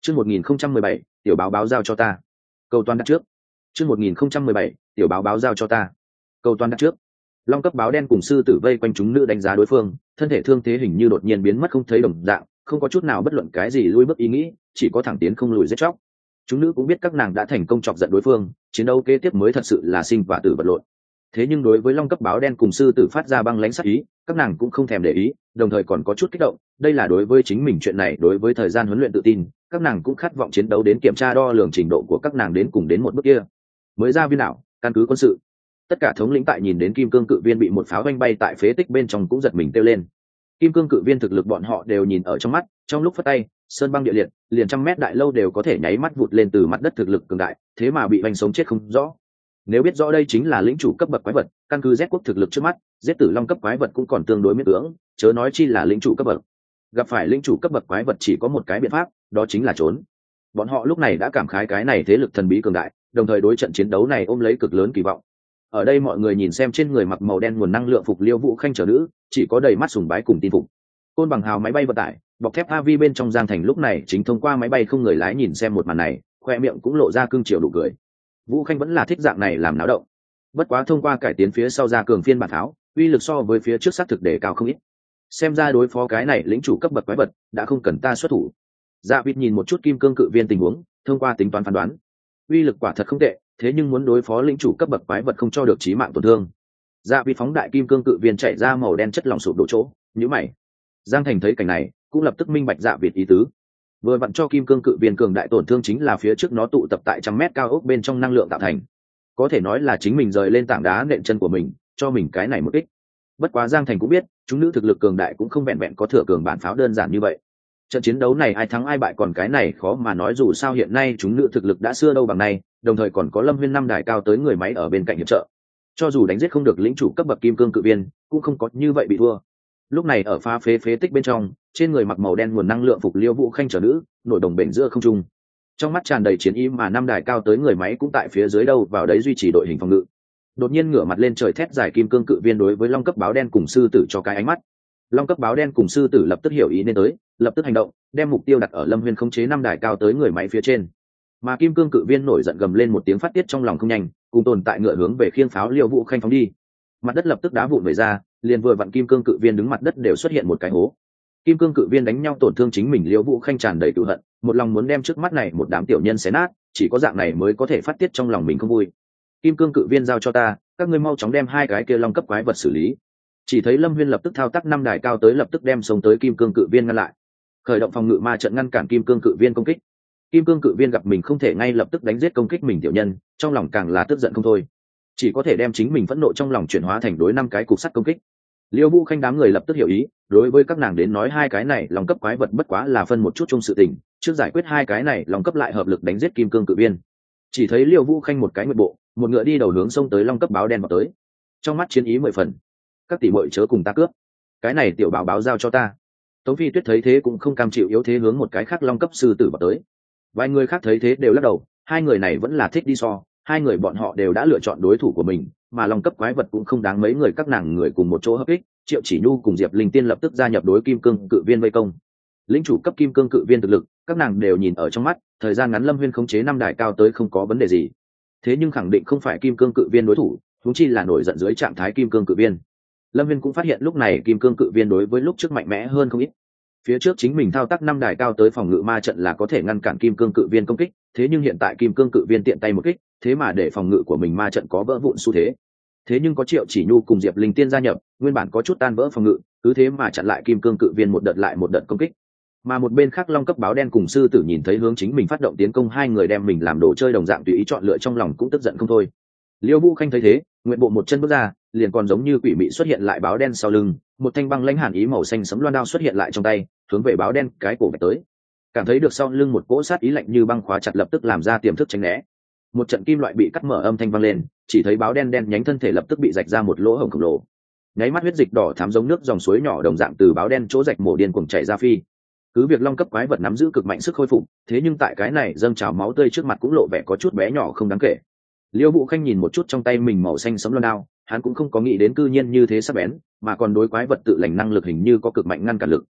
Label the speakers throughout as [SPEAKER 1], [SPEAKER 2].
[SPEAKER 1] Chương 1017, tiểu báo báo giao cho ta. Câu toàn đặt trước. Chương 1017, tiểu báo báo giao cho ta. Câu toàn đặt trước. Long cấp báo đen cùng sư tử vây quanh chúng nữ đánh giá đối phương, thân thể thương thế hình như đột nhiên biến mất không thấy đồng dạng, không có chút nào bất luận cái gì lui bước ý nghĩ, chỉ có thẳng tiến không lùi giết chóc. Chúng nữ cũng biết các nàng đã thành công chọc giận đối phương, chiến đấu kế tiếp mới thật sự là sinh và tử vật lộn. Thế nhưng đối với long cấp báo đen cùng sư tử phát ra băng lãnh sát ý, các nàng cũng không thèm để ý, đồng thời còn có chút kích động. Đây là đối với chính mình chuyện này, đối với thời gian huấn luyện tự tin, các nàng cũng khát vọng chiến đấu đến kiểm tra đo lường trình độ của các nàng đến cùng đến một bước kia. Mới ra viên đảo, căn cứ quân sự. Tất cả thống lĩnh tại nhìn đến kim cương cự viên bị một pháo vanh bay tại phế tích bên trong cũng giật mình kêu lên. Kim cương cự viên thực lực bọn họ đều nhìn ở trong mắt, trong lúc phất tay, sơn băng địa liệt, liền trăm mét đại lâu đều có thể nháy mắt vụt lên từ mặt đất thực lực cường đại, thế mà bị vành sống chết không rõ. Nếu biết rõ đây chính là lĩnh chủ cấp bậc quái vật, căn cứ Z quốc thực lực trước mắt, Z tử long cấp quái vật cũng còn tương đối miễn cưỡng, chớ nói chi là lĩnh chủ cấp bậc. Gặp phải lĩnh chủ cấp bậc quái vật chỉ có một cái biện pháp, đó chính là trốn. Bọn họ lúc này đã cảm khái cái này thế lực thần bí cường đại, đồng thời đối trận chiến đấu này ôm lấy cực lớn kỳ vọng. Ở đây mọi người nhìn xem trên người mặc màu đen nguồn năng lượng phục Liêu Vũ Khanh trở nữ, chỉ có đầy mắt sùng bái cùng tin phục. Côn bằng hào máy bay vận tải, bọc thép AV bên trong Giang Thành lúc này chính thông qua máy bay không người lái nhìn xem một màn này, khoe miệng cũng lộ ra cương chiều nụ cười. Vũ Khanh vẫn là thích dạng này làm náo động. Bất quá thông qua cải tiến phía sau ra cường phiên bản tháo, uy lực so với phía trước xác thực để cao không ít. Xem ra đối phó cái này lĩnh chủ cấp bậc quái vật, đã không cần ta xuất thủ. Dạ Vịt nhìn một chút kim cương cự viên tình huống, thông qua tính toán phán đoán, uy lực quả thật không tệ, thế nhưng muốn đối phó lĩnh chủ cấp bậc quái vật không cho được chí mạng tổn thương. Dạ Vịt phóng đại kim cương cự viên chạy ra màu đen chất lỏng sụp đổ chỗ, nhíu mày. Giang Thành thấy cảnh này, cũng lập tức minh bạch Dạ Vịt ý tứ. Vừa vặn cho kim cương cự viên cường đại tổn thương chính là phía trước nó tụ tập tại trăm mét cao ốc bên trong năng lượng tạo thành, có thể nói là chính mình rời lên tảng đá nện chân của mình, cho mình cái này một ích. Bất quá Giang Thành cũng biết, chúng nữ thực lực cường đại cũng không vẹn vẹn có thừa cường bản pháo đơn giản như vậy. Trận chiến đấu này ai thắng ai bại còn cái này khó mà nói, dù sao hiện nay chúng nữ thực lực đã xưa đâu bằng nay, đồng thời còn có Lâm Huyên năm đài cao tới người máy ở bên cạnh hiệp trợ. Cho dù đánh giết không được lĩnh chủ cấp bậc kim cương cự viên, cũng không có như vậy bị thua. Lúc này ở pha phế tích bên trong, trên người mặc màu đen nguồn năng lượng phục Liêu Vũ Khanh trở nữ, nổi đồng bền giữa không trung. Trong mắt tràn đầy chiến ý mà năm đài cao tới người máy cũng tại phía dưới đâu vào đấy duy trì đội hình phòng ngự. Đột nhiên ngửa mặt lên trời thét giải kim cương cự viên đối với long cấp báo đen cùng sư tử cho cái ánh mắt. Long cấp báo đen cùng sư tử lập tức hiểu ý nên tới, lập tức hành động, đem mục tiêu đặt ở Lâm Huyên khống chế năm đài cao tới người máy phía trên. Mà kim cương cự viên nổi giận gầm lên một tiếng phát tiết trong lòng không nhanh, cùng tồn tại ngựa hướng về khiêng pháo Liêu Vũ Khanh phóng đi. Mặt đất lập tức đá vụn về ra, liền vừa vặn kim cương cự viên đứng mặt đất đều xuất hiện một cái hố. Kim cương cự viên đánh nhau tổn thương chính mình, Liêu Vũ Khanh tràn đầy cựu hận, một lòng muốn đem trước mắt này một đám tiểu nhân xé nát, chỉ có dạng này mới có thể phát tiết trong lòng mình không vui. Kim cương cự viên giao cho ta, các ngươi mau chóng đem hai cái kia long cấp quái vật xử lý. Chỉ thấy Lâm Huyên lập tức thao tác năm đài cao tới, lập tức đem sống tới kim cương cự viên ngăn lại, khởi động phòng ngự ma trận ngăn cản kim cương cự viên công kích. Kim cương cự viên gặp mình không thể ngay lập tức đánh giết công kích mình tiểu nhân, trong lòng càng là tức giận không thôi, chỉ có thể đem chính mình phẫn nộ trong lòng chuyển hóa thành đối năm cái cục sắt công kích. Liêu Vũ Khanh đám người lập tức hiểu ý, đối với các nàng đến nói hai cái này long cấp quái vật bất quá là phân một chút chung sự tình, trước giải quyết hai cái này long cấp lại hợp lực đánh giết kim cương cự viên. Chỉ thấy Liêu Vũ Khanh một cái nguyệt bộ, một ngựa đi đầu hướng xông tới long cấp báo đen vào tới, trong mắt chiến ý 10 phần. Các tỷ muội chớ cùng ta cướp, cái này tiểu báo báo giao cho ta. Tống Phi Tuyết thấy thế cũng không cam chịu yếu thế, hướng một cái khác long cấp sư tử vào tới. Vài người khác thấy thế đều lắc đầu, hai người này vẫn là thích đi so, hai người bọn họ đều đã lựa chọn đối thủ của mình, mà long cấp quái vật cũng không đáng mấy người các nàng người cùng một chỗ hợp ích. Triệu Chỉ Nhu cùng Diệp Linh Tiên lập tức gia nhập đối kim cương cự viên vây công. Lĩnh chủ cấp kim cương cự viên thực lực, các nàng đều nhìn ở trong mắt, thời gian ngắn Lâm Huyên khống chế năm đài cao tới không có vấn đề gì. Thế nhưng khẳng định không phải kim cương cự viên đối thủ, huống chi là nổi giận dưới trạng thái kim cương cự viên. Lâm Huyên cũng phát hiện lúc này kim cương cự viên đối với lúc trước mạnh mẽ hơn không ít. Phía trước chính mình thao tác năm đài cao tới phòng ngự ma trận là có thể ngăn cản kim cương cự viên công kích, thế nhưng hiện tại kim cương cự viên tiện tay một kích, thế mà để phòng ngự của mình ma trận có vỡ vụn xu thế. Thế nhưng có Triệu Chỉ Nhu cùng Diệp Linh Tiên gia nhập, nguyên bản có chút tan vỡ phòng ngự, cứ thế mà chặn lại kim cương cự viên một đợt lại một đợt công kích. Mà một bên khác long cấp báo đen cùng sư tử nhìn thấy hướng chính mình phát động tiến công, hai người đem mình làm đồ chơi đồng dạng tùy ý chọn lựa, trong lòng cũng tức giận không thôi. Liêu Vũ Khanh thấy thế, nguyện bộ một chân bước ra, liền còn giống như quỷ mị xuất hiện lại báo đen sau lưng, một thanh băng lãnh hàn ý màu xanh sẫm loan đao xuất hiện lại trong tay, hướng về báo đen cái cổ vạch tới. Cảm thấy được sau lưng một cỗ sát ý lạnh như băng khóa chặt, lập tức làm ra tiềm thức tránh né. Một trận kim loại bị cắt mở âm thanh vang lên, chỉ thấy báo đen đen nhánh thân thể lập tức bị rạch ra một lỗ hổng khổng lồ. Nháy mắt huyết dịch đỏ thắm giống nước dòng suối nhỏ đồng dạng từ báo đen chỗ rạch mổ điên cuồng chảy ra phi. Cứ việc long cấp quái vật nắm giữ cực mạnh sức khôi phục, thế nhưng tại cái này dâng trào máu tươi trước mặt cũng lộ vẻ có chút bé nhỏ không đáng kể. Liêu Vũ Khanh nhìn một chút trong tay mình màu xanh sẫm loan đao, hắn cũng không có nghĩ đến cư nhiên như thế sắc bén, mà còn đối quái vật tự lành năng lực hình như có cực mạnh ngăn cản lực.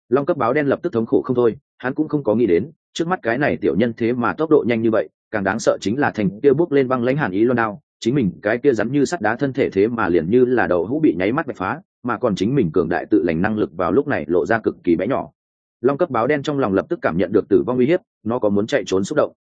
[SPEAKER 1] Long cấp báo đen lập tức thống khổ không thôi, hắn cũng không có nghĩ đến trước mắt cái này tiểu nhân thế mà tốc độ nhanh như vậy, càng đáng sợ chính là thành kia bước lên băng lãnh hàn ý loan đao, chính mình cái kia rắn như sắt đá thân thể thế mà liền như là đầu hũ bị nháy mắt bạch phá, mà còn chính mình cường đại tự lành năng lực vào lúc này lộ ra cực kỳ bé nhỏ. Long cấp báo đen trong lòng lập tức cảm nhận được tử vong uy hiếp, nó có muốn chạy trốn xúc động.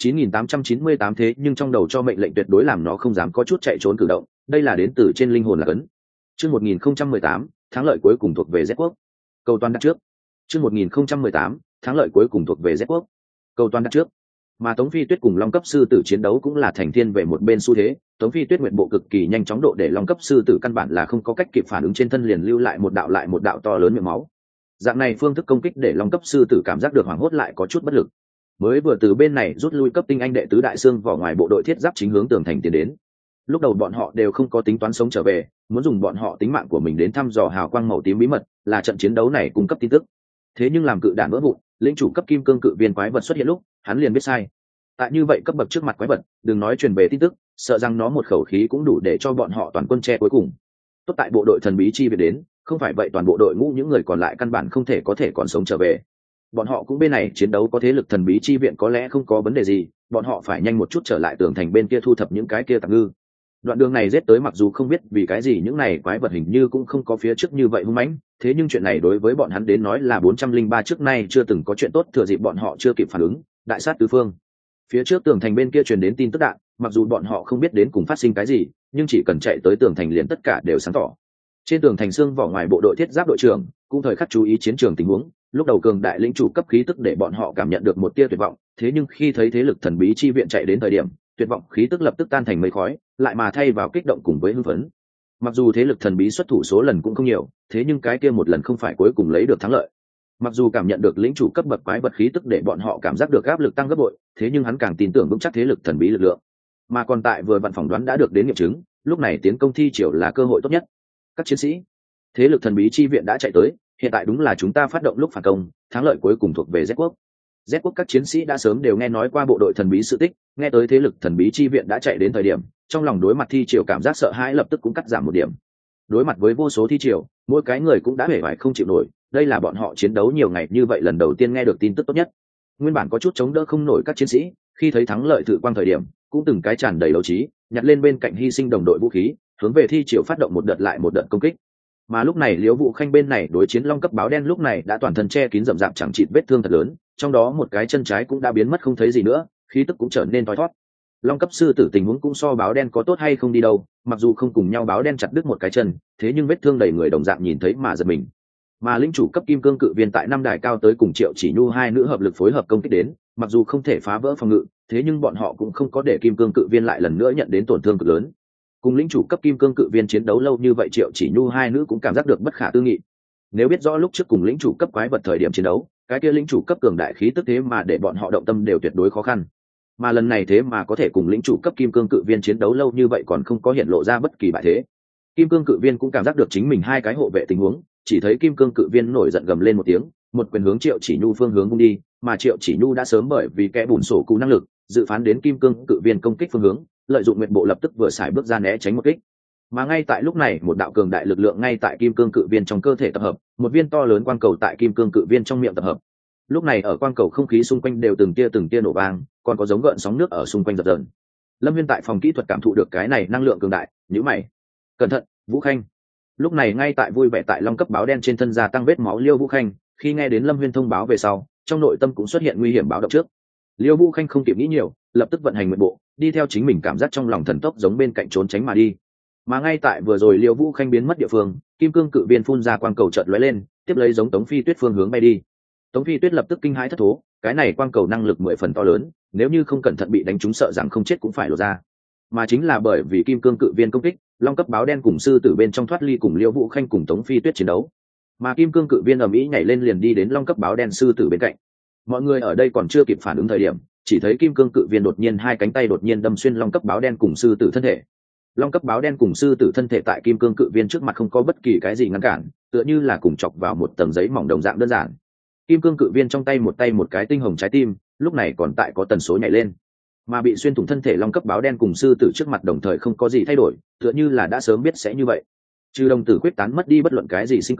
[SPEAKER 1] 9898 thế nhưng trong đầu cho mệnh lệnh tuyệt đối làm nó không dám có chút chạy trốn cử động, đây là đến từ trên linh hồn là cấn. Chương 1018, thắng lợi cuối cùng thuộc về Z quốc. Cầu toàn đặt trước. Chương 1018, thắng lợi cuối cùng thuộc về Z quốc. Cầu toàn đặt trước. Mà Tống Phi Tuyết cùng Long cấp sư tử chiến đấu cũng là thành thiên về một bên xu thế, Tống Phi Tuyết nguyện bộ cực kỳ nhanh chóng độ để Long cấp sư tử căn bản là không có cách kịp phản ứng, trên thân liền lưu lại một đạo to lớn miệng máu. Dạng này phương thức công kích để Long cấp sư tử cảm giác được hoảng hốt lại có chút bất lực. Mới vừa từ bên này rút lui cấp tinh anh đệ tứ đại xương vỏ ngoài bộ đội thiết giáp chính hướng tường thành tiến đến. Lúc đầu bọn họ đều không có tính toán sống trở về, muốn dùng bọn họ tính mạng của mình đến thăm dò hào quang màu tím bí mật, là trận chiến đấu này cung cấp tin tức. Thế nhưng làm cự đản vỡ vụn, lĩnh chủ cấp kim cương cự viên quái vật xuất hiện lúc, hắn liền biết sai. Tại như vậy cấp bậc trước mặt quái vật, đừng nói truyền về tin tức, sợ rằng nó một khẩu khí cũng đủ để cho bọn họ toàn quân che cuối cùng. Tốt tại bộ đội thần bí chi về đến, không phải vậy toàn bộ đội ngũ những người còn lại căn bản không thể còn sống trở về. Bọn họ cũng bên này chiến đấu có thế lực thần bí chi viện có lẽ không có vấn đề gì, bọn họ phải nhanh một chút trở lại tường thành bên kia thu thập những cái kia tạp ngư. Đoạn đường này giết tới mặc dù không biết vì cái gì những này quái vật hình như cũng không có phía trước như vậy hung mãnh, thế nhưng chuyện này đối với bọn hắn đến nói là 403 trước nay chưa từng có chuyện tốt, thừa dịp bọn họ chưa kịp phản ứng, đại sát tứ phương. Phía trước tường thành bên kia truyền đến tin tức đạn, mặc dù bọn họ không biết đến cùng phát sinh cái gì, nhưng chỉ cần chạy tới tường thành liền tất cả đều sáng tỏ. Trên tường thành xương vỏ ngoài bộ đội thiết giáp đội trưởng cũng thời khắc chú ý chiến trường tình huống, lúc đầu cường đại lĩnh chủ cấp khí tức để bọn họ cảm nhận được một tia tuyệt vọng, thế nhưng khi thấy thế lực thần bí chi viện chạy đến thời điểm, tuyệt vọng khí tức lập tức tan thành mây khói, lại mà thay vào kích động cùng với hưng phấn. Mặc dù thế lực thần bí xuất thủ số lần cũng không nhiều, thế nhưng cái kia một lần không phải cuối cùng lấy được thắng lợi. Mặc dù cảm nhận được lĩnh chủ cấp bậc quái vật khí tức để bọn họ cảm giác được áp lực tăng gấp bội, thế nhưng hắn càng tin tưởng vững chắc thế lực thần bí lực lượng. Mà còn tại vừa vặn phỏng đoán đã được đến nghiệm chứng, lúc này tiến công thi triều là cơ hội tốt nhất. Các chiến sĩ, thế lực thần bí chi viện đã chạy tới, hiện tại đúng là chúng ta phát động lúc phản công, thắng lợi cuối cùng thuộc về Z quốc. Z quốc các chiến sĩ đã sớm đều nghe nói qua bộ đội thần bí sự tích, nghe tới thế lực thần bí chi viện đã chạy đến thời điểm, trong lòng đối mặt thi triều cảm giác sợ hãi lập tức cũng cắt giảm một điểm. Đối mặt với vô số thi triều, mỗi cái người cũng đã hề vải không chịu nổi, đây là bọn họ chiến đấu nhiều ngày như vậy lần đầu tiên nghe được tin tức tốt nhất. Nguyên bản có chút chống đỡ không nổi các chiến sĩ, khi thấy thắng lợi tự quang thời điểm, cũng từng cái tràn đầy đấu trí, nhặt lên bên cạnh hy sinh đồng đội vũ khí, hướng về thi triều phát động một đợt lại một đợt công kích. Mà lúc này Liễu Vũ Khanh bên này đối chiến Long cấp báo đen lúc này đã toàn thân che kín rậm rạp chẳng chịt vết thương thật lớn, trong đó một cái chân trái cũng đã biến mất không thấy gì nữa, khí tức cũng trở nên thoi thoát. Long cấp sư tử tình huống cũng so báo đen có tốt hay không đi đâu, mặc dù không cùng nhau báo đen chặt đứt một cái chân, thế nhưng vết thương đầy người đồng dạng nhìn thấy mà giật mình. Mà linh chủ cấp kim cương cự viên tại năm đài cao tới cùng Triệu Chỉ Nhu hai nữ hợp lực phối hợp công kích đến, mặc dù không thể phá vỡ phòng ngự, thế nhưng bọn họ cũng không có để kim cương cự viên lại lần nữa nhận đến tổn thương cực lớn. Cùng lĩnh chủ cấp kim cương cự viên chiến đấu lâu như vậy, Triệu Chỉ Nhu hai nữ cũng cảm giác được bất khả tư nghị. Nếu biết rõ lúc trước cùng lĩnh chủ cấp quái vật thời điểm chiến đấu, cái kia lĩnh chủ cấp cường đại khí tức thế mà để bọn họ động tâm đều tuyệt đối khó khăn. Mà lần này thế mà có thể cùng lĩnh chủ cấp kim cương cự viên chiến đấu lâu như vậy còn không có hiện lộ ra bất kỳ bại thế. Kim cương cự viên cũng cảm giác được chính mình hai cái hộ vệ tình huống, chỉ thấy kim cương cự viên nổi giận gầm lên một tiếng, một quyền hướng Triệu Chỉ Nhu phương hướng vung đi, mà Triệu Chỉ Nhu đã sớm bởi vì kẽ bùn sổ cụ năng lực dự phán đến kim cương cự viên công kích phương hướng, lợi dụng nguyện bộ lập tức vừa xài bước ra né tránh một kích. Mà ngay tại lúc này một đạo cường đại lực lượng ngay tại kim cương cự viên trong cơ thể tập hợp, một viên to lớn quang cầu tại kim cương cự viên trong miệng tập hợp. Lúc này ở quang cầu không khí xung quanh đều từng tia nổ vang, còn có giống gợn sóng nước ở xung quanh dập dờn. Lâm Viên tại phòng kỹ thuật cảm thụ được cái này năng lượng cường đại, nhíu mày. Cẩn thận, Vũ Khanh. Lúc này ngay tại vui vẻ tại Long cấp báo đen trên thân gia tăng vết máu Liêu Vũ Khanh, khi nghe đến Lâm Viên thông báo về sau, trong nội tâm cũng xuất hiện nguy hiểm báo động trước. Liêu Vũ Khanh không kịp nghĩ nhiều, lập tức vận hành nguyện bộ, đi theo chính mình cảm giác trong lòng thần tốc giống bên cạnh trốn tránh mà đi. Mà ngay tại vừa rồi Liêu Vũ Khanh biến mất địa phương, kim cương cự viên phun ra quang cầu chợt lóe lên, tiếp lấy giống Tống Phi Tuyết phương hướng bay đi. Tống Phi Tuyết lập tức kinh hãi thất thố, cái này quang cầu năng lực 10 phần to lớn, nếu như không cẩn thận bị đánh trúng sợ rằng không chết cũng phải lột ra. Mà chính là bởi vì kim cương cự viên công kích, Long cấp báo đen cùng sư tử bên trong thoát ly cùng Liêu Vũ Khanh cùng Tống Phi Tuyết chiến đấu. Mà kim cương cự viên ầm ĩ nhảy lên liền đi đến Long cấp báo đen sư tử bên cạnh. Mọi người ở đây còn chưa kịp phản ứng thời điểm, chỉ thấy kim cương cự viên đột nhiên hai cánh tay đột nhiên đâm xuyên Long cấp báo đen cùng sư tử thân thể. Long cấp báo đen cùng sư tử thân thể tại kim cương cự viên trước mặt không có bất kỳ cái gì ngăn cản, tựa như là cùng chọc vào một tầng giấy mỏng đồng dạng đơn giản. Kim cương cự viên trong tay một cái tinh hồng trái tim, lúc này còn tại có tần số nhảy lên. Mà bị xuyên thủng thân thể Long cấp báo đen cùng sư tử trước mặt đồng thời không có gì thay đổi, tựa như là đã sớm biết sẽ như vậy. Trừ đồng tử quyết tán mất đi bất luận cái gì sinh cơ,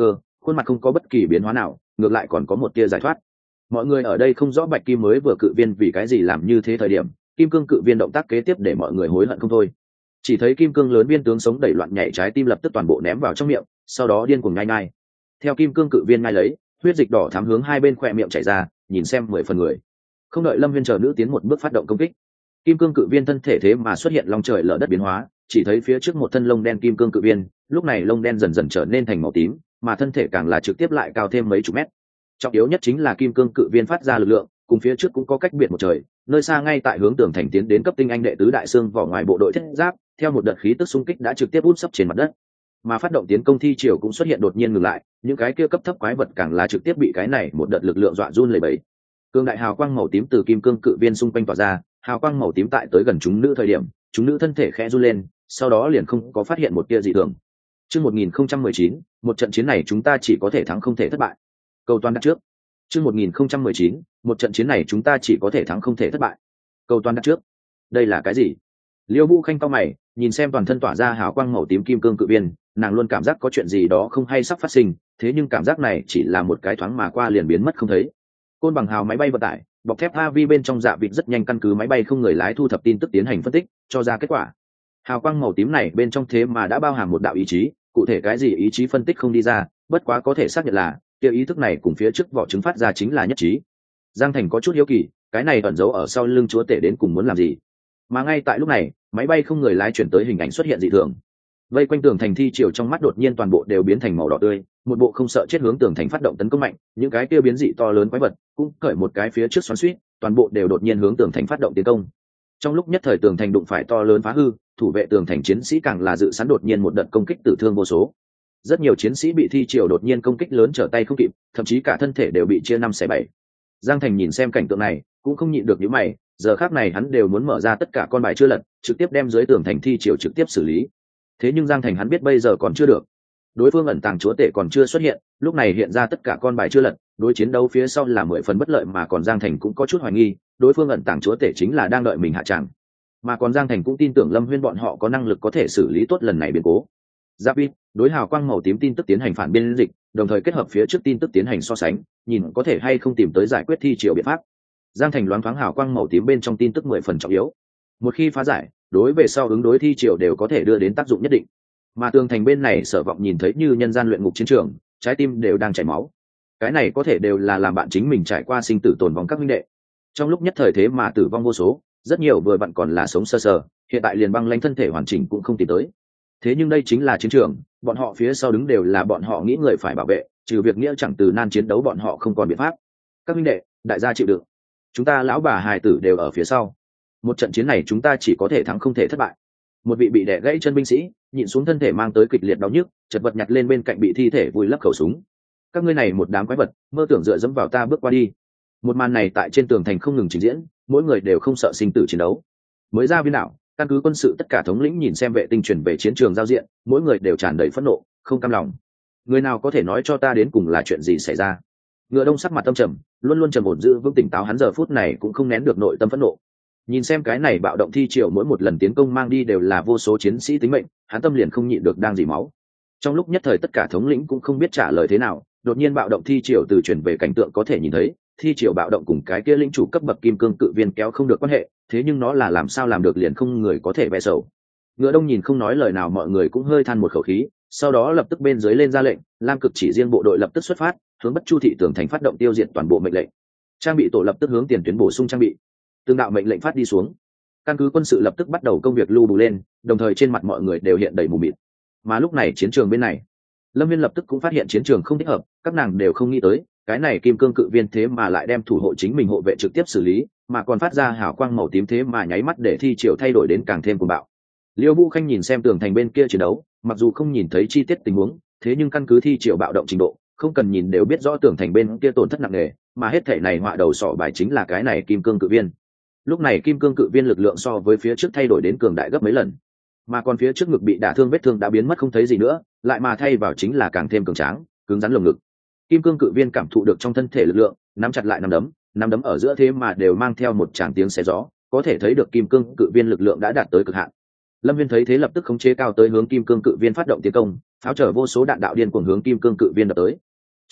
[SPEAKER 1] khuôn mặt không có bất kỳ biến hóa nào, ngược lại còn có một tia giải thoát. Mọi người ở đây không rõ bạch kim mới vừa cự viên vì cái gì làm như thế thời điểm, kim cương cự viên động tác kế tiếp để mọi người hối hận không thôi. Chỉ thấy kim cương lớn viên tướng sống đẩy loạn nhảy trái tim lập tức toàn bộ ném vào trong miệng, sau đó điên cuồng nhai nhai. Theo kim cương cự viên nhai lấy, huyết dịch đỏ thắm hướng hai bên khỏe miệng chảy ra, nhìn xem 10 phần người. Không đợi Lâm Viên chờ nữ tiến một bước phát động công kích, kim cương cự viên thân thể thế mà xuất hiện long trời lở đất biến hóa, chỉ thấy phía trước một thân lông đen kim cương cự viên, lúc này lông đen dần dần trở nên thành màu tím, mà thân thể càng là trực tiếp lại cao thêm mấy chục mét. Trọng yếu nhất chính là kim cương cự viên phát ra lực lượng, cùng phía trước cũng có cách biệt một trời, nơi xa ngay tại hướng tường thành tiến đến cấp tinh anh đệ tứ đại xương vỏ ngoài bộ đội thiết giáp, theo một đợt khí tức xung kích đã trực tiếp út sấp trên mặt đất. Mà phát động tiến công thi triều cũng xuất hiện đột nhiên ngừng lại, những cái kia cấp thấp quái vật càng là trực tiếp bị cái này một đợt lực lượng dọa run lẩy bẩy. Cương đại hào quang màu tím từ kim cương cự viên xung quanh tỏa ra, hào quang màu tím tại tới gần chúng nữ thời điểm, chúng nữ thân thể khẽ run lên, sau đó liền không có phát hiện một tia dị thường. Chương 1019, một trận chiến này chúng ta chỉ có thể thắng không thể thất bại. Cầu toàn đặt trước. Chương 1019, một trận chiến này chúng ta chỉ có thể thắng không thể thất bại. Cầu toàn đặt trước. Đây là cái gì? Liêu Vũ Khanh cau mày, nhìn xem toàn thân tỏa ra hào quang màu tím kim cương cự viên, nàng luôn cảm giác có chuyện gì đó không hay sắp phát sinh, thế nhưng cảm giác này chỉ là một cái thoáng mà qua liền biến mất không thấy. Côn bằng hào máy bay vận tải, bọc thép AV bên trong dạ vịt rất nhanh căn cứ máy bay không người lái thu thập tin tức tiến hành phân tích, cho ra kết quả. Hào quang màu tím này bên trong thế mà đã bao hàm một đạo ý chí, cụ thể cái gì ý chí phân tích không đi ra, bất quá có thể xác nhận là kia ý thức này cùng phía trước vỏ trứng phát ra chính là nhất trí. Giang Thành có chút hiếu kỳ, cái này ẩn giấu ở sau lưng chúa tể đến cùng muốn làm gì? Mà ngay tại lúc này, máy bay không người lái chuyển tới hình ảnh xuất hiện dị thường. Vây quanh tường thành thi triều trong mắt đột nhiên toàn bộ đều biến thành màu đỏ tươi, một bộ không sợ chết hướng tường thành phát động tấn công mạnh, những cái kia biến dị to lớn quái vật cũng cởi một cái phía trước xoắn xuýt, toàn bộ đều đột nhiên hướng tường thành phát động tiến công. Trong lúc nhất thời tường thành đụng phải to lớn phá hư, thủ vệ tường thành chiến sĩ càng là dự sẵn đột nhiên một đợt công kích tử thương vô số. Rất nhiều chiến sĩ bị thi triều đột nhiên công kích lớn trở tay không kịp, thậm chí cả thân thể đều bị chia 5/7. Giang Thành nhìn xem cảnh tượng này, cũng không nhịn được nhíu mày, giờ khắc này hắn đều muốn mở ra tất cả con bài chưa lật, trực tiếp đem dưới tường thành thi triều trực tiếp xử lý. Thế nhưng Giang Thành hắn biết bây giờ còn chưa được. Đối phương ẩn tàng chúa tể còn chưa xuất hiện, lúc này hiện ra tất cả con bài chưa lật, đối chiến đấu phía sau là 10 phần bất lợi, mà còn Giang Thành cũng có chút hoài nghi, đối phương ẩn tàng chúa tể chính là đang đợi mình hạ tràng. Mà còn Giang Thành cũng tin tưởng Lâm Huyên bọn họ có năng lực có thể xử lý tốt lần này biến cố. Giáp Vít, đối hào quang màu tím tin tức tiến hành phản biên dịch, đồng thời kết hợp phía trước tin tức tiến hành so sánh, nhìn có thể hay không tìm tới giải quyết thi triều biện pháp. Giang Thành loáng thoáng hào quang màu tím bên trong tin tức 10 phần trọng yếu. Một khi phá giải, đối về sau ứng đối thi triều đều có thể đưa đến tác dụng nhất định. Mà tường thành bên này Sở Vọng nhìn thấy như nhân gian luyện ngục chiến trường, trái tim đều đang chảy máu. Cái này có thể đều là làm bạn chính mình trải qua sinh tử tồn vong các huynh đệ. Trong lúc nhất thời thế mà tử vong vô số, rất nhiều vừa vặn còn là sống sơ sờ, hiện tại liền băng lãnh thân thể hoàn chỉnh cũng không tìm tới. Thế nhưng đây chính là chiến trường, bọn họ phía sau đứng đều là bọn họ nghĩ người phải bảo vệ, trừ việc nghĩa chẳng từ nan chiến đấu bọn họ không còn biện pháp. Các huynh đệ, đại gia chịu đựng. Chúng ta lão bà hài tử đều ở phía sau. Một trận chiến này chúng ta chỉ có thể thắng không thể thất bại. Một vị bị đè gãy chân binh sĩ nhịn xuống thân thể mang tới kịch liệt đau nhức, chật vật nhặt lên bên cạnh bị thi thể vùi lấp khẩu súng. Các ngươi này một đám quái vật, mơ tưởng dựa dẫm vào ta bước qua đi. Một màn này tại trên tường thành không ngừng trình diễn, mỗi người đều không sợ sinh tử chiến đấu. Mới ra viên đảo, căn cứ quân sự tất cả thống lĩnh nhìn xem vệ tinh chuyển về chiến trường giao diện, mỗi người đều tràn đầy phẫn nộ, không cam lòng. Người nào có thể nói cho ta đến cùng là chuyện gì xảy ra? Ngựa Đông sắc mặt âm trầm, luôn luôn trầm ổn giữ vững tỉnh táo, hắn giờ phút này cũng không nén được nội tâm phẫn nộ. Nhìn xem cái này bạo động thi triều mỗi một lần tiến công mang đi đều là vô số chiến sĩ tính mệnh, hắn tâm liền không nhịn được đang dỉ máu. Trong lúc nhất thời tất cả thống lĩnh cũng không biết trả lời thế nào, đột nhiên bạo động thi triều từ chuyển về cảnh tượng có thể nhìn thấy, thi triều bạo động cùng cái kia lĩnh chủ cấp bậc kim cương cự viên kéo không được quan hệ, thế nhưng nó là làm sao làm được liền không người có thể vẽ sầu. Ngựa Đông nhìn không nói lời nào, mọi người cũng hơi than một khẩu khí, sau đó lập tức bên dưới lên ra lệnh, Lam Cực chỉ riêng bộ đội lập tức xuất phát, hướng Bất Chu thị tường thành phát động tiêu diệt toàn bộ mệnh lệnh. Trang bị tổ lập tức hướng tiền tuyến bổ sung trang bị. Từng đạo mệnh lệnh phát đi xuống, căn cứ quân sự lập tức bắt đầu công việc lưu bù lên, đồng thời trên mặt mọi người đều hiện đầy mù mịt. Mà lúc này chiến trường bên này, Lâm Viên lập tức cũng phát hiện chiến trường không thích hợp, các nàng đều không nghĩ tới, cái này kim cương cự viên thế mà lại đem thủ hộ chính mình hộ vệ trực tiếp xử lý, mà còn phát ra hào quang màu tím thế mà nháy mắt để thi triều thay đổi đến càng thêm cuồng bạo. Liêu Vũ Khanh nhìn xem tường thành bên kia chiến đấu, mặc dù không nhìn thấy chi tiết tình huống, thế nhưng căn cứ thi triều bạo động trình độ, không cần nhìn đều biết rõ tường thành bên kia tổn thất nặng nề, mà hết thảy này họa đầu sọ bài chính là cái này kim cương cự viên. Lúc này kim cương cự viên lực lượng so với phía trước thay đổi đến cường đại gấp mấy lần, mà còn phía trước ngực bị đả thương vết thương đã biến mất không thấy gì nữa, lại mà thay vào chính là càng thêm cường tráng, cứng rắn lồng ngực. Kim cương cự viên cảm thụ được trong thân thể lực lượng, nắm chặt lại nắm đấm ở giữa thế mà đều mang theo một tràng tiếng xé gió, có thể thấy được kim cương cự viên lực lượng đã đạt tới cực hạn. Lâm Viên thấy thế lập tức khống chế cao tới hướng kim cương cự viên phát động tiến công, pháo chở vô số đạn đạo điên cuồng hướng kim cương cự viên đập tới.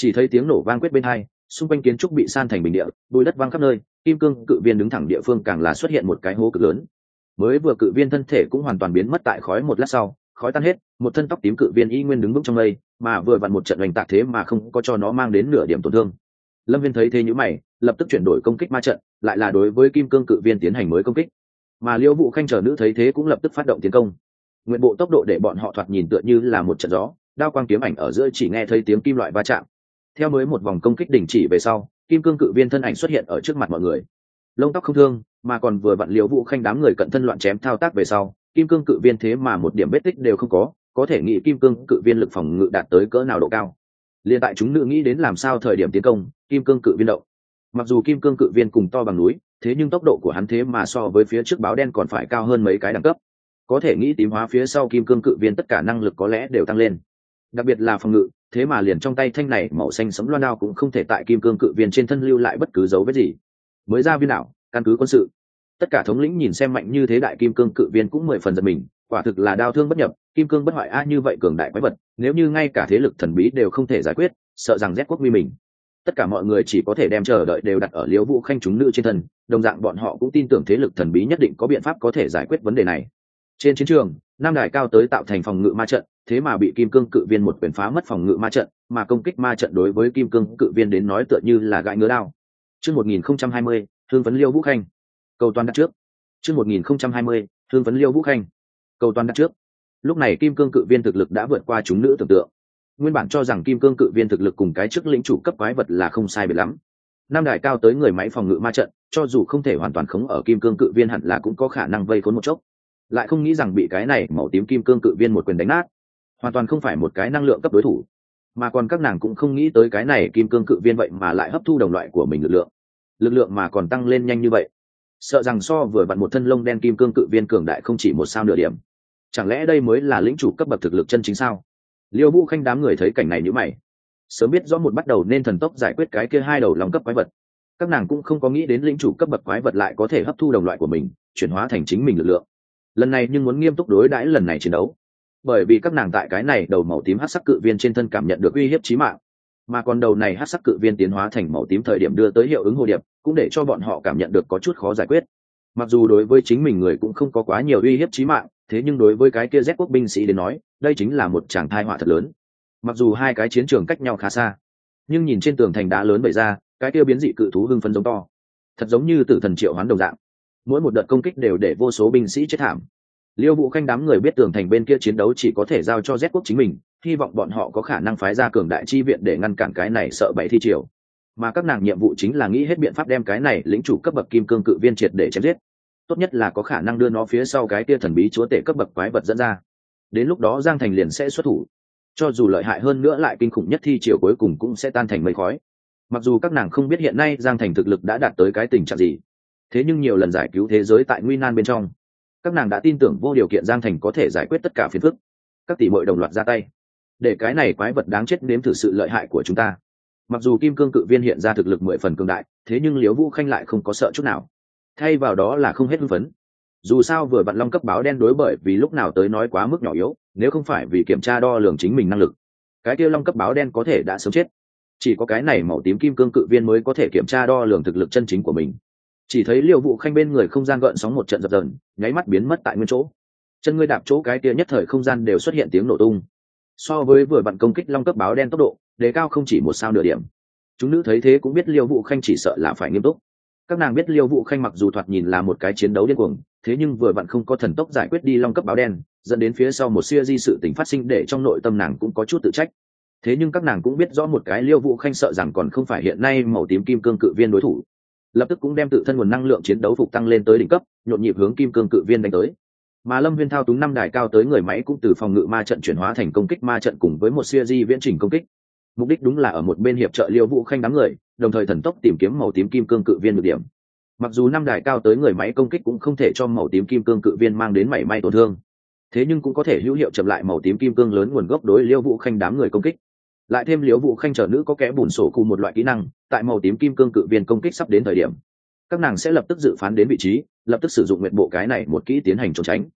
[SPEAKER 1] Chỉ thấy tiếng nổ vang quyết bên hai, xung quanh kiến trúc bị san thành bình địa, bụi đất văng khắp nơi, kim cương cự viên đứng thẳng địa phương càng là xuất hiện một cái hố cực lớn. Mới vừa cự viên thân thể cũng hoàn toàn biến mất tại khói, một lát sau khói tan hết, một thân tóc tím cự viên y nguyên đứng vững trong mây, mà vừa vặn một trận oanh tạc thế mà không có cho nó mang đến nửa điểm tổn thương. Lâm Viên thấy thế nhíu mày, lập tức chuyển đổi công kích ma trận, lại là đối với kim cương cự viên tiến hành mới công kích. Mà Liễu Vũ Khanh chờ nữ thấy thế cũng lập tức phát động tiến công. Nguyện bộ tốc độ để bọn họ thoạt nhìn tựa như là một trận gió, đao quang kiếm ảnh ở giữa chỉ nghe thấy tiếng kim loại va chạm. Theo mới một vòng công kích đình chỉ về sau, kim cương cự viên thân ảnh xuất hiện ở trước mặt mọi người, lông tóc không thương, mà còn vừa vặn Liễu Vũ Khanh đám người cận thân loạn chém thao tác về sau, kim cương cự viên thế mà một điểm vết tích đều không có thể nghĩ kim cương cự viên lực phòng ngự đạt tới cỡ nào độ cao. Liên tại chúng nữ nghĩ đến làm sao thời điểm tiến công, kim cương cự viên động. Mặc dù kim cương cự viên cùng to bằng núi, thế nhưng tốc độ của hắn thế mà so với phía trước báo đen còn phải cao hơn mấy cái đẳng cấp. Có thể nghĩ tím hóa phía sau kim cương cự viên tất cả năng lực có lẽ đều tăng lên, đặc biệt là phòng ngự, thế mà liền trong tay thanh này màu xanh sẫm loan đao cũng không thể tại kim cương cự viên trên thân lưu lại bất cứ dấu vết gì. Mới ra viên đảo, căn cứ quân sự, tất cả thống lĩnh nhìn xem mạnh như thế đại kim cương cự viên cũng 10 phần giật mình, quả thực là đao thương bất nhập, kim cương bất hoại a, như vậy cường đại quái vật, nếu như ngay cả thế lực thần bí đều không thể giải quyết, sợ rằng rét quốc nguy mình. Tất cả mọi người chỉ có thể đem chờ đợi đều đặt ở Liễu Vũ Khanh chúng nữ trên thân, đồng dạng bọn họ cũng tin tưởng thế lực thần bí nhất định có biện pháp có thể giải quyết vấn đề này. Trên chiến trường, Nam Đài cao tới tạo thành phòng ngự ma trận, thế mà bị kim cương cự viên một quyền phá mất phòng ngự ma trận, mà công kích ma trận đối với kim cương cự viên đến nói tựa như là gãi ngứa đao. Chương 1020, hương phấn Liễu Vũ Khanh. Cầu toàn đặt trước. Chương 1020, hương phấn Liễu Vũ Khanh. Cầu toàn đặt trước. Lúc này kim cương cự viên thực lực đã vượt qua chúng nữ tưởng tượng. Nguyên bản cho rằng kim cương cự viên thực lực cùng cái trước lĩnh chủ cấp quái vật là không sai biệt lắm. Nam Đài cao tới người máy phòng ngự ma trận, cho dù không thể hoàn toàn khống ở kim cương cự viên hẳn là cũng có khả năng vây khốn một chốc. Lại không nghĩ rằng bị cái này màu tím kim cương cự viên một quyền đánh nát, hoàn toàn không phải một cái năng lượng cấp đối thủ, mà còn các nàng cũng không nghĩ tới cái này kim cương cự viên vậy mà lại hấp thu đồng loại của mình lực lượng mà còn tăng lên nhanh như vậy, sợ rằng so vừa vặn một thân lông đen kim cương cự viên cường đại không chỉ một sao nửa điểm. Chẳng lẽ đây mới là lĩnh chủ cấp bậc thực lực chân chính sao? Liêu Vũ Khanh đám người thấy cảnh này nhíu mày, sớm biết rõ một bắt đầu nên thần tốc giải quyết cái kia hai đầu long cấp quái vật. Các nàng cũng không có nghĩ đến lĩnh chủ cấp bậc quái vật lại có thể hấp thu đồng loại của mình, chuyển hóa thành chính mình lực lượng. Lần này nhưng muốn nghiêm túc đối đãi lần này chiến đấu, bởi vì các nàng tại cái này đầu màu tím hắc sắc cự viên trên thân cảm nhận được uy hiếp chí mạng, mà còn đầu này hắc sắc cự viên tiến hóa thành màu tím thời điểm đưa tới hiệu ứng hồ điệp, cũng để cho bọn họ cảm nhận được có chút khó giải quyết. Mặc dù đối với chính mình người cũng không có quá nhiều uy hiếp chí mạng, thế nhưng đối với cái kia Z quốc binh sĩ đến nói, đây chính là một tràng tai họa thật lớn. Mặc dù hai cái chiến trường cách nhau khá xa, nhưng nhìn trên tường thành đá lớn bày ra, cái kia biến dị cự thú hưng phấn giống to, thật giống như tử thần triệu hoán đồng dạng. Mỗi một đợt công kích đều để vô số binh sĩ chết thảm. Liêu Vũ Khanh đám người biết tường thành bên kia chiến đấu chỉ có thể giao cho Z quốc chính mình, hy vọng bọn họ có khả năng phái ra cường đại chi viện để ngăn cản cái này sợ bẫy thi triều. Mà các nàng nhiệm vụ chính là nghĩ hết biện pháp đem cái này lĩnh chủ cấp bậc kim cương cự viên triệt để chém giết. Tốt nhất là có khả năng đưa nó phía sau cái kia thần bí chúa tể cấp bậc quái vật dẫn ra. Đến lúc đó Giang Thành liền sẽ xuất thủ. Cho dù lợi hại hơn nữa lại kinh khủng nhất thi triều cuối cùng cũng sẽ tan thành mây khói. Mặc dù các nàng không biết hiện nay Giang Thành thực lực đã đạt tới cái tình trạng gì, thế nhưng nhiều lần giải cứu thế giới tại nguy nan bên trong, các nàng đã tin tưởng vô điều kiện Giang Thành có thể giải quyết tất cả phiền phức. Các tỷ muội đồng loạt ra tay, để cái này quái vật đáng chết nếm thử sự lợi hại của chúng ta. Mặc dù kim cương cự viên hiện ra thực lực 10 phần cường đại, thế nhưng Liễu Vũ Khanh lại không có sợ chút nào, thay vào đó là không hết hưng phấn. Dù sao vừa vặn long cấp báo đen đối bởi vì lúc nào tới nói quá mức nhỏ yếu, nếu không phải vì kiểm tra đo lường chính mình năng lực, cái kia long cấp báo đen có thể đã sớm chết. Chỉ có cái này màu tím kim cương cự viên mới có thể kiểm tra đo lường thực lực chân chính của mình. Chỉ thấy Liễu Vũ Khanh bên người không gian gợn sóng một trận dập dờn, nháy mắt biến mất tại nguyên chỗ. Chân ngươi đạp chỗ cái kia nhất thời không gian đều xuất hiện tiếng nổ tung. So với vừa vặn công kích long cấp báo đen tốc độ, đề cao không chỉ một sao nửa điểm. Chúng nữ thấy thế cũng biết Liễu Vũ Khanh chỉ sợ là phải nghiêm túc. Các nàng biết Liễu Vũ Khanh mặc dù thoạt nhìn là một cái chiến đấu điên cuồng, thế nhưng vừa vặn không có thần tốc giải quyết đi long cấp báo đen, dẫn đến phía sau một siêu di sự tình phát sinh để trong nội tâm nàng cũng có chút tự trách. Thế nhưng các nàng cũng biết rõ một cái Liễu Vũ Khanh sợ rằng còn không phải hiện nay màu tím kim cương cự viên đối thủ, lập tức cũng đem tự thân nguồn năng lượng chiến đấu phục tăng lên tới đỉnh cấp, nhộn nhịp hướng kim cương cự viên đánh tới. Mà Lâm Viên thao túng 5 đài cao tới người máy cũng từ phòng ngự ma trận chuyển hóa thành công kích ma trận cùng với một siêu di viễn trình công kích. Mục đích đúng là ở một bên hiệp trợ Liễu Vũ Khanh đám người, đồng thời thần tốc tìm kiếm màu tím kim cương cự viên được điểm. Mặc dù 5 đài cao tới người máy công kích cũng không thể cho màu tím kim cương cự viên mang đến mảy may tổn thương, thế nhưng cũng có thể hữu hiệu chậm lại màu tím kim cương lớn nguồn gốc đối Liễu Vũ Khanh đám người công kích. Lại thêm Liễu Vũ Khanh trở nữ có kẽ bùn sổ cụ một loại kỹ năng, tại màu tím kim cương cự viên công kích sắp đến thời điểm, các nàng sẽ lập tức dự phán đến vị trí, lập tức sử dụng nguyện bộ cái này một kỹ tiến hành trốn tránh.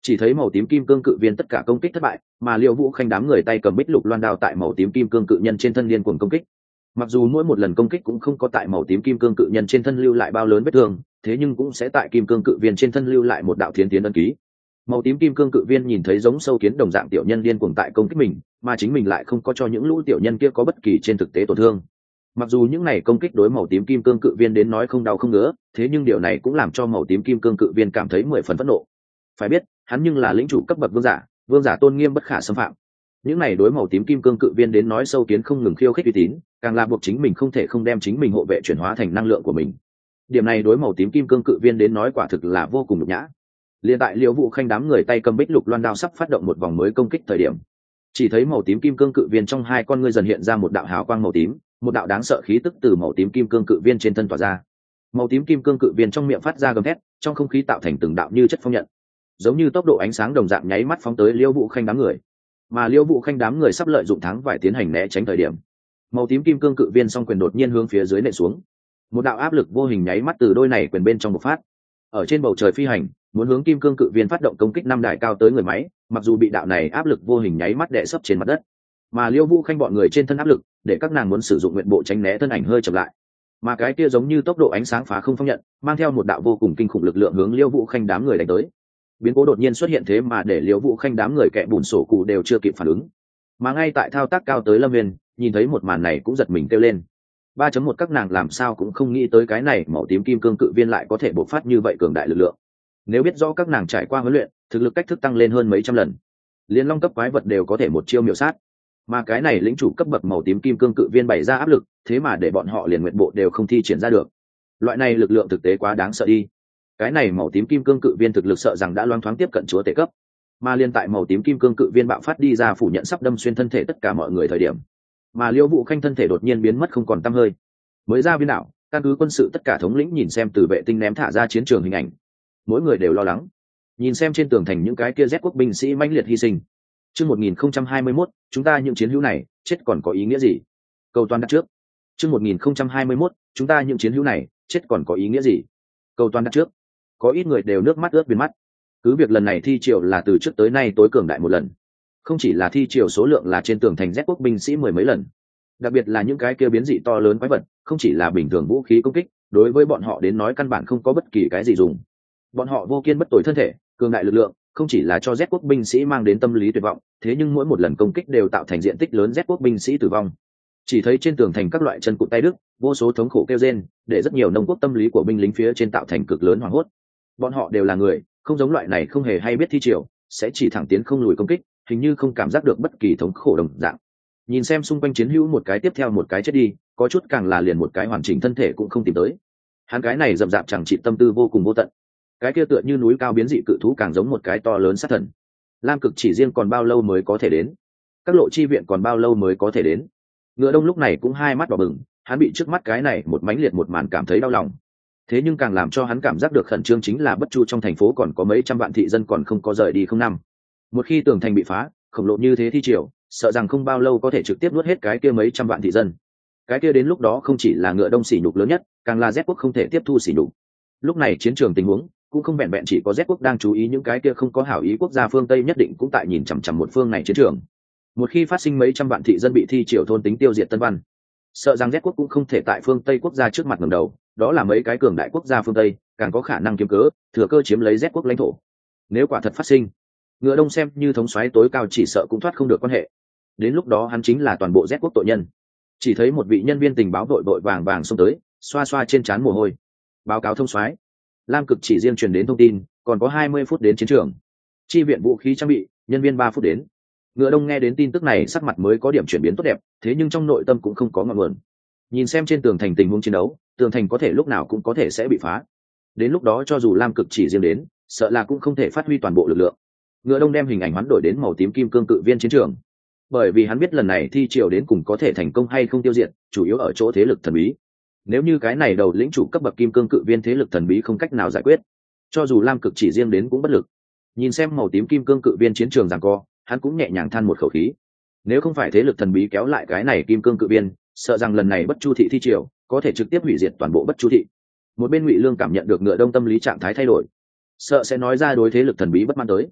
[SPEAKER 1] Chỉ thấy màu tím kim cương cự viên tất cả công kích thất bại, mà Liêu Vũ Khanh đám người tay cầm bích lục loan đao tại màu tím kim cương cự nhân trên thân liên cuồng công kích. Mặc dù mỗi một lần công kích cũng không có tại màu tím kim cương cự nhân trên thân lưu lại bao lớn vết thương, thế nhưng cũng sẽ tại kim cương cự viên trên thân lưu lại một đạo thiến tiến ấn ký. Màu tím kim cương cự viên nhìn thấy giống sâu kiến đồng dạng tiểu nhân điên cuồng tại công kích mình, mà chính mình lại không có cho những lũ tiểu nhân kia có bất kỳ trên thực tế tổn thương. Mặc dù những này công kích đối màu tím kim cương cự viên đến nói không đau không ngứa, thế nhưng điều này cũng làm cho màu tím kim cương cự viên cảm thấy 10 phần phẫn nộ. Phải biết, hắn nhưng là lĩnh chủ cấp bậc vương giả tôn nghiêm bất khả xâm phạm. Những này đối màu tím kim cương cự viên đến nói sâu kiến không ngừng khiêu khích uy tín, càng là buộc chính mình không thể không đem chính mình hộ vệ chuyển hóa thành năng lượng của mình. Điểm này đối màu tím kim cương cự viên đến nói quả thực là vô cùng nhục nhã. Liên tại Liễu Vũ Khanh đám người tay cầm bích lục loan đao sắp phát động một vòng mới công kích thời điểm, chỉ thấy màu tím kim cương cự viên trong hai con ngươi dần hiện ra một đạo hào quang màu tím, một đạo đáng sợ khí tức từ màu tím kim cương cự viên trên thân tỏa ra. Màu tím kim cương cự viên trong miệng phát ra gầm thét, trong không khí tạo thành từng đạo như chất phong nhận, giống như tốc độ ánh sáng đồng dạng nháy mắt phóng tới Liễu Vũ Khanh đám người. Mà Liễu Vũ Khanh đám người sắp lợi dụng thắng vải tiến hành né tránh thời điểm, màu tím kim cương cự viên song quyền đột nhiên hướng phía dưới nện xuống. Một đạo áp lực vô hình nháy mắt từ đôi này quyền bên trong bộc phát. Ở trên bầu trời phi hành, muốn hướng kim cương cự viên phát động công kích năm đài cao tới người máy, mặc dù bị đạo này áp lực vô hình nháy mắt đè sấp trên mặt đất, mà Liễu Vũ Khanh bọn người trên thân áp lực để các nàng muốn sử dụng nguyện bộ tránh né thân ảnh hơi chậm lại. Mà cái kia giống như tốc độ ánh sáng phá không phong nhận, mang theo một đạo vô cùng kinh khủng lực lượng hướng Liễu Vũ Khanh đám người đánh tới. Biến cố đột nhiên xuất hiện thế mà để Liễu Vũ Khanh đám người kẻ bùn sổ cụ đều chưa kịp phản ứng. Mà ngay tại thao tác cao tới Lâm Viên, nhìn thấy một màn này cũng giật mình kêu lên. 3.1 các nàng làm sao cũng không nghĩ tới cái này màu tím kim cương cự viên lại có thể bộc phát như vậy cường đại lực lượng. Nếu biết rõ các nàng trải qua huấn luyện, thực lực cách thức tăng lên hơn mấy trăm lần, liên long cấp quái vật đều có thể một chiêu miểu sát, mà cái này lĩnh chủ cấp bậc màu tím kim cương cự viên bày ra áp lực, thế mà để bọn họ liền nguyện bộ đều không thi triển ra được. Loại này lực lượng thực tế quá đáng sợ đi. Cái này màu tím kim cương cự viên thực lực sợ rằng đã loáng thoáng tiếp cận chúa tể cấp, mà liên tại màu tím kim cương cự viên bạo phát đi ra phủ nhận sắp đâm xuyên thân thể tất cả mọi người thời điểm, mà Liễu Vũ Khanh thân thể đột nhiên biến mất không còn tăm hơi. Mới ra viên đảo, căn cứ quân sự tất cả thống lĩnh nhìn xem từ vệ tinh ném thả ra chiến trường hình ảnh, mỗi người đều lo lắng nhìn xem trên tường thành những cái kia Z quốc binh sĩ mãnh liệt hy sinh. Chương 1021, chúng ta những chiến hữu này chết còn có ý nghĩa gì? Câu toàn đặt trước. Chương 1021, chúng ta những chiến hữu này chết còn có ý nghĩa gì? Câu toàn đặt trước. Có ít người đều nước mắt ướt viên mắt. Cứ việc lần này thi triều là từ trước tới nay tối cường đại một lần, không chỉ là thi triều số lượng là trên tường thành Z quốc binh sĩ mười mấy lần, đặc biệt là những cái kia biến dị to lớn quái vật, không chỉ là bình thường vũ khí công kích, đối với bọn họ đến nói căn bản không có bất kỳ cái gì dùng. Bọn họ vô kiên bất tồi thân thể, cường đại lực lượng, không chỉ là cho Z quốc binh sĩ mang đến tâm lý tuyệt vọng, thế nhưng mỗi một lần công kích đều tạo thành diện tích lớn Z quốc binh sĩ tử vong. Chỉ thấy trên tường thành các loại chân cụt tay đứt, vô số thống khổ kêu rên, để rất nhiều nông quốc tâm lý của binh lính phía trên tạo thành cực lớn hoảng hốt. Bọn họ đều là người, không giống loại này không hề hay biết thi triều, sẽ chỉ thẳng tiến không lùi công kích, hình như không cảm giác được bất kỳ thống khổ đồng dạng. Nhìn xem xung quanh chiến hữu một cái tiếp theo một cái chết đi, có chút càng là liền một cái hoàn chỉnh thân thể cũng không tìm tới. Hắn cái này rậm rạp chẳng trị tâm tư vô cùng vô tận. Cái kia tựa như núi cao biến dị cự thú càng giống một cái to lớn sát thần. Lam cực chỉ riêng còn bao lâu mới có thể đến? Các lộ chi viện còn bao lâu mới có thể đến? Ngựa Đông lúc này cũng hai mắt đỏ bừng, hắn bị trước mắt cái này một mãnh liệt một màn cảm thấy đau lòng. Thế nhưng càng làm cho hắn cảm giác được khẩn trương chính là Bất Chu trong thành phố còn có mấy trăm vạn thị dân còn không có rời đi không năm. Một khi tường thành bị phá, khổng lồ như thế thi triều, sợ rằng không bao lâu có thể trực tiếp nuốt hết cái kia mấy trăm vạn thị dân. Cái kia đến lúc đó không chỉ là Ngựa Đông sỉ nhục lớn nhất, càng là Z quốc không thể tiếp thu sỉ nhục. Lúc này chiến trường tình huống cũng không vẹn vẹn chỉ có Z quốc đang chú ý, những cái kia không có hảo ý quốc gia phương Tây nhất định cũng tại nhìn chằm chằm một phương này chiến trường. Một khi phát sinh mấy trăm vạn thị dân bị thi triều thôn tính tiêu diệt Tân Văn, sợ rằng Z quốc cũng không thể tại phương Tây quốc gia trước mặt ngẩng đầu, đó là mấy cái cường đại quốc gia phương Tây càng có khả năng kiếm cớ thừa cơ chiếm lấy Z quốc lãnh thổ. Nếu quả thật phát sinh, Ngựa Đông xem như thống soái tối cao chỉ sợ cũng thoát không được quan hệ. Đến lúc đó hắn chính là toàn bộ Z quốc tội nhân. Chỉ thấy một vị nhân viên tình báo vội vàng vàng xông tới, xoa xoa trên trán mồ hôi. Báo cáo thông soái, Lam cực chỉ riêng truyền đến thông tin, còn có 20 phút đến chiến trường. Chi viện vũ khí trang bị, nhân viên 3 phút đến. Ngựa Đông nghe đến tin tức này sắc mặt mới có điểm chuyển biến tốt đẹp, thế nhưng trong nội tâm cũng không có ngọn nguồn. Nhìn xem trên tường thành tình huống chiến đấu, tường thành có thể lúc nào cũng có thể sẽ bị phá. Đến lúc đó cho dù Lam cực chỉ riêng đến, sợ là cũng không thể phát huy toàn bộ lực lượng. Ngựa Đông đem hình ảnh hoán đổi đến màu tím kim cương cự viên chiến trường, bởi vì hắn biết lần này thi triều đến cùng có thể thành công hay không tiêu diệt, chủ yếu ở chỗ thế lực thần bí. Nếu như cái này đầu lĩnh chủ cấp bậc kim cương cự viên thế lực thần bí không cách nào giải quyết, cho dù Lam cực chỉ riêng đến cũng bất lực. Nhìn xem màu tím kim cương cự viên chiến trường giằng co, hắn cũng nhẹ nhàng than một khẩu khí. Nếu không phải thế lực thần bí kéo lại cái này kim cương cự viên, sợ rằng lần này Bất Chu thị thi triều có thể trực tiếp hủy diệt toàn bộ Bất Chu thị. Một bên Ngụy Lương cảm nhận được Ngựa Đông tâm lý trạng thái thay đổi, sợ sẽ nói ra đối thế lực thần bí bất mãn tới.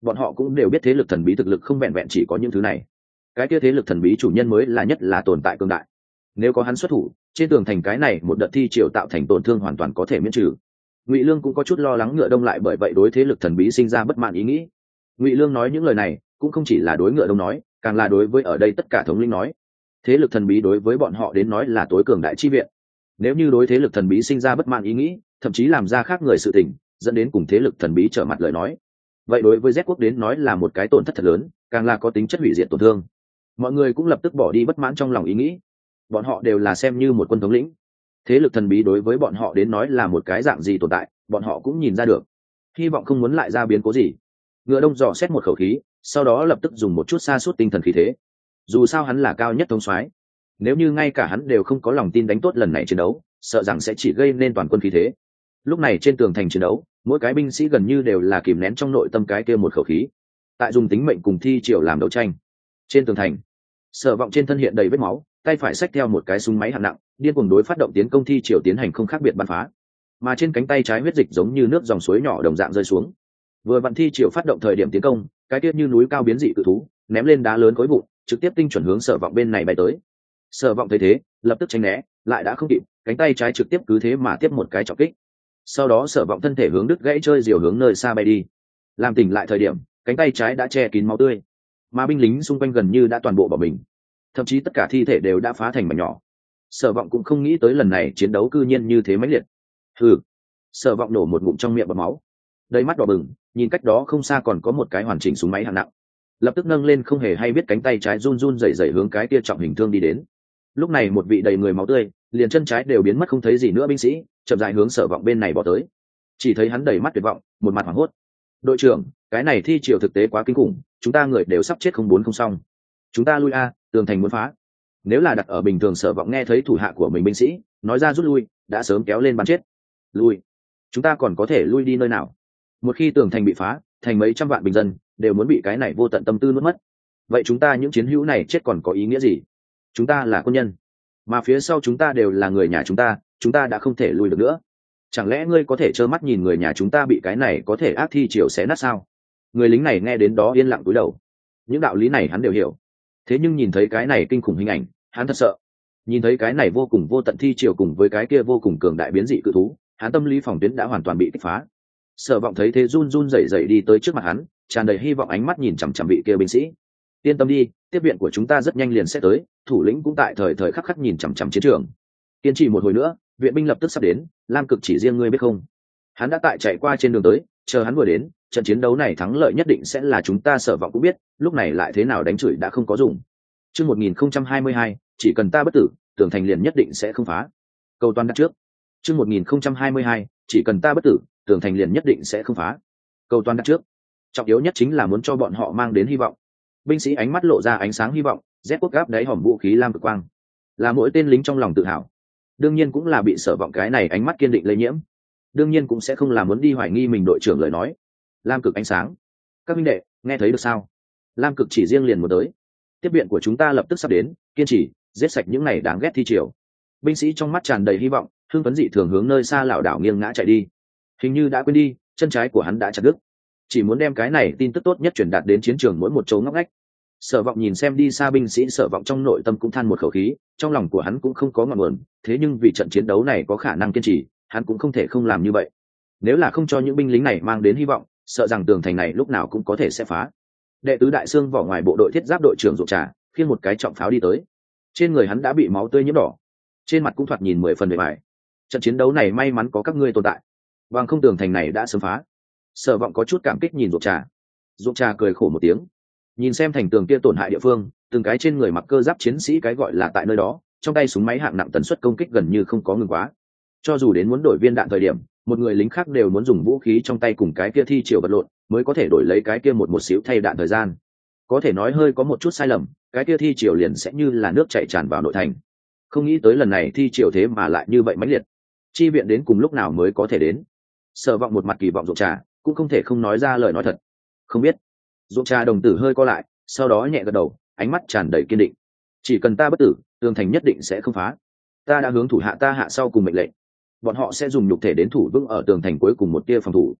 [SPEAKER 1] bọn họ cũng đều biết thế lực thần bí thực lực không vẹn vẹn chỉ có những thứ này. Cái kia thế lực thần bí chủ nhân mới là nhất là tồn tại cường đại. Nếu có hắn xuất thủ, trên tường thành cái này một đợt thi triều tạo thành tổn thương hoàn toàn có thể miễn trừ. Ngụy Lương cũng có chút lo lắng Ngựa Đông lại bởi vậy đối thế lực thần bí sinh ra bất mãn ý nghĩ. Ngụy Lương nói những lời này cũng không chỉ là đối Ngựa Đông nói, càng là đối với ở đây tất cả thống lĩnh nói. Thế lực thần bí đối với bọn họ đến nói là tối cường đại chi viện. Nếu như đối thế lực thần bí sinh ra bất mãn ý nghĩ, thậm chí làm ra khác người sự tình, dẫn đến cùng thế lực thần bí trở mặt lời nói, vậy đối với Z quốc đến nói là một cái tổn thất thật lớn, càng là có tính chất hủy diệt tổn thương. Mọi người cũng lập tức bỏ đi bất mãn trong lòng ý nghĩ. Bọn họ đều là xem như một quân thống lĩnh, thế lực thần bí đối với bọn họ đến nói là một cái dạng gì tồn tại, bọn họ cũng nhìn ra được. Hy vọng không muốn lại ra biến cố gì. Ngựa Đông dò xét một khẩu khí, sau đó lập tức dùng một chút sa sút tinh thần khí thế. Dù sao hắn là cao nhất thống soái, nếu như ngay cả hắn đều không có lòng tin đánh tốt lần này chiến đấu, sợ rằng sẽ chỉ gây nên toàn quân khí thế. Lúc này trên tường thành chiến đấu, mỗi cái binh sĩ gần như đều là kìm nén trong nội tâm cái kia một khẩu khí, tại dùng tính mệnh cùng thi triều làm đấu tranh. Trên tường thành, Sở Vọng trên thân hiện đầy vết máu, tay phải xách theo một cái súng máy hạng nặng, điên cuồng đối phát động tiến công thi triều tiến hành không khác biệt bắn phá. Mà trên cánh tay trái huyết dịch giống như nước dòng suối nhỏ đồng dạng rơi xuống. Vừa vặn thi triều phát động thời điểm tiến công, cái tiết như núi cao biến dị cự thú, ném lên đá lớn khối vụn, trực tiếp tinh chuẩn hướng Sở Vọng bên này bay tới. Sở Vọng thấy thế, lập tức tránh né, lại đã không kịp, cánh tay trái trực tiếp cứ thế mà tiếp một cái trọng kích. Sau đó Sở Vọng thân thể hướng đứt gãy chơi diều hướng nơi xa bay đi. Làm tỉnh lại thời điểm, cánh tay trái đã che kín máu tươi, mà binh lính xung quanh gần như đã toàn bộ bỏ mình, thậm chí tất cả thi thể đều đã phá thành mảnh nhỏ. Sở Vọng cũng không nghĩ tới lần này chiến đấu cư nhiên như thế mãnh liệt. Hừ. Sở Vọng nổ một ngụm trong miệng bọt máu, đầy mắt đỏ bừng, nhìn cách đó không xa còn có một cái hoàn chỉnh súng máy hạng nặng, lập tức nâng lên không hề hay biết cánh tay trái run run rẩy rẩy hướng cái kia trọng hình thương đi đến. Lúc này một vị đầy người máu tươi, liền chân trái đều biến mất không thấy gì nữa binh sĩ, chậm rãi hướng Sở Vọng bên này bỏ tới. Chỉ thấy hắn đầy mắt tuyệt vọng, một mặt hoảng hốt. Đội trưởng, cái này thi triều thực tế quá kinh khủng, chúng ta người đều sắp chết không bốn không xong. Chúng ta lui a, tường thành muốn phá. Nếu là đặt ở bình thường Sở Vọng nghe thấy thủ hạ của mình binh sĩ nói ra rút lui, đã sớm kéo lên bắn chết. Lui? Chúng ta còn có thể lui đi nơi nào? Một khi tường thành bị phá, thành mấy trăm vạn bình dân đều muốn bị cái này vô tận tâm tư nuốt mất. Vậy chúng ta những chiến hữu này chết còn có ý nghĩa gì? Chúng ta là quân nhân, mà phía sau chúng ta đều là người nhà chúng ta đã không thể lui được nữa. Chẳng lẽ ngươi có thể trơ mắt nhìn người nhà chúng ta bị cái này có thể ác thi triều xé nát sao? Người lính này nghe đến đó yên lặng cúi đầu. Những đạo lý này hắn đều hiểu, thế nhưng nhìn thấy cái này kinh khủng hình ảnh, hắn thật sợ. Nhìn thấy cái này vô cùng vô tận thi triều cùng với cái kia vô cùng cường đại biến dị cự thú, hắn tâm lý phòng tuyến đã hoàn toàn bị kích phá. Sở Vọng thấy thế run run rẩy rẩy đi tới trước mặt hắn, tràn đầy hy vọng ánh mắt nhìn chằm chằm vị kia binh sĩ. Yên tâm đi, tiếp viện của chúng ta rất nhanh liền sẽ tới, thủ lĩnh cũng tại thời thời khắc khắc nhìn chằm chằm chiến trường. Kiên trì một hồi nữa, viện binh lập tức sắp đến, Lam Cực Chỉ riêng ngươi biết không? Hắn đã tại chạy qua trên đường tới, chờ hắn vừa đến, trận chiến đấu này thắng lợi nhất định sẽ là chúng ta. Sở Vọng cũng biết, lúc này lại thế nào đánh chửi đã không có dùng. Chương 1022, chỉ cần ta bất tử, tường thành liền nhất định sẽ không phá. Câu toàn đặt trước. Chương 1022, chỉ cần ta bất tử, tường thành liền nhất định sẽ không phá. Câu toàn đặt trước. Trọng yếu nhất chính là muốn cho bọn họ mang đến hy vọng. Binh sĩ ánh mắt lộ ra ánh sáng hy vọng, Z quốc gáp đáy hòm vũ khí lam cực quang, là mỗi tên lính trong lòng tự hào. Đương nhiên cũng là bị Sở Vọng cái này ánh mắt kiên định lây nhiễm. Đương nhiên cũng sẽ không làm muốn đi hoài nghi mình đội trưởng lời nói. Lam cực ánh sáng. Các minh đệ, nghe thấy được sao? Lam cực chỉ riêng liền một tới. Tiếp viện của chúng ta lập tức sắp đến, kiên trì, giết sạch những này đáng ghét thi triều. Binh sĩ trong mắt tràn đầy hy vọng, hưng phấn dị thường hướng nơi xa lảo đảo nghiêng ngã chạy đi. Hình như đã quên đi, chân trái của hắn đã chặt đứt. Chỉ muốn đem cái này tin tức tốt nhất truyền đạt đến chiến trường mỗi một chỗ ngóc ngách. Sở Vọng nhìn xem đi xa binh sĩ, Sở Vọng trong nội tâm cũng than một khẩu khí, trong lòng của hắn cũng không có ngọn nguồn, thế nhưng vì trận chiến đấu này có khả năng kiên trì, hắn cũng không thể không làm như vậy. Nếu là không cho những binh lính này mang đến hy vọng, sợ rằng tường thành này lúc nào cũng có thể sẽ phá. Đệ tứ đại xương vỏ ngoài bộ đội thiết giáp đội trưởng Dụng Trà, khiêng một cái trọng pháo đi tới. Trên người hắn đã bị máu tươi nhiễm đỏ, trên mặt cũng thoạt nhìn 10 phần bề bài. Trận chiến đấu này may mắn có các ngươi tồn tại, bằng không tường thành này đã sớm phá. Sở Vọng có chút cảm kích nhìn Dụng Trà. Dụng Trà cười khổ một tiếng, nhìn xem thành tường kia tổn hại địa phương, từng cái trên người mặc cơ giáp chiến sĩ cái gọi là tại nơi đó, trong tay súng máy hạng nặng tần suất công kích gần như không có ngừng quá. Cho dù đến muốn đổi viên đạn thời điểm, một người lính khác đều muốn dùng vũ khí trong tay cùng cái kia thi triều vật lộn, mới có thể đổi lấy cái kia một xíu thay đạn thời gian. Có thể nói hơi có một chút sai lầm, cái kia thi triều liền sẽ như là nước chảy tràn vào nội thành. Không nghĩ tới lần này thi triều thế mà lại như vậy mãnh liệt. Chi viện đến cùng lúc nào mới có thể đến? Sở Vọng một mặt kỳ vọng Dụng Trà, cũng không thể không nói ra lời nói thật. Không biết. Dụng Trà đồng tử hơi co lại, sau đó nhẹ gật đầu, ánh mắt tràn đầy kiên định. Chỉ cần ta bất tử, tường thành nhất định sẽ không phá. Ta đã hướng thủ hạ ta hạ sau cùng mệnh lệnh. Bọn họ sẽ dùng nhục thể đến thủ vững ở tường thành cuối cùng một tia phòng thủ.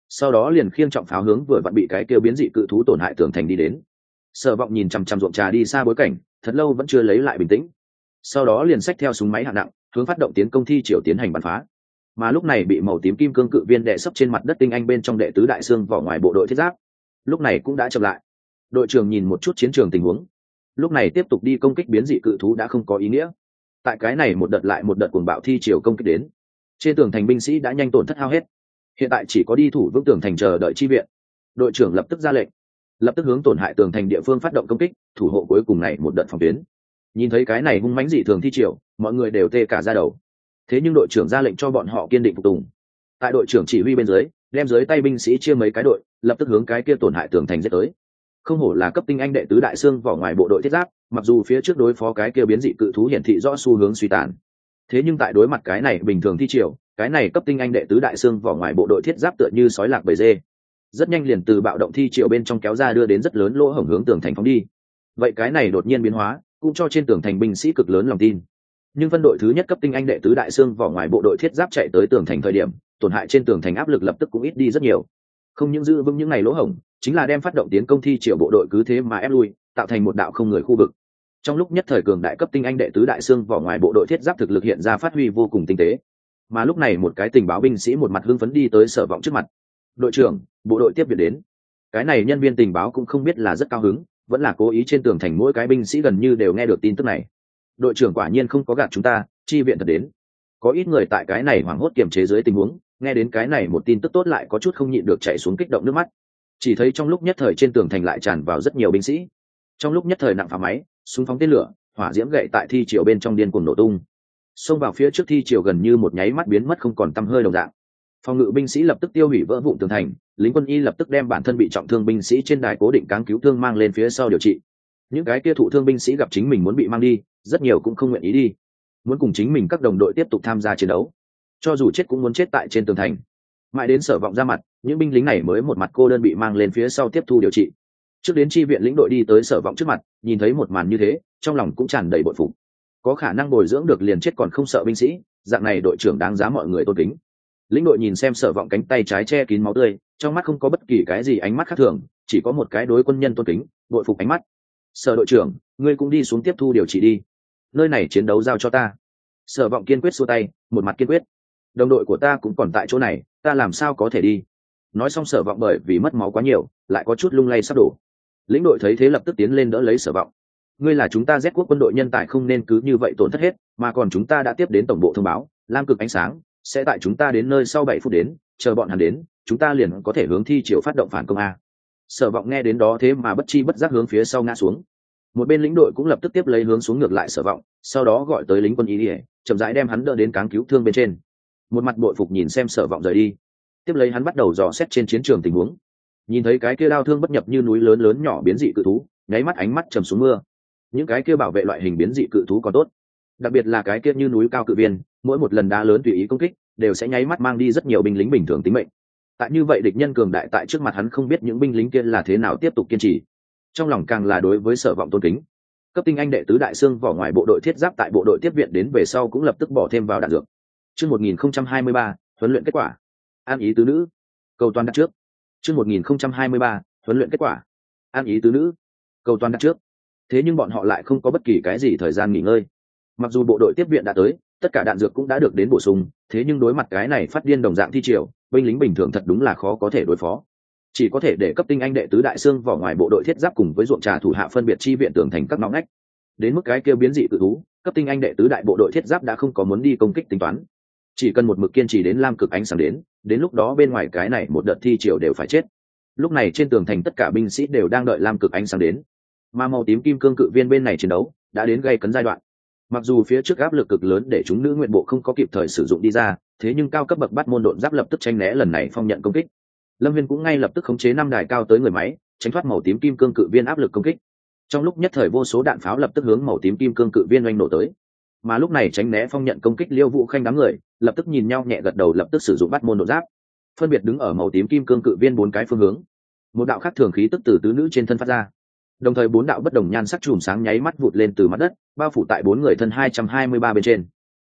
[SPEAKER 1] sau đó liền khiêng trọng pháo hướng vừa vặn bị cái kêu biến dị cự thú tổn hại tường thành đi đến. Sở Vọng nhìn chằm chằm ruộng trà đi xa bối cảnh, thật lâu vẫn chưa lấy lại bình tĩnh. Sau đó liền xách theo súng máy hạng nặng, hướng phát động tiến công thi triều tiến hành bắn phá. Mà lúc này bị màu tím kim cương cự viên đè sấp trên mặt đất tinh anh bên trong đệ tứ đại xương vỏ ngoài bộ đội thiết giáp, lúc này cũng đã chậm lại. Đội trưởng nhìn một chút chiến trường tình huống, lúc này tiếp tục đi công kích biến dị cự thú đã không có ý nghĩa. Tại cái này một đợt lại một đợt cuồng bạo thi triều công kích đến, trên tường thành binh sĩ đã nhanh tổn thất hao hết, hiện tại chỉ có đi thủ vững tường thành chờ đợi chi viện. Đội trưởng lập tức ra lệnh, lập tức hướng tổn hại tường thành địa phương phát động công kích, thủ hộ cuối cùng này một đợt phòng tuyến. Nhìn thấy cái này hung mãnh dị thường thi triều, mọi người đều tê cả da đầu. Thế nhưng đội trưởng ra lệnh cho bọn họ kiên định phục tùng. Tại đội trưởng chỉ huy bên dưới, đem dưới tay binh sĩ chia mấy cái đội, lập tức hướng cái kia tổn hại tường thành giết tới. Không hổ là cấp tinh anh đệ tứ đại xương vỏ ngoài bộ đội thiết giáp, mặc dù phía trước đối phó cái kia biến dị cự thú hiển thị rõ xu hướng suy tàn, thế nhưng tại đối mặt cái này bình thường thi triều, cái này cấp tinh anh đệ tứ đại xương vỏ ngoài bộ đội thiết giáp tựa như sói lạc bầy dê, rất nhanh liền từ bạo động thi triều bên trong kéo ra đưa đến rất lớn lỗ hổng hướng tường thành phóng đi. Vậy cái này đột nhiên biến hóa, cũng cho trên tường thành binh sĩ cực lớn lòng tin. Nhưng phân đội thứ nhất cấp tinh anh đệ tứ đại xương vỏ ngoài bộ đội thiết giáp chạy tới tường thành thời điểm, tổn hại trên tường thành áp lực lập tức cũng ít đi rất nhiều. Không những giữ vững những ngày lỗ hổng, chính là đem phát động tiến công thi triều bộ đội cứ thế mà ép lui, tạo thành một đạo không người khu vực. Trong lúc nhất thời cường đại cấp tinh anh đệ tứ đại xương vỏ ngoài bộ đội thiết giáp thực lực hiện ra phát huy vô cùng tinh tế. Mà lúc này một cái tình báo binh sĩ một mặt hưng phấn đi tới Sở Vọng trước mặt. Đội trưởng, bộ đội tiếp viện đến. Cái này nhân viên tình báo cũng không biết là rất cao hứng, vẫn là cố ý trên tường thành mỗi cái binh sĩ gần như đều nghe được tin tức này. Đội trưởng quả nhiên không có gạt chúng ta, chi viện thật đến. Có ít người tại cái này hoảng hốt kiềm chế dưới tình huống, nghe đến cái này một tin tức tốt lại có chút không nhịn được chảy xuống kích động nước mắt. Chỉ thấy trong lúc nhất thời trên tường thành lại tràn vào rất nhiều binh sĩ. Trong lúc nhất thời nặng phá máy, súng phóng tên lửa, hỏa diễm gậy tại thi triều bên trong điên cuồng nổ tung. Xông vào phía trước thi triều gần như một nháy mắt biến mất không còn tăm hơi đồng dạng. Phòng ngự binh sĩ lập tức tiêu hủy vỡ vụn tường thành, lính quân y lập tức đem bản thân bị trọng thương binh sĩ trên đài cố định cáng cứu thương mang lên phía sau điều trị. Những cái kia thụ thương binh sĩ gặp chính mình muốn bị mang đi, rất nhiều cũng không nguyện ý đi, muốn cùng chính mình các đồng đội tiếp tục tham gia chiến đấu, cho dù chết cũng muốn chết tại trên tường thành. Mãi đến Sở Vọng ra mặt, những binh lính này mới một mặt cô đơn bị mang lên phía sau tiếp thu điều trị. Trước đến chi viện lĩnh đội đi tới Sở Vọng trước mặt, nhìn thấy một màn như thế, trong lòng cũng tràn đầy bội phục. Có khả năng bồi dưỡng được liền chết còn không sợ binh sĩ, dạng này đội trưởng đáng giá mọi người tôn kính. Lĩnh đội nhìn xem Sở Vọng cánh tay trái che kín máu tươi, trong mắt không có bất kỳ cái gì ánh mắt khác thường, chỉ có một cái đối quân nhân tôn kính, bội phục ánh mắt. Sở đội trưởng, ngươi cũng đi xuống tiếp thu điều trị đi, nơi này chiến đấu giao cho ta. Sở Vọng kiên quyết xua tay, một mặt kiên quyết. Đồng đội của ta cũng còn tại chỗ này, ta làm sao có thể đi. Nói xong Sở Vọng bởi vì mất máu quá nhiều, lại có chút lung lay sắp đổ. Lĩnh đội thấy thế lập tức tiến lên đỡ lấy Sở Vọng. Ngươi là chúng ta Z quốc quân đội nhân tài, không nên cứ như vậy tổn thất hết, mà còn chúng ta đã tiếp đến tổng bộ thông báo, Lam Cực Ánh Sáng sẽ tại chúng ta đến nơi sau 7 phút đến, chờ bọn hắn đến, chúng ta liền có thể hướng thi triều phát động phản công a. Sở Vọng nghe đến đó thế mà bất chi bất giác hướng phía sau ngã xuống. Một bên lĩnh đội cũng lập tức tiếp lấy hướng xuống ngược lại Sở Vọng, sau đó gọi tới lính quân y, chậm rãi đem hắn đỡ đến cáng cứu thương bên trên. Một mặt bội phục nhìn xem Sở Vọng rời đi, tiếp lấy hắn bắt đầu dò xét trên chiến trường tình huống. Nhìn thấy cái kia đao thương bất nhập như núi lớn lớn nhỏ biến dị cự thú, nháy mắt ánh mắt trầm xuống mưa. Những cái kia bảo vệ loại hình biến dị cự thú còn tốt, đặc biệt là cái kia như núi cao cự viên, mỗi một lần đá lớn tùy ý công kích, đều sẽ nháy mắt mang đi rất nhiều binh lính bình thường tính mệnh. Tại như vậy địch nhân cường đại tại trước mặt hắn không biết những binh lính kia là thế nào tiếp tục kiên trì. Trong lòng càng là đối với Sở Vọng tôn kính. Cấp tinh anh đệ tứ đại xương vỏ ngoài bộ đội thiết giáp tại bộ đội tiếp viện đến về sau cũng lập tức bỏ thêm vào đạn dược. Chương 1023, huấn luyện kết quả. An ý tứ nữ. Cầu toàn đặt trước. Chương 1023, huấn luyện kết quả. An ý tứ nữ. Cầu toàn đặt trước. Thế nhưng bọn họ lại không có bất kỳ cái gì thời gian nghỉ ngơi. Mặc dù bộ đội tiếp viện đã tới, tất cả đạn dược cũng đã được đến bổ sung, thế nhưng đối mặt cái này phát điên đồng dạng thi triều, binh lính bình thường thật đúng là khó có thể đối phó. Chỉ có thể để cấp tinh anh đệ tứ đại xương vỏ ngoài bộ đội thiết giáp cùng với ruộng trà thủ hạ phân biệt chi viện tường thành các ngõ ngách. Đến mức cái kêu biến dị cự thú, cấp tinh anh đệ tứ đại bộ đội thiết giáp đã không có muốn đi công kích tính toán. Chỉ cần một mực kiên trì đến Lam Cực Ánh Sáng đến lúc đó bên ngoài cái này một đợt thi triều đều phải chết. Lúc này trên tường thành tất cả binh sĩ đều đang đợi Lam Cực Ánh Sáng đến. Mà màu tím kim cương cự viên bên này chiến đấu đã đến gay cấn giai đoạn. Mặc dù phía trước áp lực cực lớn để chúng nữ nguyện bộ không có kịp thời sử dụng đi ra, thế nhưng cao cấp bậc bắt môn độn giáp lập tức tranh né lần này phong nhận công kích. Lâm Viên cũng ngay lập tức khống chế 5 đài cao tới người máy, tránh thoát màu tím kim cương cự viên áp lực công kích. Trong lúc nhất thời vô số đạn pháo lập tức hướng màu tím kim cương cự viên oanh nổ tới. Mà lúc này tránh né phong nhận công kích Liêu Vũ Khanh đám người, lập tức nhìn nhau nhẹ gật đầu lập tức sử dụng bắt môn độn giáp, phân biệt đứng ở màu tím kim cương cự viên 4 cái phương hướng. Một đạo khác thường khí tức từ tứ nữ trên thân phát ra. Đồng thời 4 đạo bất đồng nhan sắc chùm sáng nháy mắt vụt lên từ mặt đất, bao phủ tại 4 người thân 223 bên trên.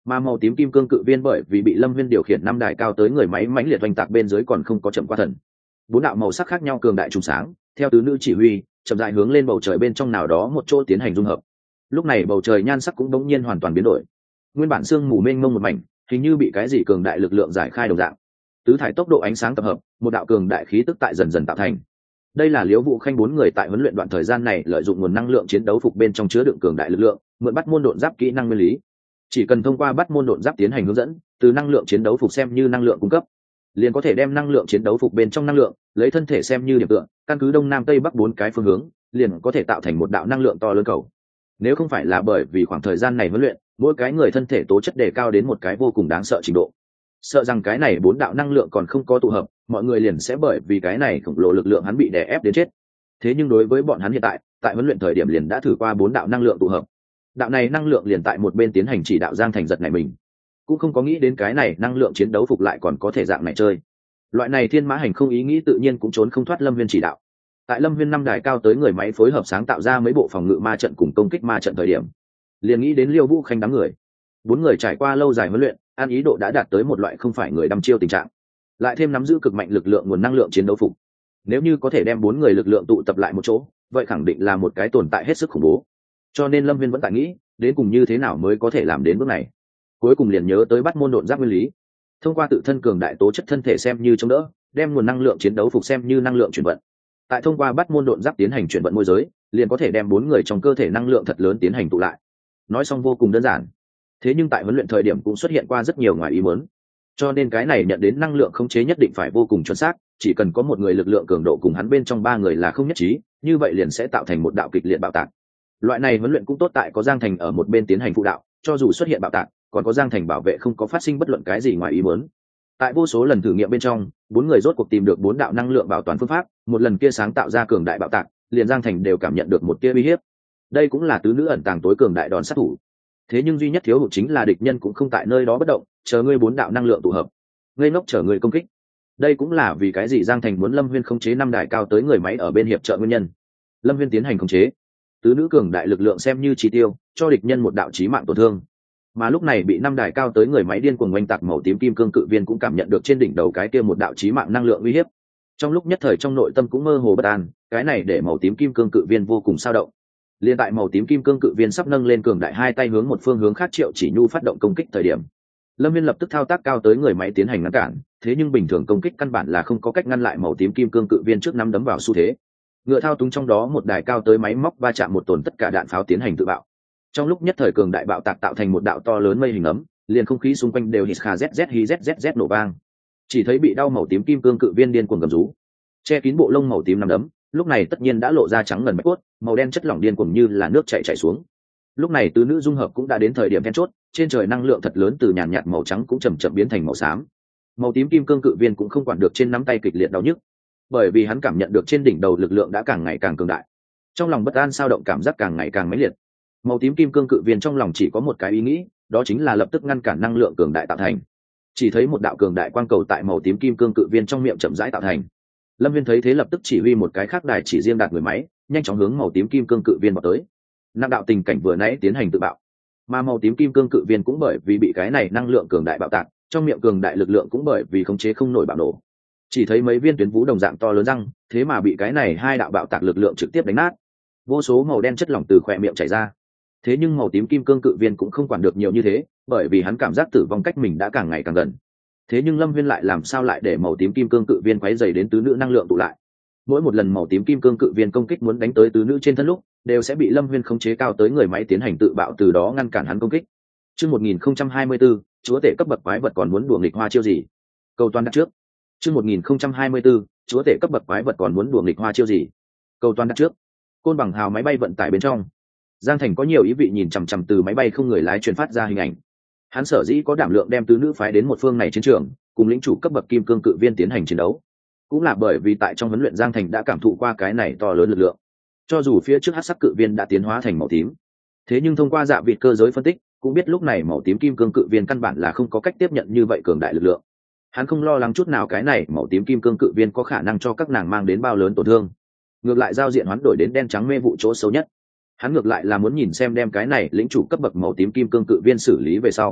[SPEAKER 1] mà màu tím kim cương cự viên bởi vì bị Lâm Viên điều khiển năm đài cao tới người máy mãnh liệt oanh tạc bên dưới còn không có chậm qua thần. Bốn đạo màu sắc khác nhau cường đại trùng sáng, theo tứ nữ chỉ huy, chậm rãi hướng lên bầu trời bên trong nào đó một chỗ tiến hành dung hợp. Lúc này bầu trời nhan sắc cũng đống nhiên hoàn toàn biến đổi. Nguyên bản sương mù mênh mông một mảnh, hình như bị cái gì cường đại lực lượng giải khai đồng dạng. Tứ thải tốc độ ánh sáng tập hợp, một đạo cường đại khí tức tại dần dần tạo thành. Đây là Liễu Vũ Khanh bốn người tại huấn luyện đoạn thời gian này lợi dụng nguồn năng lượng chiến đấu phục bên trong chứa đựng cường đại lực lượng, mượn bắt môn độn giáp kỹ năng nguyên lý. Chỉ cần thông qua bắt môn độn giáp tiến hành hướng dẫn, từ năng lượng chiến đấu phục xem như năng lượng cung cấp, liền có thể đem năng lượng chiến đấu phục bên trong năng lượng lấy thân thể xem như điểm tựa, căn cứ đông nam tây bắc bốn cái phương hướng, liền có thể tạo thành một đạo năng lượng to lớn cầu. Nếu không phải là bởi vì khoảng thời gian này huấn luyện, mỗi cái người thân thể tố chất đề cao đến một cái vô cùng đáng sợ trình độ, sợ rằng cái này bốn đạo năng lượng còn không có tụ hợp, mọi người liền sẽ bởi vì cái này khổng lồ lực lượng hắn bị đè ép đến chết. Thế nhưng đối với bọn hắn hiện tại, tại huấn luyện thời điểm liền đã thử qua bốn đạo năng lượng tụ hợp. Đạo này năng lượng liền tại một bên tiến hành chỉ đạo Giang Thành giật này mình, cũng không có nghĩ đến cái này năng lượng chiến đấu phục lại còn có thể dạng này chơi. Loại này thiên mã hành không ý nghĩ tự nhiên cũng trốn không thoát Lâm Viên chỉ đạo. Tại Lâm Viên năm đài cao tới người máy phối hợp sáng tạo ra mấy bộ phòng ngự ma trận cùng công kích ma trận thời điểm, liền nghĩ đến Liêu Vũ Khanh đám người. Bốn người trải qua lâu dài huấn luyện, an ý độ đã đạt tới một loại không phải người đăm chiêu tình trạng, lại thêm nắm giữ cực mạnh lực lượng nguồn năng lượng chiến đấu phục. Nếu như có thể đem bốn người lực lượng tụ tập lại một chỗ, vậy khẳng định là một cái tồn tại hết sức khủng bố. Cho nên Lâm Viên vẫn tại nghĩ, đến cùng như thế nào mới có thể làm đến bước này. Cuối cùng liền nhớ tới bắt môn độn giáp nguyên lý, thông qua tự thân cường đại tố chất thân thể xem như chống đỡ, đem nguồn năng lượng chiến đấu phục xem như năng lượng chuyển vận. Tại thông qua bắt môn độn giáp tiến hành chuyển vận môi giới, liền có thể đem bốn người trong cơ thể năng lượng thật lớn tiến hành tụ lại. Nói xong vô cùng đơn giản. Thế nhưng tại huấn luyện thời điểm cũng xuất hiện qua rất nhiều ngoài ý muốn. Cho nên cái này nhận đến năng lượng khống chế nhất định phải vô cùng chuẩn xác, chỉ cần có một người lực lượng cường độ cùng hắn bên trong ba người là không nhất trí, như vậy liền sẽ tạo thành một đạo kịch liệt bạo tạc. Loại này huấn luyện cũng tốt tại có Giang Thành ở một bên tiến hành phụ đạo, cho dù xuất hiện bạo tạc, còn có Giang Thành bảo vệ không có phát sinh bất luận cái gì ngoài ý muốn. Tại vô số lần thử nghiệm bên trong, bốn người rốt cuộc tìm được bốn đạo năng lượng bảo toàn phương pháp, một lần kia sáng tạo ra cường đại bạo tạc, liền Giang Thành đều cảm nhận được một tia uy hiếp. Đây cũng là tứ nữ ẩn tàng tối cường đại đòn sát thủ. Thế nhưng duy nhất thiếu hụt chính là địch nhân cũng không tại nơi đó bất động, chờ ngươi bốn đạo năng lượng tụ hợp, ngây ngốc chờ người công kích. Đây cũng là vì cái gì Giang Thành muốn Lâm Viên khống chế năm đài cao tới người máy ở bên hiệp trợ nguyên nhân. Lâm Viên tiến hành khống chế tứ nữ cường đại lực lượng xem như chi tiêu, cho địch nhân một đạo chí mạng tổn thương. Mà lúc này bị năm đài cao tới người máy điên cuồng oanh tạc màu tím kim cương cự viên cũng cảm nhận được trên đỉnh đầu cái kia một đạo chí mạng năng lượng uy hiếp. Trong lúc nhất thời trong nội tâm cũng mơ hồ bất an, cái này để màu tím kim cương cự viên vô cùng sao động. Liên tại màu tím kim cương cự viên sắp nâng lên cường đại hai tay hướng một phương hướng khác Triệu Chỉ Nhu phát động công kích thời điểm, Lâm Viên lập tức thao tác cao tới người máy tiến hành ngăn cản, thế nhưng bình thường công kích căn bản là không có cách ngăn lại màu tím kim cương cự viên trước nắm đấm vào xu thế. Ngựa thao túng trong đó một đài cao tới máy móc va chạm một tồn tất cả đạn pháo tiến hành tự bạo. Trong lúc nhất thời cường đại bạo tạc tạo thành một đạo to lớn mây hình ấm, liền không khí xung quanh đều hít kha zz hi zzz nổ vang. Chỉ thấy bị đau màu tím kim cương cự viên điên cuồng gầm rú, che kín bộ lông màu tím nắm đấm, lúc này tất nhiên đã lộ ra trắng ngần bạch cốt, màu đen chất lỏng điên cuồng như là nước chảy xuống. Lúc này tứ nữ dung hợp cũng đã đến thời điểm then chốt, trên trời năng lượng thật lớn từ nhàn nhạt màu trắng cũng chậm chậm biến thành màu xám. Màu tím kim cương cự viên cũng không quản được trên nắm tay kịch liệt đau nhức, bởi vì hắn cảm nhận được trên đỉnh đầu lực lượng đã càng ngày càng cường đại, trong lòng bất an sao động cảm giác càng ngày càng mãnh liệt. Màu tím kim cương cự viên trong lòng chỉ có một cái ý nghĩ, đó chính là lập tức ngăn cản năng lượng cường đại tạo thành. Chỉ thấy một đạo cường đại quang cầu tại màu tím kim cương cự viên trong miệng chậm rãi tạo thành. Lâm Viên thấy thế lập tức chỉ huy một cái khác đài chỉ riêng đạt người máy, nhanh chóng hướng màu tím kim cương cự viên vào tới. Năng đạo tình cảnh vừa nãy tiến hành tự bạo, mà màu tím kim cương cự viên cũng bởi vì bị cái này năng lượng cường đại bạo tạc, trong miệng cường đại lực lượng cũng bởi vì khống chế không nổi bạo nổ. Chỉ thấy mấy viên tuyến vũ đồng dạng to lớn răng, thế mà bị cái này hai đạo bạo tạc lực lượng trực tiếp đánh nát. Vô số màu đen chất lỏng từ khỏe miệng chảy ra. Thế nhưng màu tím kim cương cự viên cũng không quản được nhiều như thế, bởi vì hắn cảm giác tử vong cách mình đã càng ngày càng gần. Thế nhưng Lâm Viên lại làm sao lại để màu tím kim cương cự viên quấy dày đến tứ nữ năng lượng tụ lại. Mỗi một lần màu tím kim cương cự viên công kích muốn đánh tới tứ nữ trên thân lúc, đều sẽ bị Lâm Viên khống chế cao tới người máy tiến hành tự bạo, từ đó ngăn cản hắn công kích. Chương 1024, chúa tể cấp bậc quái vật còn muốn đùa nghịch hoa chiêu gì? Câu toán đặt trước. Chương 1024, chúa tể cấp bậc quái vật còn muốn đùa nghịch hoa chiêu gì? Câu toán đặt trước. Côn bằng hào máy bay vận tải bên trong, Giang Thành có nhiều ý vị nhìn chằm chằm từ máy bay không người lái truyền phát ra hình ảnh. Hắn sở dĩ có đảm lượng đem tứ nữ phái đến một phương này chiến trường, cùng lĩnh chủ cấp bậc kim cương cự viên tiến hành chiến đấu, cũng là bởi vì tại trong huấn luyện Giang Thành đã cảm thụ qua cái này to lớn lực lượng. Cho dù phía trước hắc sắc cự viên đã tiến hóa thành màu tím, thế nhưng thông qua dạ vịt cơ giới phân tích, cũng biết lúc này màu tím kim cương cự viên căn bản là không có cách tiếp nhận như vậy cường đại lực lượng. Hắn không lo lắng chút nào cái này màu tím kim cương cự viên có khả năng cho các nàng mang đến bao lớn tổn thương, ngược lại giao diện hoán đổi đến đen trắng mê vụ chỗ xấu nhất. Hắn ngược lại là muốn nhìn xem đem cái này lĩnh chủ cấp bậc màu tím kim cương cự viên xử lý về sau,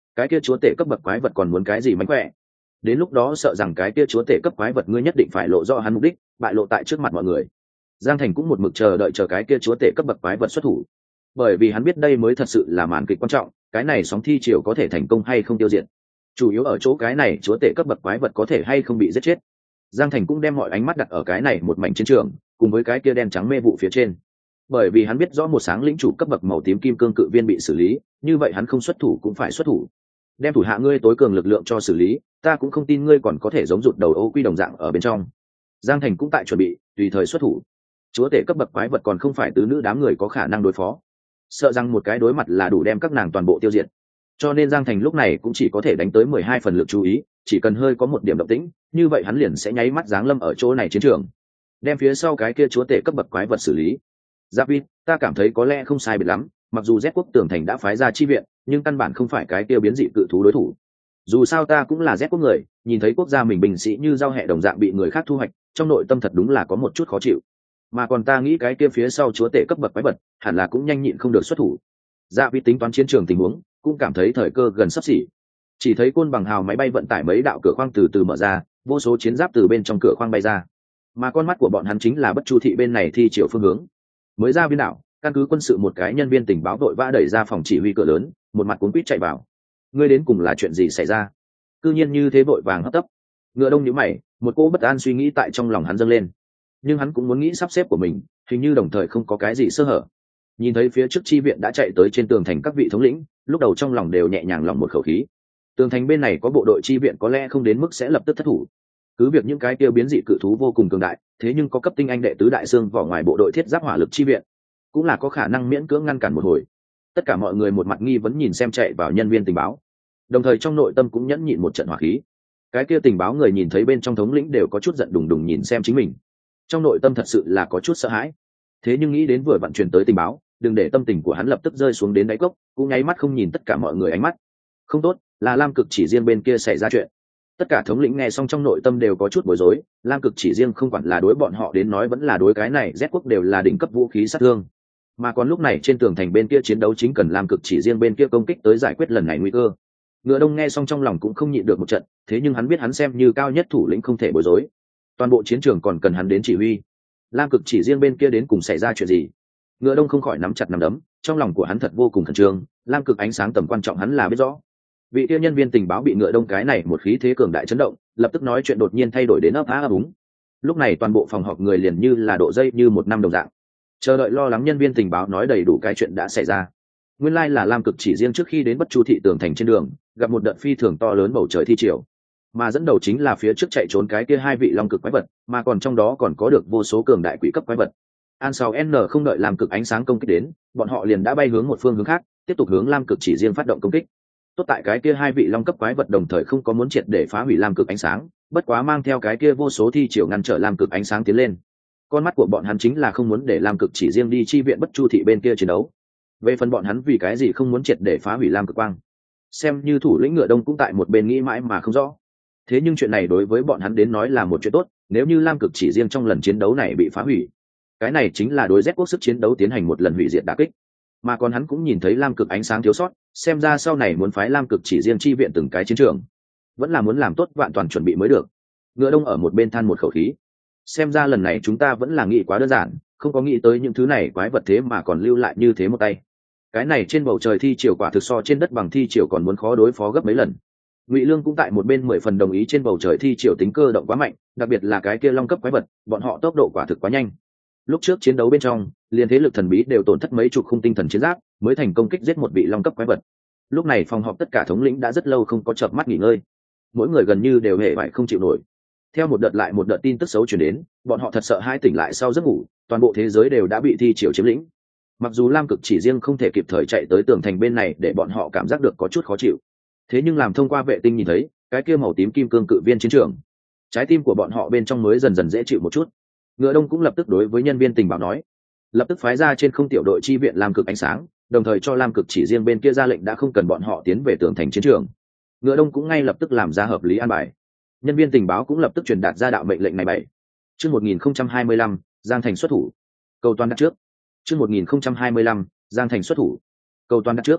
[SPEAKER 1] cái kia chúa tể cấp bậc quái vật còn muốn cái gì mánh khỏe. Đến lúc đó sợ rằng cái kia chúa tể cấp quái vật ngươi nhất định phải lộ rõ hắn mục đích, bại lộ tại trước mặt mọi người. Giang Thành cũng một mực chờ đợi cái kia chúa tể cấp bậc quái vật xuất thủ, bởi vì hắn biết đây mới thật sự là màn kịch quan trọng, cái này sóng thi triều có thể thành công hay không tiêu diệt, chủ yếu ở chỗ cái này chúa tể cấp bậc quái vật có thể hay không bị giết chết. Giang Thành cũng đem mọi ánh mắt đặt ở cái này một mảnh chiến trường cùng với cái kia đen trắng mê vụ phía trên, bởi vì hắn biết rõ một sáng lĩnh chủ cấp bậc màu tím kim cương cự viên bị xử lý, như vậy hắn không xuất thủ cũng phải xuất thủ, đem thủ hạ ngươi tối cường lực lượng cho xử lý, ta cũng không tin ngươi còn có thể giống rụt đầu ô quy đồng dạng ở bên trong. Giang Thành cũng tại chuẩn bị tùy thời xuất thủ, chúa tể cấp bậc quái vật còn không phải tứ nữ đám người có khả năng đối phó, sợ rằng một cái đối mặt là đủ đem các nàng toàn bộ tiêu diệt, cho nên Giang Thành lúc này cũng chỉ có thể đánh tới 12 phần lực chú ý, chỉ cần hơi có một điểm động tĩnh, như vậy hắn liền sẽ nháy mắt giáng lâm ở chỗ này chiến trường, đem phía sau cái kia chúa tể cấp bậc quái vật xử lý. Giáp Vin, ta cảm thấy có lẽ không sai biệt lắm, mặc dù Z quốc tường thành đã phái ra chi viện, nhưng căn bản không phải cái kia biến dị cự thú đối thủ. Dù sao ta cũng là Z quốc người, nhìn thấy quốc gia mình binh sĩ như rau hẹ đồng dạng bị người khác thu hoạch, trong nội tâm thật đúng là có một chút khó chịu. Mà còn ta nghĩ cái kia phía sau chúa tể cấp bậc quái vật, hẳn là cũng nhanh nhịn không được xuất thủ. Giáp Vin tính toán chiến trường tình huống, cũng cảm thấy thời cơ gần sắp xỉ. Chỉ thấy côn bằng hào máy bay vận tải mấy đạo cửa khoang từ từ mở ra, vô số chiến giáp từ bên trong cửa khoang bay ra, mà con mắt của bọn hắn chính là Bất Chu thị bên này thi chiều phương hướng. Mới ra viên đảo, căn cứ quân sự một cái nhân viên tình báo đội vã đẩy ra phòng chỉ huy cửa lớn, một mặt cuốn quýt chạy vào. Ngươi đến cùng là chuyện gì xảy ra? Cư nhiên như thế vội vàng hấp tấp. Ngựa Đông nhíu mày, một cỗ bất an suy nghĩ tại trong lòng hắn dâng lên, nhưng hắn cũng muốn nghĩ sắp xếp của mình, hình như đồng thời không có cái gì sơ hở. Nhìn thấy phía trước chi viện đã chạy tới trên tường thành các vị thống lĩnh, lúc đầu trong lòng đều nhẹ nhàng lòng một khẩu khí. Tường thành bên này có bộ đội chi viện có lẽ không đến mức sẽ lập tức thất thủ, cứ việc những cái tiêu biến dị cự thú vô cùng cường đại, thế nhưng có cấp tinh anh đệ tứ đại xương vỏ ngoài bộ đội thiết giáp hỏa lực chi viện, cũng là có khả năng miễn cưỡng ngăn cản một hồi. Tất cả mọi người một mặt nghi vấn nhìn xem chạy vào nhân viên tình báo, đồng thời trong nội tâm cũng nhẫn nhịn một trận hỏa khí. Cái kia tình báo người nhìn thấy bên trong thống lĩnh đều có chút giận đùng đùng nhìn xem chính mình, trong nội tâm thật sự là có chút sợ hãi. Thế nhưng nghĩ đến vừa vận chuyển tới tình báo, đừng để tâm tình của hắn lập tức rơi xuống đến đáy cốc, cũng nháy mắt không nhìn tất cả mọi người ánh mắt. Không tốt, là Lam Cực Chỉ Riêng bên kia xảy ra chuyện. Tất cả thống lĩnh nghe xong trong nội tâm đều có chút bối rối, Lam Cực Chỉ Riêng không quản là đối bọn họ đến nói vẫn là đối cái này Z quốc đều là đỉnh cấp vũ khí sát thương. Mà còn lúc này trên tường thành bên kia chiến đấu chính cần Lam Cực Chỉ Riêng bên kia công kích tới giải quyết lần này nguy cơ. Ngựa Đông nghe xong trong lòng cũng không nhịn được một trận, thế nhưng hắn biết hắn xem như cao nhất thủ lĩnh không thể bối rối. Toàn bộ chiến trường còn cần hắn đến chỉ huy. Lam Cực Chỉ Riêng bên kia đến cùng xảy ra chuyện gì? Ngựa Đông không khỏi nắm chặt nắm đấm, trong lòng của hắn thật vô cùng khẩn trương, Lam Cực ánh sáng tầm quan trọng hắn là biết rõ. Vị kia nhân viên tình báo bị Ngựa Đông cái này một khí thế cường đại chấn động, lập tức nói chuyện đột nhiên thay đổi đến ấp á ấp úng. Lúc này toàn bộ phòng họp người liền như là độ dây như một năm đồng dạng, chờ đợi lo lắng nhân viên tình báo nói đầy đủ cái chuyện đã xảy ra. Nguyên lai là Lam Cực Chỉ Riêng trước khi đến Bất Chu thị tường thành trên đường, gặp một đợt phi thường to lớn bầu trời thi triều, mà dẫn đầu chính là phía trước chạy trốn cái kia hai vị long cực quái vật, mà còn trong đó còn có được vô số cường đại quỷ cấp quái vật. An 6N không đợi Lam Cực ánh sáng công kích đến, bọn họ liền đã bay hướng một phương hướng khác, tiếp tục hướng Lam Cực Chỉ Riêng phát động công kích. Tốt tại cái kia hai vị long cấp quái vật đồng thời không có muốn triệt để phá hủy Lam Cực ánh sáng, bất quá mang theo cái kia vô số thi triều ngăn trở Lam Cực ánh sáng tiến lên. Con mắt của bọn hắn chính là không muốn để Lam Cực Chỉ Riêng đi chi viện Bất Chu thị bên kia chiến đấu. Về phần bọn hắn vì cái gì không muốn triệt để phá hủy Lam Cực quang, xem như thủ lĩnh Ngựa Đông cũng tại một bên nghĩ mãi mà không rõ. Thế nhưng chuyện này đối với bọn hắn đến nói là một chuyện tốt, nếu như Lam Cực Chỉ Riêng trong lần chiến đấu này bị phá hủy, cái này chính là đối Z quốc sức chiến đấu tiến hành một lần hủy diệt đả kích. Mà còn hắn cũng nhìn thấy Lam Cực ánh sáng thiếu sót, xem ra sau này muốn phái Lam Cực Chỉ Riêng chi viện từng cái chiến trường, vẫn là muốn làm tốt vạn toàn chuẩn bị mới được. Ngựa Đông ở một bên than một khẩu khí, xem ra lần này chúng ta vẫn là nghĩ quá đơn giản, không có nghĩ tới những thứ này quái vật thế mà còn lưu lại như thế một tay. Cái này trên bầu trời thi triều quả thực so trên đất bằng thi triều còn muốn khó đối phó gấp mấy lần. Ngụy Lương cũng tại một bên 10 phần đồng ý, trên bầu trời thi triều tính cơ động quá mạnh, đặc biệt là cái kia long cấp quái vật, bọn họ tốc độ quả thực quá nhanh. Lúc trước chiến đấu bên trong, liền thế lực thần bí đều tổn thất mấy chục khung tinh thần chiến giáp, mới thành công kích giết một vị long cấp quái vật. Lúc này phòng họp tất cả thống lĩnh đã rất lâu không có chợp mắt nghỉ ngơi, mỗi người gần như đều hề bại không chịu nổi. Theo một đợt lại một đợt tin tức xấu truyền đến, bọn họ thật sợ hai tỉnh lại sau giấc ngủ, toàn bộ thế giới đều đã bị thi triều chiếm lĩnh. Mặc dù Lam Cực Chỉ Riêng không thể kịp thời chạy tới tường thành bên này để bọn họ cảm giác được có chút khó chịu, thế nhưng làm thông qua vệ tinh nhìn thấy cái kia màu tím kim cương cự viên chiến trường, trái tim của bọn họ bên trong mới dần dần dễ chịu một chút. Ngựa Đông cũng lập tức đối với nhân viên tình báo nói, lập tức phái ra trên không tiểu đội chi viện Lam Cực ánh sáng, đồng thời cho Lam Cực Chỉ Riêng bên kia ra lệnh đã không cần bọn họ tiến về tường thành chiến trường. Ngựa Đông cũng ngay lập tức làm ra hợp lý an bài. Nhân viên tình báo cũng lập tức truyền đạt ra đạo mệnh lệnh này 7. Chương 1025, Giang Thành xuất thủ. Cầu toàn đặt trước. Chương 1025, Giang Thành xuất thủ. Cầu toàn đặt trước.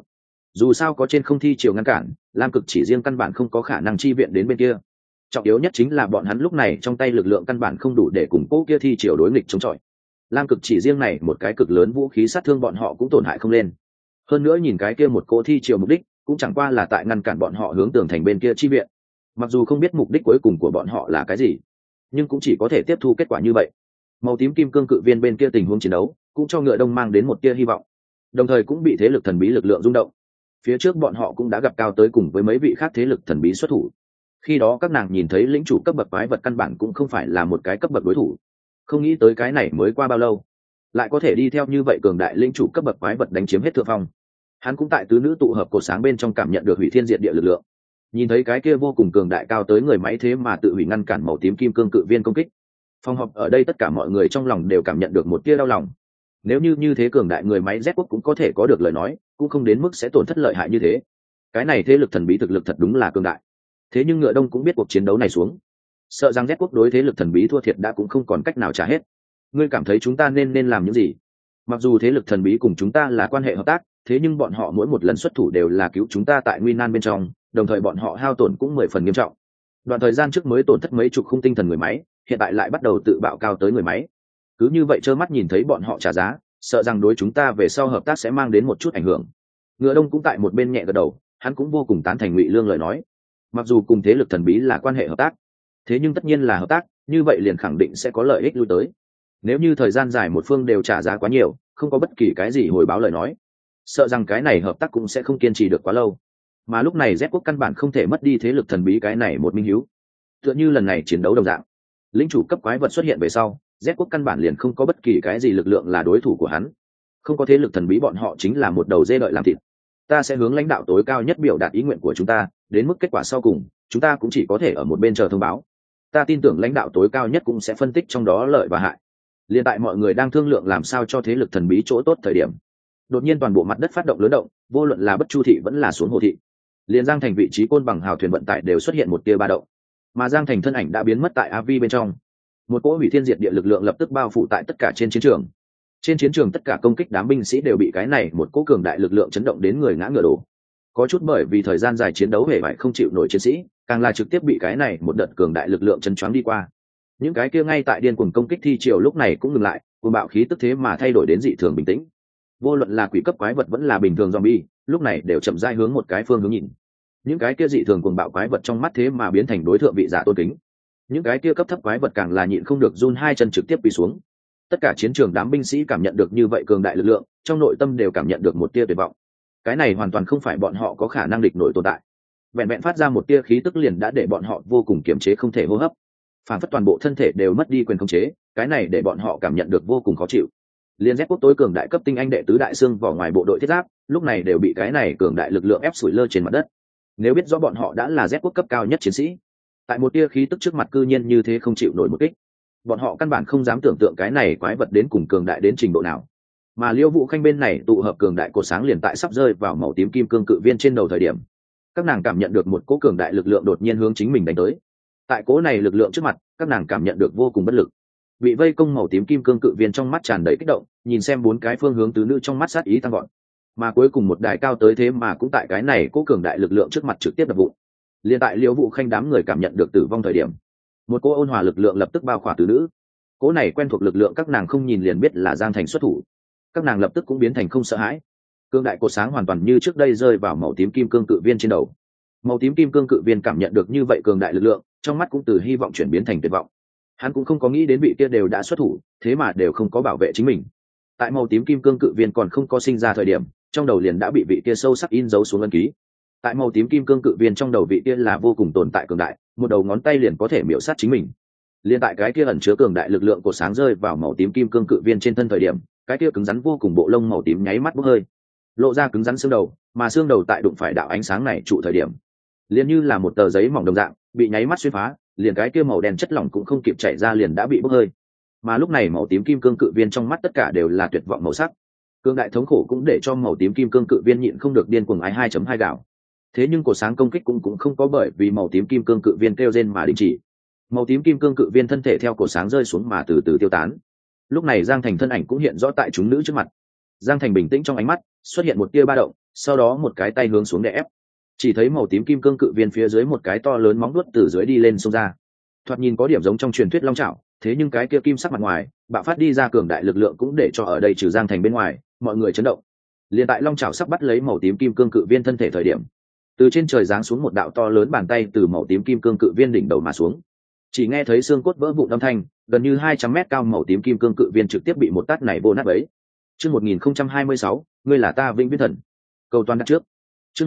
[SPEAKER 1] dù sao có trên không thi triều ngăn cản, lam cực chỉ riêng căn bản không có khả năng chi viện đến bên kia. Trọng yếu nhất chính là bọn hắn lúc này trong tay lực lượng căn bản không đủ để củng cố kia thi triều đối nghịch chống chọi. Lam cực chỉ riêng này một cái cực lớn vũ khí sát thương bọn họ cũng tổn hại không lên. Hơn nữa nhìn cái kia một cỗ thi triều mục đích cũng chẳng qua là tại ngăn cản bọn họ hướng tường thành bên kia chi viện. Mặc dù không biết mục đích cuối cùng của bọn họ là cái gì, nhưng cũng chỉ có thể tiếp thu kết quả như vậy. Màu tím kim cương cự viên bên kia tình huống chiến đấu cũng cho Ngựa Đông mang đến một tia hy vọng, đồng thời cũng bị thế lực thần bí lực lượng rung động. Phía trước bọn họ cũng đã gặp Cao tới cùng với mấy vị khác thế lực thần bí xuất thủ. Khi đó các nàng nhìn thấy lĩnh chủ cấp bậc quái vật căn bản cũng không phải là một cái cấp bậc đối thủ. Không nghĩ tới cái này mới qua bao lâu, lại có thể đi theo như vậy cường đại lĩnh chủ cấp bậc quái vật đánh chiếm hết thượng phong. Hắn cũng tại tứ nữ tụ hợp cột sáng bên trong cảm nhận được hủy thiên diệt địa lực lượng. Nhìn thấy cái kia vô cùng cường đại Cao tới người máy thế mà tự hủy ngăn cản màu tím kim cương cự viên công kích. Phòng họp ở đây tất cả mọi người trong lòng đều cảm nhận được một tia đau lòng. Nếu như thế cường đại người máy Z quốc cũng có thể có được lời nói, cũng không đến mức sẽ tổn thất lợi hại như thế. Cái này thế lực thần bí thực lực thật đúng là cường đại. Thế nhưng Ngựa Đông cũng biết cuộc chiến đấu này xuống, sợ rằng Z quốc đối thế lực thần bí thua thiệt đã cũng không còn cách nào trả hết. Ngươi cảm thấy chúng ta nên làm những gì? Mặc dù thế lực thần bí cùng chúng ta là quan hệ hợp tác, thế nhưng bọn họ mỗi một lần xuất thủ đều là cứu chúng ta tại nguy nan bên trong, đồng thời bọn họ hao tổn cũng 10 phần nghiêm trọng. Đoạn thời gian trước mới tổn thất mấy chục khung tinh thần người máy, hiện tại lại bắt đầu tự bạo Cao tới người máy. Cứ như vậy trơ mắt nhìn thấy bọn họ trả giá, sợ rằng đối chúng ta về sau hợp tác sẽ mang đến một chút ảnh hưởng. Ngựa Đông cũng tại một bên nhẹ gật đầu, hắn cũng vô cùng tán thành Ngụy Lương lời nói. Mặc dù cùng thế lực thần bí là quan hệ hợp tác, thế nhưng tất nhiên là hợp tác, như vậy liền khẳng định sẽ có lợi ích lui tới. Nếu như thời gian dài một phương đều trả giá quá nhiều, không có bất kỳ cái gì hồi báo lời nói, sợ rằng cái này hợp tác cũng sẽ không kiên trì được quá lâu. Mà lúc này Z quốc căn bản không thể mất đi thế lực thần bí cái này một minh hiếu. Tựa như lần này chiến đấu đồng dạng, lĩnh chủ cấp quái vật xuất hiện về sau, Z quốc căn bản liền không có bất kỳ cái gì lực lượng là đối thủ của hắn. Không có thế lực thần bí bọn họ chính là một đầu dê đợi làm thịt. Ta sẽ hướng lãnh đạo tối cao nhất biểu đạt ý nguyện của chúng ta, đến mức kết quả sau cùng, chúng ta cũng chỉ có thể ở một bên chờ thông báo. Ta tin tưởng lãnh đạo tối cao nhất cũng sẽ phân tích trong đó lợi và hại. Liên tại mọi người đang thương lượng làm sao cho thế lực thần bí chỗ tốt thời điểm, đột nhiên toàn bộ mặt đất phát động lớn động, vô luận là Bất Chu thị vẫn là xuống Hồ thị, liền Giang Thành vị trí côn bằng hào thuyền vận tải đều xuất hiện một tia ba động, mà Giang Thành thân ảnh đã biến mất tại AV bên trong. Một cỗ hủy thiên diệt địa lực lượng lập tức bao phủ tại tất cả trên chiến trường. Trên chiến trường tất cả công kích đám binh sĩ đều bị cái này một cỗ cường đại lực lượng chấn động đến người ngã ngựa đổ. Có chút bởi vì thời gian dài chiến đấu hề bại không chịu nổi chiến sĩ, càng là trực tiếp bị cái này một đợt cường đại lực lượng chấn choáng đi qua. Những cái kia ngay tại điên cuồng công kích thi triều lúc này cũng ngừng lại, cuồng bạo khí tức thế mà thay đổi đến dị thường bình tĩnh. Vô luận là quỷ cấp quái vật vẫn là bình thường zombie, lúc này đều chậm rãi hướng một cái phương hướng nhìn. Những cái kia dị thường cuồng bạo quái vật trong mắt thế mà biến thành đối tượng vị giả tôn kính. Những cái kia cấp thấp quái vật càng là nhịn không được run hai chân trực tiếp quỳ xuống. Tất cả chiến trường đám binh sĩ cảm nhận được như vậy cường đại lực lượng, trong nội tâm đều cảm nhận được một tia tuyệt vọng. Cái này hoàn toàn không phải bọn họ có khả năng địch nổi tồn tại. Vẹn vẹn phát ra một tia khí tức liền đã để bọn họ vô cùng kiềm chế không thể hô hấp. Phản phất toàn bộ thân thể đều mất đi quyền khống chế, cái này để bọn họ cảm nhận được vô cùng khó chịu. Liên Z quốc tối cường đại cấp tinh anh đệ tứ đại xương vỏ ngoài bộ đội thiết giáp, lúc này đều bị cái này cường đại lực lượng ép sủi lơ trên mặt đất. Nếu biết rõ bọn họ đã là Z quốc cấp cao nhất chiến sĩ, tại một tia khí tức trước mặt cư nhiên như thế không chịu nổi một kích, bọn họ căn bản không dám tưởng tượng cái này quái vật đến cùng cường đại đến trình độ nào. Mà Liêu Vũ Khanh bên này tụ hợp cường đại cột sáng liền tại sắp rơi vào màu tím kim cương cự viên trên đầu thời điểm, các nàng cảm nhận được một cỗ cường đại lực lượng đột nhiên hướng chính mình đánh tới. Tại cỗ này lực lượng trước mặt, các nàng cảm nhận được vô cùng bất lực. Bị vây công màu tím kim cương cự viên trong mắt tràn đầy kích động, nhìn xem bốn cái phương hướng tứ nữ trong mắt sát ý tăng gọn. Mà cuối cùng một đài cao tới thế mà cũng tại cái này cỗ cường đại lực lượng trước mặt trực tiếp đập vụn. Liên tại Liêu Vũ Khanh đám người cảm nhận được tử vong thời điểm, một cỗ ôn hòa lực lượng lập tức bao khỏa tứ nữ. Cỗ này quen thuộc lực lượng các nàng không nhìn liền biết là Giang Thành xuất thủ. Các nàng lập tức cũng biến thành không sợ hãi. Cương đại cột sáng hoàn toàn như trước đây rơi vào màu tím kim cương cự viên trên đầu. Màu tím kim cương cự viên cảm nhận được như vậy cường đại lực lượng, trong mắt cũng từ hy vọng chuyển biến thành tuyệt vọng. Hắn cũng không có nghĩ đến vị kia đều đã xuất thủ, thế mà đều không có bảo vệ chính mình. Tại màu tím kim cương cự viên còn không có sinh ra thời điểm, trong đầu liền đã bị vị kia sâu sắc in dấu xuống ấn ký. Tại màu tím kim cương cự viên trong đầu vị kia là vô cùng tồn tại cường đại, một đầu ngón tay liền có thể miểu sát chính mình. Liên tại cái kia ẩn chứa cường đại lực lượng của sáng rơi vào màu tím kim cương cự viên trên thân thời điểm, cái kia cứng rắn vô cùng bộ lông màu tím nháy mắt bốc hơi, lộ ra cứng rắn xương đầu, mà xương đầu tại đụng phải đạo ánh sáng này trụ thời điểm, liền như là một tờ giấy mỏng đồng dạng, bị nháy mắt xuyên phá, liền cái kia màu đen chất lỏng cũng không kịp chảy ra liền đã bị bốc hơi. Mà lúc này màu tím kim cương cự viên trong mắt tất cả đều là tuyệt vọng màu sắc. Cương đại thống khổ cũng để cho màu tím kim cương cự viên nhịn không được điên cuồng ái 2.2 gạo. Thế nhưng cổ sáng công kích cũng không có bởi vì màu tím kim cương cự viên kêu rên mà đình chỉ. Màu tím kim cương cự viên thân thể theo cổ sáng rơi xuống mà từ từ tiêu tán. Lúc này Giang Thành thân ảnh cũng hiện rõ tại chúng nữ trước mặt. Giang Thành bình tĩnh trong ánh mắt xuất hiện một tia ba động, sau đó một cái tay hướng xuống để ép. Chỉ thấy màu tím kim cương cự viên phía dưới một cái to lớn móng vuốt từ dưới đi lên xông ra, thoạt nhìn có điểm giống trong truyền thuyết long trảo, thế nhưng cái kia kim sắc mặt ngoài bạo phát đi ra cường đại lực lượng cũng để cho ở đây trừ Giang Thành bên ngoài mọi người chấn động. Liền tại long trảo sắp bắt lấy màu tím kim cương cự viên thân thể thời điểm, từ trên trời giáng xuống một đạo to lớn bàn tay từ màu tím kim cương cự viên đỉnh đầu mà xuống. Chỉ nghe thấy xương cốt vỡ vụn âm thanh, gần như 200 mét cao màu tím kim cương cự viên trực tiếp bị một tát này vô nát bấy. Chương 1026, ngươi là ta vĩnh viễn thần. Cầu toàn đặt trước. Chương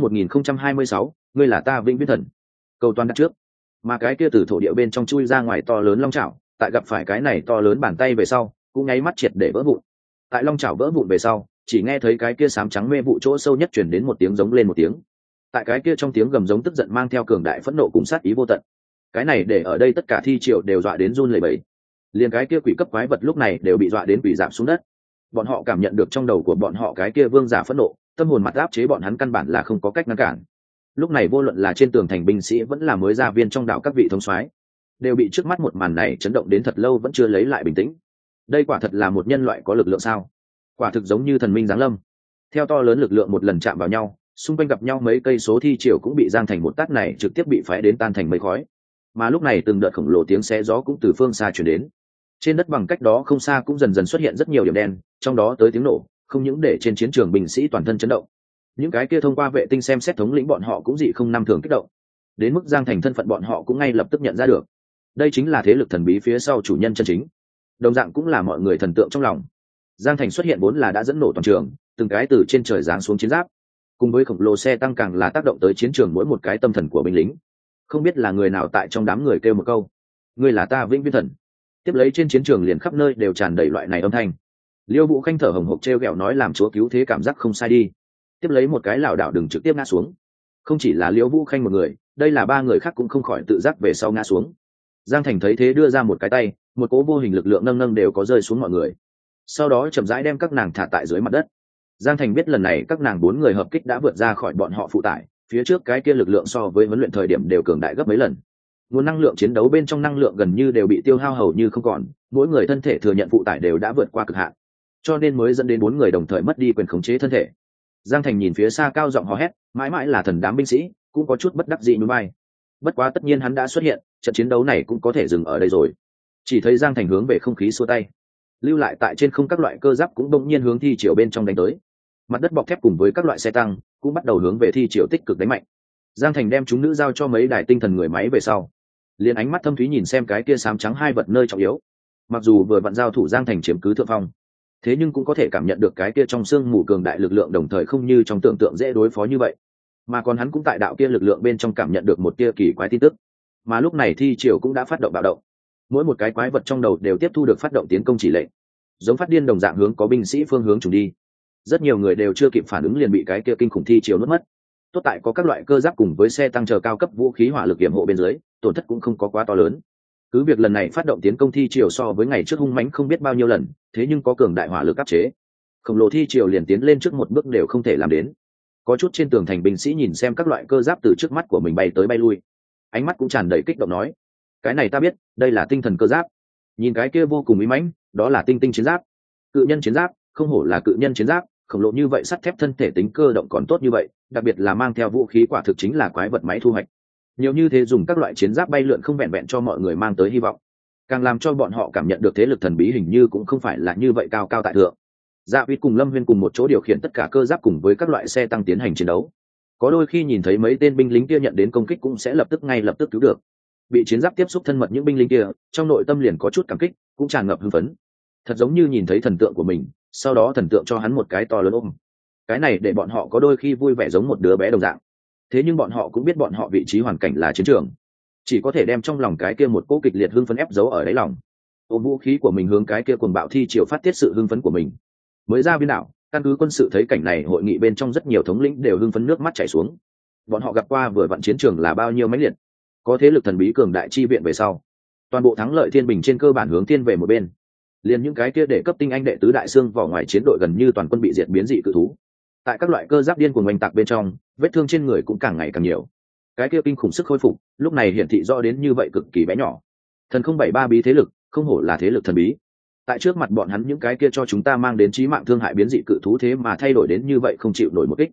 [SPEAKER 1] 1026, ngươi là ta vĩnh viễn thần. Cầu toàn đặt trước. Mà cái kia từ thổ địa bên trong chui ra ngoài to lớn long chảo, tại gặp phải cái này to lớn bàn tay về sau, cũng nháy mắt triệt để vỡ vụn. Tại long chảo vỡ vụn về sau, chỉ nghe thấy cái kia xám trắng mê vụ chỗ sâu nhất truyền đến một tiếng giống lên một tiếng. Tại cái kia trong tiếng gầm giống tức giận mang theo cường đại phẫn nộ cùng sát ý vô tận. Cái này để ở đây tất cả thi triều đều dọa đến run lẩy bẩy. Liền cái kia quỷ cấp quái vật lúc này đều bị dọa đến quỷ rạp xuống đất. Bọn họ cảm nhận được trong đầu của bọn họ cái kia vương giả phẫn nộ, tâm hồn mặt áp chế bọn hắn căn bản là không có cách ngăn cản. Lúc này vô luận là trên tường thành binh sĩ vẫn là mới ra viên trong đảo các vị thống soái, đều bị trước mắt một màn này chấn động đến thật lâu vẫn chưa lấy lại bình tĩnh. Đây quả thật là một nhân loại có lực lượng sao? Quả thực giống như thần minh giáng lâm. Theo to lớn lực lượng một lần chạm vào nhau, xung quanh gặp nhau mấy cây số thi triều cũng bị giang thành một tát này trực tiếp bị phái đến tan thành mây khói. Mà lúc này từng đợt khổng lồ tiếng xé gió cũng từ phương xa truyền đến. Trên đất bằng cách đó không xa cũng dần dần xuất hiện rất nhiều điểm đen, trong đó tới tiếng nổ, không những để trên chiến trường binh sĩ toàn thân chấn động. Những cái kia thông qua vệ tinh xem xét thống lĩnh bọn họ cũng dị không năm thường kích động. Đến mức giang thành thân phận bọn họ cũng ngay lập tức nhận ra được. Đây chính là thế lực thần bí phía sau chủ nhân chân chính. Đồng dạng cũng là mọi người thần tượng trong lòng. Giang thành xuất hiện vốn là đã dẫn nổ toàn trường, từng cái từ trên trời giáng xuống chiến giáp, cùng với khổng lồ xe tăng càng là tác động tới chiến trường mỗi một cái tâm thần của binh lính. Không biết là người nào tại trong đám người kêu một câu, ngươi là ta vĩnh viễn thần. Tiếp lấy trên chiến trường liền khắp nơi đều tràn đầy loại này âm thanh. Liêu Vũ Khanh thở hồng hộc trêu ghẹo nói làm chúa cứu thế cảm giác không sai đi. Tiếp lấy một cái lảo đảo đừng trực tiếp ngã xuống. Không chỉ là Liêu Vũ Khanh một người, đây là ba người khác cũng không khỏi tự giác về sau ngã xuống. Giang Thành thấy thế đưa ra một cái tay, một cỗ vô hình lực lượng nâng nâng đều có rơi xuống mọi người. Sau đó chậm rãi đem các nàng thả tại dưới mặt đất. Giang Thành biết lần này các nàng 4 người hợp kích đã vượt ra khỏi bọn họ phụ tải, phía trước cái kia lực lượng so với huấn luyện thời điểm đều cường đại gấp mấy lần. Nguồn năng lượng chiến đấu bên trong năng lượng gần như đều bị tiêu hao hầu như không còn, mỗi người thân thể thừa nhận phụ tải đều đã vượt qua cực hạn, cho nên mới dẫn đến 4 người đồng thời mất đi quyền khống chế thân thể. Giang Thành nhìn phía xa cao giọng hò hét, mãi mãi là thần đám binh sĩ, cũng có chút bất đắc dĩ nhún vai. Bất quá tất nhiên hắn đã xuất hiện, trận chiến đấu này cũng có thể dừng ở đây rồi. Chỉ thấy Giang Thành hướng về không khí xua tay, lưu lại tại trên không các loại cơ giáp cũng bỗng nhiên hướng thi triều bên trong đánh tới. Mặt đất bọc thép cùng với các loại xe tăng cũng bắt đầu hướng về thi triều tích cực đánh mạnh. Giang Thành đem chúng nữ giao cho mấy đài tinh thần người máy về sau, liền ánh mắt thâm thúy nhìn xem cái kia xám trắng hai vật nơi trọng yếu. Mặc dù vừa vặn giao thủ Giang Thành chiếm cứ thượng phong, thế nhưng cũng có thể cảm nhận được cái kia trong xương mù cường đại lực lượng đồng thời không như trong tưởng tượng dễ đối phó như vậy. Mà còn hắn cũng tại đạo kia lực lượng bên trong cảm nhận được một tia kỳ quái tin tức. Mà lúc này thi triều cũng đã phát động bạo động. Mỗi một cái quái vật trong đầu đều tiếp thu được phát động tiến công chỉ lệnh, giống phát điên đồng dạng hướng có binh sĩ phương hướng trùng đi. Rất nhiều người đều chưa kịp phản ứng liền bị cái kia kinh khủng thi triều nuốt mất. Tốt tại có các loại cơ giáp cùng với xe tăng chờ cao cấp vũ khí hỏa lực yểm hộ bên dưới, tổn thất cũng không có quá to lớn. Cứ việc lần này phát động tiến công thi triều so với ngày trước hung mãnh không biết bao nhiêu lần, thế nhưng có cường đại hỏa lực áp chế, khổng lồ thi triều liền tiến lên trước một bước đều không thể làm đến. Có chút trên tường thành binh sĩ nhìn xem các loại cơ giáp từ trước mắt của mình bay tới bay lui, ánh mắt cũng tràn đầy kích động nói: cái này ta biết, đây là tinh thần cơ giáp. Nhìn cái kia vô cùng uy mãnh, đó là tinh tinh chiến giáp, cự nhân chiến giáp, không hổ là cự nhân chiến giáp, khổng lồ như vậy, sắt thép thân thể tính cơ động còn tốt như vậy, đặc biệt là mang theo vũ khí quả thực chính là quái vật máy thu hoạch. Nhiều như thế dùng các loại chiến giáp bay lượn không vẹn vẹn cho mọi người mang tới hy vọng, càng làm cho bọn họ cảm nhận được thế lực thần bí hình như cũng không phải là như vậy cao cao tại thượng. Dạ Vịt cùng Lâm Huyên cùng một chỗ điều khiển tất cả cơ giáp cùng với các loại xe tăng tiến hành chiến đấu. Có đôi khi nhìn thấy mấy tên binh lính kia nhận đến công kích cũng sẽ ngay lập tức cứu được. Bị chiến giáp tiếp xúc thân mật những binh lính kia, trong nội tâm liền có chút cảm kích, cũng tràn ngập hưng phấn. Thật giống như nhìn thấy thần tượng của mình, sau đó thần tượng cho hắn một cái to lớn ôm. Cái này để bọn họ có đôi khi vui vẻ giống một đứa bé đồng dạng. Thế nhưng bọn họ cũng biết bọn họ vị trí hoàn cảnh là chiến trường, chỉ có thể đem trong lòng cái kia một cỗ kịch liệt hưng phấn ép giấu ở đáy lòng, ôm vũ khí của mình hướng cái kia cuồng bạo thi triều phát tiết sự hưng phấn của mình. Mới ra biên đảo, căn cứ quân sự thấy cảnh này, hội nghị bên trong rất nhiều thống lĩnh đều hưng phấn nước mắt chảy xuống. Bọn họ gặp qua vừa vặn chiến trường là bao nhiêu mãnh liệt, có thế lực thần bí cường đại chi viện về sau, toàn bộ thắng lợi thiên bình trên cơ bản hướng thiên về một bên. Liền những cái kia để cấp tinh anh đệ tứ đại xương vỏ ngoài chiến đội gần như toàn quân bị diệt biến dị cự thú. Tại các loại cơ giáp điên cuồng oanh tạc bên trong, vết thương trên người cũng càng ngày càng nhiều. Cái kia kinh khủng sức khôi phục, lúc này hiển thị rõ đến như vậy cực kỳ bé nhỏ. Thần 073 bí thế lực, không hổ là thế lực thần bí. Tại trước mặt bọn hắn những cái kia cho chúng ta mang đến chí mạng thương hại biến dị cự thú thế mà thay đổi đến như vậy không chịu nổi một kích.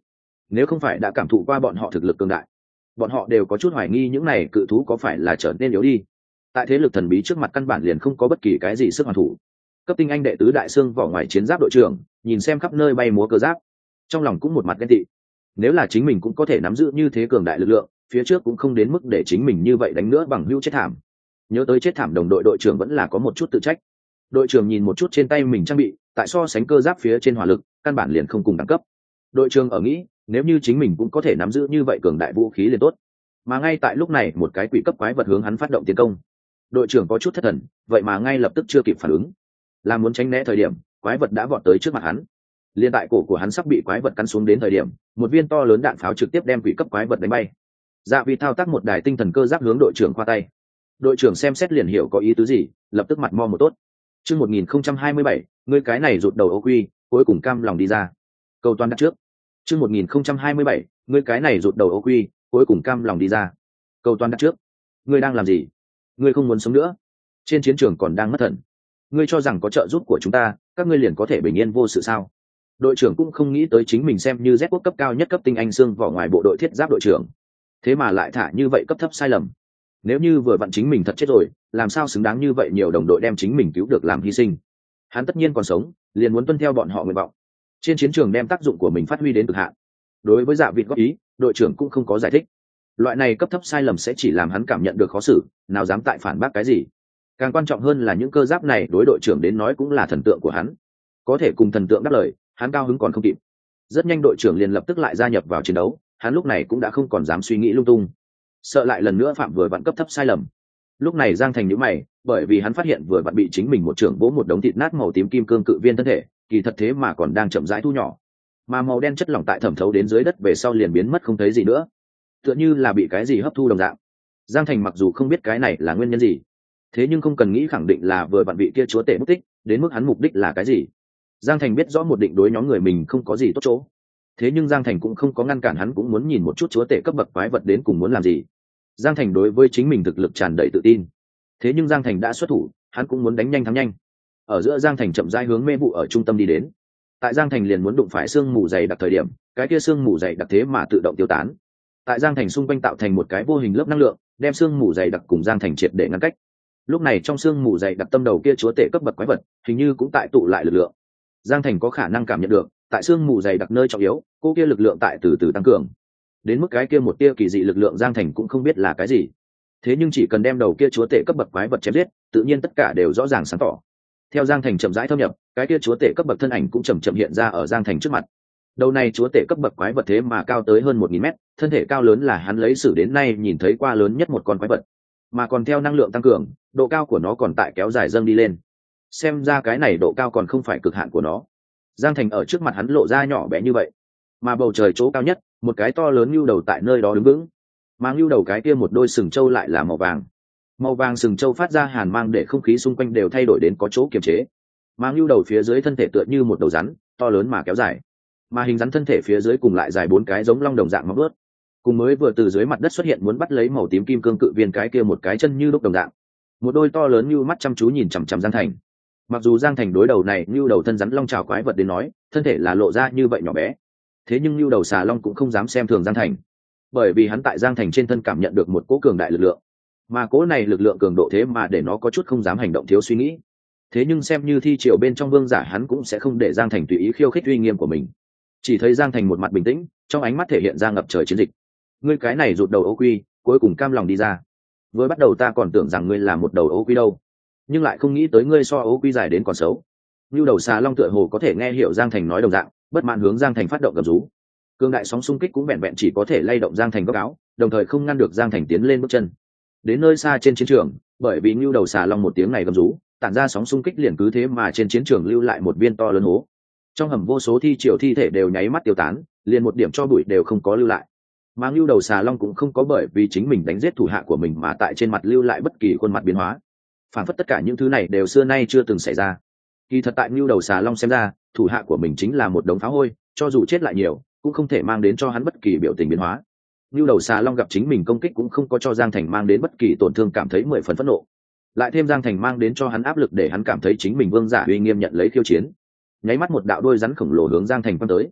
[SPEAKER 1] nếu không phải đã cảm thụ qua bọn họ thực lực cường đại, bọn họ đều có chút hoài nghi những này cự thú có phải là trở nên yếu đi. Tại thế lực thần bí trước mặt căn bản liền không có bất kỳ cái gì sức hoàn thủ. Cấp tinh anh đệ tứ đại xương vỏ ngoài chiến giáp đội trưởng nhìn xem khắp nơi bay múa cơ giáp, trong lòng cũng một mặt ghen tị. Nếu là chính mình cũng có thể nắm giữ như thế cường đại lực lượng, phía trước cũng không đến mức để chính mình như vậy đánh nữa bằng hữu chết thảm. Nhớ tới chết thảm đồng đội, đội trưởng vẫn là có một chút tự trách. Đội trưởng nhìn một chút trên tay mình trang bị, tại so sánh cơ giáp phía trên hỏa lực căn bản liền không cùng đẳng cấp. Đội trưởng ở nghĩ, nếu như chính mình cũng có thể nắm giữ như vậy cường đại vũ khí liền tốt. Mà ngay tại lúc này một cái quỷ cấp quái vật hướng hắn phát động tiến công. Đội trưởng có chút thất thần, vậy mà ngay lập tức chưa kịp phản ứng. Làm muốn tránh né thời điểm, quái vật đã vọt tới trước mặt hắn. Liên tại cổ của hắn sắp bị quái vật cắn xuống đến thời điểm, một viên to lớn đạn pháo trực tiếp đem quỷ cấp quái vật đánh bay. Dạ Vị thao tác một đài tinh thần cơ giáp hướng đội trưởng qua tay. Đội trưởng xem xét liền hiểu có ý tứ gì, lập tức mặt mo một tốt. Chương 1027, ngươi cái này rụt đầu ô quy, cuối cùng cam lòng đi ra. Câu toán đặt trước. Chương 1027, ngươi cái này rụt đầu ô quy, cuối cùng cam lòng đi ra. Câu toán đặt trước. Ngươi đang làm gì? Ngươi không muốn sống nữa. Trên chiến trường còn đang mất thần. Ngươi cho rằng có trợ giúp của chúng ta, các ngươi liền có thể bình yên vô sự sao? Đội trưởng cũng không nghĩ tới chính mình xem như Z quốc cấp cao nhất cấp tinh anh xương vỏ ngoài bộ đội thiết giáp đội trưởng, thế mà lại thả như vậy cấp thấp sai lầm. Nếu như vừa vặn chính mình thật chết rồi, làm sao xứng đáng như vậy nhiều đồng đội đem chính mình cứu được làm hy sinh. Hắn tất nhiên còn sống, liền muốn tuân theo bọn họ nguyện vọng, trên chiến trường đem tác dụng của mình phát huy đến cực hạn. Đối với Dạ Vịt góp ý, đội trưởng cũng không có giải thích. Loại này cấp thấp sai lầm sẽ chỉ làm hắn cảm nhận được khó xử, nào dám tại phản bác cái gì. Càng quan trọng hơn là những cơ giáp này đối đội trưởng đến nói cũng là thần tượng của hắn, có thể cùng thần tượng đáp lời, hắn cao hứng còn không kịp. Rất nhanh đội trưởng liền lập tức lại gia nhập vào chiến đấu, hắn lúc này cũng đã không còn dám suy nghĩ lung tung, sợ lại lần nữa phạm vừa vặn cấp thấp sai lầm. Lúc này Giang Thành nhíu mày, bởi vì hắn phát hiện vừa vặn bị chính mình một trưởng vỗ một đống thịt nát màu tím kim cương cự viên thân thể, kỳ thật thế mà còn đang chậm rãi thu nhỏ, mà màu đen chất lỏng tại thẩm thấu đến dưới đất về sau liền biến mất không thấy gì nữa, tựa như là bị cái gì hấp thu đồng dạng. Giang Thành mặc dù không biết cái này là nguyên nhân gì, thế nhưng không cần nghĩ khẳng định là vừa vặn bị kia chúa tể mất tích, đến mức hắn mục đích là cái gì. Giang Thành biết rõ một định đối nhóm người mình không có gì tốt chỗ, thế nhưng Giang Thành cũng không có ngăn cản, hắn cũng muốn nhìn một chút chúa tể cấp bậc quái vật đến cùng muốn làm gì. Giang Thành đối với chính mình thực lực tràn đầy tự tin, thế nhưng Giang Thành đã xuất thủ, hắn cũng muốn đánh nhanh thắng nhanh. Ở giữa Giang Thành chậm rãi hướng mê vụ ở trung tâm đi đến. Tại Giang Thành liền muốn đụng phải sương mù dày đặc thời điểm, cái kia sương mù dày đặc thế mà tự động tiêu tán. Tại Giang Thành xung quanh tạo thành một cái vô hình lớp năng lượng, đem sương mù dày đặc cùng Giang Thành triệt để ngăn cách. Lúc này trong sương mù dày đặc tâm đầu kia chúa tể cấp bậc quái vật hình như cũng tại tụ lại lực lượng. Giang Thành có khả năng cảm nhận được, tại sương mù dày đặc nơi trọng yếu, cô kia lực lượng tại từ từ tăng cường. Đến mức cái kia một tia kỳ dị lực lượng Giang Thành cũng không biết là cái gì. Thế nhưng chỉ cần đem đầu kia chúa tể cấp bậc quái vật chém giết, tự nhiên tất cả đều rõ ràng sáng tỏ. Theo Giang Thành chậm rãi thâm nhập, cái kia chúa tể cấp bậc thân ảnh cũng chậm chậm hiện ra ở Giang Thành trước mặt. Đầu này chúa tể cấp bậc quái vật thế mà cao tới hơn 1000 mét, thân thể cao lớn là hắn lấy sử đến nay nhìn thấy qua lớn nhất một con quái vật. Mà còn theo năng lượng tăng cường, độ cao của nó còn tại kéo dài dâng đi lên. Xem ra cái này độ cao còn không phải cực hạn của nó. Giang Thành ở trước mặt hắn lộ ra nhỏ bé như vậy, mà bầu trời chỗ cao nhất, một cái to lớn nhu đầu tại nơi đó đứng vững. Mang nhu đầu cái kia một đôi sừng trâu lại là màu vàng. Màu vàng sừng trâu phát ra hàn mang để không khí xung quanh đều thay đổi đến có chỗ kiềm chế. Mang nhu đầu phía dưới thân thể tựa như một đầu rắn, to lớn mà kéo dài. Mà hình rắn thân thể phía dưới cùng lại dài 4 cái giống long đồng dạng móng vuốt. Cùng mới vừa từ dưới mặt đất xuất hiện muốn bắt lấy màu tím kim cương cự viên cái kia một cái chân như đúc đồng dạng. Một đôi to lớn như mắt chăm chú nhìn chằm chằm Giang Thành. Mặc dù Giang Thành đối đầu này như đầu thân rắn long trào quái vật đến nói, thân thể là lộ ra như vậy nhỏ bé, thế nhưng như đầu xà long cũng không dám xem thường Giang Thành, bởi vì hắn tại Giang Thành trên thân cảm nhận được một cỗ cường đại lực lượng, mà cỗ này lực lượng cường độ thế mà để nó có chút không dám hành động thiếu suy nghĩ. Thế nhưng xem như thi triều bên trong vương giả, hắn cũng sẽ không để Giang Thành tùy ý khiêu khích uy nghiêm của mình. Chỉ thấy Giang Thành một mặt bình tĩnh, trong ánh mắt thể hiện ra ngập trời chiến dịch. Ngươi cái này rụt đầu ô quy, cuối cùng cam lòng đi ra. Với bắt đầu ta còn tưởng rằng ngươi là một đầu ô quy đâu, nhưng lại không nghĩ tới ngươi so ô quy dài đến còn xấu. Như đầu xà long tựa hồ có thể nghe hiểu Giang Thành nói đồng dạng, bất mãn hướng Giang Thành phát động gầm rú. Cương đại sóng xung kích cũng vẹn vẹn chỉ có thể lay động Giang Thành góc áo, đồng thời không ngăn được Giang Thành tiến lên bước chân. Đến nơi xa trên chiến trường, bởi vì như đầu xà long một tiếng này gầm rú, tản ra sóng xung kích liền cứ thế mà trên chiến trường lưu lại một viên to lớn hố. Trong hầm vô số thi triều thi thể đều nháy mắt tiêu tán, liền một điểm cho bụi đều không có lưu lại. Mà như đầu xà long cũng không có bởi vì chính mình đánh giết thủ hạ của mình mà tại trên mặt lưu lại bất kỳ khuôn mặt biến hóa. Phản phất tất cả những thứ này đều xưa nay chưa từng xảy ra. Kỳ thật tại như đầu xà long xem ra, thủ hạ của mình chính là một đống pháo hôi, cho dù chết lại nhiều cũng không thể mang đến cho hắn bất kỳ biểu tình biến hóa. Như đầu xà long gặp chính mình công kích cũng không có cho Giang Thành mang đến bất kỳ tổn thương, cảm thấy 10 phần phẫn nộ. Lại thêm Giang Thành mang đến cho hắn áp lực để hắn cảm thấy chính mình vương giả uy nghiêm nhận lấy khiêu chiến. Nháy mắt một đạo đôi rắn khổng lồ hướng Giang Thành quăng tới.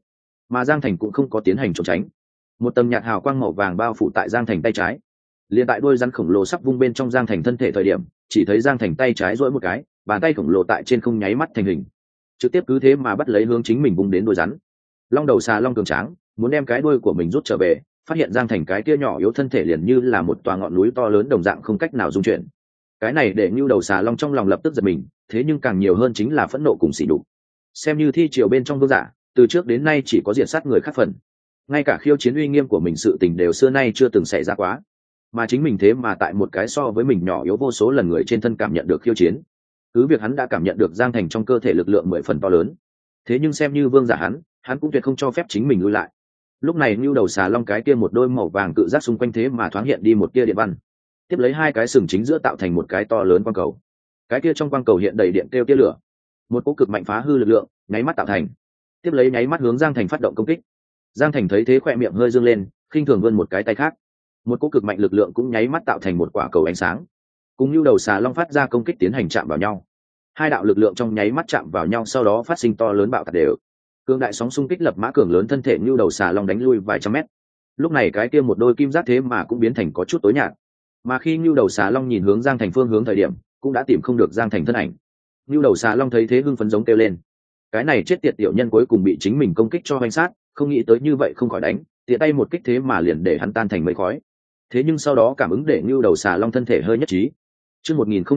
[SPEAKER 1] mà Giang Thành cũng không có tiến hành trốn tránh. Một tầng nhạt hào quang màu vàng bao phủ tại Giang Thành tay trái. Liên tại đôi rắn khổng lồ sắp vung bên trong Giang Thành thân thể thời điểm, chỉ thấy Giang Thành tay trái duỗi một cái, bàn tay khổng lồ tại trên không nháy mắt thành hình, trực tiếp cứ thế mà bắt lấy hướng chính mình vung đến đôi rắn. Long đầu xà long cường tráng, muốn đem cái đuôi của mình rút trở về, phát hiện Giang Thành cái kia nhỏ yếu thân thể liền như là một tòa ngọn núi to lớn đồng dạng không cách nào dung chuyển. Cái này để Nưu đầu xà long trong lòng lập tức giật mình, thế nhưng càng nhiều hơn chính là phẫn nộ cùng sỉ nhục. Xem như thi triều bên trong vương giả, từ trước đến nay chỉ có diệt sát người khác phần, ngay cả khiêu chiến uy nghiêm của mình sự tình đều xưa nay chưa từng xảy ra quá, mà chính mình thế mà tại một cái so với mình nhỏ yếu vô số lần người trên thân cảm nhận được khiêu chiến. Cứ việc hắn đã cảm nhận được Giang Thành trong cơ thể lực lượng 10 phần to lớn, thế nhưng xem như vương giả hắn cũng tuyệt không cho phép chính mình lui lại. Lúc này Nưu đầu xà long cái kia một đôi màu vàng cự giác xung quanh thế mà thoáng hiện đi một tia điện văn, tiếp lấy hai cái sừng chính giữa tạo thành một cái to lớn quang cầu. Cái kia trong quang cầu hiện đầy điện kêu tia lửa, một cỗ cực mạnh phá hư lực lượng nháy mắt tạo thành, tiếp lấy nháy mắt hướng Giang Thành phát động công kích. Giang Thành thấy thế khỏe miệng hơi dương lên, khinh thường vươn một cái tay khác, một cỗ cực mạnh lực lượng cũng nháy mắt tạo thành một quả cầu ánh sáng, cùng Nưu đầu xà long phát ra công kích tiến hành chạm vào nhau. Hai đạo lực lượng trong nháy mắt chạm vào nhau, sau đó phát sinh to lớn bạo tạc đều. Cương đại sóng xung kích lập mã cường lớn thân thể Nưu đầu xà long đánh lui vài trăm mét. Lúc này cái kia một đôi kim giác thế mà cũng biến thành có chút tối nhạt. Mà khi Nưu đầu xà long nhìn hướng Giang Thành phương hướng thời điểm, cũng đã tìm không được Giang Thành thân ảnh. Nưu đầu xà long thấy thế hưng phấn giống kêu lên. Cái này chết tiệt tiểu nhân cuối cùng bị chính mình công kích cho hoành sát, không nghĩ tới như vậy không khỏi đánh, tiện tay một kích thế mà liền để hắn tan thành mây khói. Thế nhưng sau đó cảm ứng để Nưu đầu xà long thân thể hơi nhất trí. Chương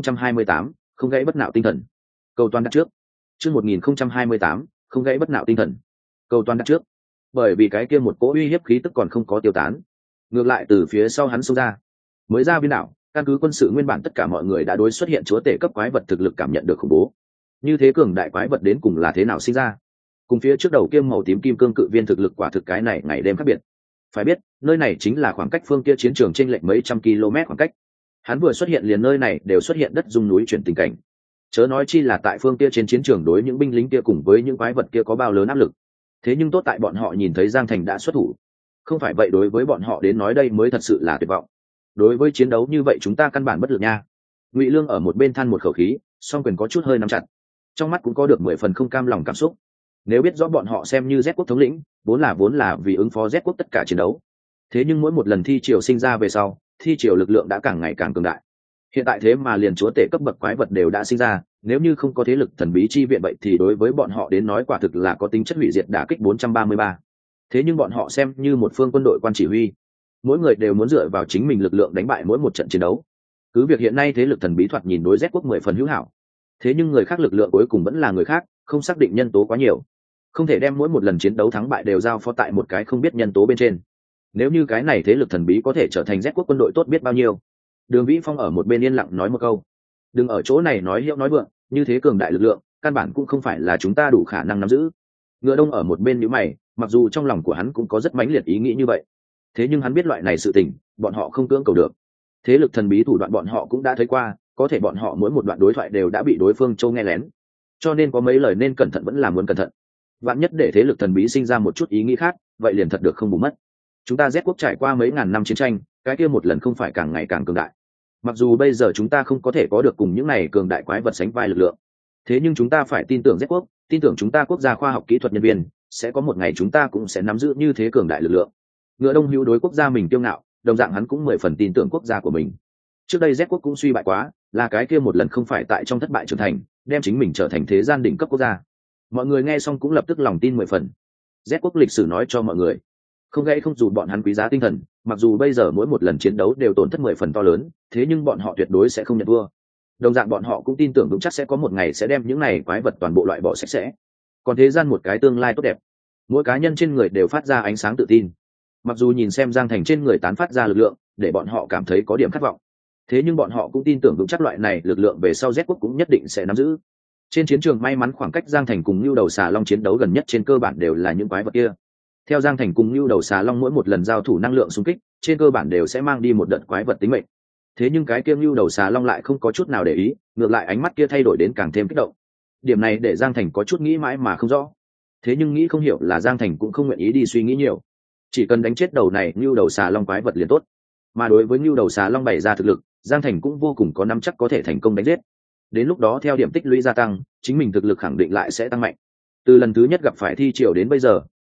[SPEAKER 1] 1028, không gãy bất nạo tinh thần. Cầu toàn đặt trước. Chương 1028, không gãy bất nạo tinh thần. Cầu toàn đặt trước. Bởi vì cái kia một cỗ uy hiếp khí tức còn không có tiêu tán, ngược lại từ phía sau hắn xông ra. Mới ra biên đảo, căn cứ quân sự nguyên bản tất cả mọi người đã đối xuất hiện chúa tể cấp quái vật thực lực cảm nhận được khủng bố. Như thế cường đại quái vật đến cùng là thế nào sinh ra? Cùng phía trước đầu kiêm màu tím kim cương cự viên thực lực quả thực cái này ngày đêm khác biệt. Phải biết, nơi này chính là khoảng cách phương kia chiến trường trên lệch mấy trăm km khoảng cách. Hắn vừa xuất hiện liền nơi này đều xuất hiện đất rung núi chuyển tình cảnh. Chớ nói chi là tại phương kia trên chiến trường đối những binh lính kia cùng với những quái vật kia có bao lớn áp lực. Thế nhưng tốt tại bọn họ nhìn thấy Giang Thành đã xuất thủ. Không phải vậy đối với bọn họ đến nói đây mới thật sự là tuyệt vọng. Đối với chiến đấu như vậy chúng ta căn bản bất lực nha. Ngụy Lương ở một bên than một khẩu khí, song quyền có chút hơi nắm chặt, trong mắt cũng có được 10 phần không cam lòng cảm xúc. Nếu biết rõ bọn họ xem như Z quốc thống lĩnh, vốn là vì ứng phó Z quốc tất cả chiến đấu. Thế nhưng mỗi một lần thi triều sinh ra về sau, thi triều lực lượng đã càng ngày càng cường đại. Hiện tại thế mà liền chúa tể cấp bậc quái vật đều đã sinh ra, nếu như không có thế lực thần bí chi viện vậy thì đối với bọn họ đến nói quả thực là có tính chất hủy diệt đả kích 433. Thế nhưng bọn họ xem như một phương quân đội quan chỉ huy, mỗi người đều muốn dựa vào chính mình lực lượng đánh bại mỗi một trận chiến đấu. Cứ việc hiện nay thế lực thần bí thoạt nhìn đối Z quốc 10 phần hữu hảo, thế nhưng người khác lực lượng cuối cùng vẫn là người khác, không xác định nhân tố quá nhiều, không thể đem mỗi một lần chiến đấu thắng bại đều giao phó tại một cái không biết nhân tố bên trên. Nếu như cái này thế lực thần bí có thể trở thành Z quốc quân đội tốt biết bao nhiêu. Đường Vĩ Phong ở một bên yên lặng nói một câu, đừng ở chỗ này nói hiệu nói vượng, như thế cường đại lực lượng căn bản cũng không phải là chúng ta đủ khả năng nắm giữ. Ngựa Đông ở một bên nhíu mày, mặc dù trong lòng của hắn cũng có rất mãnh liệt ý nghĩ như vậy, thế nhưng hắn biết loại này sự tình bọn họ không cưỡng cầu được. Thế lực thần bí thủ đoạn bọn họ cũng đã thấy qua, có thể bọn họ mỗi một đoạn đối thoại đều đã bị đối phương châu nghe lén, cho nên có mấy lời nên cẩn thận vẫn là muốn cẩn thận. Vạn nhất để thế lực thần bí sinh ra một chút ý nghĩ khác, vậy liền thật được không bù mất. Chúng ta Z quốc trải qua mấy ngàn năm chiến tranh, cái kia một lần không phải càng ngày càng cường đại. Mặc dù bây giờ chúng ta không có thể có được cùng những này cường đại quái vật sánh vai lực lượng, thế nhưng chúng ta phải tin tưởng Z quốc, tin tưởng chúng ta quốc gia khoa học kỹ thuật nhân viên, sẽ có một ngày chúng ta cũng sẽ nắm giữ như thế cường đại lực lượng. Ngựa Đông hữu đối quốc gia mình kiêu ngạo, đồng dạng hắn cũng 10 phần tin tưởng quốc gia của mình. Trước đây Z quốc cũng suy bại quá, là cái kia một lần không phải tại trong thất bại trưởng thành, đem chính mình trở thành thế gian đỉnh cấp quốc gia. Mọi người nghe xong cũng lập tức lòng tin 10 phần. Z quốc lịch sử nói cho mọi người, không gãy không dù bọn hắn quý giá tinh thần, mặc dù bây giờ mỗi một lần chiến đấu đều tổn thất 10 phần to lớn, thế nhưng bọn họ tuyệt đối sẽ không nhận thua. Đồng dạng bọn họ cũng tin tưởng vững chắc sẽ có một ngày sẽ đem những này quái vật toàn bộ loại bỏ sạch sẽ. Còn thế gian một cái tương lai tốt đẹp. Mỗi cá nhân trên người đều phát ra ánh sáng tự tin. Mặc dù nhìn xem Giang Thành trên người tán phát ra lực lượng, để bọn họ cảm thấy có điểm khát vọng, thế nhưng bọn họ cũng tin tưởng vững chắc loại này lực lượng về sau Z quốc cũng nhất định sẽ nắm giữ. Trên chiến trường may mắn khoảng cách Giang Thành cùng Nưu đầu xà long chiến đấu gần nhất trên cơ bản đều là những quái vật kia. Theo Giang Thành cùng Nưu đầu xà long mỗi một lần giao thủ năng lượng xung kích, trên cơ bản đều sẽ mang đi một đợt quái vật tính mệnh. Thế nhưng cái kia Nưu đầu xà long lại không có chút nào để ý, ngược lại ánh mắt kia thay đổi đến càng thêm kích động. Điểm này để Giang Thành có chút nghĩ mãi mà không rõ. Thế nhưng nghĩ không hiểu là Giang Thành cũng không nguyện ý đi suy nghĩ nhiều, chỉ cần đánh chết đầu này Nưu đầu xà long quái vật liền tốt. Mà đối với Nưu đầu xà long bày ra thực lực, Giang Thành cũng vô cùng có nắm chắc có thể thành công đánh giết. Đến lúc đó theo điểm tích lũy gia tăng, chính mình thực lực khẳng định lại sẽ tăng mạnh. Từ lần thứ nhất gặp phải thi triều đến bây giờ,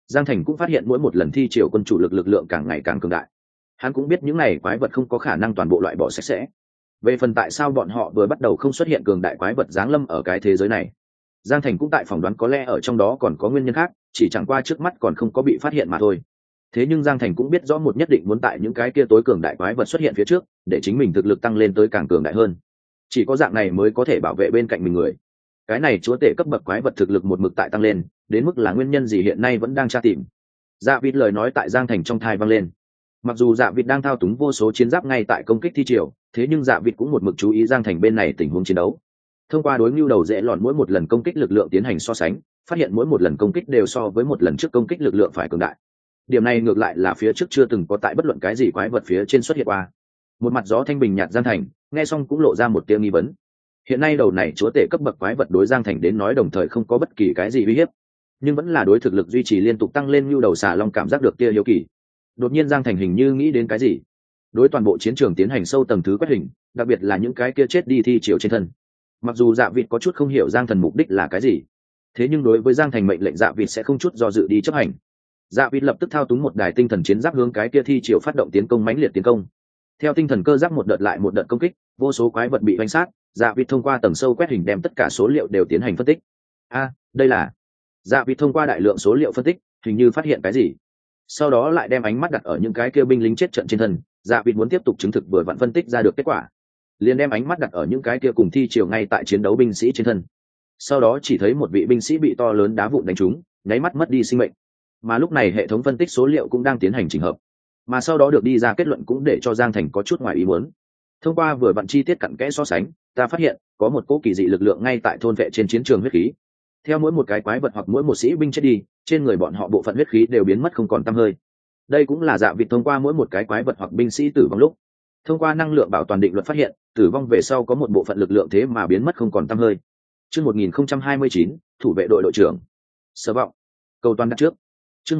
[SPEAKER 1] Giang Thành cũng phát hiện mỗi một lần thi triều quân chủ lực lượng càng ngày càng cường đại. Hắn cũng biết những này quái vật không có khả năng toàn bộ loại bỏ sạch sẽ. Về phần tại sao bọn họ vừa bắt đầu không xuất hiện cường đại quái vật giáng lâm ở cái thế giới này, Giang Thành cũng tại phỏng đoán có lẽ ở trong đó còn có nguyên nhân khác, chỉ chẳng qua trước mắt còn không có bị phát hiện mà thôi. Thế nhưng Giang Thành cũng biết rõ một nhất định muốn tại những cái kia tối cường đại quái vật xuất hiện phía trước, để chính mình thực lực tăng lên tới càng cường đại hơn. Chỉ có dạng này mới có thể bảo vệ bên cạnh mình người. Cái này chúa tể cấp bậc quái vật thực lực một mực tại tăng lên, đến mức là nguyên nhân gì hiện nay vẫn đang tra tìm. Dạ Vịt lời nói tại Giang Thành trong tai vang lên. Mặc dù Dạ Vịt đang thao túng vô số chiến giáp ngay tại công kích thi triều, thế nhưng Dạ Vịt cũng một mực chú ý Giang Thành bên này tình huống chiến đấu. Thông qua đối nhu đầu dễ lọt mỗi một lần công kích lực lượng tiến hành so sánh, phát hiện mỗi một lần công kích đều so với một lần trước công kích lực lượng phải cường đại. Điểm này ngược lại là phía trước chưa từng có tại bất luận cái gì quái vật phía trên xuất hiện qua. Một mặt gió thanh bình nhạt Giang Thành nghe xong cũng lộ ra một tia nghi vấn. Hiện nay đầu này chúa tể cấp bậc quái vật đối Giang Thành đến nói đồng thời không có bất kỳ cái gì uy hiếp, nhưng vẫn là đối thực lực duy trì liên tục tăng lên nhu đầu xà long cảm giác được tia hiếu kỳ. Đột nhiên Giang Thành hình như nghĩ đến cái gì, đối toàn bộ chiến trường tiến hành sâu tầng thứ quét hình, đặc biệt là những cái kia chết đi thi triều trên thân. Mặc dù Dạ Vịt có chút không hiểu Giang Thần mục đích là cái gì, thế nhưng đối với Giang Thành mệnh lệnh Dạ Vịt sẽ không chút do dự đi chấp hành. Dạ Vịt lập tức thao túng một đài tinh thần chiến giáp hướng cái kia thi triều phát động tiến công mãnh liệt tiến công. Theo tinh thần cơ giáp một đợt lại một đợt công kích, vô số quái vật bị đánh sát. Dạ Vịt thông qua tầng sâu quét hình đem tất cả số liệu đều tiến hành phân tích. Đây là... Dạ Vịt thông qua đại lượng số liệu phân tích, hình như phát hiện cái gì. Sau đó lại đem ánh mắt đặt ở những cái kia binh lính chết trận trên thân. Dạ Vịt muốn tiếp tục chứng thực vừa vặn phân tích ra được kết quả, liền đem ánh mắt đặt ở những cái kia cùng thi triều ngay tại chiến đấu binh sĩ trên thân. Sau đó chỉ thấy một vị binh sĩ bị to lớn đá vụn đánh trúng, nháy mắt mất đi sinh mệnh. Mà lúc này hệ thống phân tích số liệu cũng đang tiến hành chỉnh hợp, mà sau đó được đi ra kết luận cũng để cho Giang Thành có chút ngoài ý muốn. Thông qua vừa vặn chi tiết cặn kẽ so sánh, ta phát hiện có một cỗ kỳ dị lực lượng ngay tại thôn vệ trên chiến trường huyết khí. Theo mỗi một cái quái vật hoặc mỗi một sĩ binh chết đi, trên người bọn họ bộ phận huyết khí đều biến mất không còn tăm hơi. Đây cũng là Dạ Vịt thông qua mỗi một cái quái vật hoặc binh sĩ tử vong lúc, thông qua năng lượng bảo toàn định luật phát hiện, tử vong về sau có một bộ phận lực lượng thế mà biến mất không còn tăm hơi. Chương 1029, thủ vệ đội đội trưởng. Sở vọng. Cầu toàn đặt trước. Chương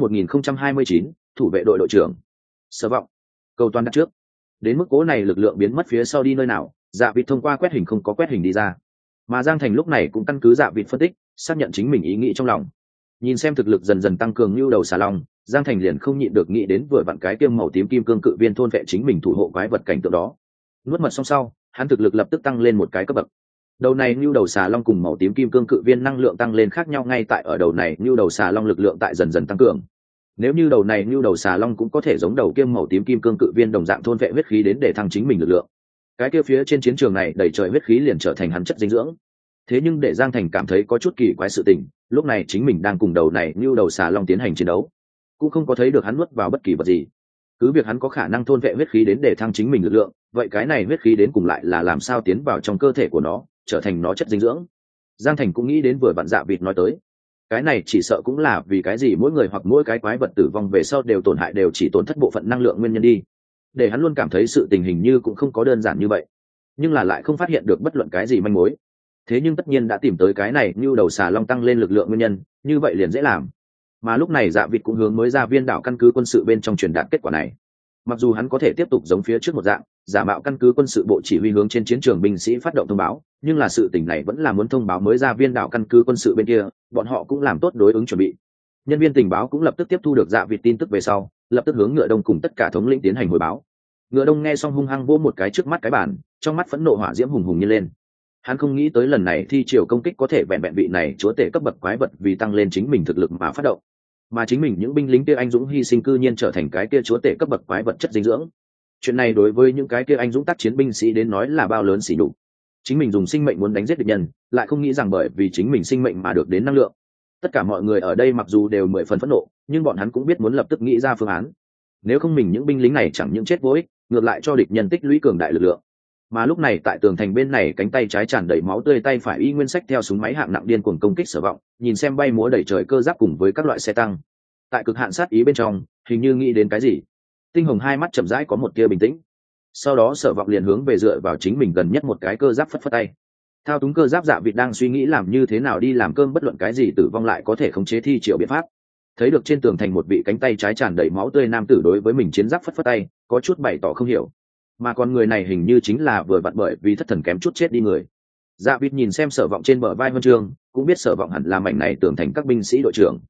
[SPEAKER 1] 1029, thủ vệ đội đội trưởng. Sở vọng. Cầu toàn đặt trước. Đến mức cố này lực lượng biến mất phía sau đi nơi nào, Dạ Vịt thông qua quét hình không có quét hình đi ra. Mà Giang Thành lúc này cũng căn cứ Dạ Vịt phân tích, xác nhận chính mình ý nghĩ trong lòng. Nhìn xem thực lực dần dần tăng cường như đầu xà long, Giang Thành liền không nhịn được nghĩ đến vừa vặn cái kiêm màu tím kim cương cự viên thôn vệ chính mình thủ hộ quái vật cảnh tượng đó. Nuốt mật xong sau, hắn thực lực lập tức tăng lên một cái cấp bậc. Đầu này như đầu xà long cùng màu tím kim cương cự viên năng lượng tăng lên khác nhau ngay tại ở đầu này như đầu xà long lực lượng tại dần dần tăng cường. Nếu như đầu này như đầu xà long cũng có thể giống đầu kiêm màu tím kim cương cự viên đồng dạng thôn vệ huyết khí đến để thăng chính mình lực lượng, cái kia phía trên chiến trường này đầy trời huyết khí liền trở thành hắn chất dinh dưỡng. Thế nhưng để Giang Thành cảm thấy có chút kỳ quái sự tình, lúc này chính mình đang cùng đầu này như đầu xà long tiến hành chiến đấu, cũng không có thấy được hắn nuốt vào bất kỳ vật gì. Cứ việc hắn có khả năng thôn vệ huyết khí đến để thăng chính mình lực lượng, vậy cái này huyết khí đến cùng lại là làm sao tiến vào trong cơ thể của nó, trở thành nó chất dinh dưỡng. Giang Thành cũng nghĩ đến vừa vặn Dạ Vịt nói tới, cái này chỉ sợ cũng là vì cái gì mỗi người hoặc mỗi cái quái vật tử vong về sau đều tổn hại, đều chỉ tổn thất bộ phận năng lượng nguyên nhân đi. Để hắn luôn cảm thấy sự tình hình như cũng không có đơn giản như vậy, nhưng là lại không phát hiện được bất luận cái gì manh mối. Thế nhưng tất nhiên đã tìm tới cái này như đầu xà long tăng lên lực lượng nguyên nhân, như vậy liền dễ làm. Mà lúc này Dạ Vịt cũng hướng mới ra viên đảo căn cứ quân sự bên trong truyền đạt kết quả này. Mặc dù hắn có thể tiếp tục giống phía trước một dạng, giả mạo căn cứ quân sự bộ chỉ huy hướng trên chiến trường binh sĩ phát động thông báo, nhưng là sự tình này vẫn là muốn thông báo mới ra viên đảo căn cứ quân sự bên kia, bọn họ cũng làm tốt đối ứng chuẩn bị. Nhân viên tình báo cũng lập tức tiếp thu được Dạ Vịt tin tức về sau, lập tức hướng Ngựa Đông cùng tất cả thống lĩnh tiến hành hồi báo. Ngựa Đông nghe xong hung hăng vỗ một cái trước mắt cái bàn, trong mắt phẫn nộ hỏa diễm hùng hùng như lên. Hắn không nghĩ tới lần này thi triều công kích có thể vẹn vẹn vị này chúa tể cấp bậc quái vật vì tăng lên chính mình thực lực mà phát động, mà chính mình những binh lính kia anh dũng hy sinh cư nhiên trở thành cái kia chúa tể cấp bậc quái vật chất dinh dưỡng. Chuyện này đối với những cái kia anh dũng tác chiến binh sĩ đến nói là bao lớn sỉ nhục. Chính mình dùng sinh mệnh muốn đánh giết địch nhân, lại không nghĩ rằng bởi vì chính mình sinh mệnh mà được đến năng lượng. Tất cả mọi người ở đây mặc dù đều 10 phần phẫn nộ, nhưng bọn hắn cũng biết muốn lập tức nghĩ ra phương án. Nếu không mình những binh lính này chẳng những chết vô ích, ngược lại cho địch nhân tích lũy cường đại lực lượng. Mà lúc này tại tường thành bên này, cánh tay trái tràn đầy máu tươi, tay phải y nguyên sách theo súng máy hạng nặng điên cuồng công kích Sở Vọng, nhìn xem bay múa đầy trời cơ giáp cùng với các loại xe tăng. Tại cực hạn sát ý bên trong, hình như nghĩ đến cái gì. Tinh Hồng hai mắt chậm rãi có một tia bình tĩnh. Sau đó Sở Vọng liền hướng về dựa vào chính mình gần nhất một cái cơ giáp phất phất tay. Thao túng cơ giáp Dạ Vịt đang suy nghĩ làm như thế nào đi làm cơm bất luận cái gì tử vong lại có thể khống chế thi triệu biện pháp. Thấy được trên tường thành một vị cánh tay trái tràn đầy máu tươi nam tử đối với mình chiến giáp phất phất tay, có chút bày tỏ không hiểu. Mà con người này hình như chính là vừa vặn bởi vì thất thần kém chút chết đi người. Dạ Vịt nhìn xem Sở Vọng trên bờ vai huân chương, cũng biết Sở Vọng hẳn là mảnh này tưởng thành các binh sĩ đội trưởng.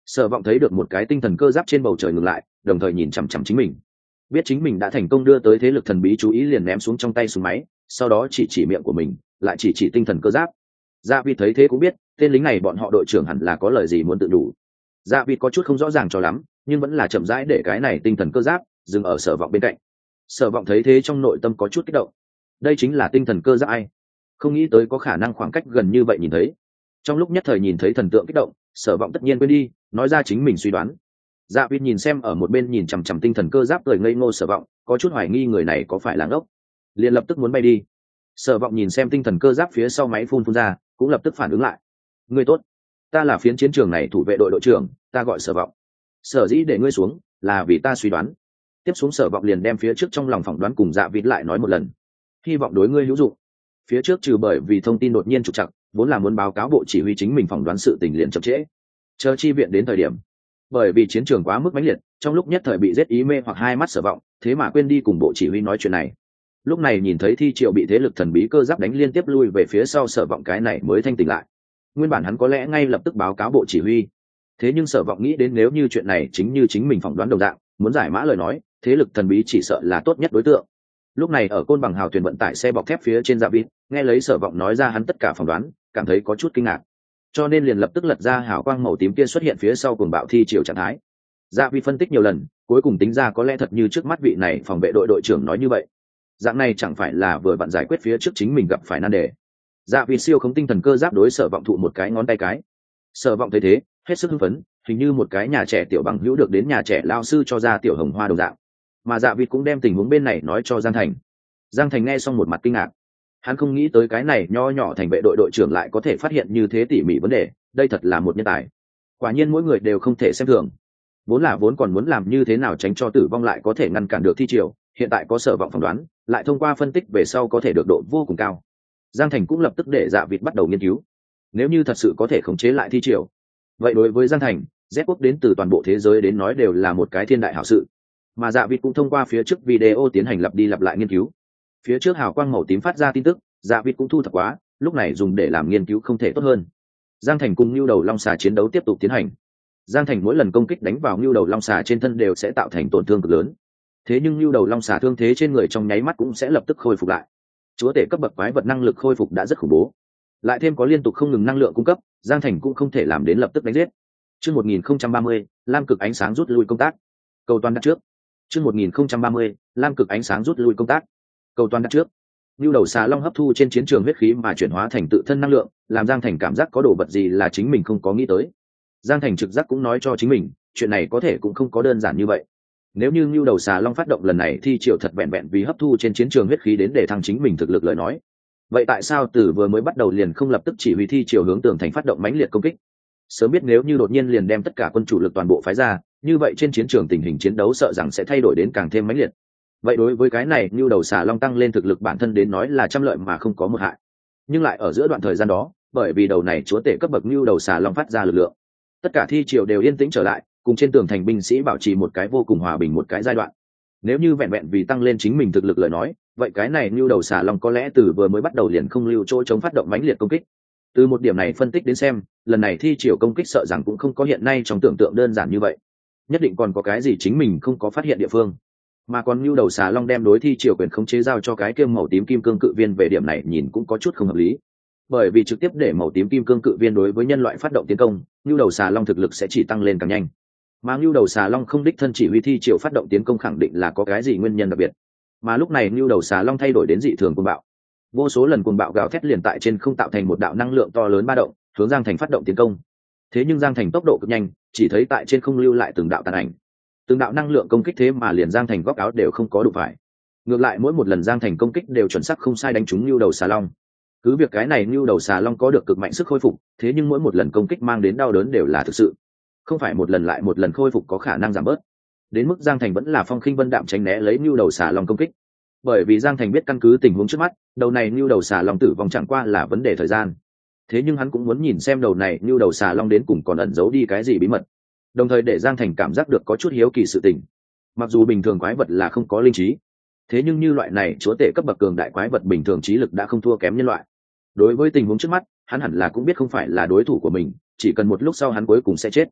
[SPEAKER 1] Sở Vọng thấy được một cái tinh thần cơ giáp trên bầu trời ngừng lại, đồng thời nhìn chằm chằm chính mình. Biết chính mình đã thành công đưa tới thế lực thần bí chú ý, liền ném xuống trong tay súng máy, sau đó chỉ miệng của mình, lại chỉ tinh thần cơ giáp. Dạ Vịt thấy thế cũng biết, tên lính này bọn họ đội trưởng hẳn là có lời gì muốn tự đủ. Dạ Vịt có chút không rõ ràng cho lắm, nhưng vẫn là chậm rãi để cái này tinh thần cơ giáp dừng ở Sở Vọng bên cạnh. Sở Vọng thấy thế trong nội tâm có chút kích động. Đây chính là tinh thần cơ giáp ai? Không nghĩ tới có khả năng khoảng cách gần như vậy nhìn thấy. Trong lúc nhất thời nhìn thấy thần tượng kích động, Sở Vọng tất nhiên quên đi nói ra chính mình suy đoán. Dạ Vịt nhìn xem ở một bên nhìn chằm chằm tinh thần cơ giáp cười ngây ngô Sở Vọng, có chút hoài nghi người này có phải là ngốc, liền lập tức muốn bay đi. Sở Vọng nhìn xem tinh thần cơ giáp phía sau máy phun ra, cũng lập tức phản ứng lại. Ngươi tốt, ta là phiến chiến trường này thủ vệ đội đội trưởng, ta gọi Sở Vọng. Sở dĩ để ngươi xuống là vì ta suy đoán. Tiếp xuống Sở Vọng liền đem phía trước trong lòng phỏng đoán cùng Dạ Vịt lại nói một lần, hy vọng đối ngươi hữu dụng. Phía trước trừ bởi vì thông tin đột nhiên trục trặc, vốn là muốn báo cáo bộ chỉ huy chính mình phỏng đoán sự tình liền chậm trễ, chờ chi viện đến thời điểm, bởi vì chiến trường quá mức mãnh liệt, trong lúc nhất thời bị giết ý mê hoặc hai mắt Sở Vọng, thế mà quên đi cùng bộ chỉ huy nói chuyện này. Lúc này nhìn thấy Thi Triệu bị thế lực thần bí cơ giáp đánh liên tiếp lui về phía sau, Sở Vọng cái này mới thanh tỉnh lại. Nguyên bản hắn có lẽ ngay lập tức báo cáo bộ chỉ huy, thế nhưng Sở Vọng nghĩ đến nếu như chuyện này chính như chính mình phỏng đoán đồng dạng, muốn giải mã lời nói, thế lực thần bí chỉ sợ là tốt nhất đối tượng. Lúc này ở Côn Bằng hào thuyền vận tải xe bọc thép phía trên Dạ Vịt, nghe lấy Sở Vọng nói ra hắn tất cả phỏng đoán, cảm thấy có chút kinh ngạc, cho nên liền lập tức lật ra hào quang màu tím kia xuất hiện phía sau cuồng bạo Thi Triều trạng thái. Dạ Vịt phân tích nhiều lần, cuối cùng tính ra có lẽ thật như trước mắt vị này phòng vệ đội đội trưởng nói như vậy. Dạng này chẳng phải là vừa vặn giải quyết phía trước chính mình gặp phải nan đề. Dạ Vịt siêu không tinh thần cơ giáp đối Sở Vọng thụ một cái ngón tay cái. Sở Vọng thấy thế, hết sức hưng phấn, hình như một cái nhà trẻ tiểu bằng hữu được đến nhà trẻ lao sư cho ra tiểu hồng hoa đồng dạng. Mà Dạ Vịt cũng đem tình huống bên này nói cho Giang Thành. Giang Thành nghe xong một mặt kinh ngạc, hắn không nghĩ tới cái này nho nhỏ thành vệ đội đội trưởng lại có thể phát hiện như thế tỉ mỉ vấn đề, đây thật là một nhân tài. Quả nhiên mỗi người đều không thể xem thường. Vốn còn muốn làm như thế nào tránh cho tử vong lại có thể ngăn cản được Thi Triều, hiện tại có Sở Vọng phỏng đoán, lại thông qua phân tích về sau có thể được độ vô cùng cao. Giang Thành cũng lập tức để Dạ Vịt bắt đầu nghiên cứu. Nếu như thật sự có thể khống chế lại Thi Triều, vậy đối với Giang Thành, Z quốc đến từ toàn bộ thế giới đến nói đều là một cái thiên đại hảo sự. Mà Dạ Vịt cũng thông qua phía trước video tiến hành lặp đi lặp lại nghiên cứu. Phía trước hào quang màu tím phát ra tin tức, Dạ Vịt cũng thu thập quá, lúc này dùng để làm nghiên cứu không thể tốt hơn. Giang Thành cùng Nưu Đầu Long Xà chiến đấu tiếp tục tiến hành. Giang Thành mỗi lần công kích đánh vào Nưu Đầu Long Xà trên thân đều sẽ tạo thành tổn thương cực lớn. Thế nhưng Nưu Đầu Long Xà thương thế trên người trong nháy mắt cũng sẽ lập tức khôi phục lại. Chúa tể cấp bậc quái vật năng lực khôi phục đã rất khủng bố. Lại thêm có liên tục không ngừng năng lượng cung cấp, Giang Thành cũng không thể làm đến lập tức đánh giết. Chương 1030, Lam cực ánh sáng rút lui công tác. Cầu toàn đặt trước. Chương 1030, Lam cực ánh sáng rút lui công tác. Cầu toàn đặt trước. Nưu Đầu Xà Long hấp thu trên chiến trường huyết khí mà chuyển hóa thành tự thân năng lượng, làm Giang Thành cảm giác có đồ vật gì là chính mình không có nghĩ tới. Giang Thành trực giác cũng nói cho chính mình, chuyện này có thể cũng không có đơn giản như vậy. Nếu như Nưu Đầu Xà Long phát động lần này Thi Triều thật vẹn vẹn vì hấp thu trên chiến trường huyết khí đến để thăng chính mình thực lực lời nói, vậy tại sao từ vừa mới bắt đầu liền không lập tức chỉ huy Thi Triều hướng tường thành phát động mãnh liệt công kích? Sớm biết nếu như đột nhiên liền đem tất cả quân chủ lực toàn bộ phái ra, như vậy trên chiến trường tình hình chiến đấu sợ rằng sẽ thay đổi đến càng thêm mãnh liệt. Vậy đối với cái này Nưu Đầu Xà Long tăng lên thực lực bản thân đến nói là trăm lợi mà không có một hại. Nhưng lại ở giữa đoạn thời gian đó, bởi vì đầu này chúa tể cấp bậc Nưu Đầu Xà Long phát ra lực lượng, tất cả Thi Triều đều yên tĩnh trở lại, cùng trên tường thành binh sĩ bảo trì một cái vô cùng hòa bình một cái giai đoạn. Nếu như vẹn vẹn vì tăng lên chính mình thực lực lời nói, vậy cái này Nưu Đầu Xà Long có lẽ từ vừa mới bắt đầu liền không lưu chỗ chống phát động mãnh liệt công kích. Từ một điểm này phân tích đến xem, lần này Thi Triều công kích sợ rằng cũng không có hiện nay trong tưởng tượng đơn giản như vậy, nhất định còn có cái gì chính mình không có phát hiện địa phương. Mà còn Nưu Đầu Xà Long đem đối Thi Triều quyền khống chế giao cho cái kiêm màu tím kim cương cự viên, về điểm này nhìn cũng có chút không hợp lý. Bởi vì trực tiếp để màu tím kim cương cự viên đối với nhân loại phát động tiến công, Nưu Đầu Xà Long thực lực sẽ chỉ tăng lên càng nhanh. Mà Nưu Đầu Xà Long không đích thân chỉ huy Thi Triều phát động tiến công khẳng định là có cái gì nguyên nhân đặc biệt. Mà lúc này Nưu Đầu Xà Long thay đổi đến dị thường cuồng bạo. Vô số lần cuồng bạo gào thét liền tại trên không tạo thành một đạo năng lượng to lớn ba động, hướng Giang Thành phát động tiến công. Thế nhưng Giang Thành tốc độ cực nhanh, chỉ thấy tại trên không lưu lại từng đạo tàn ảnh. Từng đạo năng lượng công kích thế mà liền Giang Thành góc áo đều không có đụng phải. Ngược lại mỗi một lần Giang Thành công kích đều chuẩn xác không sai đánh trúng Nưu Đầu Xà Long. Cứ việc cái này Nưu Đầu Xà Long có được cực mạnh sức khôi phục, thế nhưng mỗi một lần công kích mang đến đau đớn đều là thực sự, không phải một lần lại một lần khôi phục có khả năng giảm bớt. Đến mức Giang Thành vẫn là phong khinh vân đạm tránh né lấy Nưu Đầu Xà Long công kích, bởi vì Giang Thành biết căn cứ tình huống trước mắt, đầu này Nưu Đầu Xà Long tử vong chẳng qua là vấn đề thời gian. Thế nhưng hắn cũng muốn nhìn xem đầu này Nưu Đầu Xà Long đến cùng còn ẩn giấu đi cái gì bí mật, đồng thời để Giang Thành cảm giác được có chút hiếu kỳ sự tình. Mặc dù bình thường quái vật là không có linh trí, thế nhưng như loại này chúa tể cấp bậc cường đại quái vật bình thường trí lực đã không thua kém nhân loại. Đối với tình huống trước mắt, hắn hẳn là cũng biết không phải là đối thủ của mình, chỉ cần một lúc sau hắn cuối cùng sẽ chết.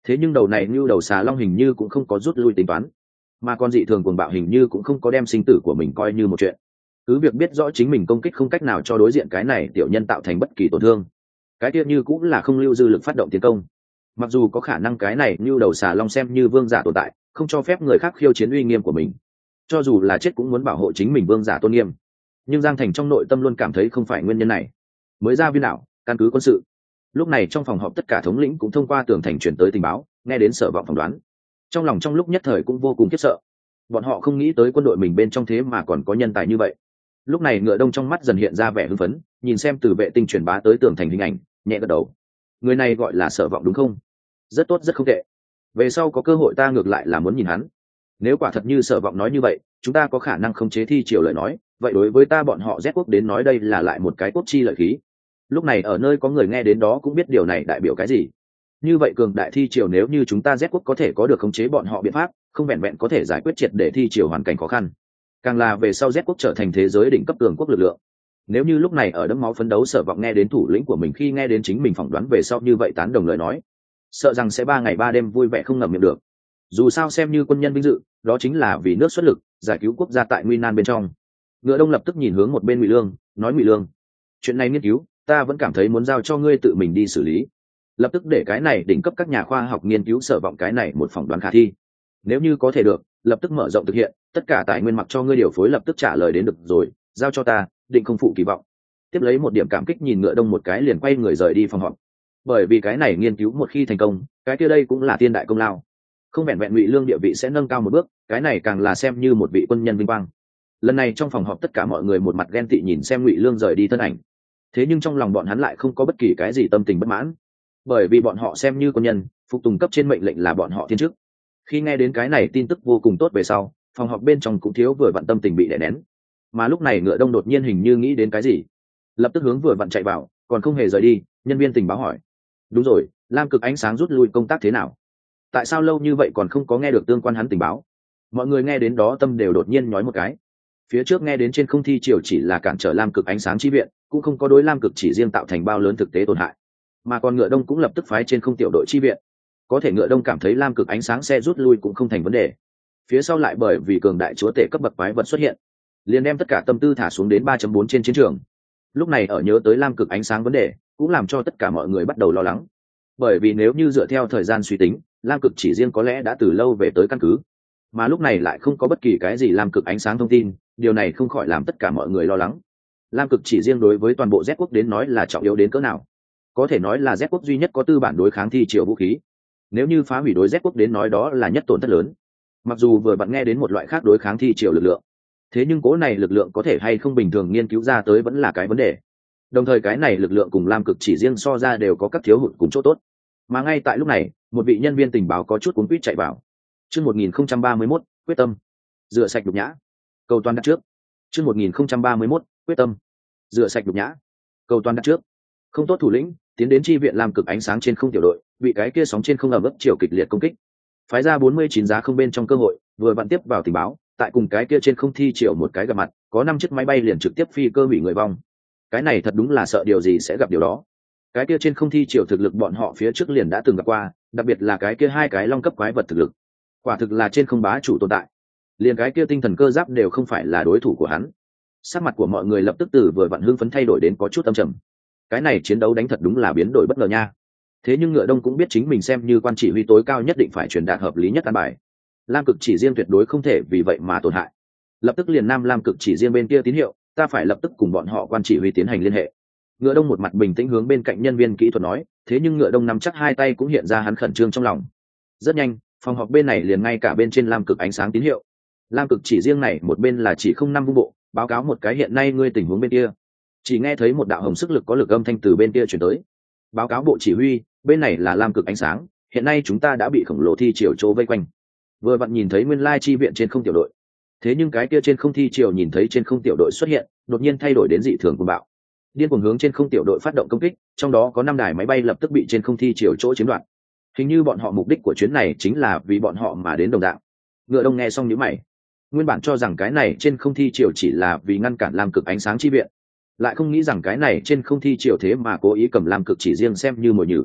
[SPEAKER 1] Thế nhưng đầu này như đầu xà long hình như cũng không có rút lui tính toán, mà con dị thường cuồng bạo hình như cũng không có đem sinh tử của mình coi như một chuyện. Cứ việc biết rõ chính mình công kích không cách nào cho đối diện cái này tiểu nhân tạo thành bất kỳ tổn thương, cái kia như cũng là không lưu dư lực phát động tiến công. Mặc dù có khả năng cái này như đầu xà long xem như vương giả tồn tại, không cho phép người khác khiêu chiến uy nghiêm của mình, cho dù là chết cũng muốn bảo hộ chính mình vương giả tôn nghiêm, nhưng Giang Thành trong nội tâm luôn cảm thấy không phải nguyên nhân này. Mới ra viên đảo căn cứ quân sự, lúc này trong phòng họp tất cả thống lĩnh cũng thông qua tường thành chuyển tới tình báo, nghe đến Sở Vọng phỏng đoán, trong lòng trong lúc nhất thời cũng vô cùng khiếp sợ. Bọn họ không nghĩ tới quân đội mình bên trong thế mà còn có nhân tài như vậy. Lúc này Ngựa Đông trong mắt dần hiện ra vẻ hưng phấn, nhìn xem từ vệ tinh truyền bá tới tường thành hình ảnh, nhẹ gật đầu. Người này gọi là Sở Vọng đúng không? Rất tốt, rất không tệ. Về sau có cơ hội ta ngược lại là muốn nhìn hắn. Nếu quả thật như Sở Vọng nói như vậy, chúng ta có khả năng khống chế thi triều lời nói, vậy đối với ta bọn họ Z quốc đến nói đây là lại một cái quốc chi lợi khí. Lúc này ở nơi có người nghe đến đó cũng biết điều này đại biểu cái gì. Như vậy cường đại thi triều nếu như chúng ta Z quốc có thể có được khống chế bọn họ biện pháp, không vẹn vẹn có thể giải quyết triệt để thi triều hoàn cảnh khó khăn, càng là về sau Z quốc trở thành thế giới đỉnh cấp cường quốc lực lượng. Nếu như lúc này ở đẫm máu phấn đấu Sở Vọng nghe đến thủ lĩnh của mình khi nghe đến chính mình phỏng đoán về sau như vậy tán đồng lời nói, sợ rằng sẽ 3 ngày 3 đêm vui vẻ không ngậm miệng được. Dù sao xem như quân nhân vinh dự, đó chính là vì nước xuất lực, giải cứu quốc gia tại nguy nan bên trong. Ngựa Đông lập tức nhìn hướng một bên Ngụy Lương, nói: Ngụy Lương, chuyện này nghiên cứu, ta vẫn cảm thấy muốn giao cho ngươi tự mình đi xử lý. Lập tức để cái này đỉnh cấp các nhà khoa học nghiên cứu Sở Vọng cái này một phỏng đoán khả thi. Nếu như có thể được, lập tức mở rộng thực hiện, tất cả tài nguyên mặc cho ngươi điều phối lập tức trả lời đến được rồi, giao cho ta, định không phụ kỳ vọng. Tiếp lấy một điểm cảm kích nhìn Ngựa Đông một cái liền quay người rời đi phòng họp. Bởi vì cái này nghiên cứu một khi thành công, cái kia đây cũng là thiên đại công lao. Không vẹn vẹn Ngụy Lương địa vị sẽ nâng cao một bước, cái này càng là xem như một vị quân nhân vinh quang. Lần này trong phòng họp tất cả mọi người một mặt ghen tị nhìn xem Ngụy Lương rời đi thân ảnh. Thế nhưng trong lòng bọn hắn lại không có bất kỳ cái gì tâm tình bất mãn, bởi vì bọn họ xem như quân nhân, phục tùng cấp trên mệnh lệnh là bọn họ thiên chức. Khi nghe đến cái này tin tức vô cùng tốt về sau, phòng họp bên trong cũng thiếu vừa vặn tâm tình bị đè nén. Mà lúc này Ngựa Đông đột nhiên hình như nghĩ đến cái gì, lập tức hướng vừa vặn chạy vào, còn không hề rời đi. Nhân viên tình báo hỏi: đúng rồi, Lam Cực Ánh Sáng rút lui công tác thế nào? Tại sao lâu như vậy còn không có nghe được tương quan hắn tình báo? Mọi người nghe đến đó tâm đều đột nhiên nhói một cái. Phía trước nghe đến trên không thi triều chỉ là cản trở Lam Cực Ánh Sáng chi viện, cũng không có đối Lam Cực chỉ riêng tạo thành bao lớn thực tế tổn hại, mà còn Ngựa Đông cũng lập tức phái trên không tiểu đội chi viện. Có thể Ngựa Đông cảm thấy Lam Cực Ánh Sáng xe rút lui cũng không thành vấn đề, phía sau lại bởi vì cường đại chúa tể cấp bậc quái vật xuất hiện, liền đem tất cả tâm tư thả xuống đến 3.4 trên chiến trường. Lúc này ở nhớ tới Lam Cực Ánh Sáng vấn đề, cũng làm cho tất cả mọi người bắt đầu lo lắng. Bởi vì nếu như dựa theo thời gian suy tính, Lam Cực chỉ riêng có lẽ đã từ lâu về tới căn cứ, mà lúc này lại không có bất kỳ cái gì Lam Cực Ánh Sáng thông tin, điều này không khỏi làm tất cả mọi người lo lắng. Lam Cực chỉ riêng đối với toàn bộ Z quốc đến nói là trọng yếu đến cỡ nào? Có thể nói là Z quốc duy nhất có tư bản đối kháng thi triều vũ khí. Nếu như phá hủy đối Z quốc đến nói đó là nhất tổn thất lớn. Mặc dù vừa bạn nghe đến một loại khác đối kháng thi triều lực lượng, thế nhưng cố này lực lượng có thể hay không bình thường nghiên cứu ra tới vẫn là cái vấn đề. Đồng thời cái này lực lượng cùng Lam Cực chỉ riêng so ra đều có các thiếu hụt cùng chỗ tốt. Mà ngay tại lúc này, một vị nhân viên tình báo có chút cuống quýt chạy vào. Chương 1031, quyết tâm. Rửa sạch nhục nhã. Cầu toàn đặt trước. Chương 1031, quyết tâm. Rửa sạch nhục nhã. Cầu toàn đặt trước. Không tốt thủ lĩnh, tiến đến chi viện Lam Cực Ánh Sáng trên không tiểu đội, bị cái kia sóng trên không ầm ấp chiều kịch liệt công kích. Phái ra 49 giá không bên trong cơ hội, vừa vặn tiếp vào tình báo, tại cùng cái kia trên không thi triều một cái gặp mặt, có 5 chiếc máy bay liền trực tiếp phi cơ hủy người vong. Cái này thật đúng là sợ điều gì sẽ gặp điều đó. Cái kia trên không thi triều thực lực bọn họ phía trước liền đã từng gặp qua, đặc biệt là cái kia 2 cái long cấp quái vật thực lực, quả thực là trên không bá chủ tồn tại. Liền cái kia tinh thần cơ giáp đều không phải là đối thủ của hắn. Sắc mặt của mọi người lập tức từ vừa vặn hưng phấn thay đổi đến có chút âm trầm. Cái này chiến đấu đánh thật đúng là biến đổi bất ngờ nha. Thế nhưng Ngựa Đông cũng biết chính mình xem như quan chỉ huy tối cao nhất định phải truyền đạt hợp lý nhất an bài. Lam Cực chỉ riêng tuyệt đối không thể vì vậy mà tổn hại. Lập tức liền Nam Lam Cực chỉ riêng bên kia tín hiệu, ta phải lập tức cùng bọn họ quan chỉ huy tiến hành liên hệ. Ngựa Đông một mặt bình tĩnh hướng bên cạnh nhân viên kỹ thuật nói, thế nhưng Ngựa Đông nắm chắc 2 tay cũng hiện ra hắn khẩn trương trong lòng. Rất nhanh, phòng họp bên này liền ngay cả bên trên Lam Cực Ánh Sáng tín hiệu. Lam Cực chỉ riêng này một bên là chỉ 05 vũ bộ, báo cáo một cái hiện nay ngươi tình huống bên kia. Chỉ nghe thấy một đạo hồng sức lực có lực âm thanh từ bên kia truyền tới. Báo cáo bộ chỉ huy, bên này là Lam Cực Ánh Sáng, hiện nay chúng ta đã bị khổng lồ thi triều chỗ vây quanh. Vừa vặn nhìn thấy nguyên lai chi viện trên không tiểu đội. Thế nhưng cái kia trên không thi triều nhìn thấy trên không tiểu đội xuất hiện, đột nhiên thay đổi đến dị thường cuồng bạo. Điên cuồng hướng trên không tiểu đội phát động công kích, trong đó có 5 đài máy bay lập tức bị trên không thi triều chỗ chiếm đoạt. Hình như bọn họ mục đích của chuyến này chính là vì bọn họ mà đến đồng dạng. Ngựa Đông nghe xong nhíu mày. Nguyên bản cho rằng cái này trên không thi triều chỉ là vì ngăn cản Lam Cực Ánh Sáng chi viện, lại không nghĩ rằng cái này trên không thi triều thế mà cố ý cầm Lam Cực chỉ riêng xem như mồi nhử.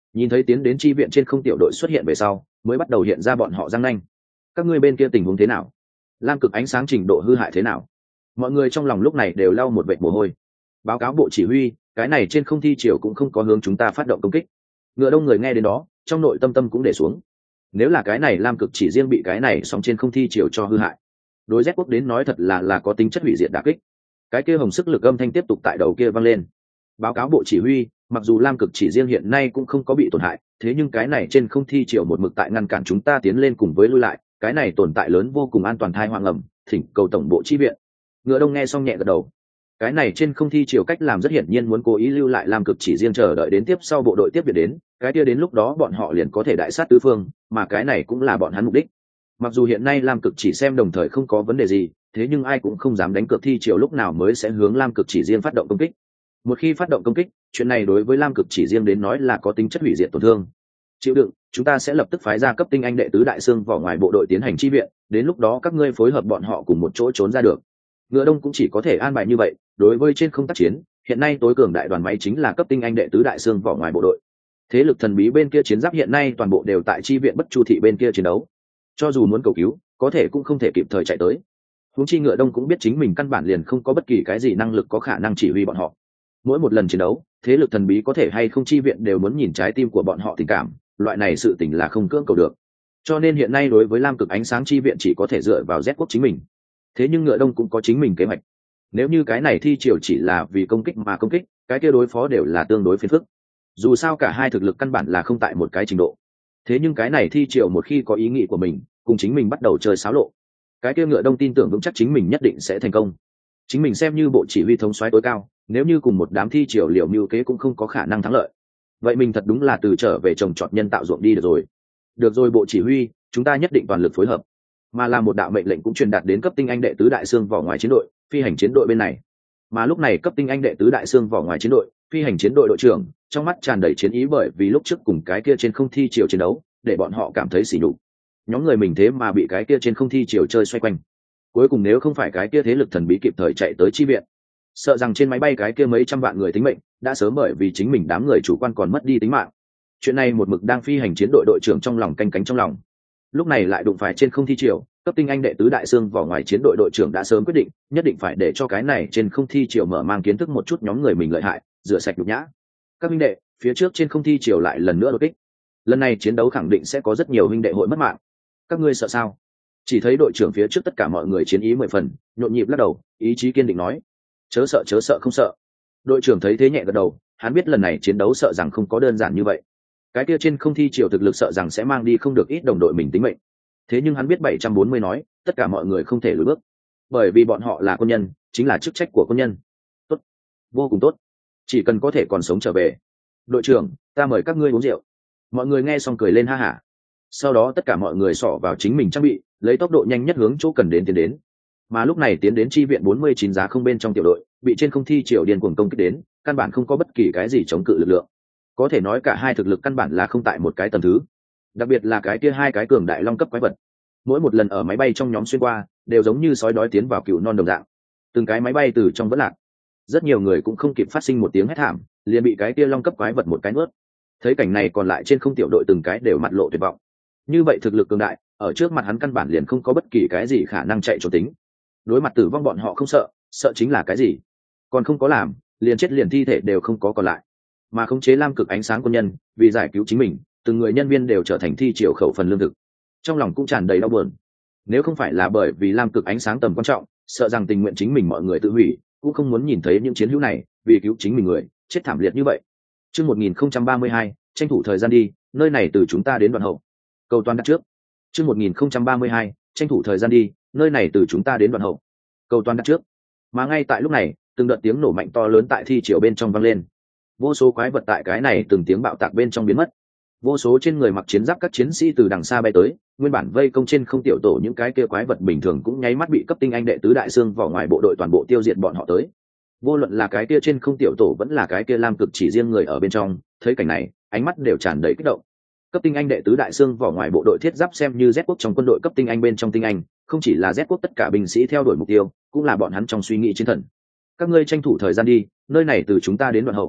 [SPEAKER 1] Nhìn thấy tiến đến chi viện trên không tiểu đội xuất hiện về sau mới bắt đầu hiện ra bọn họ răng nanh. Các ngươi bên kia tình huống thế nào? Lam cực ánh sáng trình độ hư hại thế nào? Mọi người trong lòng lúc này đều lau một vệt mồ hôi. Báo cáo bộ chỉ huy, cái này trên không thi triều cũng không có hướng chúng ta phát động công kích. Ngựa đông người nghe đến đó trong nội tâm cũng để xuống. Nếu là cái này Lam cực chỉ riêng bị cái này sóng trên không thi triều cho hư hại, đối Z quốc đến nói thật là có tính chất hủy diệt đả kích. Cái kia hồng sức lực âm thanh tiếp tục tại đầu kia vang lên. Báo cáo bộ chỉ huy, mặc dù Lam cực chỉ riêng hiện nay cũng không có bị tổn hại, thế nhưng cái này trên không thi triều một mực tại ngăn cản chúng ta tiến lên cùng với lui lại, cái này tồn tại lớn vô cùng an toàn thai hoàng ẩm, thỉnh cầu tổng bộ chi viện. Ngựa đông nghe xong nhẹ gật đầu. Cái này trên không thi triều cách làm rất hiển nhiên muốn cố ý lưu lại Lam cực chỉ riêng chờ đợi đến tiếp sau bộ đội tiếp viện đến, cái kia đến lúc đó bọn họ liền có thể đại sát tứ phương, mà cái này cũng là bọn hắn mục đích. Mặc dù hiện nay Lam cực chỉ xem đồng thời không có vấn đề gì, thế nhưng ai cũng không dám đánh cược thi triều lúc nào mới sẽ hướng Lam cực chỉ riêng phát động công kích. Một khi phát động công kích, chuyện này đối với Lam cực chỉ riêng đến nói là có tính chất hủy diệt tổn thương. Chịu đựng, chúng ta sẽ lập tức phái ra cấp tinh anh đệ tứ đại xương vỏ ngoài bộ đội tiến hành chi viện, đến lúc đó các ngươi phối hợp bọn họ cùng một chỗ trốn ra được. Ngựa đông cũng chỉ có thể an bài như vậy, đối với trên không tác chiến, hiện nay tối cường đại đoàn máy chính là cấp tinh anh đệ tứ đại xương vỏ ngoài bộ đội. Thế lực thần bí bên kia chiến giáp hiện nay toàn bộ đều tại chi viện Bất Chu thị bên kia chiến đấu. Cho dù muốn cầu cứu, có thể cũng không thể kịp thời chạy tới. Huống chi Ngựa đông cũng biết chính mình căn bản liền không có bất kỳ cái gì năng lực có khả năng chỉ huy bọn họ. Mỗi một lần chiến đấu, thế lực thần bí có thể hay không chi viện đều muốn nhìn trái tim của bọn họ tình cảm, loại này sự tình là không cưỡng cầu được. Cho nên hiện nay đối với Lam cực ánh sáng chi viện chỉ có thể dựa vào Z quốc chính mình. Thế nhưng Ngựa đông cũng có chính mình kế hoạch. Nếu như cái này thi triều chỉ là vì công kích mà công kích, cái kia đối phó đều là tương đối phiền phức. Dù sao cả hai thực lực căn bản là không tại một cái trình độ. Thế nhưng cái này thi triều một khi có ý nghĩ của mình, cùng chính mình bắt đầu chơi xáo lộ, cái kia Ngựa đông tin tưởng vững chắc chính mình nhất định sẽ thành công. Chính mình xem như bộ chỉ huy thống soái tối cao, nếu như cùng một đám thi triều liều mưu kế cũng không có khả năng thắng lợi, vậy mình thật đúng là từ trở về trồng trọt nhân tạo ruộng đi được rồi. Được rồi bộ chỉ huy, chúng ta nhất định toàn lực phối hợp. Mà là một đạo mệnh lệnh cũng truyền đạt đến cấp tinh anh đệ tứ đại xương vỏ ngoài chiến đội, phi hành chiến đội bên này. Mà lúc này cấp tinh anh đệ tứ đại xương vỏ ngoài chiến đội, phi hành chiến đội đội trưởng trong mắt tràn đầy chiến ý, bởi vì lúc trước cùng cái kia trên không thi triều chiến đấu, để bọn họ cảm thấy sỉ nhục. Nhóm người mình thế mà bị cái kia trên không thi triều chơi xoay quanh. Cuối cùng nếu không phải cái kia thế lực thần bí kịp thời chạy tới chi viện, sợ rằng trên máy bay cái kia mấy trăm vạn người tính mệnh đã sớm bởi vì chính mình đám người chủ quan còn mất đi tính mạng. Chuyện này một mực đang phi hành chiến đội đội trưởng trong lòng canh cánh trong lòng. Lúc này lại đụng phải trên không thi triều, cấp tinh anh đệ tứ đại xương vỏ ngoài chiến đội đội trưởng đã sớm quyết định, nhất định phải để cho cái này trên không thi triều mở mang kiến thức một chút nhóm người mình lợi hại, rửa sạch nhục nhã. Các huynh đệ, phía trước trên không thi triều lại lần nữa đột kích. Lần này chiến đấu khẳng định sẽ có rất nhiều huynh đệ hội mất mạng. Các ngươi sợ sao? Chỉ thấy đội trưởng phía trước tất cả mọi người chiến ý 10 phần, nhộn nhịp lắc đầu, ý chí kiên định nói: chớ sợ không sợ. Đội trưởng thấy thế nhẹ gật đầu, hắn biết lần này chiến đấu sợ rằng không có đơn giản như vậy. Cái kia trên không thi triều thực lực sợ rằng sẽ mang đi không được ít đồng đội mình tính mệnh. Thế nhưng hắn biết 740 nói, tất cả mọi người không thể lùi bước, bởi vì bọn họ là quân nhân, chính là chức trách của quân nhân. Tốt, vô cùng tốt, chỉ cần có thể còn sống trở về. Đội trưởng, ta mời các ngươi uống rượu. Mọi người nghe xong cười lên ha hả. Sau đó tất cả mọi người xỏ vào chính mình trang bị, lấy tốc độ nhanh nhất hướng chỗ cần đến tiến đến. Mà lúc này tiến đến chi viện 49 giá không bên trong tiểu đội, bị trên không thi triều điên cuồng công kích đến, căn bản không có bất kỳ cái gì chống cự lực lượng. Có thể nói cả hai thực lực căn bản là không tại một cái tầng thứ. Đặc biệt là cái kia hai cái cường đại long cấp quái vật, mỗi một lần ở máy bay trong nhóm xuyên qua, đều giống như sói đói tiến vào cừu non đồng dạng. Từng cái máy bay từ trong vẫn lạc, rất nhiều người cũng không kịp phát sinh một tiếng hét thảm, liền bị cái kia long cấp quái vật một cái nuốt. Thấy cảnh này còn lại trên không tiểu đội từng cái đều mặt lộ tuyệt vọng. Như vậy thực lực cường đại, ở trước mặt hắn căn bản liền không có bất kỳ cái gì khả năng chạy trốn tính. Đối mặt tử vong bọn họ không sợ, sợ chính là cái gì? Còn không có làm, liền chết liền thi thể đều không có còn lại. Mà khống chế Lam cực ánh sáng quân nhân, vì giải cứu chính mình, từng người nhân viên đều trở thành thi triều khẩu phần lương thực. Trong lòng cũng tràn đầy đau buồn. Nếu không phải là bởi vì Lam cực ánh sáng tầm quan trọng, sợ rằng tình nguyện chính mình mọi người tự hủy, cũng không muốn nhìn thấy những chiến hữu này vì cứu chính mình người chết thảm liệt như vậy. Chương 1032, tranh thủ thời gian đi, nơi này từ chúng ta đến đoạn hậu. Cầu toàn đặt trước. Chương 1032, tranh thủ thời gian đi, nơi này từ chúng ta đến đoạn hậu. Cầu toàn đặt trước. Mà ngay tại lúc này, từng đợt tiếng nổ mạnh to lớn tại thi triều bên trong vang lên. Vô số quái vật tại cái này từng tiếng bạo tạc bên trong biến mất. Vô số trên người mặc chiến giáp các chiến sĩ từ đằng xa bay tới, nguyên bản vây công trên không tiểu tổ những cái kia quái vật bình thường cũng nháy mắt bị cấp tinh anh đệ tứ đại xương vỏ ngoài bộ đội toàn bộ tiêu diệt bọn họ tới. Vô luận là cái kia trên không tiểu tổ vẫn là cái kia Lam cực chỉ riêng người ở bên trong, thấy cảnh này, ánh mắt đều tràn đầy kích động. Cấp tinh anh đệ tứ đại xương vỏ ngoài bộ đội thiết giáp xem như Z quốc trong quân đội cấp tinh anh bên trong tinh anh, không chỉ là Z quốc tất cả binh sĩ theo đuổi mục tiêu, cũng là bọn hắn trong suy nghĩ chiến thần. Các ngươi tranh thủ thời gian đi, nơi này từ chúng ta đến đoạn hậu.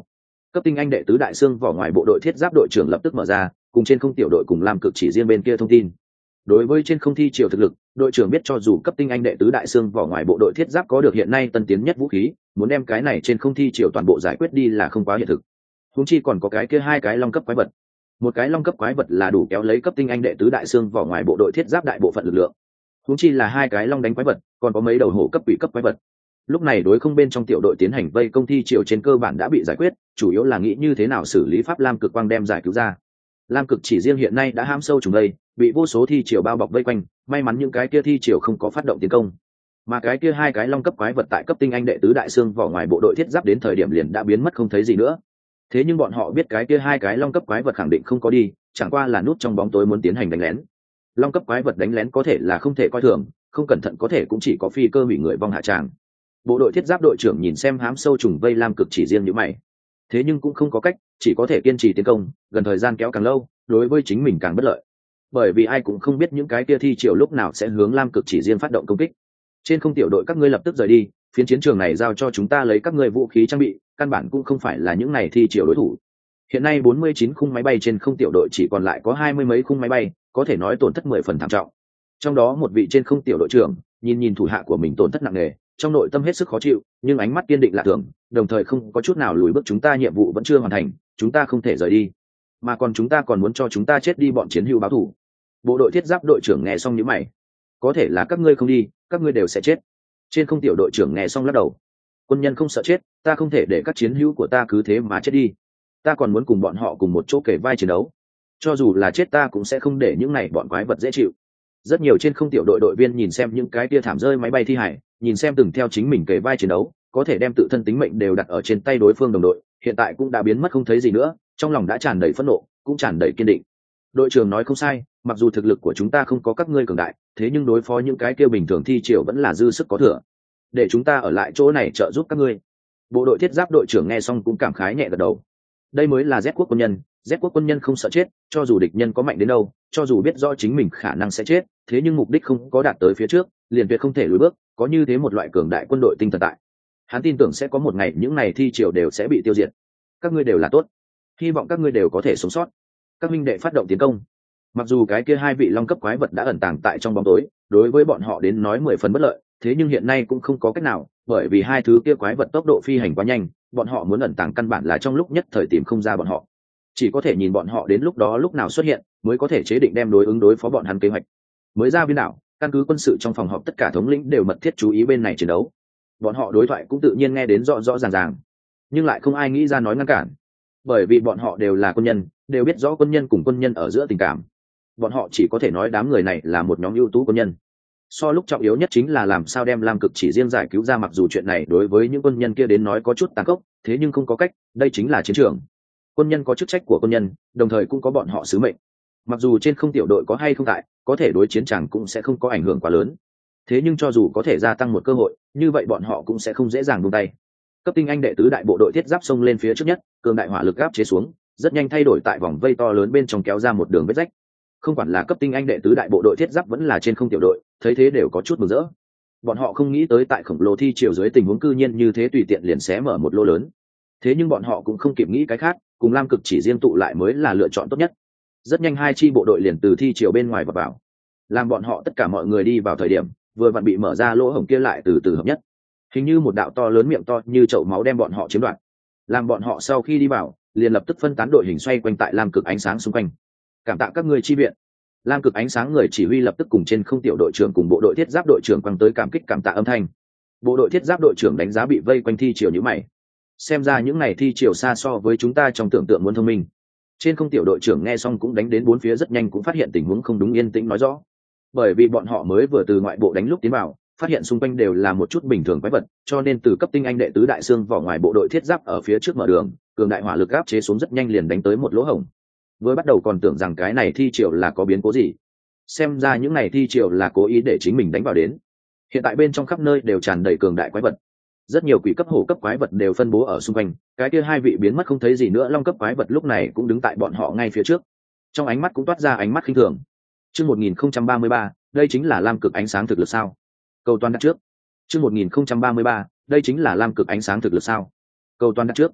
[SPEAKER 1] Cấp tinh anh đệ tứ đại xương vỏ ngoài bộ đội thiết giáp đội trưởng lập tức mở ra, cùng trên không tiểu đội cùng Lam Cực Chỉ riêng bên kia thông tin. Đối với trên không thi triều thực lực, đội trưởng biết cho dù cấp tinh anh đệ tứ đại xương vỏ ngoài bộ đội thiết giáp có được hiện nay tân tiến nhất vũ khí, muốn đem cái này trên không thi triều toàn bộ giải quyết đi là không quá hiện thực. Huống chi còn có cái kia hai cái long cấp quái vật. Một cái long cấp quái vật là đủ kéo lấy cấp tinh anh đệ tứ đại xương vỏ ngoài bộ đội thiết giáp đại bộ phận lực lượng. Huống chi là hai cái long đánh quái vật, còn có mấy đầu hổ cấp quỷ cấp quái vật. Lúc này đối không bên trong tiểu đội tiến hành vây công thi triều trên cơ bản đã bị giải quyết, chủ yếu là nghĩ như thế nào xử lý pháp lam cực quang đem giải cứu ra. Lam cực chỉ riêng hiện nay đã hãm sâu trùng đây, bị vô số thi triều bao bọc vây quanh, may mắn những cái kia thi triều không có phát động tiến công, mà cái kia hai cái long cấp quái vật tại cấp tinh anh đệ tứ đại xương vỏ ngoài bộ đội thiết giáp đến thời điểm liền đã biến mất không thấy gì nữa. Thế nhưng bọn họ biết cái kia hai cái long cấp quái vật khẳng định không có đi, chẳng qua là nút trong bóng tối muốn tiến hành đánh lén. Long cấp quái vật đánh lén có thể là không thể coi thường, không cẩn thận có thể cũng chỉ có phi cơ hủy người vong hạ tràng. Bộ đội thiết giáp đội trưởng nhìn xem hám sâu trùng vây Lam cực chỉ riêng như mày, thế nhưng cũng không có cách, chỉ có thể kiên trì tiến công, gần thời gian kéo càng lâu đối với chính mình càng bất lợi, bởi vì ai cũng không biết những cái kia thi triều lúc nào sẽ hướng Lam cực chỉ riêng phát động công kích. Trên không tiểu đội các ngươi lập tức rời đi, phiến chiến trường này giao cho chúng ta lấy các ngươi vũ khí trang bị, căn bản cũng không phải là những này thi triều đối thủ. Hiện nay 49 khung máy bay trên không tiểu đội chỉ còn lại có 20 mấy khung máy bay, có thể nói tổn thất 10 phần thảm trọng. Trong đó một vị trên không tiểu đội trưởng nhìn thủ hạ của mình tổn thất nặng nề, trong nội tâm hết sức khó chịu, nhưng ánh mắt kiên định lạ thường, đồng thời không có chút nào lùi bước. Chúng ta nhiệm vụ vẫn chưa hoàn thành, chúng ta không thể rời đi, mà còn chúng ta còn muốn cho chúng ta chết đi bọn chiến hữu báo thù. Bộ đội thiết giáp đội trưởng nghe xong nhíu mày, có thể là các ngươi không đi, các ngươi đều sẽ chết. Trên không tiểu đội trưởng nghe xong lắc đầu, quân nhân không sợ chết, ta không thể để các chiến hữu của ta cứ thế mà chết đi, ta còn muốn cùng bọn họ cùng một chỗ kể vai chiến đấu, cho dù là chết ta cũng sẽ không để những này bọn quái vật dễ chịu. Rất nhiều trên không tiểu đội đội viên nhìn xem những cái tia thảm rơi máy bay thi hải, nhìn xem từng theo chính mình kể vai chiến đấu, có thể đem tự thân tính mệnh đều đặt ở trên tay đối phương đồng đội, hiện tại cũng đã biến mất không thấy gì nữa, trong lòng đã tràn đầy phẫn nộ, cũng tràn đầy kiên định. Đội trưởng nói không sai, mặc dù thực lực của chúng ta không có các ngươi cường đại, thế nhưng đối phó những cái kia bình thường thi triều vẫn là dư sức có thừa, để chúng ta ở lại chỗ này trợ giúp các ngươi. Bộ đội thiết giáp đội trưởng nghe xong cũng cảm khái nhẹ gật đầu. Đây mới là Z quốc quân nhân, Z quốc quân nhân không sợ chết, cho dù địch nhân có mạnh đến đâu, cho dù biết rõ chính mình khả năng sẽ chết, thế nhưng mục đích không có đạt tới phía trước, liền tuyệt không thể lùi bước, có như thế một loại cường đại quân đội tinh thần tại. Hắn tin tưởng sẽ có một ngày những này thi triều đều sẽ bị tiêu diệt. Các ngươi đều là tốt, hy vọng các ngươi đều có thể sống sót. Các minh đệ phát động tiến công. Mặc dù cái kia hai vị long cấp quái vật đã ẩn tàng tại trong bóng tối, đối với bọn họ đến nói 10 phần bất lợi, thế nhưng hiện nay cũng không có cách nào, bởi vì hai thứ kia quái vật tốc độ phi hành quá nhanh, bọn họ muốn ẩn tàng căn bản là trong lúc nhất thời tìm không ra bọn họ, chỉ có thể nhìn bọn họ đến lúc đó lúc nào xuất hiện mới có thể chế định đem đối phó bọn hắn kế hoạch. Mới ra viên đảo, căn cứ quân sự trong phòng họp tất cả thống lĩnh đều mật thiết chú ý bên này chiến đấu, bọn họ đối thoại cũng tự nhiên nghe đến rõ ràng, nhưng lại không ai nghĩ ra nói ngăn cản, bởi vì bọn họ đều là quân nhân, đều biết rõ quân nhân cùng quân nhân ở giữa tình cảm, bọn họ chỉ có thể nói đám người này là một nhóm ưu tú quân nhân. So lúc trọng yếu nhất chính là làm sao đem Lam cực chỉ riêng giải cứu ra, mặc dù chuyện này đối với những quân nhân kia đến nói có chút tàn khốc, thế nhưng không có cách, đây chính là chiến trường. Quân nhân có chức trách của quân nhân, đồng thời cũng có bọn họ sứ mệnh. Mặc dù trên không tiểu đội có hay không tại, có thể đối chiến tràng cũng sẽ không có ảnh hưởng quá lớn. Thế nhưng cho dù có thể gia tăng một cơ hội, như vậy bọn họ cũng sẽ không dễ dàng buông tay. Cấp tinh anh đệ tứ đại bộ đội thiết giáp xông lên phía trước nhất, cường đại hỏa lực áp chế xuống, rất nhanh thay đổi tại vòng vây to lớn bên trong kéo ra một đường vết rách. Không quản là cấp tinh anh đệ tứ đại bộ đội thiết giáp vẫn là trên không tiểu đội, thấy thế đều có chút mừng rỡ. Bọn họ không nghĩ tới tại khổng lồ thi triều dưới tình huống cư nhiên như thế tùy tiện liền xé mở một lỗ lớn. Thế nhưng bọn họ cũng không kịp nghĩ cái khác, cùng Lam cực chỉ riêng tụ lại mới là lựa chọn tốt nhất. Rất nhanh hai chi bộ đội liền từ thi triều bên ngoài vào, làm bọn họ tất cả mọi người đi vào thời điểm, vừa vặn bị mở ra lỗ hổng kia lại từ từ hợp nhất, hình như một đạo to lớn miệng to như chậu máu đem bọn họ chiếm đoạt. Làm bọn họ sau khi đi vào, liền lập tức phân tán đội hình xoay quanh tại Lam cực ánh sáng xung quanh. Cảm tạ các ngươi chi viện. Lam cực ánh sáng người chỉ huy lập tức cùng trên không tiểu đội trưởng cùng bộ đội thiết giáp đội trưởng quăng tới cảm kích cảm tạ âm thanh. Bộ đội thiết giáp đội trưởng đánh giá bị vây quanh thi triều như mày, xem ra những này thi triều xa so với chúng ta trong tưởng tượng muốn thông minh. Trên không tiểu đội trưởng nghe xong cũng đánh đến bốn phía, rất nhanh cũng phát hiện tình huống không đúng, yên tĩnh nói rõ, bởi vì bọn họ mới vừa từ ngoại bộ đánh lúc tiến vào, phát hiện xung quanh đều là một chút bình thường quái vật, cho nên từ cấp tinh anh đệ tứ đại xương vỏ ngoài bộ đội thiết giáp ở phía trước mở đường, cường đại hỏa lực áp chế xuống, rất nhanh liền đánh tới một lỗ hổng. Vừa bắt đầu còn tưởng rằng cái này thi triều là có biến cố gì, xem ra những này thi triều là cố ý để chính mình đánh vào đến. Hiện tại bên trong khắp nơi đều tràn đầy cường đại quái vật, rất nhiều quỷ cấp hổ cấp quái vật đều phân bố ở xung quanh, cái kia hai vị biến mất không thấy gì nữa long cấp quái vật lúc này cũng đứng tại bọn họ ngay phía trước, trong ánh mắt cũng toát ra ánh mắt khinh thường. Chương 1033, đây chính là Lam cực ánh sáng thực lực sao? Câu toán đặt trước. Chương 1033, đây chính là Lam cực ánh sáng thực lực sao? Câu toán đặt trước.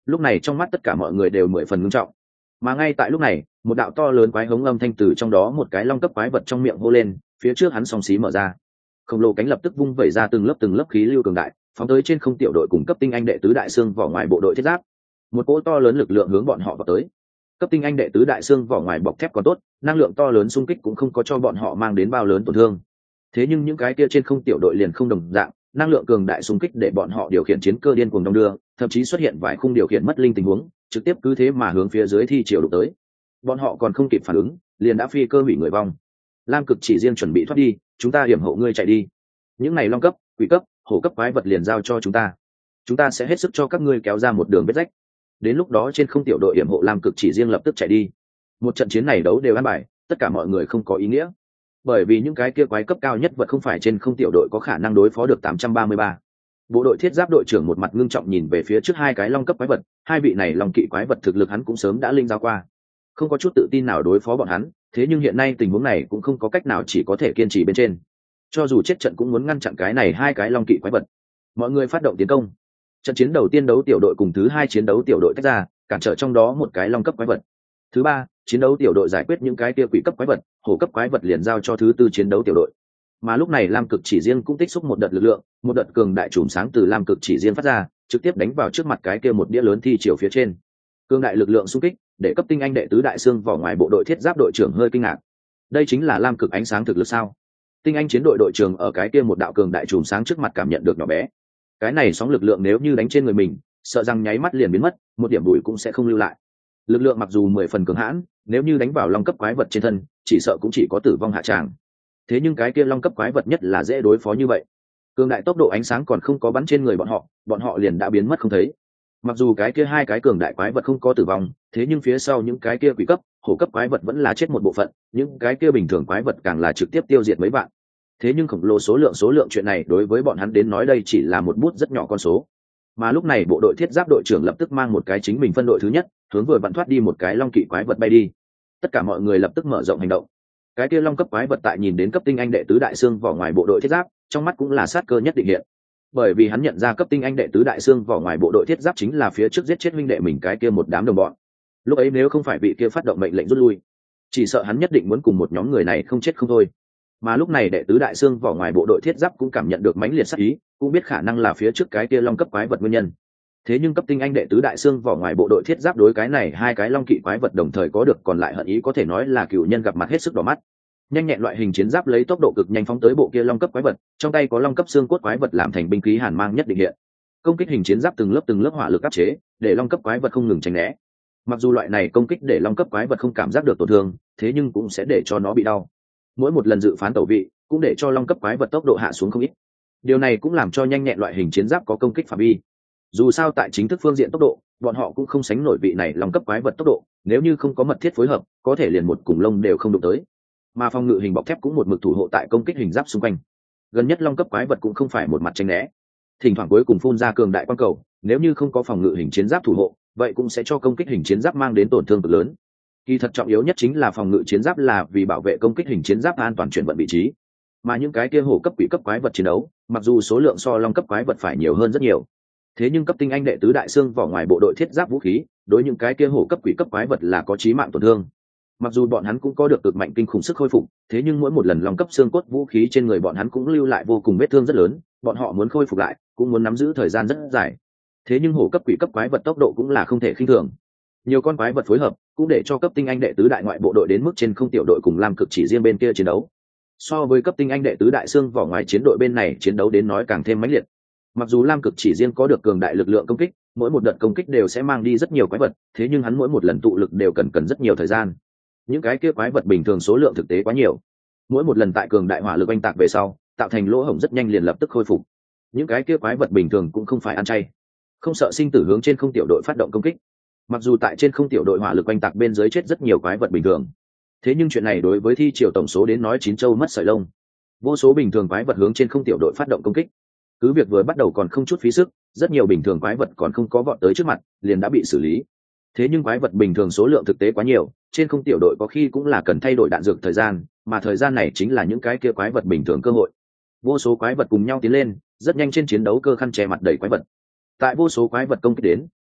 [SPEAKER 1] lúc này trong mắt tất cả mọi người đều mười phần ngưng trọng. Mà ngay tại lúc này, một đạo to lớn quái hống âm thanh từ trong đó một cái long cấp quái vật trong miệng hô lên, phía trước hắn song xí mở ra, khổng lồ cánh lập tức vung vẩy ra từng lớp khí lưu cường đại, phóng tới trên không tiểu đội cùng cấp tinh anh đệ tứ đại xương vỏ ngoài bộ đội thiết giáp. Một cỗ to lớn lực lượng hướng bọn họ vào tới. Cấp tinh anh đệ tứ đại xương vỏ ngoài bọc thép còn tốt, năng lượng to lớn xung kích cũng không có cho bọn họ mang đến bao lớn tổn thương. Thế nhưng những cái kia trên không tiểu đội liền không đồng dạng, năng lượng cường đại xung kích để bọn họ điều khiển chiến cơ điên cuồng đong đưa, thậm chí xuất hiện vài khung điều khiển mất linh tình huống, trực tiếp cứ thế mà hướng phía dưới thi triều đụng tới. Bọn họ còn không kịp phản ứng, liền đã phi cơ hủy người vong. Lam Cực chỉ riêng chuẩn bị thoát đi, chúng ta hiểm hộ ngươi chạy đi. Những này long cấp, quỷ cấp, hổ cấp quái vật liền giao cho chúng ta sẽ hết sức cho các ngươi kéo ra một đường vết rách. Đến lúc đó trên không tiểu đội hiểm hộ Lam Cực chỉ riêng lập tức chạy đi. Một trận chiến này đấu đều ăn bài, tất cả mọi người không có ý nghĩa, bởi vì những cái kia quái cấp cao nhất vật không phải trên không tiểu đội có khả năng đối phó được 833. Bộ đội thiết giáp đội trưởng một mặt ngưng trọng nhìn về phía trước hai cái long cấp quái vật, hai vị này long kỵ quái vật thực lực hắn cũng sớm đã linh giao qua, không có chút tự tin nào đối phó bọn hắn. Thế nhưng hiện nay tình huống này cũng không có cách nào, chỉ có thể kiên trì bên trên, cho dù chết trận cũng muốn ngăn chặn cái này hai cái long kỵ quái vật. Mọi người phát động tiến công. Trận chiến đầu tiên đấu tiểu đội cùng thứ hai chiến đấu tiểu đội tách ra, cản trở trong đó một cái long cấp quái vật. Thứ ba chiến đấu tiểu đội giải quyết những cái kia quỷ cấp quái vật, hổ cấp quái vật liền giao cho thứ tư chiến đấu tiểu đội. Mà lúc này Lam Cực chỉ riêng cũng tích xúc một đợt lực lượng, một đợt cường đại chùm sáng từ Lam Cực chỉ riêng phát ra, trực tiếp đánh vào trước mặt cái kia một đĩa lớn thi chiều phía trên. Cường đại lực lượng xung kích để cấp tinh anh đệ tứ đại xương vỏ ngoài bộ đội thiết giáp đội trưởng hơi kinh ngạc. Đây chính là Lam Cực ánh sáng thực lực sao? Tinh anh chiến đội đội trưởng ở cái kia một đạo cường đại chùm sáng trước mặt cảm nhận được nhỏ bé. Cái này sóng lực lượng nếu như đánh trên người mình, sợ rằng nháy mắt liền biến mất, một điểm bụi cũng sẽ không lưu lại. Lực lượng mặc dù 10 phần cường hãn, nếu như đánh vào long cấp quái vật trên thân, chỉ sợ cũng chỉ có tử vong hạ tràng. Thế nhưng cái kia long cấp quái vật nhất là dễ đối phó như vậy. Cường đại tốc độ ánh sáng còn không có bắn trên người bọn họ liền đã biến mất không thấy. Mặc dù cái kia hai cái cường đại quái vật không có tử vong, thế nhưng phía sau những cái kia quỷ cấp, hổ cấp quái vật vẫn là chết một bộ phận, những cái kia bình thường quái vật càng là trực tiếp tiêu diệt mấy vạn. Thế nhưng khổng lồ số lượng chuyện này đối với bọn hắn đến nói đây chỉ là một bút rất nhỏ con số. Mà lúc này bộ đội thiết giáp đội trưởng lập tức mang một cái chính mình phân đội thứ nhất, hướng vừa vặn thoát đi một cái long kỵ quái vật bay đi. Tất cả mọi người lập tức mở rộng hành động. Cái kia long cấp quái vật tại nhìn đến cấp tinh anh đệ tứ đại xương vỏ ngoài bộ đội thiết giáp, trong mắt cũng là sát cơ nhất định hiện. Bởi vì hắn nhận ra cấp tinh anh đệ tứ đại xương vỏ ngoài bộ đội thiết giáp chính là phía trước giết chết huynh đệ mình cái kia một đám đồng bọn. Lúc ấy nếu không phải vị kia phát động mệnh lệnh rút lui, chỉ sợ hắn nhất định muốn cùng một nhóm người này không chết không thôi. Mà lúc này đệ tứ đại xương vỏ ngoài bộ đội thiết giáp cũng cảm nhận được mãnh liệt sát ý, cũng biết khả năng là phía trước cái kia long cấp quái vật nguyên nhân. Thế nhưng cấp tinh anh đệ tứ đại xương vỏ ngoài bộ đội thiết giáp đối cái này hai cái long kỵ quái vật đồng thời có được còn lại hận ý, có thể nói là cựu nhân gặp mặt hết sức đỏ mắt. Nhanh nhẹn loại hình chiến giáp lấy tốc độ cực nhanh phóng tới bộ kia long cấp quái vật, trong tay có long cấp xương cốt quái vật làm thành binh khí hàn mang nhất định hiện. Công kích hình chiến giáp từng lớp hỏa lực áp chế, để long cấp quái vật không ngừng tránh né. Mặc dù loại này công kích để long cấp quái vật không cảm giác được tổn thương, thế nhưng cũng sẽ để cho nó bị đau. Mỗi một lần dự phán tẩu vị cũng để cho long cấp quái vật tốc độ hạ xuống không ít. Điều này cũng làm cho nhanh nhẹn loại hình chiến giáp có công kích phạm vi. Dù sao tại chính thức phương diện tốc độ, bọn họ cũng không sánh nổi vị này long cấp quái vật tốc độ, nếu như không có mật thiết phối hợp, có thể liền một cùng lông đều không đụng tới. Mà phòng ngự hình bọc thép cũng một mực thủ hộ tại công kích hình giáp xung quanh. Gần nhất long cấp quái vật cũng không phải một mặt tránh né, thỉnh thoảng cuối cùng phun ra cường đại quang cầu, nếu như không có phòng ngự hình chiến giáp thủ hộ, vậy cũng sẽ cho công kích hình chiến giáp mang đến tổn thương cực lớn. Kỳ thật trọng yếu nhất chính là phòng ngự chiến giáp là vì bảo vệ công kích hình chiến giáp an toàn chuyển vận vị trí. Mà những cái kia hổ cấp quỷ cấp quái vật chiến đấu, mặc dù số lượng so long cấp quái vật phải nhiều hơn rất nhiều, thế nhưng cấp tinh anh đệ tứ đại xương vỏ ngoài bộ đội thiết giáp vũ khí, đối những cái kia hổ cấp quỷ cấp quái vật là có chí mạng tổn thương. Mặc dù bọn hắn cũng có được cực mạnh kinh khủng sức khôi phục, thế nhưng mỗi một lần long cấp xương cốt vũ khí trên người bọn hắn cũng lưu lại vô cùng vết thương rất lớn, bọn họ muốn khôi phục lại, cũng muốn nắm giữ thời gian rất dài. Thế nhưng hổ cấp quỷ cấp quái vật tốc độ cũng là không thể khinh thường. Nhiều con quái vật phối hợp, cũng để cho cấp tinh anh đệ tứ đại ngoại bộ đội đến mức trên không tiểu đội cùng Lam Cực chỉ riêng bên kia chiến đấu. So với cấp tinh anh đệ tứ đại xương vỏ ngoài chiến đội bên này chiến đấu đến nói càng thêm mãnh liệt. Mặc dù Lam Cực chỉ riêng có được cường đại lực lượng công kích, mỗi một đợt công kích đều sẽ mang đi rất nhiều quái vật, thế nhưng hắn mỗi một lần tụ lực đều cần rất nhiều thời gian. Những cái kia quái vật bình thường số lượng thực tế quá nhiều, mỗi một lần tại cường đại hỏa lực oanh tạc về sau, tạo thành lỗ hổng rất nhanh liền lập tức khôi phục. Những cái kia quái vật bình thường cũng không phải ăn chay, không sợ sinh tử hướng trên không tiểu đội phát động công kích. Mặc dù tại trên không tiểu đội hỏa lực oanh tạc bên dưới chết rất nhiều quái vật bình thường, thế nhưng chuyện này đối với thi triều tổng số đến nói chín châu mất sợi lông. Vô số bình thường quái vật hướng trên không tiểu đội phát động công kích, cứ việc vừa bắt đầu còn không chút phí sức, rất nhiều bình thường quái vật còn không có vọt tới trước mặt liền đã bị xử lý. Thế nhưng quái vật bình thường số lượng thực tế quá nhiều, trên không tiểu đội có khi cũng là cần thay đổi đạn dược thời gian, mà thời gian này chính là những cái kia quái vật bình thường cơ hội. Vô số quái vật cùng nhau tiến lên, rất nhanh trên chiến đấu cơ khăn che mặt đầy quái vật. Tại vô số quái vật công kích đến,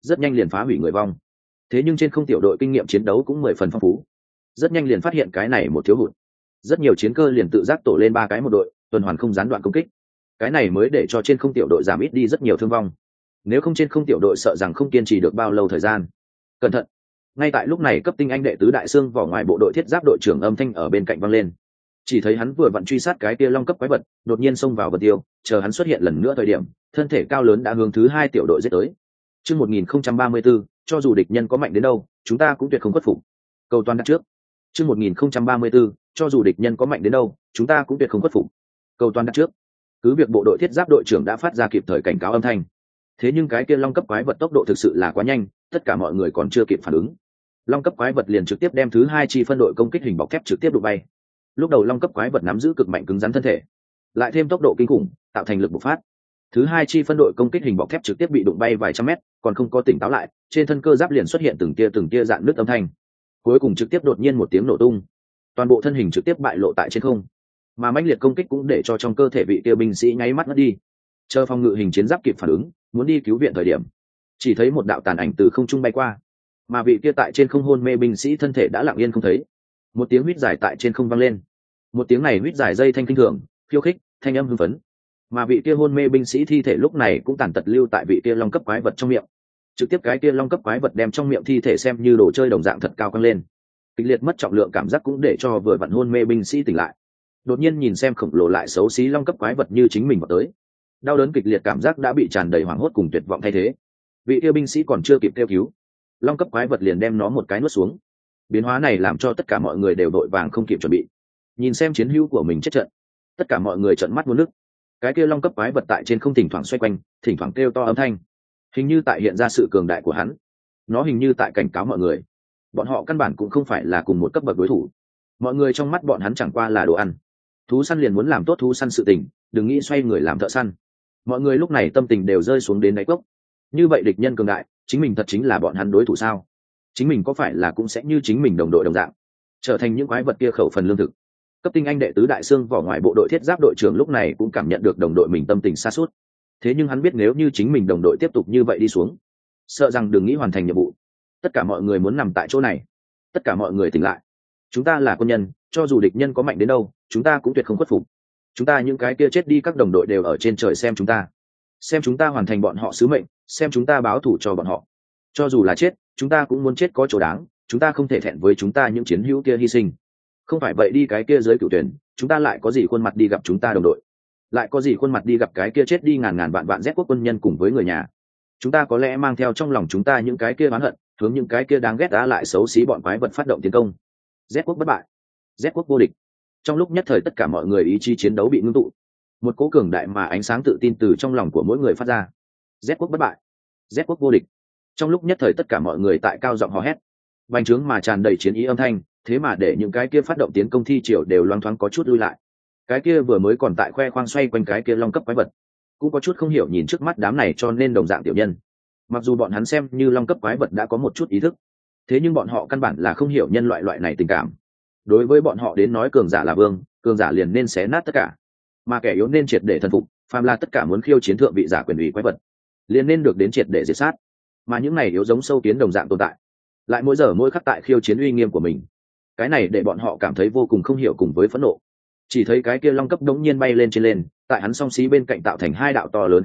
[SPEAKER 1] rất nhanh liền phá hủy người vong. Thế nhưng trên không tiểu đội kinh nghiệm chiến đấu cũng 10 phần phong phú, rất nhanh liền phát hiện cái này một thiếu hụt. Rất nhiều chiến cơ liền tự giác tổ lên 3 cái một đội, tuần hoàn không gián đoạn công kích. Cái này mới để cho trên không tiểu đội giảm ít đi rất nhiều thương vong. Nếu không trên không tiểu đội sợ rằng không kiên trì được bao lâu thời gian. Cẩn thận! Ngay tại lúc này cấp tinh anh đệ tứ đại xương vỏ ngoài bộ đội thiết giáp đội trưởng âm thanh ở bên cạnh vang lên. Chỉ thấy hắn vừa vặn truy sát cái kia long cấp quái vật, đột nhiên xông vào vật tiêu, chờ hắn xuất hiện lần nữa thời điểm, thân thể cao lớn đã hướng thứ 2 tiểu đội giết tới. Chương 1034, cho dù địch nhân có mạnh đến đâu, chúng ta cũng tuyệt không khuất phục. Cầu toàn đặt trước. Chương 1034, cho dù địch nhân có mạnh đến đâu, chúng ta cũng tuyệt không khuất phục. Cầu toàn đặt trước. Cứ việc bộ đội thiết giáp đội trưởng đã phát ra kịp thời cảnh cáo âm thanh, thế nhưng cái kia long cấp quái vật tốc độ thực sự là quá nhanh, tất cả mọi người còn chưa kịp phản ứng. Long cấp quái vật liền trực tiếp đem thứ 2 chi phân đội công kích hình bọc thép trực tiếp đụng bay. Lúc đầu long cấp quái vật nắm giữ cực mạnh cứng rắn thân thể, lại thêm tốc độ kinh khủng, tạo thành lực bộc phát. Thứ 2 chi phân đội công kích hình bọc thép trực tiếp bị đụng bay vài trăm mét, còn không có tỉnh táo lại, trên thân cơ giáp liền xuất hiện từng tia dạn nứt âm thanh. Cuối cùng trực tiếp đột nhiên một tiếng nổ tung, toàn bộ thân hình trực tiếp bại lộ tại trên không. Mà mãnh liệt công kích cũng để cho trong cơ thể vị kia binh sĩ nháy mắt mất đi. Chờ phòng ngự hình chiến giáp kịp phản ứng, muốn đi cứu viện thời điểm, chỉ thấy một đạo tàn ảnh từ không trung bay qua, mà vị kia tại trên không hôn mê binh sĩ thân thể đã lặng yên không thấy. Một tiếng huýt dài tại trên không vang lên. Một tiếng này huýt dài dây thanh kinh thường, khiêu khích, thanh âm hưng phấn. Mà vị kia hôn mê binh sĩ thi thể lúc này cũng tàn tật lưu tại vị kia long cấp quái vật trong miệng. Trực tiếp cái kia long cấp quái vật đem trong miệng thi thể xem như đồ chơi đồng dạng thật cao căng lên. Kịch liệt mất trọng lượng cảm giác cũng để cho vừa vặn hôn mê binh sĩ tỉnh lại. Đột nhiên nhìn xem khổng lồ lại xấu xí long cấp quái vật như chính mình vào tới, đau đớn kịch liệt cảm giác đã bị tràn đầy hoảng hốt cùng tuyệt vọng thay thế. Vị kia binh sĩ còn chưa kịp kêu cứu, long cấp quái vật liền đem nó một cái nuốt xuống. Biến hóa này làm cho tất cả mọi người đều đội vàng không kịp chuẩn bị. Nhìn xem chiến hữu của mình chết trận, tất cả mọi người trợn mắt muốn nước. Cái kia long cấp quái vật tại trên không thỉnh thoảng xoay quanh, thỉnh thoảng kêu to âm thanh, hình như tại hiện ra sự cường đại của hắn. Nó hình như tại cảnh cáo mọi người, bọn họ căn bản cũng không phải là cùng một cấp bậc đối thủ. Mọi người trong mắt bọn hắn chẳng qua là đồ ăn. Thú săn liền muốn làm tốt thú săn sự tình, đừng nghĩ xoay người làm thợ săn. Mọi người lúc này tâm tình đều rơi xuống đến đáy cốc. Như vậy địch nhân cường đại, chính mình thật chính là bọn hắn đối thủ sao? Chính mình có phải là cũng sẽ như chính mình đồng đội đồng dạng, trở thành những quái vật kia khẩu phần lương thực? Cấp tinh anh đệ tứ đại xương vỏ ngoài bộ đội thiết giáp đội trưởng lúc này cũng cảm nhận được đồng đội mình tâm tình sa sút. Thế nhưng hắn biết nếu như chính mình đồng đội tiếp tục như vậy đi xuống, sợ rằng đừng nghĩ hoàn thành nhiệm vụ. Tất cả mọi người muốn nằm tại chỗ này. Tất cả mọi người tỉnh lại. Chúng ta là quân nhân, cho dù địch nhân có mạnh đến đâu, chúng ta cũng tuyệt không khuất phục. Chúng ta những cái kia chết đi các đồng đội đều ở trên trời xem chúng ta hoàn thành bọn họ sứ mệnh, xem chúng ta báo thù cho bọn họ. Cho dù là chết, chúng ta cũng muốn chết có chỗ đáng. Chúng ta không thể thẹn với chúng ta những chiến hữu kia hy sinh. Không phải vậy đi cái kia dưới cựu tuyển, chúng ta lại có gì khuôn mặt đi gặp chúng ta đồng đội, lại có gì khuôn mặt đi gặp cái kia chết đi ngàn vạn Z quốc quân nhân cùng với người nhà. Chúng ta có lẽ mang theo trong lòng chúng ta những cái kia oán hận, hướng những cái kia đáng ghét đã lại xấu xí bọn quái vật phát động tiến công. Z quốc bất bại, Z quốc vô địch. Trong lúc nhất thời tất cả mọi người ý chí chiến đấu bị ngưng tụ, một cố cường đại mà ánh sáng tự tin từ trong lòng của mỗi người phát ra. Z quốc bất bại, Z quốc vô địch. Trong lúc nhất thời tất cả mọi người tại cao giọng hò hét, bành trướng mà tràn đầy chiến ý âm thanh, thế mà để những cái kia phát động tiến công thi triều đều loáng thoáng có chút lui lại. Cái kia vừa mới còn tại khoe khoang xoay quanh cái kia long cấp quái vật, cũng có chút không hiểu nhìn trước mắt đám này cho nên đồng dạng tiểu nhân. Mặc dù bọn hắn xem như long cấp quái vật đã có một chút ý thức, thế nhưng bọn họ căn bản là không hiểu nhân loại này tình cảm. Đối với bọn họ đến nói cường giả là vương, cường giả liền nên xé nát tất cả, mà kẻ yếu nên triệt để thần phục. Phàm là tất cả muốn khiêu chiến thượng vị giả quyền ủy quái vật, liền nên được đến triệt để diệt sát. Mà những này yếu giống sâu kiến đồng dạng tồn tại, lại mỗi giờ mỗi khắc tại khiêu chiến uy nghiêm của mình. Cái này để bọn họ cảm thấy vô cùng không hiểu cùng với phẫn nộ. Chỉ thấy cái kia long cấp đống nhiên bay lên trên lên, tại hắn song xí bên cạnh tạo thành 2 đạo to lớn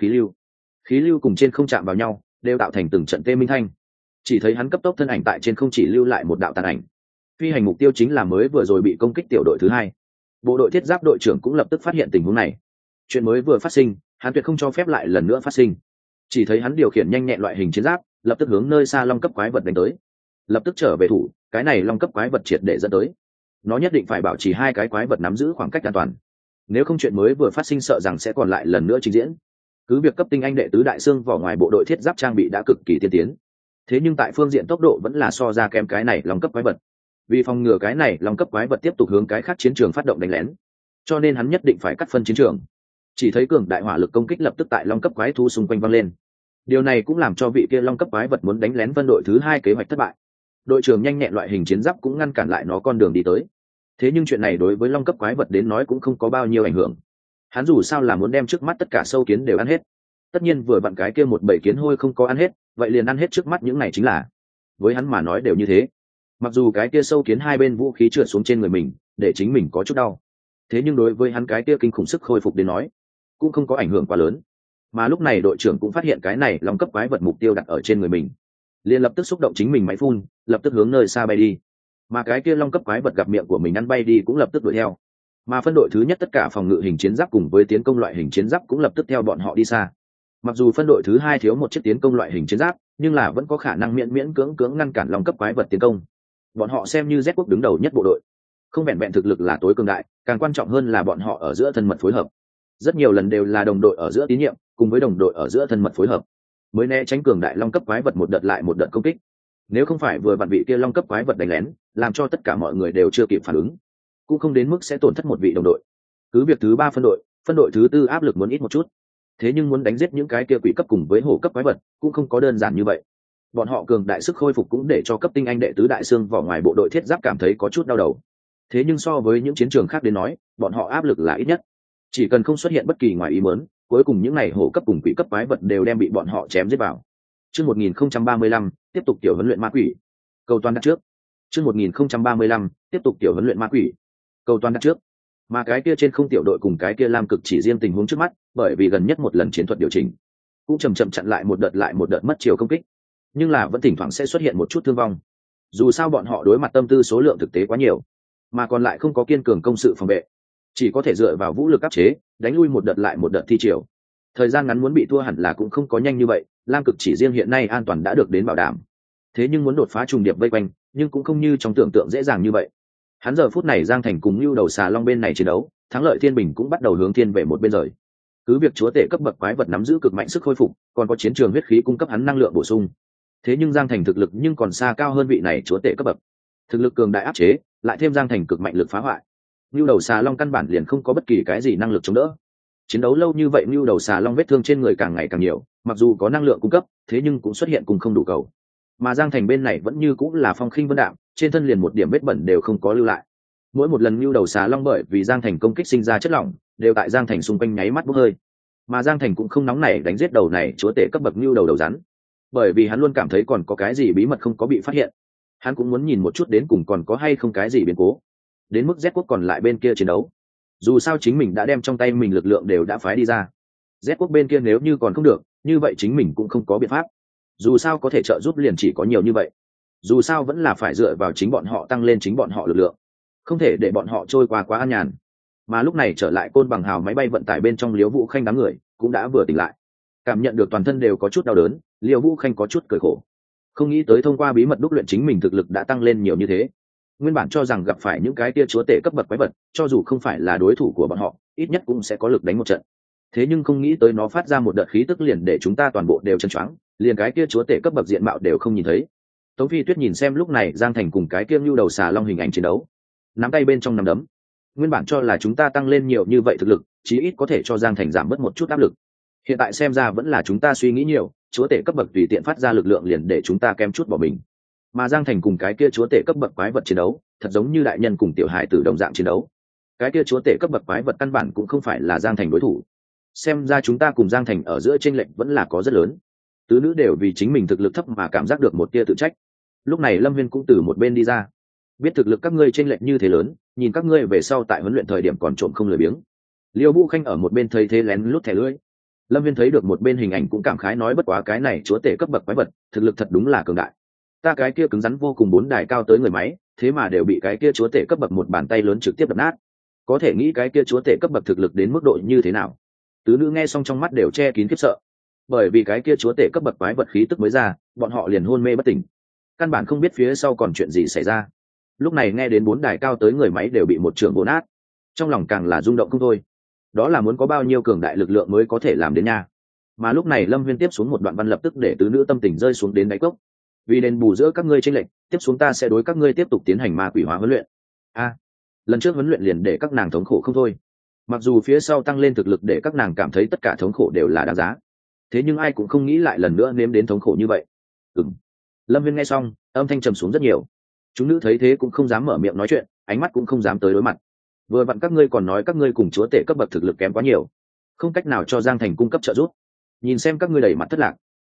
[SPEAKER 1] khí lưu cùng trên không chạm vào nhau, đều tạo thành từng trận tê minh thanh. Chỉ thấy hắn cấp tốc thân ảnh tại trên không chỉ lưu lại một đạo tàn ảnh. Phi hành mục tiêu chính là mới vừa rồi bị công kích tiểu đội thứ 2. Bộ đội thiết giáp đội trưởng cũng lập tức phát hiện tình huống này. Chuyện mới vừa phát sinh, hắn tuyệt không cho phép lại lần nữa phát sinh. Chỉ thấy hắn điều khiển nhanh nhẹn loại hình chiến giáp, lập tức hướng nơi xa long cấp quái vật đánh tới. Lập tức trở về thủ, cái này long cấp quái vật triệt để dẫn tới. Nó nhất định phải bảo trì 2 cái quái vật nắm giữ khoảng cách an toàn. Nếu không chuyện mới vừa phát sinh sợ rằng sẽ còn lại lần nữa trình diễn. Cứ việc cấp tinh anh đệ tứ đại xương vỏ ngoài bộ đội thiết giáp trang bị đã cực kỳ tiên tiến, thế nhưng tại phương diện tốc độ vẫn là so ra kém cái này long cấp quái vật. Vì phòng ngừa cái này long cấp quái vật tiếp tục hướng cái khác chiến trường phát động đánh lén, cho nên hắn nhất định phải cắt phân chiến trường. Chỉ thấy cường đại hỏa lực công kích lập tức tại long cấp quái thú xung quanh vang lên. Điều này cũng làm cho vị kia long cấp quái vật muốn đánh lén phân đội thứ 2 kế hoạch thất bại. Đội trưởng nhanh nhẹn loại hình chiến giáp cũng ngăn cản lại nó con đường đi tới. Thế nhưng chuyện này đối với long cấp quái vật đến nói cũng không có bao nhiêu ảnh hưởng. Hắn dù sao là muốn đem trước mắt tất cả sâu kiến đều ăn hết. Tất nhiên vừa vặn cái kia một bầy kiến hôi không có ăn hết, vậy liền ăn hết trước mắt những này chính là. Với hắn mà nói đều như thế. Mặc dù cái kia sâu kiến hai bên vũ khí trượt xuống trên người mình để chính mình có chút đau, thế nhưng đối với hắn cái kia kinh khủng sức khôi phục đến nói cũng không có ảnh hưởng quá lớn. Mà lúc này đội trưởng cũng phát hiện cái này long cấp quái vật mục tiêu đặt ở trên người mình, liền lập tức xúc động chính mình máy phun, lập tức hướng nơi xa bay đi. Mà cái kia long cấp quái vật gặp miệng của mình ăn bay đi cũng lập tức đuổi theo. Mà phân đội thứ nhất tất cả phòng ngự hình chiến giáp cùng với tiến công loại hình chiến giáp cũng lập tức theo bọn họ đi xa. Mặc dù phân đội thứ hai thiếu một chiếc tiến công loại hình chiến giáp, nhưng là vẫn có khả năng miễn miễn cưỡng cưỡng ngăn cản long cấp quái vật tiến công. Bọn họ xem như Z quốc đứng đầu nhất bộ đội, không vẹn vẹn thực lực là tối cường đại, càng quan trọng hơn là bọn họ ở giữa thân mật phối hợp. Rất nhiều lần đều là đồng đội ở giữa tín nhiệm cùng với đồng đội ở giữa thân mật phối hợp mới né tránh cường đại long cấp quái vật một đợt lại một đợt công kích. Nếu không phải vừa vặn vị kia long cấp quái vật đánh lén làm cho tất cả mọi người đều chưa kịp phản ứng, cũng không đến mức sẽ tổn thất một vị đồng đội. Cứ việc thứ ba phân đội thứ tư áp lực muốn ít một chút, thế nhưng muốn đánh giết những cái kia quỷ cấp cùng với hổ cấp quái vật cũng không có đơn giản như vậy. Bọn họ cường đại sức khôi phục cũng để cho cấp tinh anh đệ tứ đại xương vỏ ngoài bộ đội thiết giáp cảm thấy có chút đau đầu. Thế nhưng so với những chiến trường khác đến nói, bọn họ áp lực là ít nhất. Chỉ cần không xuất hiện bất kỳ ngoài ý muốn, cuối cùng những này hổ cấp cùng quỷ cấp quái vật đều đem bị bọn họ chém giết vào. Chương 1035, tiếp tục tiểu huấn luyện ma quỷ. Cầu toàn đặt trước. Chương 1035, tiếp tục tiểu huấn luyện ma quỷ. Cầu toàn đặt trước. Mà cái kia trên không tiểu đội cùng cái kia lam cực chỉ riêng tình huống trước mắt, bởi vì gần nhất một lần chiến thuật điều chỉnh, cũng chậm chặn lại một đợt mất chiều công kích, nhưng là vẫn thỉnh thoảng sẽ xuất hiện một chút thương vong. Dù sao bọn họ đối mặt tâm tư số lượng thực tế quá nhiều, mà còn lại không có kiên cường công sự phòng vệ, chỉ có thể dựa vào vũ lực áp chế, đánh lui một đợt thi triều. Thời gian ngắn muốn bị thua hẳn là cũng không có nhanh như vậy, lam cực chỉ riêng hiện nay an toàn đã được đến bảo đảm. Thế nhưng muốn đột phá trùng điệp vây quanh, nhưng cũng không như trong tưởng tượng dễ dàng như vậy. Hắn giờ phút này Giang Thành cùng Nưu Đầu Xà Long bên này chiến đấu, thắng lợi Thiên Bình cũng bắt đầu hướng thiên về một bên rời. Cứ việc chúa tể cấp bậc quái vật nắm giữ cực mạnh sức khôi phục, còn có chiến trường huyết khí cung cấp hắn năng lượng bổ sung. Thế nhưng Giang Thành thực lực nhưng còn xa cao hơn vị này chúa tể cấp bậc. Thực lực cường đại áp chế, lại thêm Giang Thành cực mạnh lực phá hoại. Nưu Đầu Xà Long căn bản liền không có bất kỳ cái gì năng lực chống đỡ. Chiến đấu lâu như vậy Nưu Đầu Xà Long vết thương trên người càng ngày càng nhiều, mặc dù có năng lượng cung cấp, thế nhưng cũng xuất hiện cùng không đủ cầu. Mà Giang Thành bên này vẫn như cũng là phong khinh vân đạm, trên thân liền một điểm vết bẩn đều không có lưu lại. Mỗi một lần Nưu Đầu Xà Long bởi vì Giang Thành công kích sinh ra chất lỏng, đều tại Giang Thành xung quanh nháy mắt bốc hơi. Mà Giang Thành cũng không nóng nảy đánh giết đầu này chúa tể cấp bậc Nưu đầu rắn, bởi vì hắn luôn cảm thấy còn có cái gì bí mật không có bị phát hiện. Hắn cũng muốn nhìn một chút đến cùng còn có hay không cái gì biến cố. Đến mức Z quốc còn lại bên kia chiến đấu, dù sao chính mình đã đem trong tay mình lực lượng đều đã phái đi ra. Z quốc bên kia nếu như còn không được, như vậy chính mình cũng không có biện pháp. Dù sao có thể trợ giúp liền chỉ có nhiều như vậy. Dù sao vẫn là phải dựa vào chính bọn họ tăng lên chính bọn họ lực lượng, không thể để bọn họ trôi qua quá an nhàn. Mà lúc này trở lại Côn Bằng Hào máy bay vận tải bên trong Liễu Vũ Khanh đám người cũng đã vừa tỉnh lại, cảm nhận được toàn thân đều có chút đau đớn. Liễu Vũ Khanh có chút cười khổ, không nghĩ tới thông qua bí mật đúc luyện chính mình thực lực đã tăng lên nhiều như thế. Nguyên bản cho rằng gặp phải những cái tia chúa tể cấp bậc quái vật, cho dù không phải là đối thủ của bọn họ, ít nhất cũng sẽ có lực đánh một trận. Thế nhưng không nghĩ tới nó phát ra một đợt khí tức liền để chúng ta toàn bộ đều chân choáng, liền cái kia chúa tể cấp bậc diện mạo đều không nhìn thấy. Tống Phi Tuyết nhìn xem lúc này Giang Thành cùng cái kia Nưu Đầu Xà Long hình ảnh chiến đấu, nắm tay bên trong nắm đấm. Nguyên bản cho là chúng ta tăng lên nhiều như vậy thực lực, chí ít có thể cho Giang Thành giảm bớt một chút áp lực. Hiện tại xem ra vẫn là chúng ta suy nghĩ nhiều, chúa tể cấp bậc tùy tiện phát ra lực lượng liền để chúng ta kém chút bỏ mình. Mà Giang Thành cùng cái kia chúa tể cấp bậc quái vật chiến đấu, thật giống như đại nhân cùng tiểu hài tử đồng dạng chiến đấu. Cái kia chúa tể cấp bậc quái vật căn bản cũng không phải là Giang Thành đối thủ. Xem ra chúng ta cùng Giang Thành ở giữa chênh lệch vẫn là có rất lớn. Tứ nữ đều vì chính mình thực lực thấp mà cảm giác được một tia tự trách. Lúc này Lâm Viên cũng từ một bên đi ra. Biết thực lực các ngươi chênh lệch như thế lớn, nhìn các ngươi về sau tại huấn luyện thời điểm còn trộm không lười biếng. Liêu Vũ Khanh ở một bên thấy thế lén lút thẻ lưỡi. Lâm Viên thấy được một bên hình ảnh cũng cảm khái nói bất quá cái này chúa tể cấp bậc quái vật, thực lực thật đúng là cường đại. Ta cái kia cứng rắn vô cùng 4 đài cao tới người máy, thế mà đều bị cái kia chúa tể cấp bậc một bàn tay lớn trực tiếp đập nát. Có thể nghĩ cái kia chúa tể cấp bậc thực lực đến mức độ như thế nào. Tứ nữ nghe xong trong mắt đều che kín khiếp sợ, bởi vì cái kia chúa tể cấp bậc quái vật khí tức mới ra, bọn họ liền hôn mê bất tỉnh, căn bản không biết phía sau còn chuyện gì xảy ra. Lúc này nghe đến 4 đài cao tới người máy đều bị một trường vỗ nát, trong lòng càng là rung động không thôi. Đó là muốn có bao nhiêu cường đại lực lượng mới có thể làm đến nha. Mà lúc này Lâm Viên tiếp xuống một đoạn văn lập tức để tứ nữ tâm tình rơi xuống đến đáy cốc. Vì đền bù giữa các ngươi chênh lệch, tiếp xuống ta sẽ đối các ngươi tiếp tục tiến hành ma quỷ hóa huấn luyện. Lần trước huấn luyện liền để các nàng thống khổ không thôi. Mặc dù phía sau tăng lên thực lực để các nàng cảm thấy tất cả thống khổ đều là đáng giá, thế nhưng ai cũng không nghĩ lại lần nữa nếm đến thống khổ như vậy. Lâm Viên nghe xong âm thanh trầm xuống rất nhiều. Chúng nữ thấy thế cũng không dám mở miệng nói chuyện, ánh mắt cũng không dám tới đối mặt. Vừa vặn các ngươi còn nói các ngươi cùng chúa tể cấp bậc thực lực kém quá nhiều, không cách nào cho Giang Thành cung cấp trợ giúp. Nhìn xem các ngươi đầy mặt thất lạc,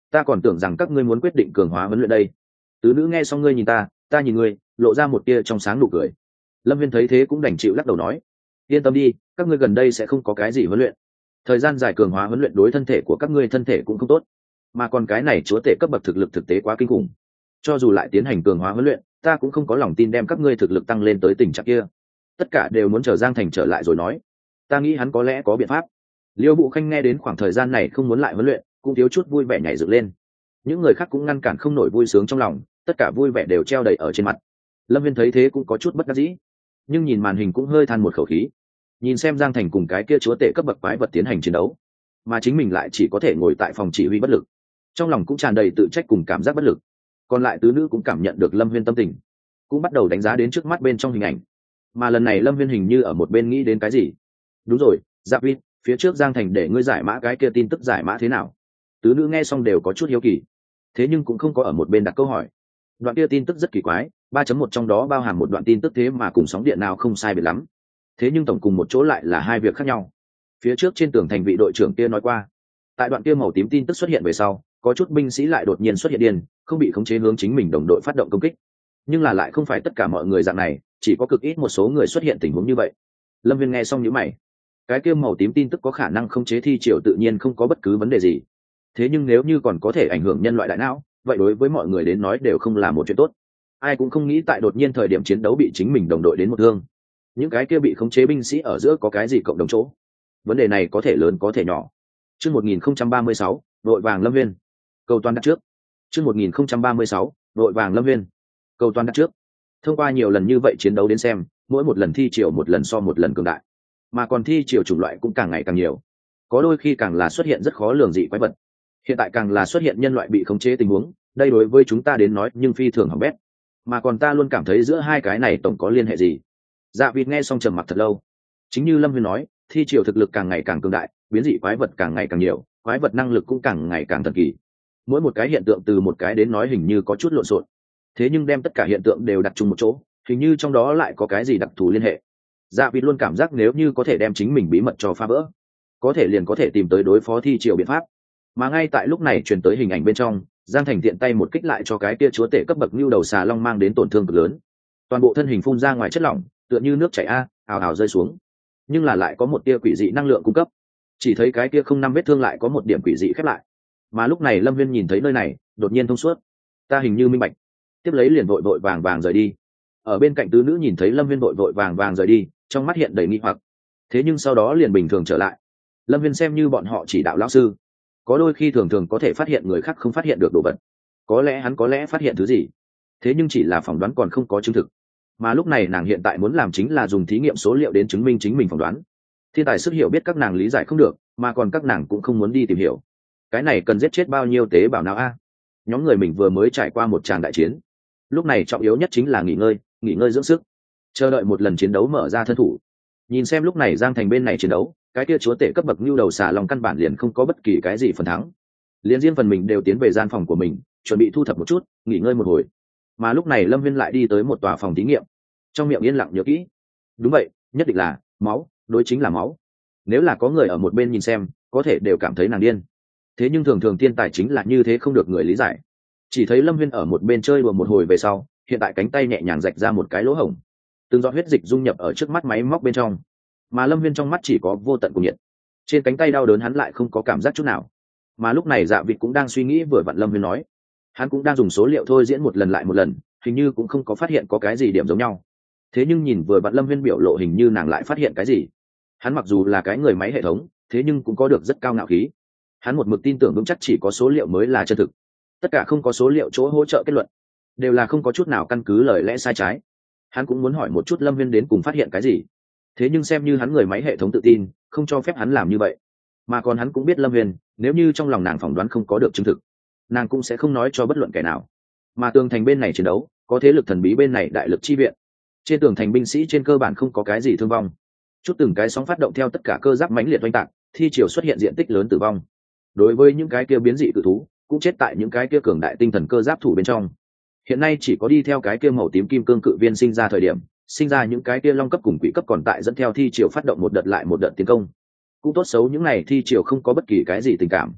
[SPEAKER 1] Ta còn tưởng rằng các ngươi muốn quyết định cường hóa huấn luyện đây. Tứ nữ nghe xong ngươi nhìn ta nhìn ngươi, lộ ra một tia trong sáng nụ cười. Lâm Viên thấy thế cũng đành chịu lắc đầu nói, yên tâm đi, các ngươi gần đây sẽ không có cái gì huấn luyện. Thời gian dài cường hóa huấn luyện đối thân thể của các ngươi thân thể cũng không tốt, mà còn cái này chúa tể cấp bậc thực lực thực tế quá kinh khủng. Cho dù lại tiến hành cường hóa huấn luyện, ta cũng không có lòng tin đem các ngươi thực lực tăng lên tới tình trạng kia. Tất cả đều muốn chờ Giang Thành trở lại rồi nói. Ta nghĩ hắn có lẽ có biện pháp. Liêu Bụ Khanh nghe đến khoảng thời gian này không muốn lại huấn luyện, cũng thiếu chút vui vẻ nhảy dựng lên. Những người khác cũng ngăn cản không nổi vui sướng trong lòng, tất cả vui vẻ đều treo đầy ở trên mặt. Lâm Viên thấy thế cũng có chút bất đắc dĩ, nhưng nhìn màn hình cũng hơi than một khẩu khí. Nhìn xem Giang Thành cùng cái kia chúa tể cấp bậc quái vật tiến hành chiến đấu, mà chính mình lại chỉ có thể ngồi tại phòng chỉ huy bất lực, trong lòng cũng tràn đầy tự trách cùng cảm giác bất lực. Còn lại tứ nữ cũng cảm nhận được Lâm Viên tâm tình, cũng bắt đầu đánh giá đến trước mắt bên trong hình ảnh. Mà lần này Lâm Viên hình như ở một bên nghĩ đến cái gì. Đúng rồi, Dạ Vi, phía trước Giang Thành để ngươi giải mã cái kia tin tức giải mã thế nào? Tứ nữ nghe xong đều có chút hiếu kỳ, thế nhưng cũng không có ở một bên đặt câu hỏi. Đoạn kia tin tức rất kỳ quái, 3.1 trong đó bao hàm một đoạn tin tức thế mà cùng sóng điện nào không sai biệt lắm, thế nhưng tổng cùng một chỗ lại là hai việc khác nhau. Phía trước trên tường thành vị đội trưởng kia nói qua, tại đoạn kia màu tím tin tức xuất hiện về sau, có chút binh sĩ lại đột nhiên xuất hiện điên, không bị khống chế hướng chính mình đồng đội phát động công kích. Nhưng là lại không phải tất cả mọi người dạng này, chỉ có cực ít một số người xuất hiện tình huống như vậy. Lâm Viên nghe xong nhíu mày, cái kia màu tím tin tức có khả năng khống chế thi triều tự nhiên không có bất cứ vấn đề gì, thế nhưng nếu như còn có thể ảnh hưởng nhân loại đại não, vậy đối với mọi người đến nói đều không là một chuyện tốt. Ai cũng không nghĩ tại đột nhiên thời điểm chiến đấu bị chính mình đồng đội đến một thương. Những cái kia bị khống chế binh sĩ ở giữa có cái gì cộng đồng chỗ? Vấn đề này có thể lớn có thể nhỏ. Chương 1036, đội vàng Lâm Viên. Cầu toàn đặt trước. Chương 1036, đội vàng Lâm Viên. Cầu toàn đặt trước. Thông qua nhiều lần như vậy chiến đấu đến xem, mỗi một lần thi triều một lần so một lần cường đại, mà còn thi triều chủng loại cũng càng ngày càng nhiều. Có đôi khi càng là xuất hiện rất khó lường dị quái vật. Hiện tại càng là xuất hiện nhân loại bị khống chế tình huống, đây đối với chúng ta đến nói nhưng phi thường hỏng bét. Mà còn ta luôn cảm thấy giữa hai cái này tổng có liên hệ gì. Dạ Vịt nghe xong trầm mặc thật lâu. Chính như Lâm Viên nói, thi triều thực lực càng ngày càng cường đại, biến dị quái vật càng ngày càng nhiều, quái vật năng lực cũng càng ngày càng thần kỳ. Mỗi một cái hiện tượng từ một cái đến nói hình như có chút lộn xộn, thế nhưng đem tất cả hiện tượng đều đặt chung một chỗ, hình như trong đó lại có cái gì đặc thù liên hệ. Dạ Vịt luôn cảm giác nếu như có thể đem chính mình bí mật cho phá vỡ, có thể liền có thể tìm tới đối phó thi triều biện pháp. Mà ngay tại lúc này truyền tới hình ảnh bên trong, Giang Thành tiện tay một kích lại cho cái kia chúa tể cấp bậc lưu đầu xà long mang đến tổn thương cực lớn. Toàn bộ thân hình phun ra ngoài chất lỏng, tựa như nước chảy ào ào rơi xuống. Nhưng là lại có một tia quỷ dị năng lượng cung cấp. Chỉ thấy cái kia không năm vết thương lại có một điểm quỷ dị khép lại. Mà lúc này Lâm Viên nhìn thấy nơi này, đột nhiên thông suốt. Ta hình như minh bạch. Tiếp lấy liền vội vội vàng vàng rời đi. Ở bên cạnh tứ nữ nhìn thấy Lâm Viên vội vội vàng vàng rời đi, trong mắt hiện đầy nghi hoặc. Thế nhưng sau đó liền bình thường trở lại. Lâm Viên xem như bọn họ chỉ đạo lão sư, có đôi khi thường thường có thể phát hiện người khác không phát hiện được đồ vật. Có lẽ hắn có lẽ phát hiện thứ gì, thế nhưng chỉ là phỏng đoán còn không có chứng thực. Mà lúc này nàng hiện tại muốn làm chính là dùng thí nghiệm số liệu đến chứng minh chính mình phỏng đoán. Thiên tài sức hiểu biết các nàng lý giải không được, mà còn các nàng cũng không muốn đi tìm hiểu. Cái này cần giết chết bao nhiêu tế bào não a? Nhóm người mình vừa mới trải qua một tràng đại chiến, lúc này trọng yếu nhất chính là nghỉ ngơi dưỡng sức, chờ đợi một lần chiến đấu mở ra thân thủ. Nhìn xem lúc này Giang Thành bên này chiến đấu, cái kia chúa tể cấp bậc lưu đầu xà long căn bản liền không có bất kỳ cái gì phần thắng. Liên riêng phần mình đều tiến về gian phòng của mình, chuẩn bị thu thập một chút, nghỉ ngơi một hồi. Mà lúc này Lâm Viên lại đi tới một tòa phòng thí nghiệm, trong miệng yên lặng nhớ kỹ. Đúng vậy, nhất định là máu, đối chính là máu. Nếu là có người ở một bên nhìn xem, có thể đều cảm thấy nàng điên. Thế nhưng thường thường thiên tài chính là như thế, không được người lý giải. Chỉ thấy Lâm Viên ở một bên chơi đùa một hồi về sau, hiện tại cánh tay nhẹ nhàng rạch ra một cái lỗ hổng, từng giọt huyết dịch dung nhập ở trước mắt máy móc bên trong. Mà Lâm Viên trong mắt chỉ có vô tận cùng nhiệt, trên cánh tay đau đớn hắn lại không có cảm giác chút nào. Mà lúc này Dạ Vịt cũng đang suy nghĩ vừa vặn Lâm Viên nói, hắn cũng đang dùng số liệu thôi diễn một lần lại một lần, hình như cũng không có phát hiện có cái gì điểm giống nhau. Thế nhưng nhìn vừa vặn Lâm Viên biểu lộ, hình như nàng lại phát hiện cái gì. Hắn mặc dù là cái người máy hệ thống, thế nhưng cũng có được rất cao ngạo khí. Hắn một mực tin tưởng vững chắc chỉ có số liệu mới là chân thực, tất cả không có số liệu chỗ hỗ trợ kết luận đều là không có chút nào căn cứ lời lẽ sai trái. Hắn cũng muốn hỏi một chút Lâm Viên đến cùng phát hiện cái gì, thế nhưng xem như hắn người máy hệ thống tự tin, không cho phép hắn làm như vậy. Mà còn hắn cũng biết Lâm Viên nếu như trong lòng nàng phỏng đoán không có được chứng thực, nàng cũng sẽ không nói cho bất luận kẻ nào. Mà tường thành bên này chiến đấu, có thế lực thần bí bên này đại lực chi viện. Trên tường thành binh sĩ trên cơ bản không có cái gì thương vong, chút từng cái sóng phát động theo tất cả cơ giáp mãnh liệt oanh tạc, thi triều xuất hiện diện tích lớn tử vong. Đối với những cái kia biến dị cự thú, cũng chết tại những cái kia cường đại tinh thần cơ giáp thủ bên trong. Hiện nay chỉ có đi theo cái kia màu tím kim cương cự viên sinh ra thời điểm, sinh ra những cái kia long cấp cùng quỷ cấp còn tại dẫn theo thi triều phát động một đợt lại một đợt tiến công. Cũng tốt xấu những này thi triều không có bất kỳ cái gì tình cảm.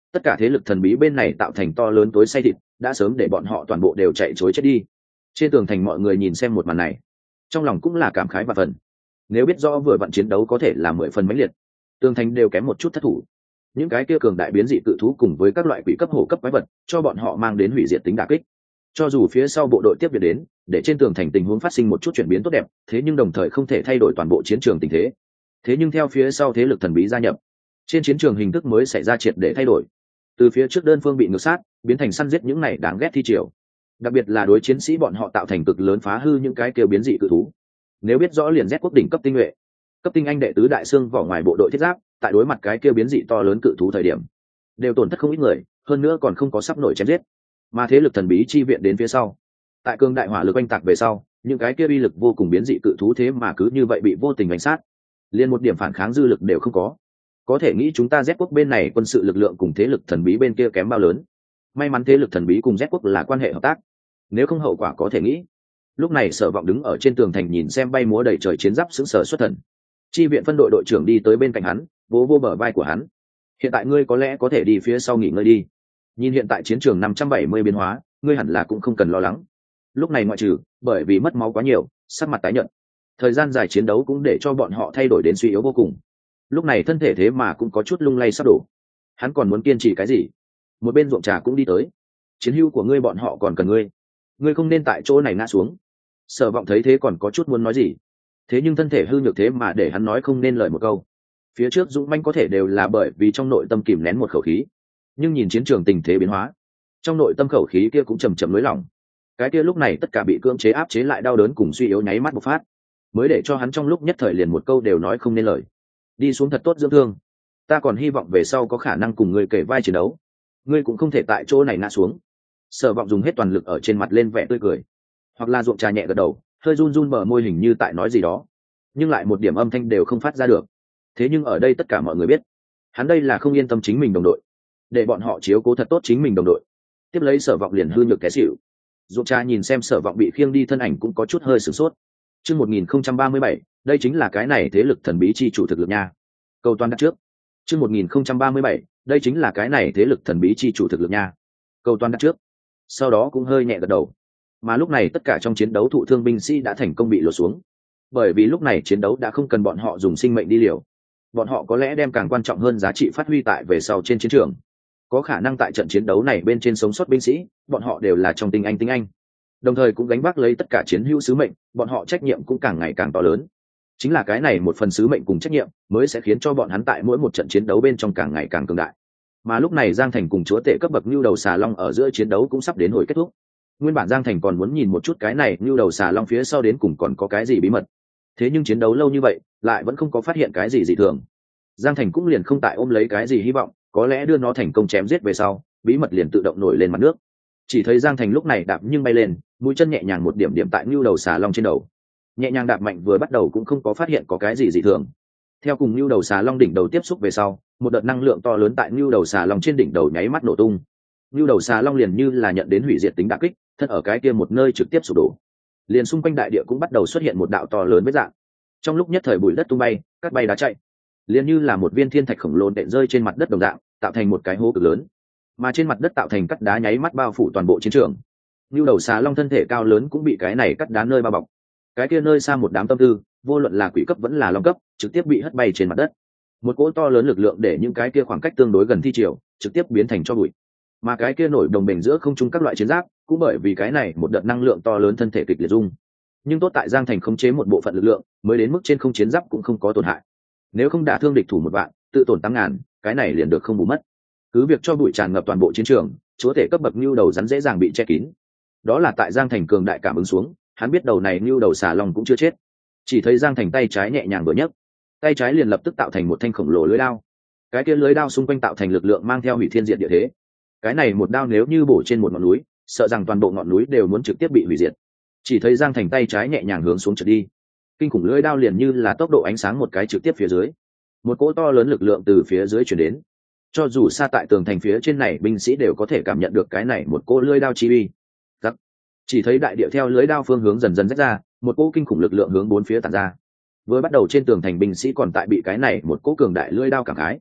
[SPEAKER 1] tất cả thế lực thần bí bên này tạo thành to lớn tối say thịt đã sớm để bọn họ toàn bộ đều chạy chối chết đi. Trên tường thành mọi người nhìn xem một màn này, trong lòng cũng là cảm khái và phần. Nếu biết rõ vừa vặn chiến đấu có thể là 10 phần mãnh liệt, tường thành đều kém một chút thất thủ. Những cái kia cường đại biến dị cự thú cùng với các loại quỷ cấp hổ cấp quái vật cho bọn họ mang đến hủy diệt tính đả kích. Cho dù phía sau bộ đội tiếp viện đến, để trên tường thành tình huống phát sinh một chút chuyển biến tốt đẹp, thế nhưng đồng thời không thể thay đổi toàn bộ chiến trường tình thế. Thế nhưng theo phía sau thế lực thần bí gia nhập, trên chiến trường hình thức mới xảy ra triệt để thay đổi. Từ phía trước đơn phương bị ngược sát, biến thành săn giết những này đáng ghét thi triều. Đặc biệt là đối chiến sĩ bọn họ tạo thành cực lớn phá hư những cái kêu biến dị cự thú. Nếu biết rõ liền Z quốc đỉnh cấp tinh nhuệ, cấp tinh anh đệ tứ đại xương vỏ ngoài bộ đội thiết giáp, tại đối mặt cái kêu biến dị to lớn cự thú thời điểm, đều tổn thất không ít người, hơn nữa còn không có sắp nổi chém giết. Mà thế lực thần bí chi viện đến phía sau, tại cương đại hỏa lực oanh tạc về sau, những cái kia uy lực vô cùng biến dị cự thú thế mà cứ như vậy bị vô tình đánh sát, liền một điểm phản kháng dư lực đều không có. Có thể nghĩ chúng ta Z quốc bên này quân sự lực lượng cùng thế lực thần bí bên kia kém bao lớn. May mắn thế lực thần bí cùng Z quốc là quan hệ hợp tác, nếu không hậu quả có thể nghĩ. Lúc này Sở Vọng đứng ở trên tường thành nhìn xem bay múa đầy trời chiến giáp sững sờ xuất thần. Chi viện phân đội đội trưởng đi tới bên cạnh hắn, vỗ vỗ bờ vai của hắn. Hiện tại ngươi có lẽ có thể đi phía sau nghỉ ngơi đi. Nhìn hiện tại chiến trường 570 biến hóa, ngươi hẳn là cũng không cần lo lắng. Lúc này ngoại trừ bởi vì mất máu quá nhiều, sắc mặt tái nhợt. Thời gian dài chiến đấu cũng để cho bọn họ thay đổi đến suy yếu vô cùng. Lúc này thân thể thế mà cũng có chút lung lay sắp đổ. Hắn còn muốn kiên trì cái gì? Một bên ruộng trà cũng đi tới. Chiến hữu của ngươi bọn họ còn cần ngươi. Ngươi không nên tại chỗ này ngã xuống. Sở Vọng thấy thế còn có chút muốn nói gì, thế nhưng thân thể hư nhược thế mà để hắn nói không nên lời một câu. Phía trước dũng mãnh có thể đều là bởi vì trong nội tâm kìm nén một khẩu khí, nhưng nhìn chiến trường tình thế biến hóa, trong nội tâm khẩu khí kia cũng chầm chậm nới lỏng. Cái kia lúc này tất cả bị cưỡng chế áp chế lại đau đớn cùng suy yếu nháy mắt bộc phát, mới để cho hắn trong lúc nhất thời liền một câu đều nói không nên lời. Đi xuống thật tốt dưỡng thương, ta còn hy vọng về sau có khả năng cùng ngươi kể vai chiến đấu. Ngươi cũng không thể tại chỗ này ngã xuống. Sở Vọng dùng hết toàn lực ở trên mặt lên vẻ tươi cười, hoặc là ruộng trà nhẹ gật đầu, hơi run run bờ môi hình như tại nói gì đó, nhưng lại một điểm âm thanh đều không phát ra được. Thế nhưng ở đây tất cả mọi người biết, hắn đây là không yên tâm chính mình đồng đội, để bọn họ chiếu cố thật tốt chính mình đồng đội. Tiếp lấy Sở Vọng liền hư nhược té xỉu. Ruộng trà nhìn xem Sở Vọng bị khiêng đi thân ảnh cũng có chút hơi sửng sốt. Chương 1037, đây chính là cái này thế lực thần bí chi chủ thực lực nha. Câu toán đặt trước. Chương 1037, đây chính là cái này thế lực thần bí chi chủ thực lực nha. Câu toán đặt trước. Sau đó cũng hơi nhẹ gật đầu. Mà lúc này tất cả trong chiến đấu thụ thương binh sĩ đã thành công bị lột xuống, bởi vì lúc này chiến đấu đã không cần bọn họ dùng sinh mệnh đi liều. Bọn họ có lẽ đem càng quan trọng hơn giá trị phát huy tại về sau trên chiến trường. Có khả năng tại trận chiến đấu này bên trên sống sót binh sĩ, bọn họ đều là trong tinh anh, đồng thời cũng gánh vác lấy tất cả chiến hữu sứ mệnh, bọn họ trách nhiệm cũng càng ngày càng to lớn. Chính là cái này một phần sứ mệnh cùng trách nhiệm mới sẽ khiến cho bọn hắn tại mỗi một trận chiến đấu bên trong càng ngày càng cường đại. Mà lúc này Giang Thành cùng chúa tể cấp bậc Nưu Đầu Xà Long ở giữa chiến đấu cũng sắp đến hồi kết thúc. Nguyên bản Giang Thành còn muốn nhìn một chút cái này Nưu Đầu Xà Long phía sau đến cùng còn có cái gì bí mật, thế nhưng chiến đấu lâu như vậy lại vẫn không có phát hiện cái gì dị thường. Giang Thành cũng liền không tại ôm lấy cái gì hy vọng, có lẽ đưa nó thành công chém giết về sau, bí mật liền tự động nổi lên mặt nước. Chỉ thấy Giang Thành lúc này đạp nhưng bay lên, mũi chân nhẹ nhàng một điểm điểm tại Nưu Đầu Xà Long trên đầu. Nhẹ nhàng đạp mạnh vừa bắt đầu cũng không có phát hiện có cái gì dị thường. Theo cùng Nưu Đầu Xà Long đỉnh đầu tiếp xúc về sau, một đợt năng lượng to lớn tại Nưu Đầu Xà Long trên đỉnh đầu nháy mắt nổ tung. Nưu Đầu Xà Long liền như là nhận đến hủy diệt tính đả kích, thân ở cái kia một nơi trực tiếp sụp đổ. Liền xung quanh đại địa cũng bắt đầu xuất hiện một đạo to lớn vết rạn. Trong lúc nhất thời bụi đất tung bay, cát bay đá chạy, liền như là một viên thiên thạch khổng lồ đện rơi trên mặt đất đồng dạng, tạo thành một cái hố cực lớn. Mà trên mặt đất tạo thành cát đá nháy mắt bao phủ toàn bộ chiến trường. Nưu Đầu Xà Long thân thể cao lớn cũng bị cái này cát đá nơi bao bọc. Cái kia nơi xa một đám tâm tư, vô luận là quỷ cấp vẫn là long cấp, trực tiếp bị hất bay trên mặt đất. Một cỗ to lớn lực lượng để những cái kia khoảng cách tương đối gần thi triều trực tiếp biến thành cho bụi. Mà cái kia nổi đồng bền giữa không trung các loại chiến giáp cũng bởi vì cái này một đợt năng lượng to lớn thân thể kịch liệt rung. Nhưng tốt tại Giang Thành khống chế một bộ phận lực lượng, mới đến mức trên không chiến giáp cũng không có tổn hại. Nếu không đả thương địch thủ 1 vạn, tự tổn 8.000, cái này liền được không bù mất. Cứ việc cho bụi tràn ngập toàn bộ chiến trường, chúa tể cấp bậc Nưu Đầu rắn dễ dàng bị che kín. Đó là tại Giang Thành cường đại cảm ứng xuống, hắn biết đầu này Nưu Đầu Xà Long cũng chưa chết. Chỉ thấy Giang Thành tay trái nhẹ nhàng vừa nhấc, tay trái liền lập tức tạo thành một thanh khổng lồ lưới đao. Cái kia lưới đao xung quanh tạo thành lực lượng mang theo hủy thiên diệt địa thế. Cái này một đao nếu như bổ trên một ngọn núi, sợ rằng toàn bộ ngọn núi đều muốn trực tiếp bị hủy diệt. Chỉ thấy Giang Thành tay trái nhẹ nhàng hướng xuống trượt đi, kinh khủng lưỡi đao liền như là tốc độ ánh sáng một cái trực tiếp phía dưới. Một cỗ to lớn lực lượng từ phía dưới chuyển đến, cho dù xa tại tường thành phía trên này binh sĩ đều có thể cảm nhận được cái này một cỗ lưỡi đao chi uy. Chỉ thấy đại địa theo lưỡi đao phương hướng dần dần rách ra, một cỗ kinh khủng lực lượng hướng bốn phía tản ra. Vừa bắt đầu trên tường thành binh sĩ còn tại bị cái này một cỗ cường đại lưỡi đao cảm khái,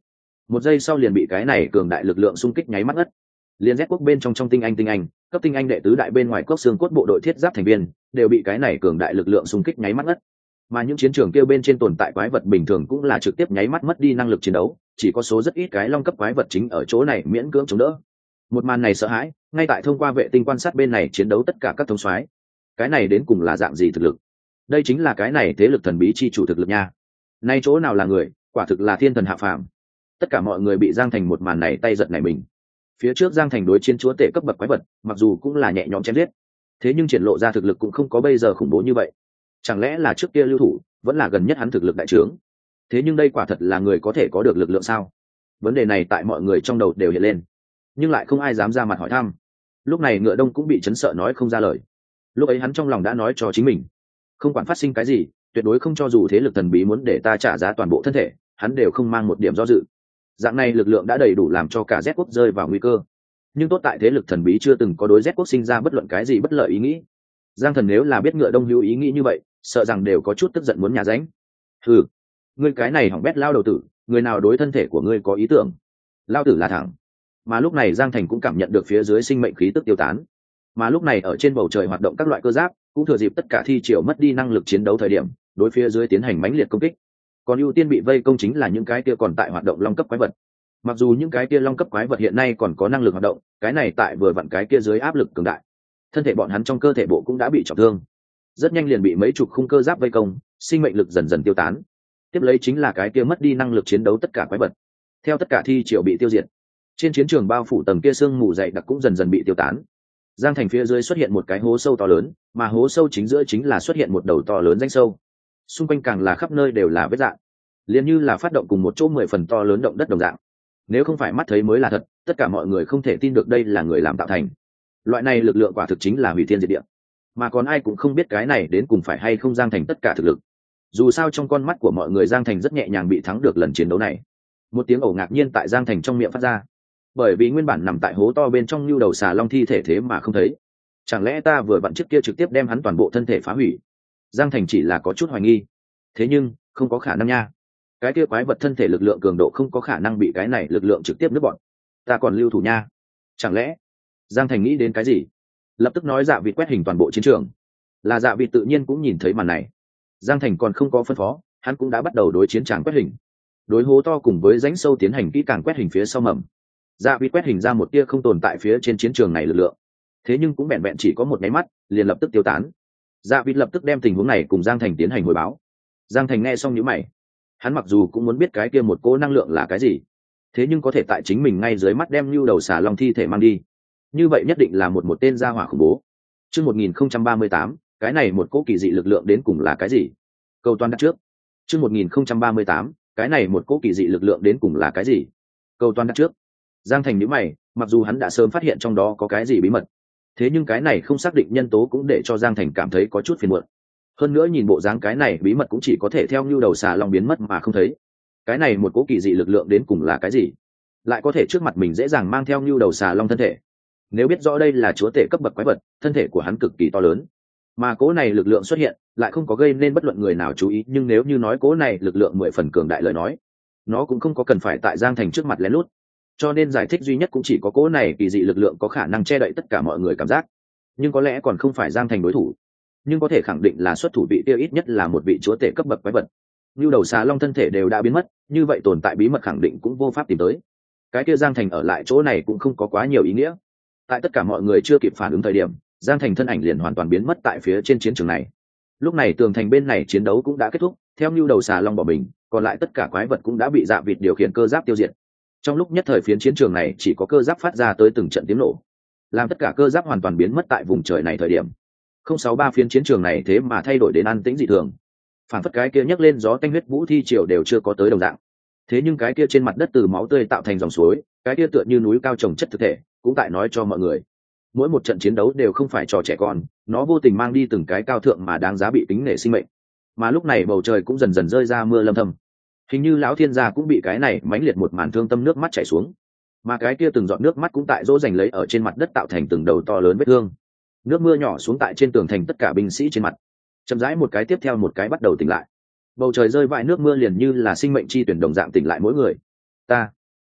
[SPEAKER 1] một giây sau liền bị cái này cường đại lực lượng xung kích nháy mắt ngất. Liên Z quốc bên trong tinh anh cấp tinh anh đệ tứ đại bên ngoài cốc xương cốt bộ đội thiết giáp thành viên đều bị cái này cường đại lực lượng xung kích nháy mắt ngất. Mà những chiến trường kia bên trên tồn tại quái vật bình thường cũng là trực tiếp nháy mắt mất đi năng lực chiến đấu, chỉ có số rất ít cái long cấp quái vật chính ở chỗ này miễn cưỡng chống đỡ. Một màn này sợ hãi, ngay tại thông qua vệ tinh quan sát bên này chiến đấu tất cả các thống soái. Cái này đến cùng là dạng gì thực lực? Đây chính là cái này thế lực thần bí chi chủ thực lực nha. Nay chỗ nào là người, quả thực là thiên thần hạ phàm. Tất cả mọi người bị Giang Thành một màn này tay giật nảy mình. Phía trước Giang Thành đối chiến chúa tể cấp bậc quái vật, mặc dù cũng là nhẹ nhõm chém giết, thế nhưng triển lộ ra thực lực cũng không có bây giờ khủng bố như vậy. Chẳng lẽ là trước kia lưu thủ vẫn là gần nhất hắn thực lực đại trướng? Thế nhưng đây quả thật là người có thể có được lực lượng sao? Vấn đề này tại mọi người trong đầu đều hiện lên, nhưng lại không ai dám ra mặt hỏi thăm. Lúc này Ngựa Đông cũng bị chấn sợ nói không ra lời. Lúc ấy hắn trong lòng đã nói cho chính mình, không quản phát sinh cái gì, tuyệt đối không cho dù thế lực thần bí muốn để ta trả giá toàn bộ thân thể, hắn đều không mang một điểm do dự. Dạng này lực lượng đã đầy đủ làm cho cả Z quốc rơi vào nguy cơ. Nhưng tốt tại thế lực thần bí chưa từng có đối Z quốc sinh ra bất luận cái gì bất lợi ý nghĩ. Giang Thần nếu là biết Ngựa Đông hữu ý nghĩ như vậy, sợ rằng đều có chút tức giận muốn nhà ránh. Ừ, ngươi cái này hỏng bét lao đầu tử, người nào đối thân thể của ngươi có ý tưởng? Lao tử là thẳng. Mà lúc này Giang Thành cũng cảm nhận được phía dưới sinh mệnh khí tức tiêu tán. Mà lúc này ở trên bầu trời hoạt động các loại cơ giáp cũng thừa dịp tất cả thi triều mất đi năng lực chiến đấu thời điểm, đối phía dưới tiến hành mãnh liệt công kích. Còn ưu tiên bị vây công chính là những cái kia còn tại hoạt động long cấp quái vật. Mặc dù những cái kia long cấp quái vật hiện nay còn có năng lực hoạt động, cái này tại vừa vặn cái kia dưới áp lực cường đại, thân thể bọn hắn trong cơ thể bộ cũng đã bị trọng thương, rất nhanh liền bị mấy chục khung cơ giáp vây công, sinh mệnh lực dần dần tiêu tán. Tiếp lấy chính là cái kia mất đi năng lực chiến đấu tất cả quái vật. Theo tất cả thi triều bị tiêu diệt, trên chiến trường bao phủ tầng kia sương mù dày đặc cũng dần dần bị tiêu tán. Giang Thành phía dưới xuất hiện một cái hố sâu to lớn, mà hố sâu chính giữa chính là xuất hiện một đầu to lớn rãnh sâu. Xung quanh càng là khắp nơi đều là vết rạn, liền như là phát động cùng một chỗ 10 phần to lớn động đất đồng dạng. Nếu không phải mắt thấy mới là thật, tất cả mọi người không thể tin được đây là người làm tạo thành. Loại này lực lượng quả thực chính là hủy thiên diệt địa, mà còn ai cũng không biết cái này đến cùng phải hay không Giang Thành tất cả thực lực. Dù sao trong con mắt của mọi người Giang Thành rất nhẹ nhàng bị thắng được lần chiến đấu này. Một tiếng ồ ngạc nhiên tại Giang Thành trong miệng phát ra, bởi vì nguyên bản nằm tại hố to bên trong lưu đầu xà long thi thể thế mà không thấy. Chẳng lẽ ta vừa vặn trước kia trực tiếp đem hắn toàn bộ thân thể phá hủy? Giang Thành chỉ là có chút hoài nghi, thế nhưng không có khả năng nha, cái kia quái vật thân thể lực lượng cường độ không có khả năng bị cái này lực lượng trực tiếp nuốt bọn. Ta còn lưu thủ nha. Chẳng lẽ Giang Thành nghĩ đến cái gì, lập tức nói Dạ Vịt quét hình toàn bộ chiến trường. Là Dạ Vịt tự nhiên cũng nhìn thấy màn này. Giang Thành còn không có phân phó, hắn cũng đã bắt đầu đối chiến tràng quét hình, đối hố to cùng với rãnh sâu tiến hành kỹ càng quét hình phía sau mầm. Dạ Vịt quét hình ra một tia không tồn tại phía trên chiến trường này lực lượng, thế nhưng cũng vẹn vẹn chỉ có một máy mắt liền lập tức tiêu tán. Dạ Vịt lập tức đem tình huống này cùng Giang Thành tiến hành hồi báo. Giang Thành nghe xong nhíu mày, hắn mặc dù cũng muốn biết cái kia một cỗ năng lượng là cái gì, thế nhưng có thể tại chính mình ngay dưới mắt đem lưu đầu xà long thi thể mang đi, như vậy nhất định là một tên gia hỏa khủng bố. Chương 1038, cái này một cỗ kỳ dị lực lượng đến cùng là cái gì? Câu toán đặt trước. Chương 1038, cái này một cỗ kỳ dị lực lượng đến cùng là cái gì? Câu toán đặt trước. Giang Thành nhíu mày, mặc dù hắn đã sớm phát hiện trong đó có cái gì bí mật, thế nhưng cái này không xác định nhân tố cũng để cho Giang Thành cảm thấy có chút phiền muộn. Hơn nữa nhìn bộ dáng cái này bí mật cũng chỉ có thể theo như đầu xà long biến mất mà không thấy. Cái này một cỗ kỳ dị lực lượng đến cùng là cái gì? Lại có thể trước mặt mình dễ dàng mang theo như đầu xà long thân thể. Nếu biết rõ đây là chúa tể cấp bậc quái vật, thân thể của hắn cực kỳ to lớn, mà cỗ này lực lượng xuất hiện lại không có gây nên bất luận người nào chú ý, nhưng nếu như nói cỗ này lực lượng 10 phần cường đại lời nói, nó cũng không có cần phải tại Giang Thành trước mặt lén lút. Cho nên giải thích duy nhất cũng chỉ có cỗ này kỳ dị lực lượng có khả năng che đậy tất cả mọi người cảm giác, nhưng có lẽ còn không phải Giang Thành đối thủ. Nhưng có thể khẳng định là xuất thủ vị kia ít nhất là một vị chúa tể cấp bậc quái vật. Như đầu xà long thân thể đều đã biến mất, như vậy tồn tại bí mật khẳng định cũng vô pháp tìm tới. Cái kia Giang Thành ở lại chỗ này cũng không có quá nhiều ý nghĩa. Tại tất cả mọi người chưa kịp phản ứng thời điểm, Giang Thành thân ảnh liền hoàn toàn biến mất tại phía trên chiến trường này. Lúc này tường thành bên này chiến đấu cũng đã kết thúc, theo như đầu xà long bỏ mình, còn lại tất cả quái vật cũng đã bị Dạ Vịt điều khiển cơ giáp tiêu diệt. Trong lúc nhất thời phiến chiến trường này chỉ có cơ giáp phát ra tới từng trận tiếng nổ, làm tất cả cơ giáp hoàn toàn biến mất tại vùng trời này thời điểm. 063 phiến chiến trường này thế mà thay đổi đến an tĩnh dị thường, phản phất cái kia nhấc lên gió tanh huyết vũ thi triều đều chưa có tới đồng dạng. Thế nhưng cái kia trên mặt đất từ máu tươi tạo thành dòng suối, cái kia tựa như núi cao trồng chất thực thể, cũng tại nói cho mọi người, mỗi một trận chiến đấu đều không phải trò trẻ con, nó vô tình mang đi từng cái cao thượng mà đáng giá bị kính nể sinh mệnh. Mà lúc này bầu trời cũng dần dần rơi ra mưa lâm thầm, hình như lão thiên gia cũng bị cái này mãnh liệt một màn thương tâm nước mắt chảy xuống, mà cái kia từng giọt nước mắt cũng tại dỗ dành lấy ở trên mặt đất tạo thành từng đầu to lớn vết thương. Nước mưa nhỏ xuống tại trên tường thành tất cả binh sĩ trên mặt, chậm rãi một cái tiếp theo một cái bắt đầu tỉnh lại. Bầu trời rơi vãi nước mưa liền như là sinh mệnh chi tuyển đồng dạng tỉnh lại mỗi người. Ta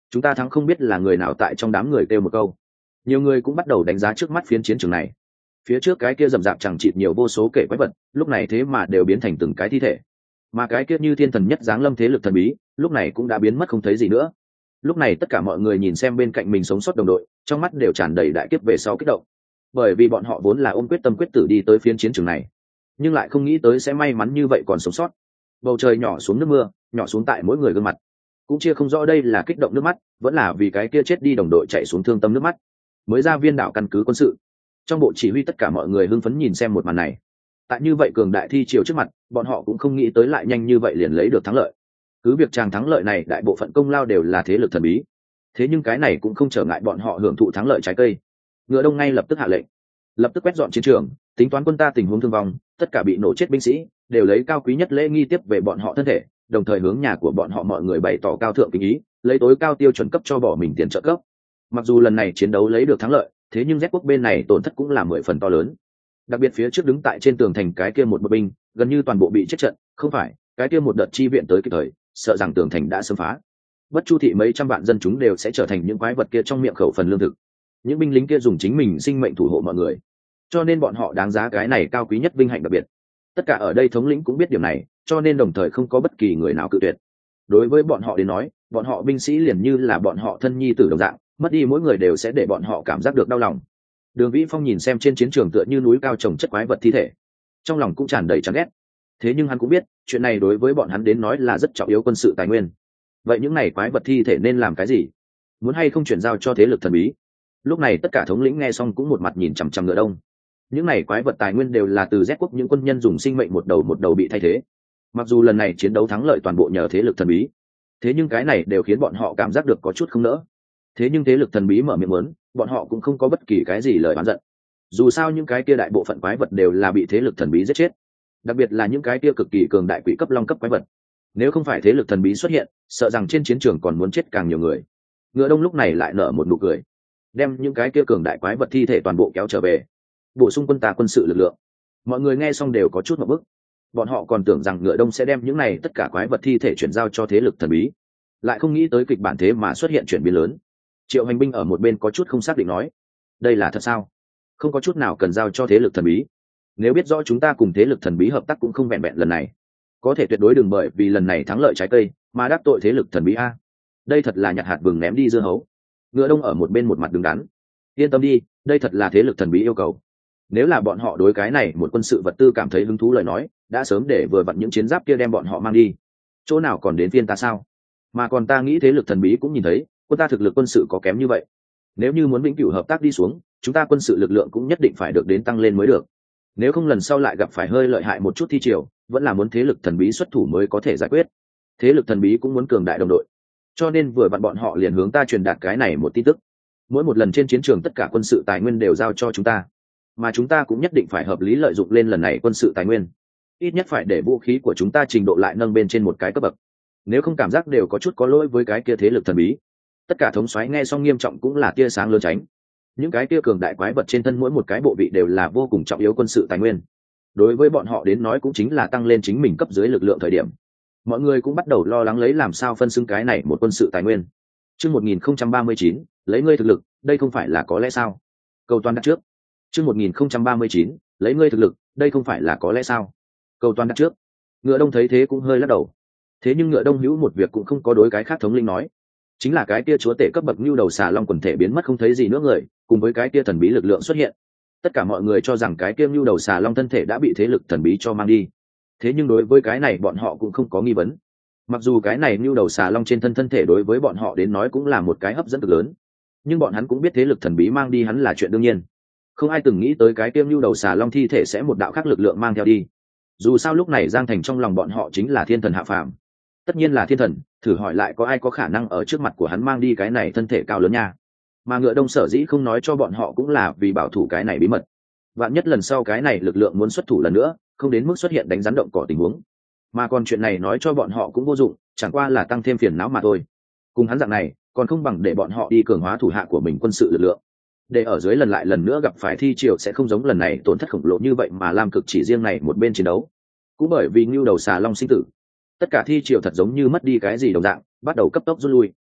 [SPEAKER 1] chúng ta thắng không biết là người nào tại trong đám người kêu một câu. Nhiều người cũng bắt đầu đánh giá trước mắt phiến chiến trường này. Phía trước cái kia rậm rạp chẳng chịt nhiều vô số kể quái vật, lúc này thế mà đều biến thành từng cái thi thể. Mà cái kia như thiên thần nhất giáng lâm thế lực thần bí, lúc này cũng đã biến mất không thấy gì nữa. Lúc này tất cả mọi người nhìn xem bên cạnh mình sống sót đồng đội, trong mắt đều tràn đầy đại kiếp về sau kích động. Bởi vì bọn họ vốn là ôm quyết tâm quyết tử đi tới phiến chiến trường này, nhưng lại không nghĩ tới sẽ may mắn như vậy còn sống sót. Bầu trời nhỏ xuống nước mưa, nhỏ xuống tại mỗi người gương mặt, cũng chia không rõ đây là kích động nước mắt, vẫn là vì cái kia chết đi đồng đội chạy xuống thương tâm nước mắt. Mới ra viên đảo căn cứ quân sự, trong bộ chỉ huy tất cả mọi người hưng phấn nhìn xem một màn này. Tại như vậy cường đại thi triều trước mặt, bọn họ cũng không nghĩ tới lại nhanh như vậy liền lấy được thắng lợi. Cứ việc chàng thắng lợi này đại bộ phận công lao đều là thế lực thần bí, thế nhưng cái này cũng không trở ngại bọn họ hưởng thụ thắng lợi trái cây. Ngựa Đông ngay lập tức hạ lệnh, lập tức quét dọn chiến trường, tính toán quân ta tình huống thương vong, tất cả bị nổ chết binh sĩ đều lấy cao quý nhất lễ nghi tiếp về bọn họ thân thể, đồng thời hướng nhà của bọn họ mọi người bày tỏ cao thượng kính ý, lấy tối cao tiêu chuẩn cấp cho bỏ mình tiền trợ cấp. Mặc dù lần này chiến đấu lấy được thắng lợi, thế nhưng Z quốc bên này tổn thất cũng là 10 phần to lớn. Đặc biệt phía trước đứng tại trên tường thành cái kia một bộ binh, gần như toàn bộ bị chết trận, không phải, cái kia một đợt chi viện tới kịp thời, sợ rằng tường thành đã sớm phá. Bất Chu thị mấy trăm vạn dân chúng đều sẽ trở thành những quái vật kia trong miệng khẩu phần lương thực. Những binh lính kia dùng chính mình sinh mệnh thủ hộ mọi người, cho nên bọn họ đáng giá cái này cao quý nhất vinh hạnh đặc biệt. Tất cả ở đây thống lĩnh cũng biết điểm này, cho nên đồng thời không có bất kỳ người nào cự tuyệt. Đối với bọn họ đến nói, bọn họ binh sĩ liền như là bọn họ thân nhi tử đồng dạng, mất đi mỗi người đều sẽ để bọn họ cảm giác được đau lòng. Đường Vĩ Phong nhìn xem trên chiến trường tựa như núi cao chồng chất quái vật thi thể, trong lòng cũng tràn đầy chán ghét. Thế nhưng hắn cũng biết, chuyện này đối với bọn hắn đến nói là rất trọng yếu quân sự tài nguyên. Vậy những này quái vật thi thể nên làm cái gì? Muốn hay không chuyển giao cho thế lực thần bí? Lúc này tất cả thống lĩnh nghe xong cũng một mặt nhìn chằm chằm Ngựa Đông. Những này quái vật tài nguyên đều là từ Z quốc những quân nhân dùng sinh mệnh một đầu bị thay thế. Mặc dù lần này chiến đấu thắng lợi toàn bộ nhờ thế lực thần bí, thế nhưng cái này đều khiến bọn họ cảm giác được có chút không nỡ. Thế nhưng thế lực thần bí mở miệng muốn, bọn họ cũng không có bất kỳ cái gì lời oán giận. Dù sao những cái kia đại bộ phận quái vật đều là bị thế lực thần bí giết chết, đặc biệt là những cái kia cực kỳ cường đại quỷ cấp long cấp quái vật. Nếu không phải thế lực thần bí xuất hiện, sợ rằng trên chiến trường còn muốn chết càng nhiều người. Ngựa Đông lúc này lại nở một nụ cười, đem những cái kia cường đại quái vật thi thể toàn bộ kéo trở về, bổ sung quân ta quân sự lực lượng. Mọi người nghe xong đều có chút ngộp bức. Bọn họ còn tưởng rằng Ngựa Đông sẽ đem những này tất cả quái vật thi thể chuyển giao cho thế lực thần bí, lại không nghĩ tới kịch bản thế mà xuất hiện chuyển biến lớn. Triệu Hành Binh ở một bên có chút không xác định nói, đây là thật sao? Không có chút nào cần giao cho thế lực thần bí. Nếu biết rõ chúng ta cùng thế lực thần bí hợp tác cũng không vẹn vẹn lần này, có thể tuyệt đối đừng bởi vì lần này thắng lợi trái cây mà đắc tội thế lực thần bí a. Đây thật là nhặt hạt vừng ném đi dưa hấu. Ngựa Đông ở một bên một mặt đứng đắn, yên tâm đi, đây thật là thế lực thần bí yêu cầu. Nếu là bọn họ đối cái này một quân sự vật tư cảm thấy hứng thú lời nói, đã sớm để vừa vặn những chiến giáp kia đem bọn họ mang đi. Chỗ nào còn đến phiên ta sao? Mà còn ta nghĩ thế lực thần bí cũng nhìn thấy quân ta thực lực quân sự có kém như vậy, nếu như muốn vĩnh cửu hợp tác đi xuống, chúng ta quân sự lực lượng cũng nhất định phải được đến tăng lên mới được. Nếu không lần sau lại gặp phải hơi lợi hại một chút thi triều, vẫn là muốn thế lực thần bí xuất thủ mới có thể giải quyết. Thế lực thần bí cũng muốn cường đại đồng đội, cho nên vừa vặn bọn họ liền hướng ta truyền đạt cái này một tin tức. Mỗi một lần trên chiến trường tất cả quân sự tài nguyên đều giao cho chúng ta, mà chúng ta cũng nhất định phải hợp lý lợi dụng lên lần này quân sự tài nguyên, ít nhất phải để vũ khí của chúng ta trình độ lại nâng bên trên một cái cấp bậc. Nếu không cảm giác đều có chút có lỗi với cái kia thế lực thần bí. Tất cả thống soái nghe xong nghiêm trọng cũng là tia sáng lớn tránh. Những cái tia cường đại quái vật trên thân mỗi một cái bộ vị đều là vô cùng trọng yếu quân sự tài nguyên. Đối với bọn họ đến nói cũng chính là tăng lên chính mình cấp dưới lực lượng thời điểm. Mọi người cũng bắt đầu lo lắng lấy làm sao phân xứng cái này một quân sự tài nguyên. Chương 1039, lấy ngươi thực lực, đây không phải là có lẽ sao? Câu toán đặt trước. Chương 1039, lấy ngươi thực lực, đây không phải là có lẽ sao? Câu toán đặt trước. Ngựa Đông thấy thế cũng hơi lắc đầu. Thế nhưng Ngựa Đông hữu một việc cũng không có đối cái khác thống linh nói, chính là cái kia chúa tể cấp bậc nhu đầu xà long quần thể biến mất không thấy gì nữa người, cùng với cái kia thần bí lực lượng xuất hiện. Tất cả mọi người cho rằng cái kia nhu đầu xà long thân thể đã bị thế lực thần bí cho mang đi. Thế nhưng đối với cái này bọn họ cũng không có nghi vấn. Mặc dù cái này nhu đầu xà long trên thân thể đối với bọn họ đến nói cũng là một cái hấp dẫn cực lớn, nhưng bọn hắn cũng biết thế lực thần bí mang đi hắn là chuyện đương nhiên. Không ai từng nghĩ tới cái kia nhu đầu xà long thi thể sẽ một đạo khác lực lượng mang theo đi. Dù sao lúc này Giang Thành trong lòng bọn họ chính là thiên thần hạ phàm. Tất nhiên là thiên thần, thử hỏi lại có ai có khả năng ở trước mặt của hắn mang đi cái này thân thể cao lớn nha. Mà Ngựa Đông sở dĩ không nói cho bọn họ cũng là vì bảo thủ cái này bí mật. Vạn nhất lần sau cái này lực lượng muốn xuất thủ lần nữa, không đến mức xuất hiện đánh rắn động cỏ tình huống. Mà còn chuyện này nói cho bọn họ cũng vô dụng, chẳng qua là tăng thêm phiền não mà thôi. Cùng hắn dạng này, còn không bằng để bọn họ đi cường hóa thủ hạ của mình quân sự lực lượng. Để ở dưới lần lại lần nữa gặp phải thi triều sẽ không giống lần này tổn thất khổng lồ như vậy mà làm cực chỉ riêng này một bên chiến đấu. Cũng bởi vì Ngưu đầu xà long sinh tử, tất cả thi triều thật giống như mất đi cái gì đồng dạng, bắt đầu cấp tốc rút lui.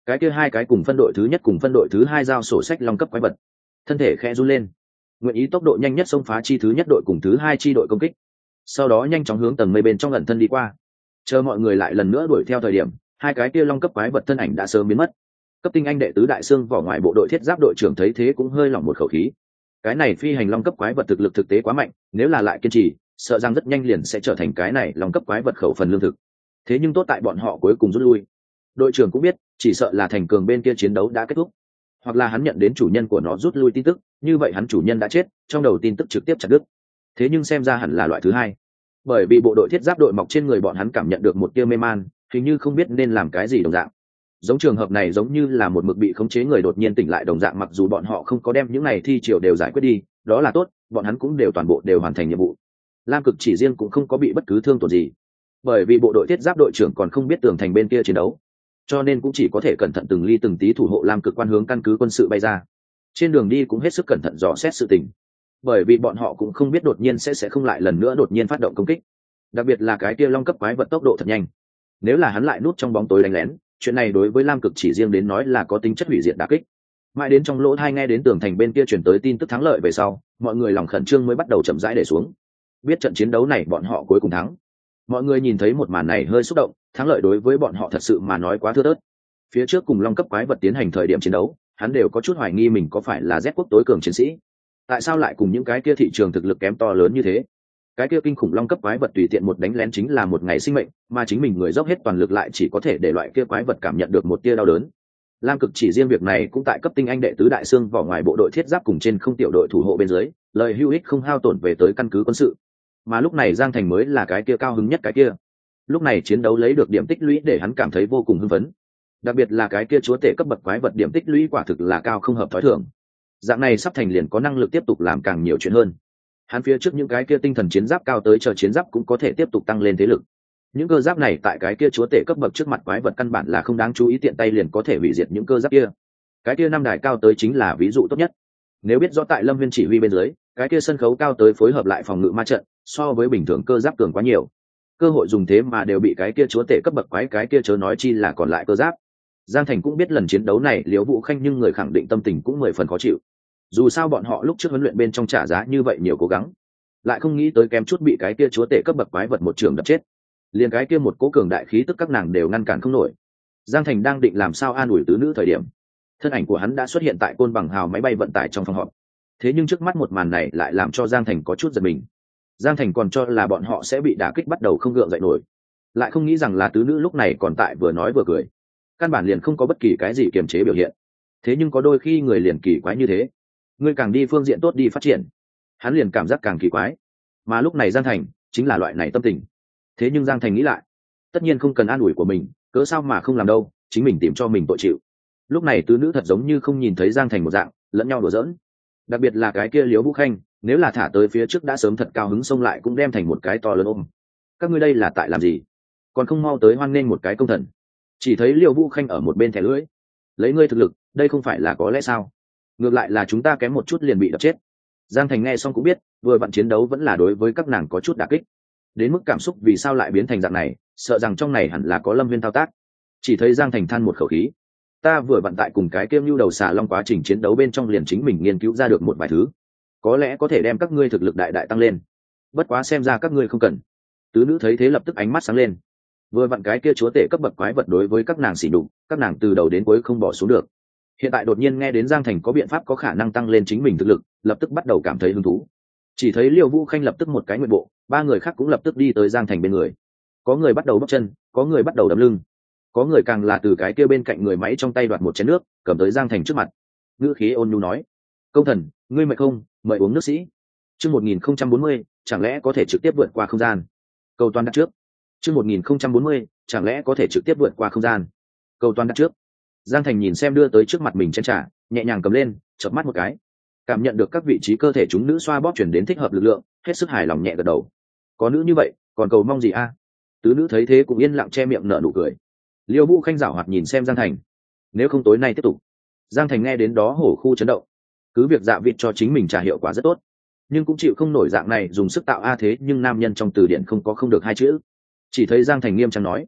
[SPEAKER 1] cái kia hai cái cùng phân đội thứ nhất cùng phân đội thứ hai giao sổ sách long cấp quái vật thân thể khẽ run lên, nguyện ý tốc độ nhanh nhất xông phá chi thứ nhất đội cùng thứ hai chi đội công kích, sau đó nhanh chóng hướng tầng mây bên trong ẩn thân đi qua. Chờ mọi người lại lần nữa đuổi theo thời điểm, hai cái kia long cấp quái vật thân ảnh đã sớm biến mất. Cấp tinh anh đệ tứ đại xương vỏ ngoài bộ đội thiết giáp đội trưởng thấy thế cũng hơi lỏng một khẩu khí. Cái này phi hành long cấp quái vật thực lực thực tế quá mạnh, nếu là lại kiên trì, sợ rằng rất nhanh liền sẽ trở thành cái này long cấp quái vật khẩu phần lương thực. Thế nhưng tốt tại bọn họ cuối cùng rút lui. Đội trưởng cũng biết, chỉ sợ là thành cường bên kia chiến đấu đã kết thúc, hoặc là hắn nhận đến chủ nhân của nó rút lui tin tức, như vậy hắn chủ nhân đã chết, trong đầu tin tức trực tiếp chặt đứt. Thế nhưng xem ra hẳn là loại thứ hai, bởi vì bộ đội thiết giáp đội mọc trên người bọn hắn cảm nhận được một tia mê man, hình như không biết nên làm cái gì đồng dạng. Giống trường hợp này giống như là một mực bị khống chế người đột nhiên tỉnh lại đồng dạng, mặc dù bọn họ không có đem những này thi triều đều giải quyết đi, đó là tốt, bọn hắn cũng đều toàn bộ đều hoàn thành nhiệm vụ. Lam Cực chỉ riêng cũng không có bị bất cứ thương tổn gì, bởi vì bộ đội thiết giáp đội trưởng còn không biết tường thành bên kia chiến đấu, cho nên cũng chỉ có thể cẩn thận từng ly từng tí thủ hộ Lam Cực quan hướng căn cứ quân sự bay ra. Trên đường đi cũng hết sức cẩn thận dò xét sự tình, bởi vì bọn họ cũng không biết đột nhiên sẽ không lại lần nữa đột nhiên phát động công kích, đặc biệt là cái kia long cấp quái vật tốc độ thật nhanh, nếu là hắn lại núp trong bóng tối đánh lén, chuyện này đối với Lam Cực chỉ riêng đến nói là có tính chất hủy diệt đả kích. Mãi đến trong lỗ tai nghe đến tường thành bên kia truyền tới tin tức thắng lợi về sau, mọi người lòng khẩn trương mới bắt đầu chậm rãi để xuống. Biết trận chiến đấu này bọn họ cuối cùng thắng. Mọi người nhìn thấy một màn này hơi xúc động, thắng lợi đối với bọn họ thật sự mà nói quá thưa thớt. Phía trước cùng long cấp quái vật tiến hành thời điểm chiến đấu, hắn đều có chút hoài nghi mình có phải là Z quốc tối cường chiến sĩ. Tại sao lại cùng những cái kia thị trường thực lực kém to lớn như thế? Cái kia kinh khủng long cấp quái vật tùy tiện một đánh lén chính là một ngày sinh mệnh, mà chính mình người dốc hết toàn lực lại chỉ có thể để loại kia quái vật cảm nhận được một tia đau đớn. Lam Cực chỉ riêng việc này cũng tại cấp tinh anh đệ tứ đại xương vỏ ngoài bộ đội thiết giáp cùng trên không tiểu đội thủ hộ bên dưới, lời hữu ích không hao tổn về tới căn cứ quân sự. Mà lúc này Giang Thành mới là cái kia cao hứng nhất cái kia. Lúc này chiến đấu lấy được điểm tích lũy để hắn cảm thấy vô cùng hưng phấn. Đặc biệt là cái kia chúa tể cấp bậc quái vật điểm tích lũy quả thực là cao không hợp thói thường. Dạng này sắp thành liền có năng lực tiếp tục làm càng nhiều chuyện hơn. Hắn phía trước những cái kia tinh thần chiến giáp cao tới chờ chiến giáp cũng có thể tiếp tục tăng lên thế lực. Những cơ giáp này tại cái kia chúa tể cấp bậc trước mặt quái vật căn bản là không đáng chú ý, tiện tay liền có thể hủy diệt những cơ giáp kia. Cái kia năm đài cao tới chính là ví dụ tốt nhất. Nếu biết rõ tại Lâm Viên chỉ huy bên dưới, cái kia sân khấu cao tới phối hợp lại phòng ngự ma trận, so với bình thường cơ giáp cường quá nhiều. Cơ hội dùng thế mà đều bị cái kia chúa tể cấp bậc quái cái kia chớ nói chi là còn lại cơ giáp. Giang Thành cũng biết lần chiến đấu này Liễu Vũ Khanh, nhưng người khẳng định tâm tình cũng 10 phần khó chịu. Dù sao bọn họ lúc trước huấn luyện bên trong trả giá như vậy nhiều cố gắng, lại không nghĩ tới kém chút bị cái kia chúa tể cấp bậc quái vật một trường đập chết. Liền cái kia một cố cường đại khí tức các nàng đều ngăn cản không nổi. Giang Thành đang định làm sao an ủi tứ nữ thời điểm, thân ảnh của hắn đã xuất hiện tại Côn Bằng hào máy bay vận tải trong phòng họp. Thế nhưng trước mắt một màn này lại làm cho Giang Thành có chút giật mình. Giang Thành còn cho là bọn họ sẽ bị đả kích bắt đầu không gượng dậy nổi, lại không nghĩ rằng là tứ nữ lúc này còn tại vừa nói vừa cười, căn bản liền không có bất kỳ cái gì kiềm chế biểu hiện. Thế nhưng có đôi khi người liền kỳ quái như thế, ngươi càng đi phương diện tốt đi phát triển, hắn liền cảm giác càng kỳ quái. Mà lúc này Giang Thành chính là loại này tâm tình. Thế nhưng Giang Thành nghĩ lại, tất nhiên không cần an ủi của mình, cớ sao mà không làm đâu, chính mình tìm cho mình tội chịu. Lúc này tứ nữ thật giống như không nhìn thấy Giang Thành một dạng, lẫn nhau đùa giỡn. Đặc biệt là cái kia Liễu Vũ Khanh, nếu là thả tới phía trước đã sớm thật cao hứng xông lại cũng đem thành một cái to lớn ôm. Các ngươi đây là tại làm gì? Còn không mau tới hoan nghênh một cái công thần. Chỉ thấy Liễu Vũ Khanh ở một bên thẻ lưỡi. Lấy ngươi thực lực, đây không phải là có lẽ sao? Ngược lại là chúng ta kém một chút liền bị đập chết. Giang Thành nghe xong cũng biết, vừa vặn chiến đấu vẫn là đối với các nàng có chút đả kích. Đến mức cảm xúc vì sao lại biến thành dạng này, sợ rằng trong này hẳn là có Lâm Viên thao tác. Chỉ thấy Giang Thành than một khẩu khí. Ta vừa vặn tại cùng cái kiêm nhu đầu xà long quá trình chiến đấu bên trong liền chính mình nghiên cứu ra được một vài thứ, có lẽ có thể đem các ngươi thực lực đại đại tăng lên. Bất quá xem ra các ngươi không cần. Tứ nữ thấy thế lập tức ánh mắt sáng lên. Vừa vặn cái kia chúa tể cấp bậc quái vật đối với các nàng xỉ nhục, các nàng từ đầu đến cuối không bỏ xuống được. Hiện tại đột nhiên nghe đến Giang Thành có biện pháp có khả năng tăng lên chính mình thực lực, lập tức bắt đầu cảm thấy hứng thú. Chỉ thấy Liêu Vũ Khanh lập tức một cái nguyện bộ, ba người khác cũng lập tức đi tới Giang Thành bên người. Có người bắt đầu bóc chân, có người bắt đầu đấm lưng, có người càng là từ cái kia bên cạnh người máy trong tay đoạt một chén nước, cầm tới Giang Thành trước mặt. Ngữ khí ôn nhu nói: "Công thần, ngươi mệt không, mời uống nước sĩ." Chương 1040, chẳng lẽ có thể trực tiếp vượt qua không gian? Cầu toàn đặt trước. Chương 1040, chẳng lẽ có thể trực tiếp vượt qua không gian? Cầu toàn đặt trước. Giang Thành nhìn xem đưa tới trước mặt mình chén trà, nhẹ nhàng cầm lên, chớp mắt một cái, cảm nhận được các vị trí cơ thể chúng nữ xoa bóp chuyển đến thích hợp lực lượng, hết sức hài lòng nhẹ gật đầu. Có nữ như vậy, còn cầu mong gì a? Tứ nữ thấy thế cũng yên lặng che miệng nở nụ cười. Liêu Vũ Khanh giảo hoạt nhìn xem Giang Thành. Nếu không tối nay tiếp tục. Giang Thành nghe đến đó hổ khu chấn động. Cứ việc dạ vịt cho chính mình trả hiệu quả rất tốt, nhưng cũng chịu không nổi dạng này dùng sức tạo a thế, nhưng nam nhân trong từ điển không có không được hai chữ. Chỉ thấy Giang Thành nghiêm trang nói: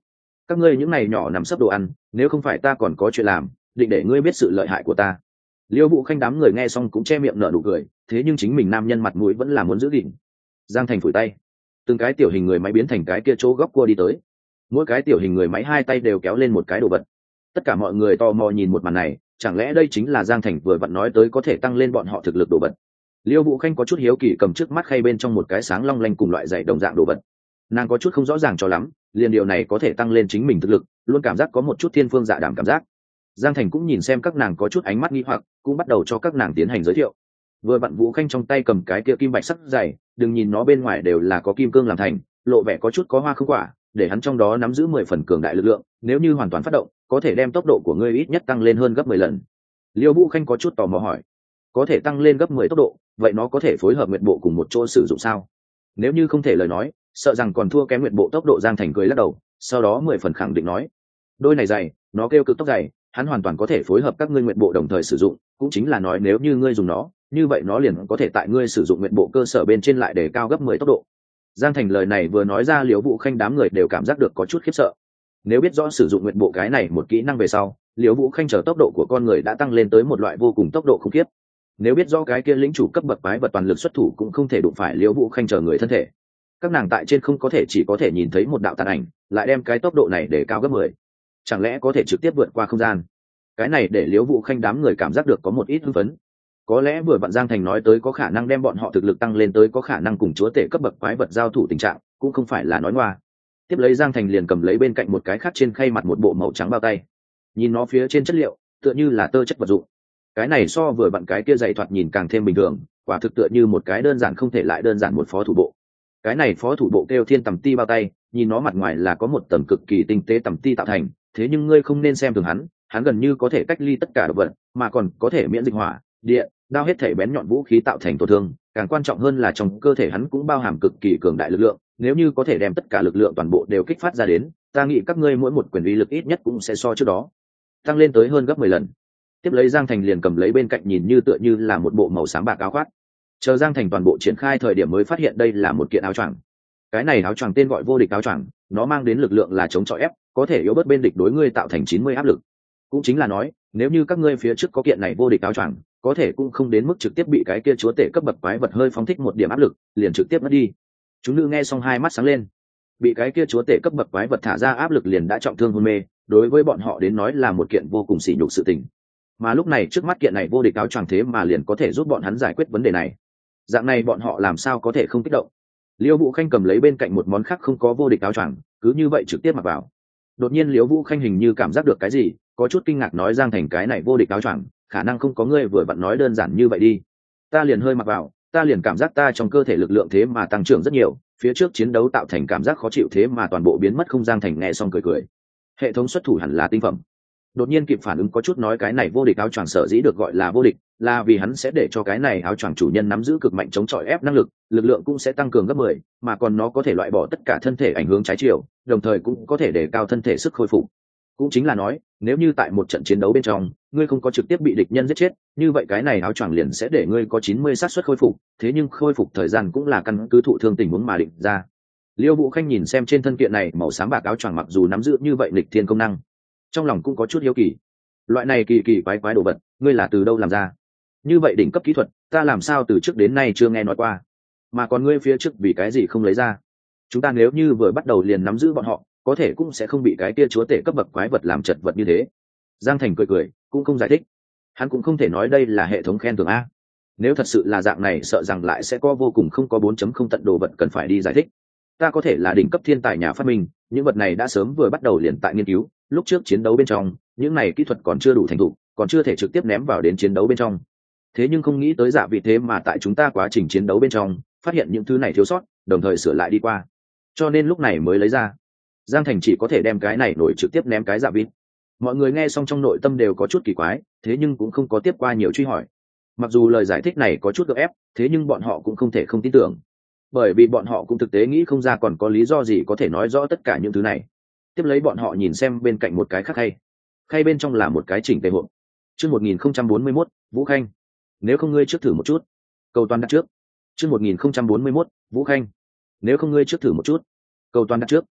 [SPEAKER 1] các ngươi những này nhỏ nằm sấp đồ ăn, nếu không phải ta còn có chuyện làm, định để ngươi biết sự lợi hại của ta. Liêu Vũ Khanh đám người nghe xong cũng che miệng nở nụ cười, thế nhưng chính mình nam nhân mặt mũi vẫn là muốn giữ gìn. Giang Thành phủi tay, từng cái tiểu hình người máy biến thành cái kia chỗ góc cua đi tới, mỗi cái tiểu hình người máy hai tay đều kéo lên một cái đồ vật. Tất cả mọi người tò mò nhìn một màn này, chẳng lẽ đây chính là Giang Thành vừa vặn nói tới có thể tăng lên bọn họ thực lực đồ vật. Liêu Vũ Khanh có chút hiếu kỳ cầm trước mắt khay bên trong một cái sáng long lanh cùng loại dày đồng dạng đồ vật, nàng có chút không rõ ràng cho lắm, liền điều này có thể tăng lên chính mình thực lực, luôn cảm giác có một chút thiên phương dạ đảm cảm giác. Giang Thành cũng nhìn xem các nàng có chút ánh mắt nghi hoặc, cũng bắt đầu cho các nàng tiến hành giới thiệu. Vừa vặn Vũ Khanh trong tay cầm cái kia kim bạch sắc dày, đừng nhìn nó bên ngoài đều là có kim cương làm thành, lộ vẻ có chút có hoa không quả, để hắn trong đó nắm giữ 10 phần cường đại lực lượng, nếu như hoàn toàn phát động, có thể đem tốc độ của ngươi ít nhất tăng lên hơn gấp 10 lần. Liêu Vũ Khanh có chút tò mò hỏi, có thể tăng lên gấp 10 tốc độ, vậy nó có thể phối hợp nguyệt bộ cùng một chỗ sử dụng sao? Nếu như không thể lời nói, sợ rằng còn thua kém nguyệt bộ tốc độ. Giang Thành cười lắc đầu, sau đó 10 phần khẳng định nói, đôi này dày, nó kêu cực tốc dày, hắn hoàn toàn có thể phối hợp các ngươi nguyệt bộ đồng thời sử dụng, cũng chính là nói nếu như ngươi dùng nó, như vậy nó liền có thể tại ngươi sử dụng nguyệt bộ cơ sở bên trên lại để cao gấp 10 tốc độ. Giang Thành lời này vừa nói ra, Liễu Vũ Khanh đám người đều cảm giác được có chút khiếp sợ. Nếu biết rõ sử dụng nguyệt bộ cái này một kỹ năng về sau, Liễu Vũ Khanh chờ tốc độ của con người đã tăng lên tới một loại vô cùng tốc độ khủng khiếp. Nếu biết rõ cái kia lĩnh chủ cấp bậc quái vật toàn lực xuất thủ cũng không thể đụng phải Liễu Vũ Khanh chờ người thân thể. Các nàng tại trên không có thể chỉ có thể nhìn thấy một đạo tàn ảnh, lại đem cái tốc độ này để cao gấp 10. Chẳng lẽ có thể trực tiếp vượt qua không gian? Cái này để Liễu Vũ Khanh đám người cảm giác được có một ít hưng phấn. Có lẽ vừa vặn Giang Thành nói tới có khả năng đem bọn họ thực lực tăng lên tới có khả năng cùng chúa tể cấp bậc quái vật giao thủ tình trạng, cũng không phải là nói ngoa. Tiếp lấy Giang Thành liền cầm lấy bên cạnh một cái khác trên khay mặt một bộ màu trắng bao tay. Nhìn nó phía trên chất liệu, tựa như là tơ chất vật dụng. Cái này so vừa vặn cái kia dày thoạt nhìn càng thêm bình thường, quả thực tựa như một cái đơn giản không thể lại đơn giản một phó thủ bộ. Cái này phó thủ bộ kêu Thiên Tầm Ti bao tay, nhìn nó mặt ngoài là có một tầng cực kỳ tinh tế tầm ti tạo thành, thế nhưng ngươi không nên xem thường hắn gần như có thể cách ly tất cả động vật, mà còn có thể miễn dịch hỏa, điện, đao hết thể bén nhọn vũ khí tạo thành tổn thương, càng quan trọng hơn là trong cơ thể hắn cũng bao hàm cực kỳ cường đại lực lượng, nếu như có thể đem tất cả lực lượng toàn bộ đều kích phát ra đến, ta nghĩ các ngươi mỗi một quyền uy lực ít nhất cũng sẽ so trước đó tăng lên tới hơn gấp 10 lần. Tiếp lấy Giang Thành liền cầm lấy bên cạnh nhìn như tựa như là một bộ màu xám bạc áo khoác. Chờ Giang Thành toàn bộ triển khai thời điểm mới phát hiện đây là một kiện áo choàng. Cái này áo choàng tên gọi vô địch áo choàng, nó mang đến lực lượng là chống chọi ép, có thể yếu bớt bên địch đối ngươi tạo thành 90 áp lực. Cũng chính là nói, nếu như các ngươi phía trước có kiện này vô địch áo choàng, có thể cũng không đến mức trực tiếp bị cái kia chúa tể cấp bậc quái vật hơi phóng thích một điểm áp lực, liền trực tiếp mất đi. Chúng nữ nghe xong hai mắt sáng lên. Bị cái kia chúa tể cấp bậc quái vật thả ra áp lực liền đã trọng thương hôn mê, đối với bọn họ đến nói là một kiện vô cùng sỉ nhục sự tình. Mà lúc này trước mắt kiện này vô địch áo choàng thế mà liền có thể giúp bọn hắn giải quyết vấn đề này. Dạng này bọn họ làm sao có thể không kích động. Liễu Vũ Khanh cầm lấy bên cạnh một món khác không có vô địch áo choàng, cứ như vậy trực tiếp mặc vào. Đột nhiên Liễu Vũ Khanh hình như cảm giác được cái gì, có chút kinh ngạc nói, Giang Thành cái này vô địch áo choàng, khả năng không có ngươi vừa vặn nói đơn giản như vậy đi. Ta liền hơi mặc vào, ta liền cảm giác ta trong cơ thể lực lượng thế mà tăng trưởng rất nhiều, phía trước chiến đấu tạo thành cảm giác khó chịu thế mà toàn bộ biến mất không. Giang Thành nghe xong cười cười. Hệ thống xuất thủ hẳn là tinh phẩm. Đột nhiên kịp phản ứng có chút nói cái này vô địch áo choàng sở dĩ được gọi là vô địch, là vì hắn sẽ để cho cái này áo choàng chủ nhân nắm giữ cực mạnh chống chọi ép năng lực, lực lượng cũng sẽ tăng cường gấp 10, mà còn nó có thể loại bỏ tất cả thân thể ảnh hưởng trái chiều, đồng thời cũng có thể đề cao thân thể sức khôi phục. Cũng chính là nói, nếu như tại một trận chiến đấu bên trong, ngươi không có trực tiếp bị địch nhân giết chết, như vậy cái này áo choàng liền sẽ để ngươi có 90 xác suất khôi phục, thế nhưng khôi phục thời gian cũng là căn cứ thụ thương tình huống mà định ra. Liêu Vũ Khanh nhìn xem trên thân kiện này màu xám bạc áo choàng mặc dù nắm giữ như vậy lịch thiên công năng, trong lòng cũng có chút hiếu kỳ. Loại này kỳ kỳ quái quái đồ vật, ngươi là từ đâu làm ra? Như vậy đỉnh cấp kỹ thuật, ta làm sao từ trước đến nay chưa nghe nói qua? Mà còn ngươi phía trước vì cái gì không lấy ra? Chúng ta nếu như vừa bắt đầu liền nắm giữ bọn họ, có thể cũng sẽ không bị cái kia chúa tể cấp bậc quái vật làm chật vật như thế. Giang Thành cười cười, cũng không giải thích. Hắn cũng không thể nói đây là hệ thống khen thưởng a. Nếu thật sự là dạng này, sợ rằng lại sẽ có vô cùng không có 4.0 tận đồ vật cần phải đi giải thích. Ta có thể là đỉnh cấp thiên tài nhà phát minh, những vật này đã sớm vừa bắt đầu liền tại nghiên cứu, lúc trước chiến đấu bên trong, những này kỹ thuật còn chưa đủ thành thục, còn chưa thể trực tiếp ném vào đến chiến đấu bên trong. Thế nhưng không nghĩ tới Dạ Vị thế mà tại chúng ta quá trình chiến đấu bên trong, phát hiện những thứ này thiếu sót, đồng thời sửa lại đi qua. Cho nên lúc này mới lấy ra. Giang Thành chỉ có thể đem cái này nổi trực tiếp ném cái Dạ Vị. Mọi người nghe xong trong nội tâm đều có chút kỳ quái, thế nhưng cũng không có tiếp qua nhiều truy hỏi. Mặc dù lời giải thích này có chút gượng ép, thế nhưng bọn họ cũng không thể không tin tưởng. Bởi vì bọn họ cũng thực tế nghĩ không ra còn có lý do gì có thể nói rõ tất cả những thứ này. Tiếp lấy bọn họ nhìn xem bên cạnh một cái khác khay bên trong là một cái chỉnh tề hộp. Chương 1041, Vũ Khanh. Nếu không ngươi trước thử một chút. Cầu toàn đặt trước. Chương 1041, Vũ Khanh. Nếu không ngươi trước thử một chút. Cầu toàn đặt trước.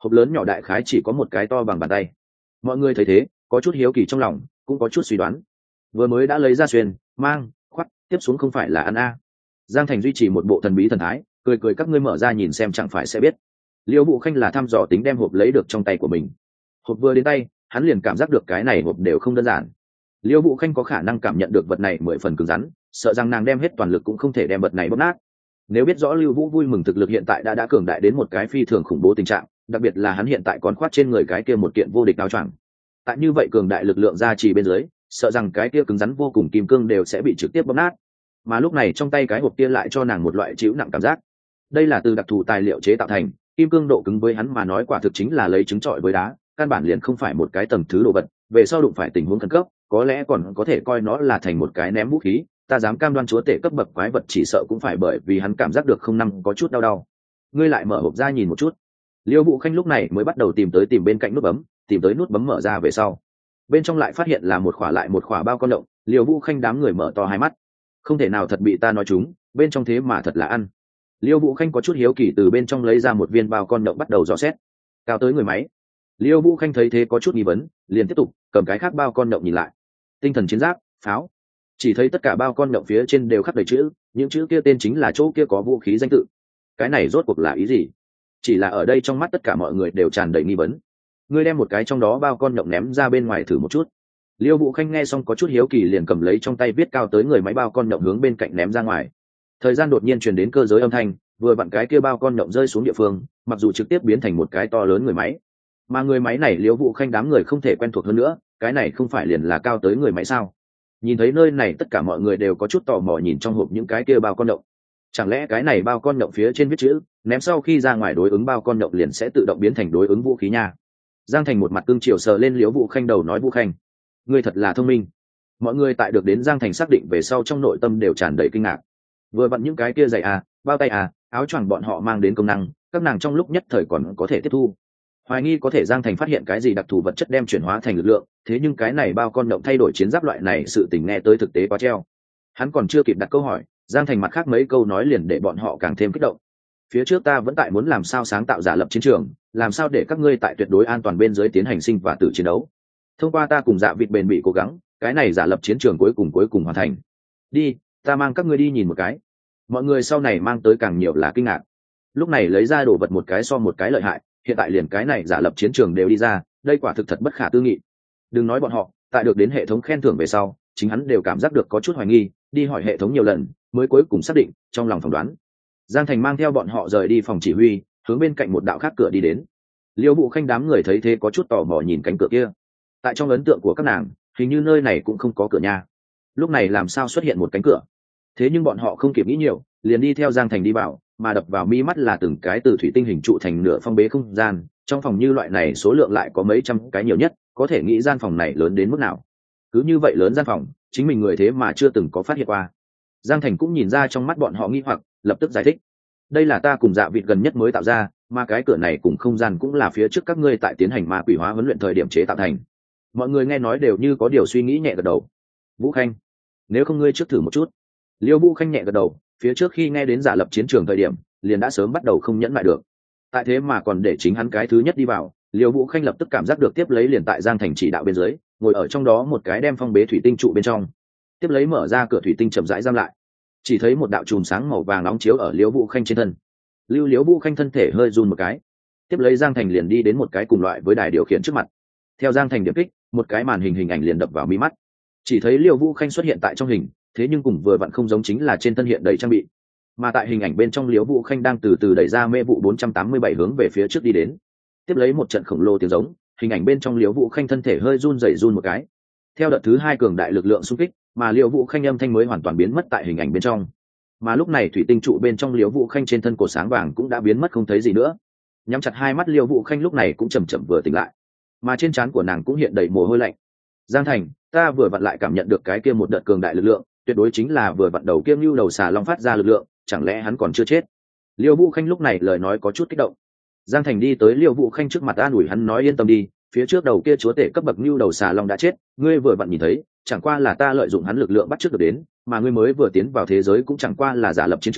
[SPEAKER 1] hộp lớn nhỏ đại khái chỉ có một cái to bằng bàn tay. Mọi người thấy thế có chút hiếu kỳ trong lòng, cũng có chút suy đoán. Vừa mới đã lấy ra xuyên mang khoắt, tiếp xuống không phải là ăn a? Giang Thành duy trì một bộ thần bí thần thái, cười cười, các ngươi mở ra nhìn xem chẳng phải sẽ biết. Liêu Vũ Khanh là thăm dò tính đem hộp lấy được trong tay của mình. Hộp vừa đến tay, hắn liền cảm giác được cái này hộp đều không đơn giản. Liêu Vũ Khanh có khả năng cảm nhận được vật này 10 phần cứng rắn, sợ rằng nàng đem hết toàn lực cũng không thể đem vật này bóp nát. Nếu biết rõ Lưu Vũ vui mừng thực lực hiện tại đã cường đại đến một cái phi thường khủng bố tình trạng, đặc biệt là hắn hiện tại còn khoác trên người cái kia một kiện vô địch áo choàng. Tại như vậy cường đại lực lượng gia trì bên dưới, sợ rằng cái kia cứng rắn vô cùng kim cương đều sẽ bị trực tiếp bóp nát. Mà lúc này trong tay cái hộp kia lại cho nàng một loại chịu nặng cảm giác. Đây là từ đặc thù tài liệu chế tạo thành, kim cương độ cứng với hắn mà nói quả thực chính là lấy trứng trọi với đá, căn bản liền không phải một cái tầng thứ đồ vật, về sau đụng phải tình huống khẩn cấp, có lẽ còn có thể coi nó là thành một cái ném vũ khí, ta dám cam đoan chúa tể cấp bậc quái vật chỉ sợ cũng phải bởi vì hắn cảm giác được không năm có chút đau đau. Ngươi lại mở hộp ra nhìn một chút. Liêu Vũ Khanh lúc này mới bắt đầu tìm bên cạnh nút bấm, tìm tới nút bấm mở ra về sau, bên trong lại phát hiện là một khỏa bao con động. Liêu Vũ Khanh đám người mở to hai mắt, không thể nào thật bị ta nói chúng, bên trong thế mà thật là ăn. Liêu Vũ Khanh có chút hiếu kỳ từ bên trong lấy ra một viên bao con động bắt đầu dò xét, cao tới người máy. Liêu Vũ Khanh thấy thế có chút nghi vấn, liền tiếp tục cầm cái khác bao con động nhìn lại. Tinh thần chiến giáp, pháo. Chỉ thấy tất cả bao con động phía trên đều khắc đầy chữ, những chữ kia tên chính là chỗ kia có vũ khí danh tự. Cái này rốt cuộc là ý gì? Chỉ là ở đây trong mắt tất cả mọi người đều tràn đầy nghi vấn. Ngươi đem một cái trong đó bao con động ném ra bên ngoài thử một chút. Liêu Vũ Khanh nghe xong có chút hiếu kỳ liền cầm lấy trong tay viết cao tới người máy bao con động hướng bên cạnh ném ra ngoài. Thời gian đột nhiên truyền đến cơ giới âm thanh, vừa vặn cái kia bao con động rơi xuống địa phương, mặc dù trực tiếp biến thành một cái to lớn người máy, mà người máy này Liêu Vũ Khanh đám người không thể quen thuộc hơn nữa, cái này không phải liền là cao tới người máy sao? Nhìn thấy nơi này tất cả mọi người đều có chút tò mò nhìn trong hộp những cái kia bao con động. Chẳng lẽ cái này bao con động phía trên viết chữ, ném sau khi ra ngoài đối ứng bao con động liền sẽ tự động biến thành đối ứng vũ khí nha? Giang Thành một mặt cương chiều sờ lên Liêu Vũ Khanh đầu nói, Vũ Khanh, ngươi thật là thông minh. Mọi người tại được đến Giang Thành xác định về sau trong nội tâm đều tràn đầy kinh ngạc. Vừa vặn những cái kia giày bao tay áo choàng bọn họ mang đến công năng, các nàng trong lúc nhất thời còn có thể tiếp thu. Hoài nghi có thể Giang Thành phát hiện cái gì đặc thù vật chất đem chuyển hóa thành lực lượng, thế nhưng cái này bao con động thay đổi chiến giáp loại này sự tình nghe tới thực tế quá treo. Hắn còn chưa kịp đặt câu hỏi, Giang Thành mặt khác mấy câu nói liền để bọn họ càng thêm kích động. Phía trước ta vẫn tại muốn làm sao sáng tạo giả lập chiến trường, làm sao để các ngươi tại tuyệt đối an toàn bên dưới tiến hành sinh và tử chiến đấu. Thông qua ta cùng Dạ Vịt bền bỉ cố gắng, cái này giả lập chiến trường cuối cùng hoàn thành. Đi, ta mang các ngươi đi nhìn một cái. Mọi người sau này mang tới càng nhiều là kinh ngạc. Lúc này lấy ra đồ vật một cái so một cái lợi hại, hiện tại liền cái này giả lập chiến trường đều đi ra, đây quả thực thật bất khả tư nghị. Đừng nói bọn họ, tại được đến hệ thống khen thưởng về sau, chính hắn đều cảm giác được có chút hoài nghi, đi hỏi hệ thống nhiều lần, mới cuối cùng xác định, trong lòng phỏng đoán. Giang Thành mang theo bọn họ rời đi phòng chỉ huy, hướng bên cạnh một đạo khác cửa đi đến. Liêu Vũ Khanh đám người thấy thế có chút tò mò nhìn cánh cửa kia. Tại trong ấn tượng của các nàng, hình như nơi này cũng không có cửa nhà. Lúc này làm sao xuất hiện một cánh cửa? Thế nhưng bọn họ không kịp nghĩ nhiều, liền đi theo Giang Thành đi vào, mà đập vào mi mắt là từng cái từ thủy tinh hình trụ thành nửa phong bế không gian. Trong phòng như loại này số lượng lại có mấy trăm cái nhiều nhất, có thể nghĩ gian phòng này lớn đến mức nào. Cứ như vậy lớn gian phòng, chính mình người thế mà chưa từng có phát hiện qua. Giang Thành cũng nhìn ra trong mắt bọn họ nghi hoặc, lập tức giải thích. Đây là ta cùng Dạ Vịt gần nhất mới tạo ra, mà cái cửa này cùng không gian cũng là phía trước các ngươi tại tiến hành ma quỷ hóa huấn luyện thời điểm chế tạo thành. Mọi người nghe nói đều như có điều suy nghĩ nhẹ gật đầu. Vũ Khanh, nếu không ngươi trước thử một chút. Liêu Vũ Khanh nhẹ gật đầu, phía trước khi nghe đến giả lập chiến trường thời điểm, liền đã sớm bắt đầu không nhẫn lại được. Tại thế mà còn để chính hắn cái thứ nhất đi vào, Liêu Vũ Khanh lập tức cảm giác được tiếp lấy liền tại Giang Thành chỉ đạo bên dưới, ngồi ở trong đó một cái đem phong bế thủy tinh trụ bên trong. Tiếp lấy mở ra cửa thủy tinh chậm rãi giam lại. Chỉ thấy một đạo chùm sáng màu vàng nóng chiếu ở Liêu Vũ Khanh trên thân. Liêu Vũ Khanh thân thể hơi run một cái. Tiếp lấy Giang Thành liền đi đến một cái cùng loại với đài điều khiển trước mặt. Theo Giang Thành điểm kích, một cái màn hình ảnh liền đập vào mi mắt. Chỉ thấy Liêu Vũ Khanh xuất hiện tại trong hình, thế nhưng cùng vừa vặn không giống chính là trên thân hiện đầy trang bị. Mà tại hình ảnh bên trong Liêu Vũ Khanh đang từ từ đẩy ra mê vụ 487 hướng về phía trước đi đến. Tiếp lấy một trận khổng lồ tiếng giống, hình ảnh bên trong Liêu Vũ Khanh thân thể hơi run một cái. Theo đợt thứ 2 cường đại lực lượng xung kích, mà Liêu Vũ Khanh âm thanh mới hoàn toàn biến mất tại hình ảnh bên trong. Mà lúc này thủy tinh trụ bên trong Liêu Vũ Khanh trên thân cột sáng vàng cũng đã biến mất không thấy gì nữa. Nhắm chặt hai mắt Liêu Vũ Khanh lúc này cũng chậm chậm vừa tỉnh lại, mà trên trán của nàng cũng hiện đầy mồ hôi lạnh. Giang Thành, ta vừa vặn lại cảm nhận được cái kia một đợt cường đại lực lượng, tuyệt đối chính là vừa vặn đầu kiêm lưu đầu xà long phát ra lực lượng, chẳng lẽ hắn còn chưa chết? Liêu Vũ Khanh lúc này lời nói có chút kích động. Giang Thành đi tới Liêu Vũ Khanh trước mặt an ủi hắn nói yên tâm đi, phía trước đầu kia chúa tể cấp bậc lưu đầu xà long đã chết, ngươi vừa vặn nhìn thấy, chẳng qua là ta lợi dụng hắn lực lượng bắt trước được đến, mà ngươi mới vừa tiến vào thế giới cũng chẳng qua là giả lập chiến trường,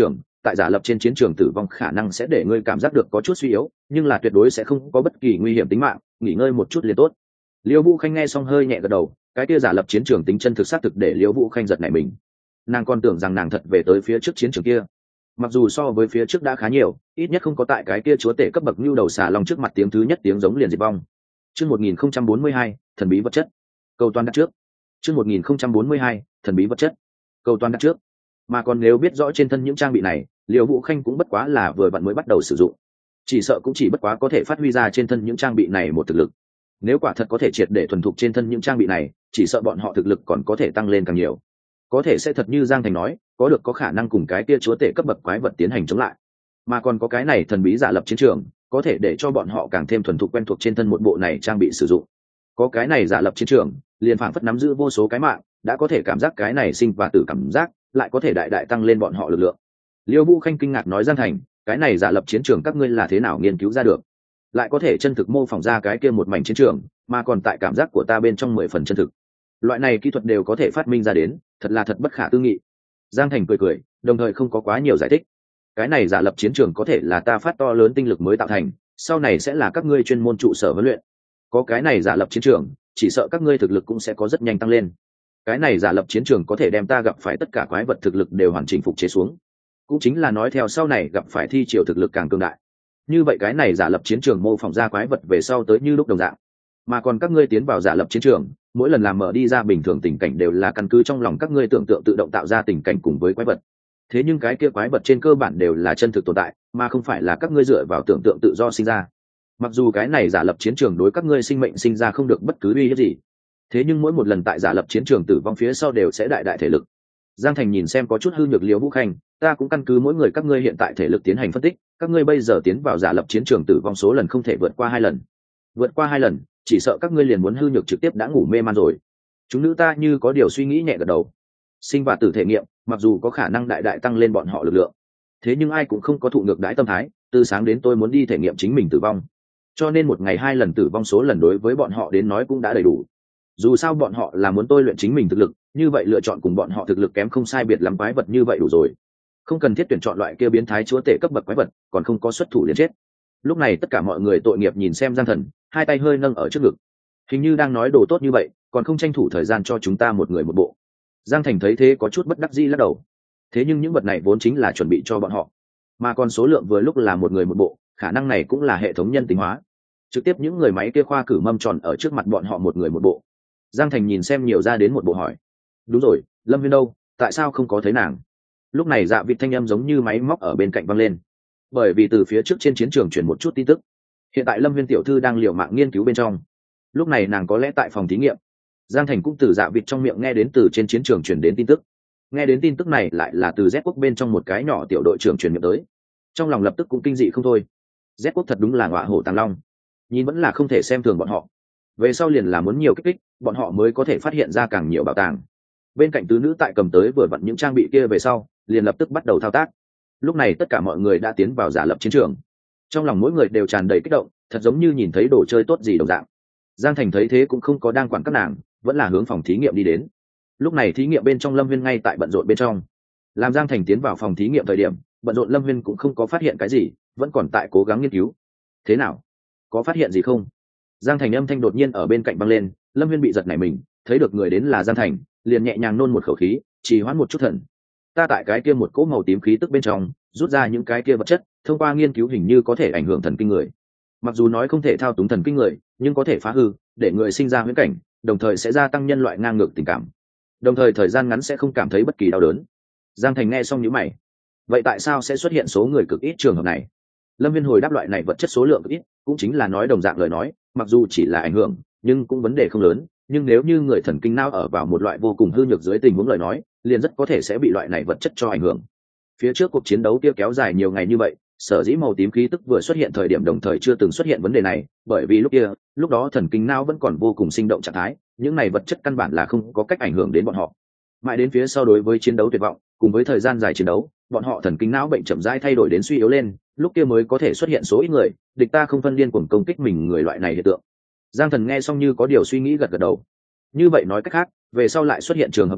[SPEAKER 1] tại giả lập trên chiến trường tử vong khả năng sẽ để ngươi cảm giác được có chút suy yếu, nhưng là tuyệt đối sẽ không có bất kỳ nguy hiểm tính mạng, nghỉ ngơi một chút liền tốt. Liễu Vũ Khanh nghe xong hơi nhẹ gật đầu, cái kia giả lập chiến trường tính chân thực xác thực để Liễu Vũ Khanh giật nảy mình. Nàng còn tưởng rằng nàng thật về tới phía trước chiến trường kia, mặc dù so với phía trước đã khá nhiều, ít nhất không có tại cái kia chúa tể cấp bậc như đầu xà long trước mặt tiếng thứ nhất tiếng giống liền diệt vong. Chương 1042, thần bí vật chất. Cầu toàn đặt trước. Chương 1042, thần bí vật chất. Cầu toàn đặt trước. Mà còn nếu biết rõ trên thân những trang bị này, Liễu Vũ Khanh cũng bất quá là vừa vặn mới bắt đầu sử dụng, chỉ sợ cũng chỉ bất quá có thể phát huy ra trên thân những trang bị này một thực lực. Nếu quả thật có thể triệt để thuần thục trên thân những trang bị này, chỉ sợ bọn họ thực lực còn có thể tăng lên càng nhiều, có thể sẽ thật như Giang Thành nói, có khả năng cùng cái kia chúa tể cấp bậc quái vật tiến hành chống lại. Mà còn có cái này thần bí giả lập chiến trường, có thể để cho bọn họ càng thêm thuần thục quen thuộc trên thân một bộ này trang bị sử dụng. Có cái này giả lập chiến trường, liền phảng phất nắm giữ vô số cái mạng, đã có thể cảm giác cái này sinh và tử cảm giác, lại có thể đại đại tăng lên bọn họ lực lượng. Liêu Vũ Khanh kinh ngạc nói, Giang Thành, cái này giả lập chiến trường các ngươi là thế nào nghiên cứu ra được, lại có thể chân thực mô phỏng ra cái kia một mảnh chiến trường, mà còn tại cảm giác của ta bên trong 10% chân thực. Loại này kỹ thuật đều có thể phát minh ra đến, thật là thật bất khả tư nghị. Giang Thành cười cười, đồng thời không có quá nhiều giải thích. Cái này giả lập chiến trường có thể là ta phát to lớn tinh lực mới tạo thành, sau này sẽ là các ngươi chuyên môn trụ sở huấn luyện. Có cái này giả lập chiến trường, chỉ sợ các ngươi thực lực cũng sẽ có rất nhanh tăng lên. Cái này giả lập chiến trường có thể đem ta gặp phải tất cả quái vật thực lực đều hoàn chỉnh phục chế xuống, cũng chính là nói theo sau này gặp phải thi triều thực lực càng cường đại. Như vậy cái này giả lập chiến trường mô phỏng ra quái vật về sau tới như lúc đồng dạng. Mà còn các ngươi tiến vào giả lập chiến trường, mỗi lần làm mở đi ra bình thường tình cảnh đều là căn cứ trong lòng các ngươi tưởng tượng tự động tạo ra tình cảnh cùng với quái vật. Thế nhưng cái kia quái vật trên cơ bản đều là chân thực tồn tại, mà không phải là các ngươi dựa vào tưởng tượng tự do sinh ra. Mặc dù cái này giả lập chiến trường đối các ngươi sinh mệnh sinh ra không được bất cứ uy hiếp gì, thế nhưng mỗi một lần tại giả lập chiến trường tử vong phía sau đều sẽ đại đại thể lực. Giang Thành nhìn xem có chút hư nhược Liễu Vũ Khanh, ta cũng căn cứ mỗi người các ngươi hiện tại thể lực tiến hành phân tích, các ngươi bây giờ tiến vào giả lập chiến trường tử vong số lần không thể vượt qua 2 lần. Vượt qua 2 lần, chỉ sợ các ngươi liền muốn hư nhược trực tiếp đã ngủ mê man rồi. Chúng nữ ta như có điều suy nghĩ nhẹ gật đầu. Sinh và tử thể nghiệm, mặc dù có khả năng đại đại tăng lên bọn họ lực lượng, thế nhưng ai cũng không có thụ ngược đãi tâm thái, từ sáng đến tôi muốn đi thể nghiệm chính mình tử vong. Cho nên một ngày 2 lần tử vong số lần đối với bọn họ đến nói cũng đã đầy đủ. Dù sao bọn họ là muốn tôi luyện chính mình thực lực, như vậy lựa chọn cùng bọn họ thực lực kém không sai biệt lắm quái vật như vậy đủ rồi. Không cần thiết tuyển chọn loại kia biến thái chúa tể cấp bậc quái vật, còn không có xuất thủ liền chết. Lúc này tất cả mọi người tội nghiệp nhìn xem Giang Thần, hai tay hơi nâng ở trước ngực, hình như đang nói đồ tốt như vậy, còn không tranh thủ thời gian cho chúng ta một người một bộ. Giang Thành thấy thế có chút bất đắc dĩ lắc đầu. Thế nhưng những vật này vốn chính là chuẩn bị cho bọn họ, mà còn số lượng vừa lúc là một người một bộ, khả năng này cũng là hệ thống nhân tính hóa, trực tiếp những người máy kia khoa cử mâm tròn ở trước mặt bọn họ một người một bộ. Giang Thành nhìn xem nhiều ra đến một bộ hỏi, đúng rồi, Lâm Viên đâu, tại sao không có thấy nàng? Lúc này Dạ Vịt thanh âm giống như máy móc ở bên cạnh văng lên, bởi vì từ phía trước trên chiến trường chuyển một chút tin tức, hiện tại Lâm Viên tiểu thư đang liều mạng nghiên cứu bên trong, lúc này nàng có lẽ tại phòng thí nghiệm. Giang Thành cũng từ Dạ Vịt trong miệng nghe đến từ trên chiến trường chuyển đến tin tức, nghe đến tin tức này lại là từ Z quốc bên trong một cái nhỏ tiểu đội trưởng truyền miệng tới, trong lòng lập tức cũng kinh dị không thôi. Z quốc thật đúng là ngọa hổ tàng long, nhìn vẫn là không thể xem thường bọn họ, về sau liền là muốn nhiều kích thích bọn họ mới có thể phát hiện ra càng nhiều bảo tàng. Bên cạnh tứ nữ tại cầm tới vừa vặn những trang bị kia về sau, liền lập tức bắt đầu thao tác. Lúc này tất cả mọi người đã tiến vào giả lập chiến trường, trong lòng mỗi người đều tràn đầy kích động, thật giống như nhìn thấy đồ chơi tốt gì đồng dạng. Giang Thành thấy thế cũng không có đang quản các nàng, vẫn là hướng phòng thí nghiệm đi đến. Lúc này thí nghiệm bên trong Lâm Viên ngay tại bận rộn bên trong. Làm Giang Thành tiến vào phòng thí nghiệm thời điểm, bận rộn Lâm Viên cũng không có phát hiện cái gì, vẫn còn tại cố gắng nghiên cứu. Thế nào, có phát hiện gì không? Giang Thành âm thanh đột nhiên ở bên cạnh vang lên. Lâm Viên bị giật nảy mình, thấy được người đến là Giang Thành, liền nhẹ nhàng nôn một khẩu khí, trì hoãn một chút thần. Ta tại cái kia một cỗ màu tím khí tức bên trong rút ra những cái kia vật chất, thông qua nghiên cứu hình như có thể ảnh hưởng thần kinh người. Mặc dù nói không thể thao túng thần kinh người, nhưng có thể phá hư, để người sinh ra huyễn cảnh, đồng thời sẽ gia tăng nhân loại ngang ngược tình cảm, đồng thời thời gian ngắn sẽ không cảm thấy bất kỳ đau đớn. Giang Thành nghe xong nhíu mày, vậy tại sao sẽ xuất hiện số người cực ít trường hợp này? Lâm Viên hồi đáp, loại này vật chất số lượng cực ít, cũng chính là nói đồng dạng lời nói, mặc dù chỉ là ảnh hưởng, nhưng cũng vấn đề không lớn. Nhưng nếu như người thần kinh não ở vào một loại vô cùng hư nhược dưới tình huống lời nói, liền rất có thể sẽ bị loại này vật chất cho ảnh hưởng. Phía trước cuộc chiến đấu kia kéo dài nhiều ngày như vậy, sở dĩ màu tím khí tức vừa xuất hiện thời điểm đồng thời chưa từng xuất hiện vấn đề này, bởi vì lúc đó thần kinh não vẫn còn vô cùng sinh động trạng thái, những này vật chất căn bản là không có cách ảnh hưởng đến bọn họ. Mãi đến phía sau đối với chiến đấu tuyệt vọng, cùng với thời gian dài chiến đấu, bọn họ thần kinh não bệnh chậm rãi thay đổi đến suy yếu lên, lúc kia mới có thể xuất hiện số ít người, địch ta không phân điên cuồng công kích mình người loại này hiện tượng. Giang Thần nghe xong như có điều suy nghĩ gật gật đầu. Như vậy nói cách khác, về sau lại xuất hiện trường hợp này,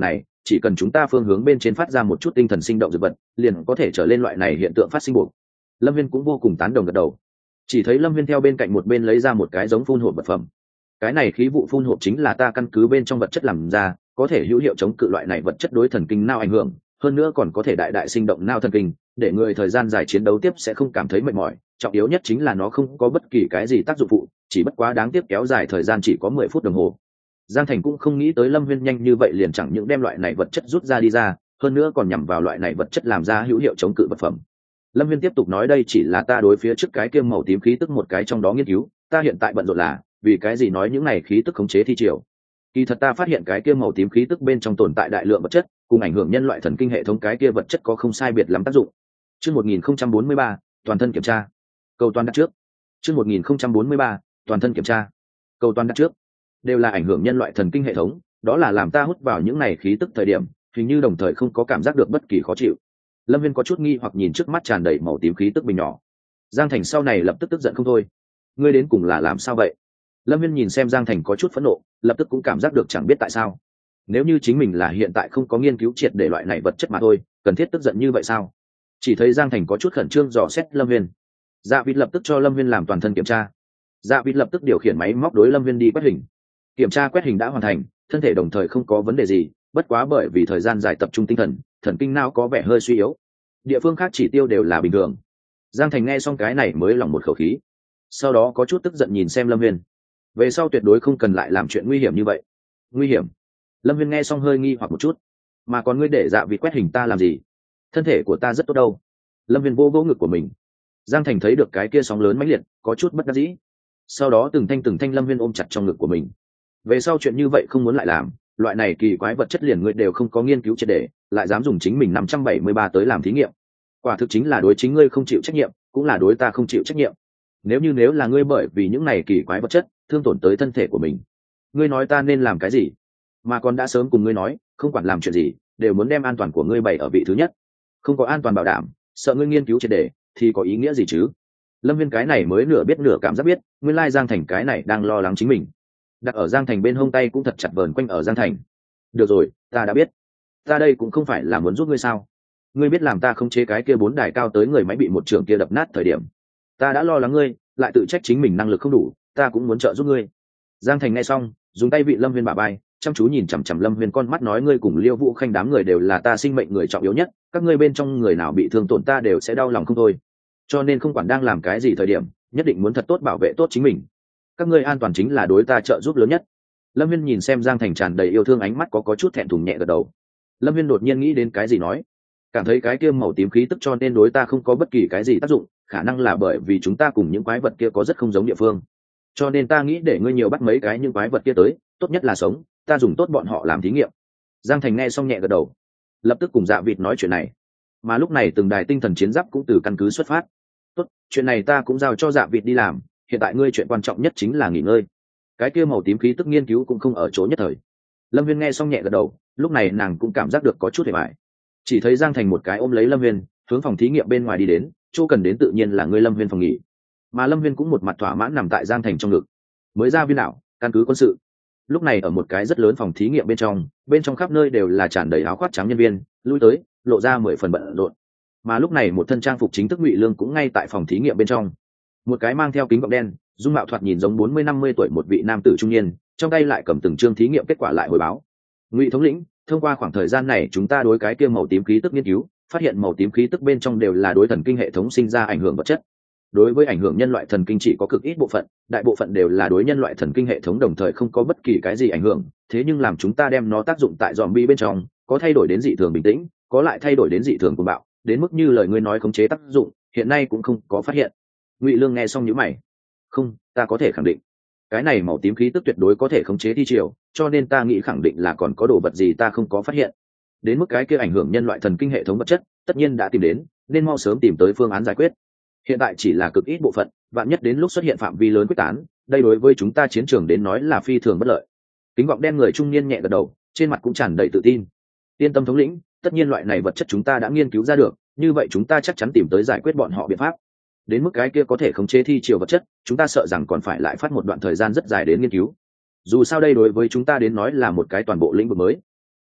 [SPEAKER 1] chỉ cần chúng ta phương hướng bên trên phát ra một chút tinh thần sinh động dược vật liền có thể trở lên loại này hiện tượng phát sinh buộc. Lâm Viên cũng vô cùng tán đồng gật đầu. Chỉ thấy Lâm Viên theo bên cạnh một bên lấy ra một cái giống phun hộp vật phẩm. Cái này khí vụ phun hộp chính là ta căn cứ bên trong vật chất làm ra, có thể hữu hiệu chống cự loại này vật chất đối thần kinh não ảnh hưởng, hơn nữa còn có thể đại đại sinh động não thần kinh, để người thời gian dài chiến đấu tiếp sẽ không cảm thấy mệt mỏi. Trọng yếu nhất chính là nó không có bất kỳ cái gì tác dụng phụ, chỉ bất quá đáng tiếc kéo dài thời gian chỉ có 10 phút đồng hồ. Giang Thành cũng không nghĩ tới Lâm Viên nhanh như vậy liền chẳng những đem loại này vật chất rút ra đi ra, hơn nữa còn nhằm vào loại này vật chất làm ra hữu hiệu chống cự vật phẩm. Lâm Viên tiếp tục nói đây chỉ là ta đối phía trước cái kia màu tím khí tức một cái trong đó nghiên cứu, ta hiện tại bận rộn là vì cái gì nói những này khí tức khống chế thi triều. Kỳ thật ta phát hiện cái kia màu tím khí tức bên trong tồn tại đại lượng vật chất, cùng ảnh hưởng nhân loại thần kinh hệ thống cái kia vật chất có không sai biệt lắm tác dụng. Chương 1043, toàn thân kiểm tra. Cầu toàn đặt trước. Chương 1043, toàn thân kiểm tra. Cầu toàn đặt trước. Đều là ảnh hưởng nhân loại thần kinh hệ thống, đó là làm ta hút vào những này khí tức thời điểm, hình như đồng thời không có cảm giác được bất kỳ khó chịu. Lâm Viên có chút nghi hoặc nhìn trước mắt tràn đầy màu tím khí tức bình nhỏ. Giang Thành sau này lập tức tức giận không thôi. Ngươi đến cùng là làm sao vậy? Lâm Viên nhìn xem Giang Thành có chút phẫn nộ, lập tức cũng cảm giác được chẳng biết tại sao. Nếu như chính mình là hiện tại không có nghiên cứu triệt để loại này vật chất mà thôi, cần thiết tức giận như vậy sao? Chỉ thấy Giang Thành có chút khẩn trương dò xét Lâm Viên. Dạ Vịt lập tức cho Lâm Viên làm toàn thân kiểm tra. Dạ Vịt lập tức điều khiển máy móc đối Lâm Viên đi quét hình. Kiểm tra quét hình đã hoàn thành, thân thể đồng thời không có vấn đề gì, bất quá bởi vì thời gian dài tập trung tinh thần, thần kinh não có vẻ hơi suy yếu. Địa phương khác chỉ tiêu đều là bình thường. Giang Thành nghe xong cái này mới lòng một khẩu khí, sau đó có chút tức giận nhìn xem Lâm Viên. Về sau tuyệt đối không cần lại làm chuyện nguy hiểm như vậy. Nguy hiểm? Lâm Viên nghe xong hơi nghi hoặc một chút. Mà còn ngươi để Dạ Vịt quét hình ta làm gì? Thân thể của ta rất tốt đâu. Lâm Viên vô vô ngực của mình. Giang Thành thấy được cái kia sóng lớn mãnh liệt, có chút bất đắc dĩ. Sau đó từng thanh Lâm Viên ôm chặt trong ngực của mình. Về sau chuyện như vậy không muốn lại làm, loại này kỳ quái vật chất liền ngươi đều không có nghiên cứu triệt để, lại dám dùng chính mình 573 tới làm thí nghiệm. Quả thực chính là đối chính ngươi không chịu trách nhiệm, cũng là đối ta không chịu trách nhiệm. Nếu là ngươi bởi vì những này kỳ quái vật chất thương tổn tới thân thể của mình, ngươi nói ta nên làm cái gì? Mà còn đã sớm cùng ngươi nói, không quản làm chuyện gì đều muốn đem an toàn của ngươi bày ở vị thứ nhất. Không có an toàn bảo đảm, sợ ngươi nghiên cứu triệt để thì có ý nghĩa gì chứ? Lâm Viên cái này mới nửa biết nửa cảm giác biết, nguyên lai Giang Thành cái này đang lo lắng chính mình. Đặt ở Giang Thành bên hông tay cũng thật chặt vờn quanh ở Giang Thành. Được rồi, ta đã biết. Ta đây cũng không phải là muốn giúp ngươi sao? Ngươi biết làm ta không chế cái kia 4 đài cao tới người máy bị một trường kia đập nát thời điểm, ta đã lo lắng ngươi, lại tự trách chính mình năng lực không đủ, ta cũng muốn trợ giúp ngươi. Giang Thành nghe xong, dùng tay vị Lâm Viên bả vai, chăm chú nhìn chằm chằm Lâm Viên con mắt nói ngươi cùng Liêu Vũ Khanh đám người đều là ta sinh mệnh người trọng yếu nhất, các ngươi bên trong người nào bị thương tổn ta đều sẽ đau lòng không thôi. Cho nên không quản đang làm cái gì thời điểm, nhất định muốn thật tốt bảo vệ tốt chính mình. Các ngươi an toàn chính là đối ta trợ giúp lớn nhất. Lâm Viên nhìn xem Giang Thành tràn đầy yêu thương ánh mắt có chút thẹn thùng nhẹ gật đầu. Lâm Viên đột nhiên nghĩ đến cái gì nói, cảm thấy cái kia màu tím khí tức cho nên đối ta không có bất kỳ cái gì tác dụng, khả năng là bởi vì chúng ta cùng những quái vật kia có rất không giống địa phương, cho nên ta nghĩ để ngươi nhiều bắt mấy cái những quái vật kia tới, tốt nhất là sống, ta dùng tốt bọn họ làm thí nghiệm. Giang Thành nghe xong nhẹ gật đầu, lập tức cùng Dạ Vịt nói chuyện này. Mà lúc này từng đài tinh thần chiến giáp cũng từ căn cứ xuất phát. Tốt, chuyện này ta cũng giao cho Dạ Vịt đi làm, hiện tại ngươi chuyện quan trọng nhất chính là nghỉ ngơi. Cái kia màu tím khí tức nghiên cứu cũng không ở chỗ nhất thời. Lâm Viên nghe xong nhẹ gật đầu, lúc này nàng cũng cảm giác được có chút hề bại. Chỉ thấy Giang Thành một cái ôm lấy Lâm Viên, hướng phòng thí nghiệm bên ngoài đi đến, chỗ cần đến tự nhiên là ngươi Lâm Viên phòng nghỉ. Mà Lâm Viên cũng một mặt thỏa mãn nằm tại Giang Thành trong ngực. Mới ra viên đảo, căn cứ quân sự. Lúc này ở một cái rất lớn phòng thí nghiệm bên trong khắp nơi đều là tràn đầy áo khoác trắng nhân viên, lui tới, lộ ra 10 phần bận rộn. Mà lúc này một thân trang phục chính thức Ngụy Lương cũng ngay tại phòng thí nghiệm bên trong. Một cái mang theo kính gọng đen, dung mạo thoạt nhìn giống 40-50 tuổi một vị nam tử trung niên, trong tay lại cầm từng chương thí nghiệm kết quả lại hồi báo. Ngụy thống lĩnh, thông qua khoảng thời gian này chúng ta đối cái kia màu tím khí tức nghiên cứu, phát hiện màu tím khí tức bên trong đều là đối thần kinh hệ thống sinh ra ảnh hưởng vật chất. Đối với ảnh hưởng nhân loại thần kinh chỉ có cực ít bộ phận, đại bộ phận đều là đối nhân loại thần kinh hệ thống đồng thời không có bất kỳ cái gì ảnh hưởng, thế nhưng làm chúng ta đem nó tác dụng tại zombie bên trong, có thay đổi đến dị thường bình tĩnh, có lại thay đổi đến dị thường cuồng bạo, đến mức như lời ngươi nói khống chế tác dụng, hiện nay cũng không có phát hiện. Ngụy Lương nghe xong nhíu mày. Không, ta có thể khẳng định, cái này màu tím khí tức tuyệt đối có thể khống chế thi triều, cho nên ta nghĩ khẳng định là còn có đồ vật gì ta không có phát hiện. Đến mức cái kia ảnh hưởng nhân loại thần kinh hệ thống vật chất, tất nhiên đã tìm đến, nên mau sớm tìm tới phương án giải quyết. Hiện tại chỉ là cực ít bộ phận, vạn nhất đến lúc xuất hiện phạm vi lớn quyết tán, đây đối với chúng ta chiến trường đến nói là phi thường bất lợi. Kính gọng đen người trung niên nhẹ gật đầu, trên mặt cũng tràn đầy tự tin. Yên tâm thống lĩnh, tất nhiên loại này vật chất chúng ta đã nghiên cứu ra được, như vậy chúng ta chắc chắn tìm tới giải quyết bọn họ biện pháp. Đến mức cái kia có thể khống chế thi triều vật chất, chúng ta sợ rằng còn phải lại phát một đoạn thời gian rất dài đến nghiên cứu. Dù sao đây đối với chúng ta đến nói là một cái toàn bộ lĩnh vực mới.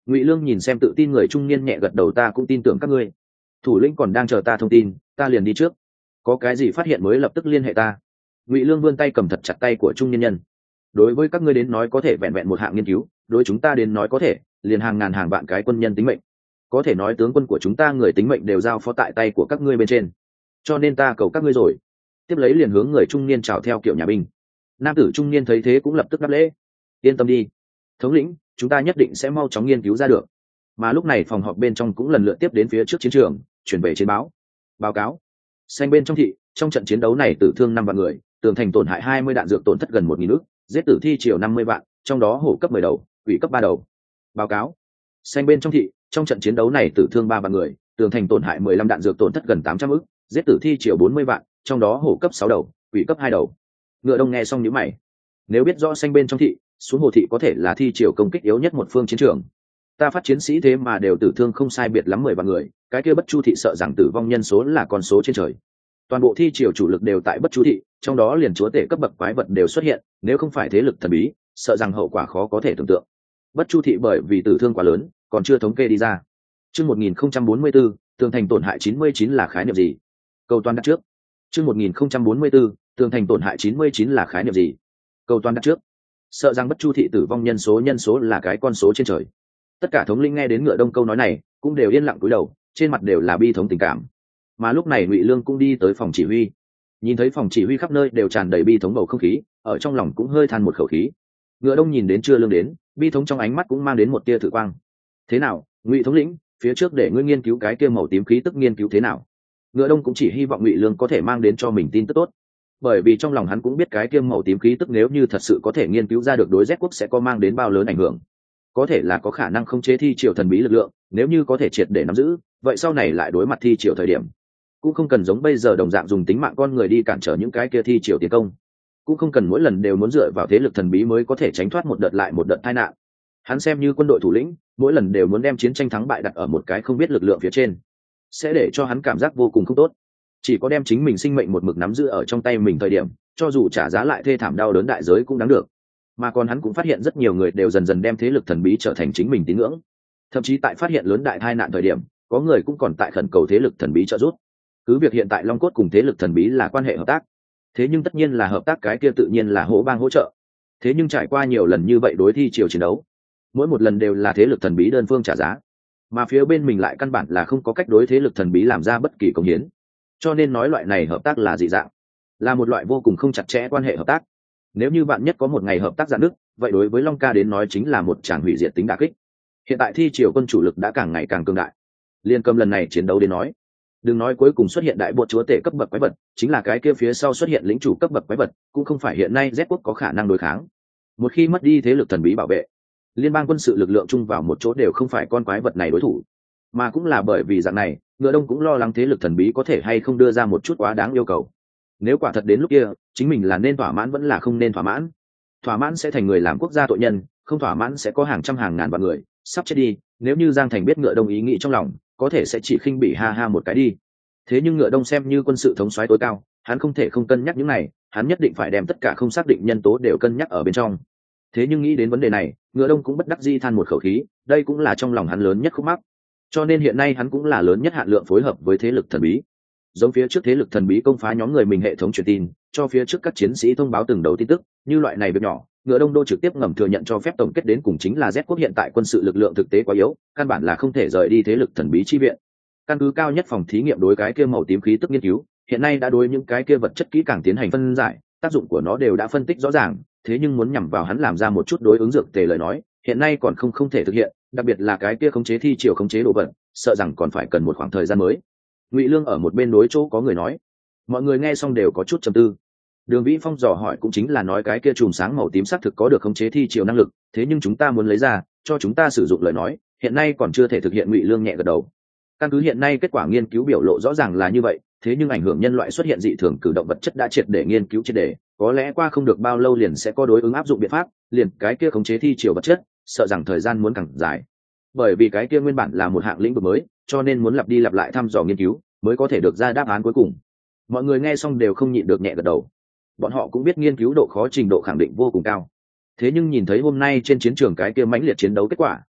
[SPEAKER 1] Ngụy Lương nhìn xem tự tin người trung niên nhẹ gật đầu, ta cũng tin tưởng các ngươi. Thủ lĩnh còn đang chờ ta thông tin, ta liền đi trước, có cái gì phát hiện mới lập tức liên hệ ta. Ngụy Lương vươn tay cầm thật chặt tay của trung niên nhân. Đối với các ngươi đến nói có thể vẹn vẹn một hạng nghiên cứu, đối chúng ta đến nói có thể liền hàng ngàn hàng vạn cái quân nhân tính mệnh. Có thể nói tướng quân của chúng ta người tính mệnh đều giao phó tại tay của các ngươi bên trên, cho nên ta cầu các ngươi rồi. Tiếp lấy liền hướng người trung niên chào theo kiểu nhà binh. Nam tử trung niên thấy thế cũng lập tức đáp lễ. Yên tâm đi, thống lĩnh, chúng ta nhất định sẽ mau chóng nghiên cứu ra được. Mà lúc này phòng họp bên trong cũng lần lượt tiếp đến phía trước chiến trường, chuyển về chiến báo cáo. Xanh bên trong thị, trong trận chiến đấu này tử thương 5 vạn người, tường thành tổn hại 20 đạn dược, tổn thất gần 1.000 ức, giết tử thi triều 50 vạn, trong đó hổ cấp 10 đầu, quỷ cấp 3 đầu. Báo cáo. Xanh bên trong thị, trong trận chiến đấu này tử thương 3 vạn người, tường thành tổn hại 15 đạn dược, tổn thất gần 800 ức, giết tử thi triều 40 vạn, trong đó hổ cấp 6 đầu, quỷ cấp 2 đầu. Ngựa Đông nghe xong nhíu mày. Nếu biết rõ xanh bên trong thị, xuống hồ thị có thể là thi triều công kích yếu nhất một phương chiến trường. Ta phát chiến sĩ thế mà đều tử thương không sai biệt lắm 10 vạn người, cái kia Bất Chu thị sợ rằng tử vong nhân số là con số trên trời. Toàn bộ thi triều chủ lực đều tại Bất Chu thị, trong đó liền chúa tể cấp bậc quái vật đều xuất hiện, nếu không phải thế lực thần bí, sợ rằng hậu quả khó có thể tưởng tượng. Bất Chu thị bởi vì tử thương quá lớn, còn chưa thống kê đi ra. Chương 1044, tường thành tổn hại 99 là khái niệm gì? Câu toán đặt trước. Chương 1044, tường thành tổn hại 99 là khái niệm gì? Câu toán đặt trước. Sợ rằng Bất Chu thị tử vong nhân số là cái con số trên trời. Tất cả thống lĩnh nghe đến Ngựa Đông câu nói này, cũng đều yên lặng cúi đầu, trên mặt đều là bi thống tình cảm. Mà lúc này Ngụy Lương cũng đi tới phòng chỉ huy, nhìn thấy phòng chỉ huy khắp nơi đều tràn đầy bi thống bầu không khí, ở trong lòng cũng hơi than một khẩu khí. Ngựa Đông nhìn đến chưa Lương đến, bi thống trong ánh mắt cũng mang đến một tia thử quang. Thế nào, Ngụy thống lĩnh, phía trước để ngươi nghiên cứu cái kia màu tím khí tức nghiên cứu thế nào? Ngựa Đông cũng chỉ hy vọng Ngụy Lương có thể mang đến cho mình tin tức tốt, bởi vì trong lòng hắn cũng biết cái kia màu tím khí tức nếu như thật sự có thể nghiên cứu ra được, đối Z quốc sẽ có mang đến bao lớn ảnh hưởng. Có thể là có khả năng khống chế thi triều thần bí lực lượng, nếu như có thể triệt để nắm giữ, vậy sau này lại đối mặt thi triều thời điểm cũng không cần giống bây giờ đồng dạng dùng tính mạng con người đi cản trở những cái kia thi triều tiến công, cũng không cần mỗi lần đều muốn dựa vào thế lực thần bí mới có thể tránh thoát một đợt lại một đợt tai nạn. Hắn xem như quân đội thủ lĩnh, mỗi lần đều muốn đem chiến tranh thắng bại đặt ở một cái không biết lực lượng phía trên, sẽ để cho hắn cảm giác vô cùng không tốt. Chỉ có đem chính mình sinh mệnh một mực nắm giữ ở trong tay mình thời điểm, cho dù trả giá lại thê thảm đau đớn đại giới cũng đáng được. Mà còn hắn cũng phát hiện rất nhiều người đều dần dần đem thế lực thần bí trở thành chính mình tín ngưỡng, thậm chí tại phát hiện lớn đại tai nạn thời điểm, có người cũng còn tại khẩn cầu thế lực thần bí trợ giúp. Cứ việc hiện tại Long Cốt cùng thế lực thần bí là quan hệ hợp tác, thế nhưng tất nhiên là hợp tác cái kia tự nhiên là hỗ bang hỗ trợ. Thế nhưng trải qua nhiều lần như vậy đối thi triều chiến đấu, mỗi một lần đều là thế lực thần bí đơn phương trả giá, mà phía bên mình lại căn bản là không có cách đối thế lực thần bí làm ra bất kỳ công hiến. Cho nên nói loại này hợp tác là dị dạng, là một loại vô cùng không chặt chẽ quan hệ hợp tác. Nếu như bạn nhất có một ngày hợp tác rạn nứt, vậy đối với Long Ca đến nói chính là một tràng hủy diệt tính đả kích. Hiện tại thi triều quân chủ lực đã càng ngày càng cường đại, liên cầm lần này chiến đấu đến nói, đừng nói cuối cùng xuất hiện đại bộ chúa tể cấp bậc quái vật, chính là cái kia phía sau xuất hiện lĩnh chủ cấp bậc quái vật, cũng không phải hiện nay Z quốc có khả năng đối kháng. Một khi mất đi thế lực thần bí bảo vệ, liên bang quân sự lực lượng chung vào một chỗ đều không phải con quái vật này đối thủ. Mà cũng là bởi vì dạng này, Ngựa Đông cũng lo lắng thế lực thần bí có thể hay không đưa ra một chút quá đáng yêu cầu. Nếu quả thật đến lúc kia, chính mình là nên thỏa mãn vẫn là không nên thỏa mãn. Thỏa mãn sẽ thành người làm quốc gia tội nhân, không thỏa mãn sẽ có hàng trăm hàng ngàn vạn người sắp chết đi. Nếu như Giang Thành biết Ngựa Đông ý nghĩ trong lòng, có thể sẽ chỉ khinh bỉ ha ha một cái đi. Thế nhưng Ngựa Đông xem như quân sự thống soái tối cao, hắn không thể không cân nhắc những này, hắn nhất định phải đem tất cả không xác định nhân tố đều cân nhắc ở bên trong. Thế nhưng nghĩ đến vấn đề này, Ngựa Đông cũng bất đắc dĩ than một khẩu khí, đây cũng là trong lòng hắn lớn nhất khúc mắc. Cho nên hiện nay hắn cũng là lớn nhất hạn lượng phối hợp với thế lực thần bí. Giống phía trước thế lực thần bí công phá nhóm người mình hệ thống truyền tin, cho phía trước các chiến sĩ thông báo từng đầu tin tức, như loại này việc nhỏ, Ngựa Đông đô trực tiếp ngầm thừa nhận cho phép tổng kết đến cùng chính là Z quốc hiện tại quân sự lực lượng thực tế quá yếu, căn bản là không thể rời đi thế lực thần bí chi viện. Căn cứ cao nhất phòng thí nghiệm đối cái kia màu tím khí tức nghiên cứu, hiện nay đã đối những cái kia vật chất kỹ càng tiến hành phân giải, tác dụng của nó đều đã phân tích rõ ràng, thế nhưng muốn nhằm vào hắn làm ra một chút đối ứng dược tề lời nói, hiện nay còn không thể thực hiện, đặc biệt là cái kia khống chế thi triều khống chế đồ vật, sợ rằng còn phải cần một khoảng thời gian mới. Ngụy Lương ở một bên đối chỗ có người nói, mọi người nghe xong đều có chút trầm tư. Đường Vĩ Phong dò hỏi cũng chính là nói cái kia chùm sáng màu tím xác thực có được khống chế thi triều năng lực, thế nhưng chúng ta muốn lấy ra cho chúng ta sử dụng lời nói, hiện nay còn chưa thể thực hiện. Ngụy Lương nhẹ gật đầu. Căn cứ hiện nay kết quả nghiên cứu biểu lộ rõ ràng là như vậy, thế nhưng ảnh hưởng nhân loại xuất hiện dị thường cử động vật chất đã triệt để nghiên cứu triệt để, có lẽ qua không được bao lâu liền sẽ có đối ứng áp dụng biện pháp, liền cái kia khống chế thi triều vật chất, sợ rằng thời gian muốn càng dài. Bởi vì cái kia nguyên bản là một hạng lĩnh vực mới, cho nên muốn lặp đi lặp lại thăm dò nghiên cứu mới có thể được ra đáp án cuối cùng. Mọi người nghe xong đều không nhịn được nhẹ gật đầu. Bọn họ cũng biết nghiên cứu độ khó trình độ khẳng định vô cùng cao, thế nhưng nhìn thấy hôm nay trên chiến trường cái kia mãnh liệt chiến đấu kết quả,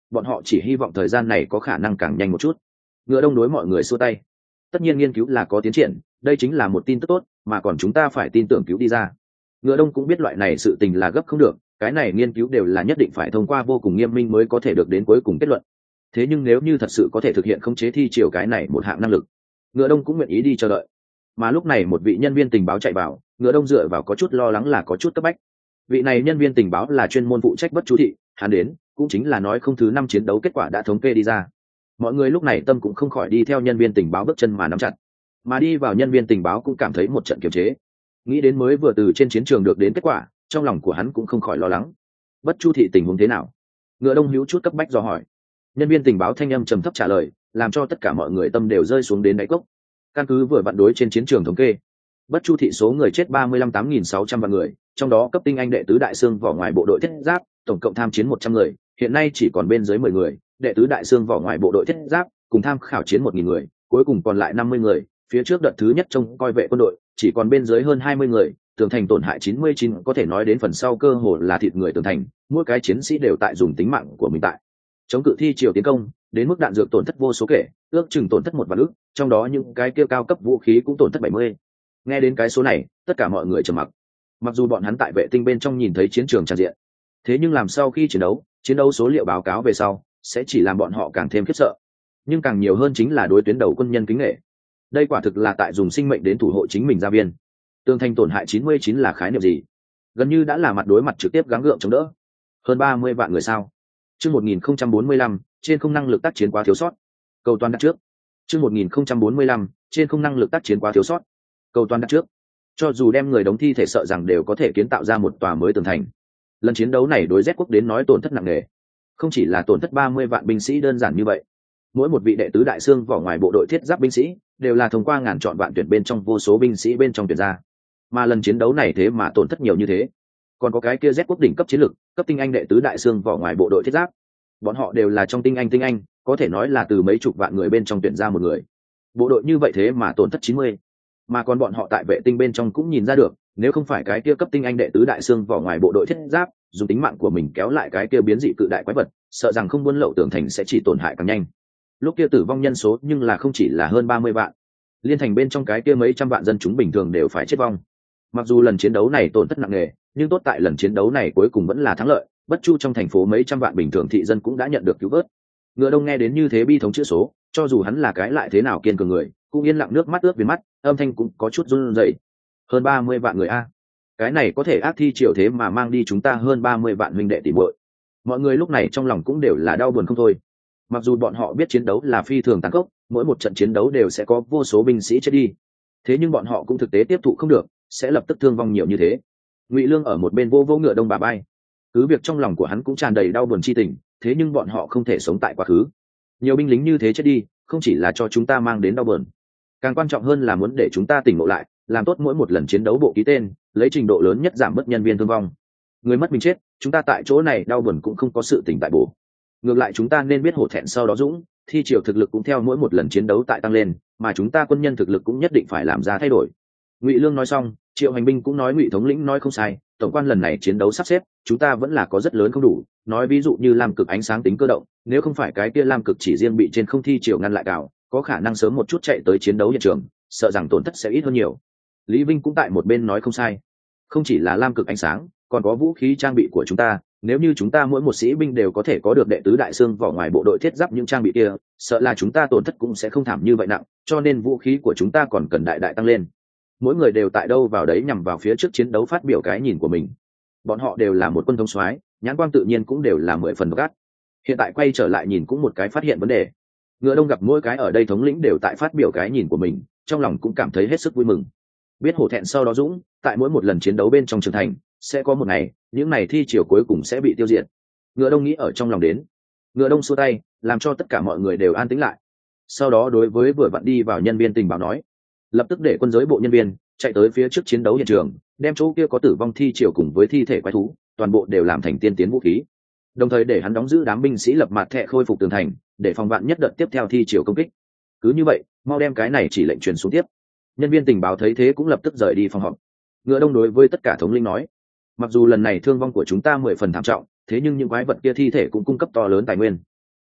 [SPEAKER 1] bọn họ chỉ hy vọng thời gian này có khả năng càng nhanh một chút. Ngựa đông đối mọi người xua tay. Tất nhiên nghiên cứu là có tiến triển, đây chính là một tin tức tốt, mà còn chúng ta phải tin tưởng cứu đi ra. Ngựa đông cũng biết loại này sự tình là gấp không được, cái này nghiên cứu đều là nhất định phải thông qua vô cùng nghiêm minh mới có thể được đến cuối cùng kết luận. Thế nhưng nếu như thật sự có thể thực hiện khống chế thi triều cái này một hạng năng lực, Ngựa đông cũng nguyện ý đi chờ đợi. Mà lúc này một vị nhân viên tình báo chạy vào, Ngựa đông dựa vào có chút lo lắng là có chút cấp bách. Vị này nhân viên tình báo là chuyên môn phụ trách Bất Chu thị, hắn đến cũng chính là nói không thứ 5 chiến đấu kết quả đã thống kê đi ra. Mọi người lúc này tâm cũng không khỏi đi theo nhân viên tình báo bước chân mà nắm chặt, mà đi vào nhân viên tình báo cũng cảm thấy một trận kiềm chế. Nghĩ đến mới vừa từ trên chiến trường được đến kết quả, trong lòng của hắn cũng không khỏi lo lắng. Bất Chu thị tình huống thế nào? Ngựa đông hữu chút cấp bách do hỏi. Nhân viên tình báo thanh âm trầm thấp trả lời, làm cho tất cả mọi người tâm đều rơi xuống đến đáy cốc. Căn cứ vừa vặn đối trên chiến trường thống kê, Bất Chu thị số người chết 35.600 vạn người, trong đó cấp tinh anh đệ tứ đại xương vỏ ngoài bộ đội thiết giáp, tổng cộng tham chiến 100 người, hiện nay chỉ còn bên dưới 10 người, đệ tứ đại xương vỏ ngoài bộ đội thiết giáp, cùng tham khảo chiến 1.000 người, cuối cùng còn lại 50 người, phía trước đợt thứ nhất trông coi vệ quân đội, chỉ còn bên dưới hơn 20 người, tường thành tổn hại 99, có thể nói đến phần sau cơ hồ là thịt người tường thành, mỗi cái chiến sĩ đều tại dùng tính mạng của mình tại chống cự thi triều tiến công, đến mức đạn dược tổn thất vô số kể, ước chừng tổn thất 1 vạn ức, trong đó những cái kia cao cấp vũ khí cũng tổn thất 70. Nghe đến cái số này, tất cả mọi người trầm mặc. Mặc dù bọn hắn tại vệ tinh bên trong nhìn thấy chiến trường tràn diện, thế nhưng làm sau khi chiến đấu số liệu báo cáo về sau, sẽ chỉ làm bọn họ càng thêm khiếp sợ. Nhưng càng nhiều hơn chính là đối tuyến đầu quân nhân kính nể. Đây quả thực là tại dùng sinh mệnh đến thủ hộ chính mình gia viên. Tường thành tổn hại 99 là khái niệm gì? Gần như đã là mặt đối mặt trực tiếp gắng gượng chống đỡ. Hơn 30 vạn người sao? Chương 1045, trên không năng lực tác chiến quá thiếu sót. Cầu toàn đặt trước. Chương 1045, trên không năng lực tác chiến quá thiếu sót. Cầu toàn đặt trước. Cho dù đem người đóng thi thể sợ rằng đều có thể kiến tạo ra một tòa mới tường thành. Lần chiến đấu này đối Z quốc đến nói tổn thất nặng nề. Không chỉ là tổn thất 30 vạn binh sĩ đơn giản như vậy. Mỗi một vị đệ tứ đại xương vỏ ngoài bộ đội thiết giáp binh sĩ đều là thông qua ngàn chọn vạn tuyển bên trong vô số binh sĩ bên trong tuyển ra. Mà lần chiến đấu này thế mà tổn thất nhiều như thế. Còn có cái kia Z quốc đỉnh cấp chiến lực, cấp tinh anh đệ tứ đại xương vỏ ngoài bộ đội thiết giáp. Bọn họ đều là trong tinh anh, có thể nói là từ mấy chục vạn người bên trong tuyển ra một người. Bộ đội như vậy thế mà tổn thất 90. Mà còn bọn họ tại vệ tinh bên trong cũng nhìn ra được, nếu không phải cái kia cấp tinh anh đệ tứ đại xương vỏ ngoài bộ đội thiết giáp dùng tính mạng của mình kéo lại cái kia biến dị cự đại quái vật, sợ rằng không buôn lậu tường thành sẽ chỉ tổn hại càng nhanh. Lúc kia tử vong nhân số nhưng là không chỉ là hơn 30 vạn, liên thành bên trong cái kia mấy trăm vạn dân chúng bình thường đều phải chết vong. Mặc dù lần chiến đấu này tổn thất nặng nề, nhưng tốt tại lần chiến đấu này cuối cùng vẫn là thắng lợi, Bất Chu trong thành phố mấy trăm vạn bình thường thị dân cũng đã nhận được cứu vớt. Ngựa đông nghe đến như thế bi thống chữ số, cho dù hắn là cái lại thế nào kiên cường người, cũng yên lặng nước mắt ướt viền mắt, âm thanh cũng có chút run rẩy. Hơn 30 vạn người a, cái này có thể ác thi triều thế mà mang đi chúng ta hơn 30 vạn huynh đệ tỷ muội. Mọi người lúc này trong lòng cũng đều là đau buồn không thôi. Mặc dù bọn họ biết chiến đấu là phi thường tàn khốc, mỗi một trận chiến đấu đều sẽ có vô số binh sĩ chết đi, thế nhưng bọn họ cũng thực tế tiếp thụ không được, sẽ lập tức thương vong nhiều như thế. Ngụy Lương ở một bên vô vô ngựa đông bà bay, cứ việc trong lòng của hắn cũng tràn đầy đau buồn chi tình, thế nhưng bọn họ không thể sống tại quá khứ. Nhiều binh lính như thế chết đi, không chỉ là cho chúng ta mang đến đau buồn, càng quan trọng hơn là muốn để chúng ta tỉnh ngộ lại, làm tốt mỗi một lần chiến đấu bộ ký tên, lấy trình độ lớn nhất giảm bớt nhân viên thương vong. Người mất mình chết, chúng ta tại chỗ này đau buồn cũng không có sự tỉnh tại bổ. Ngược lại chúng ta nên biết hổ thẹn sau đó dũng, thi triều thực lực cũng theo mỗi một lần chiến đấu tại tăng lên, mà chúng ta quân nhân thực lực cũng nhất định phải làm ra thay đổi. Ngụy Lương nói xong, Triệu Hành Binh cũng nói Ngụy thống lĩnh nói không sai, tổng quan lần này chiến đấu sắp xếp, chúng ta vẫn là có rất lớn không đủ, nói ví dụ như lam cực ánh sáng tính cơ động, nếu không phải cái kia lam cực chỉ riêng bị trên không thi triều ngăn lại cào, có khả năng sớm một chút chạy tới chiến đấu hiện trường, sợ rằng tổn thất sẽ ít hơn nhiều. Lý Vinh cũng tại một bên nói không sai, không chỉ là lam cực ánh sáng, còn có vũ khí trang bị của chúng ta, nếu như chúng ta mỗi một sĩ binh đều có thể có được đệ tứ đại xương vỏ ngoài bộ đội thiết giáp những trang bị kia, sợ là chúng ta tổn thất cũng sẽ không thảm như vậy nặng, cho nên vũ khí của chúng ta còn cần đại đại tăng lên. Mỗi người đều tại đâu vào đấy nhằm vào phía trước chiến đấu phát biểu cái nhìn của mình. Bọn họ đều là một quân thống soái, nhãn quang tự nhiên cũng đều là 10 phần gắt. Hiện tại quay trở lại nhìn cũng một cái phát hiện vấn đề. Ngựa đông gặp mỗi cái ở đây thống lĩnh đều tại phát biểu cái nhìn của mình, trong lòng cũng cảm thấy hết sức vui mừng. Biết hổ thẹn sau đó dũng, tại mỗi một lần chiến đấu bên trong trường thành, sẽ có một ngày, những này thi triều cuối cùng sẽ bị tiêu diệt. Ngựa đông nghĩ ở trong lòng đến. Ngựa đông xua tay, làm cho tất cả mọi người đều an tĩnh lại. Sau đó đối với vừa vặn đi vào nhân viên tình báo nói, lập tức để quân giới bộ nhân viên chạy tới phía trước chiến đấu hiện trường, đem chỗ kia có tử vong thi triều cùng với thi thể quái thú toàn bộ đều làm thành tiên tiến vũ khí, đồng thời để hắn đóng giữ đám binh sĩ lập mặt thẹ khôi phục tường thành, để phòng vạn nhất đợt tiếp theo thi triều công kích. Cứ như vậy, mau đem cái này chỉ lệnh truyền xuống tiếp. Nhân viên tình báo thấy thế cũng lập tức rời đi phòng họp. Ngựa đông đối với tất cả thống lĩnh nói, mặc dù lần này thương vong của chúng ta 10 phần thảm trọng, thế nhưng những quái vật kia thi thể cũng cung cấp to lớn tài nguyên.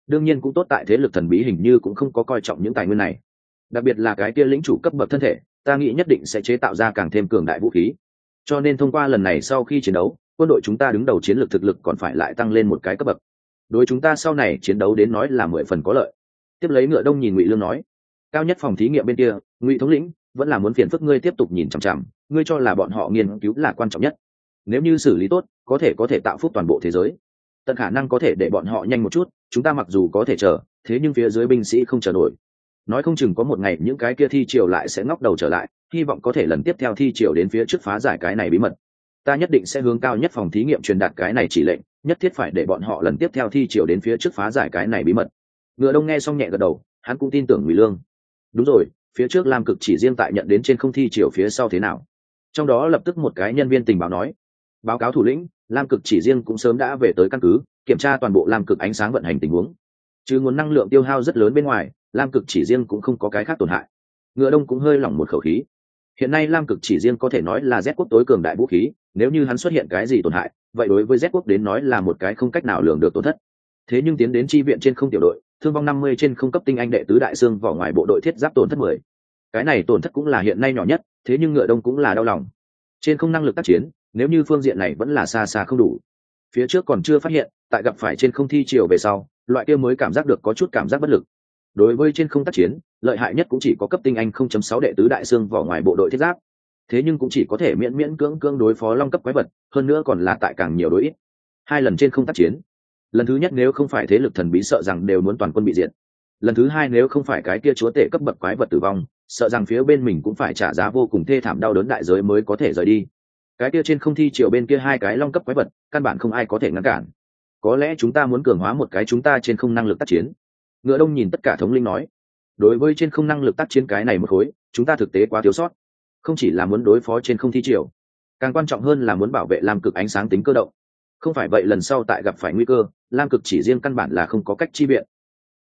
[SPEAKER 1] đương nhiên cũng tốt tại thế lực thần bí hình như cũng không có coi trọng những tài nguyên này, đặc biệt là cái kia lĩnh chủ cấp bậc thân thể, ta nghĩ nhất định sẽ chế tạo ra càng thêm cường đại vũ khí. Cho nên thông qua lần này sau khi chiến đấu, quân đội chúng ta đứng đầu chiến lược thực lực còn phải lại tăng lên một cái cấp bậc, đối chúng ta sau này chiến đấu đến nói là 10 phần có lợi. Tiếp lấy Ngựa Đông nhìn Ngụy Lương nói, cao nhất phòng thí nghiệm bên kia, Ngụy thống lĩnh vẫn là muốn phiền phức ngươi tiếp tục nhìn chằm chằm, ngươi cho là bọn họ nghiên cứu là quan trọng nhất, nếu như xử lý tốt có thể tạo phúc toàn bộ thế giới, tận khả năng có thể để bọn họ nhanh một chút, chúng ta mặc dù có thể chờ, thế nhưng phía dưới binh sĩ không chờ nổi, nói không chừng có một ngày những cái kia thi triều lại sẽ ngóc đầu trở lại, hy vọng có thể lần tiếp theo thi triều đến phía trước phá giải cái này bí mật. Ta nhất định sẽ hướng cao nhất phòng thí nghiệm truyền đạt cái này chỉ lệnh, nhất thiết phải để bọn họ lần tiếp theo thi triều đến phía trước phá giải cái này bí mật. Ngựa Đông nghe xong nhẹ gật đầu, hắn cũng tin tưởng Ngụy Lương. Đúng rồi, phía trước Lam Cực chỉ riêng tại nhận đến trên không thi triều phía sau thế nào? Trong đó lập tức một cái nhân viên tình báo nói, báo cáo thủ lĩnh, Lam Cực chỉ riêng cũng sớm đã về tới căn cứ, kiểm tra toàn bộ Lam Cực ánh sáng vận hành tình huống. Trừ nguồn năng lượng tiêu hao rất lớn bên ngoài, Lam Cực chỉ riêng cũng không có cái khác tổn hại. Ngựa Đông cũng hơi lỏng một khẩu khí. Hiện nay Lam Cực chỉ riêng có thể nói là Z quốc tối cường đại vũ khí, nếu như hắn xuất hiện cái gì tổn hại, vậy đối với Z quốc đến nói là một cái không cách nào lường được tổn thất. Thế nhưng tiến đến chi viện trên không tiểu đội, thương vong 50 trên không cấp tinh anh đệ tứ đại xương vỏ ngoài bộ đội thiết giáp tổn thất 10. Cái này tổn thất cũng là hiện nay nhỏ nhất, thế nhưng Ngựa Đông cũng là đau lòng. Trên không năng lực tác chiến, nếu như phương diện này vẫn là xa xa không đủ. Phía trước còn chưa phát hiện, tại gặp phải trên không thi triều về sau, loại kia mới cảm giác được có chút cảm giác bất lực. Đối với trên không tác chiến, lợi hại nhất cũng chỉ có cấp tinh anh 0.6 đệ tứ đại xương vỏ ngoài bộ đội thiết giáp. Thế nhưng cũng chỉ có thể miễn miễn cưỡng cưỡng đối phó long cấp quái vật, hơn nữa còn là tại càng nhiều đối ít. 2 lần trên không tác chiến. Lần thứ nhất nếu không phải thế lực thần bí sợ rằng đều muốn toàn quân bị diệt. Lần thứ hai nếu không phải cái kia chúa tể cấp bậc quái vật tử vong, sợ rằng phía bên mình cũng phải trả giá vô cùng thê thảm đau đớn đại giới mới có thể rời đi. Cái kia trên không thi triều bên kia 2 cái long cấp quái vật, căn bản không ai có thể ngăn cản. Có lẽ chúng ta muốn cường hóa một cái chúng ta trên không năng lực tác chiến. Ngựa Đông nhìn tất cả thống linh nói, đối với trên không năng lực tác chiến cái này một khối, chúng ta thực tế quá thiếu sót. Không chỉ là muốn đối phó trên không thi triều, càng quan trọng hơn là muốn bảo vệ Lam Cực ánh sáng tính cơ động. Không phải vậy lần sau tại gặp phải nguy cơ, Lam Cực chỉ riêng căn bản là không có cách chi viện.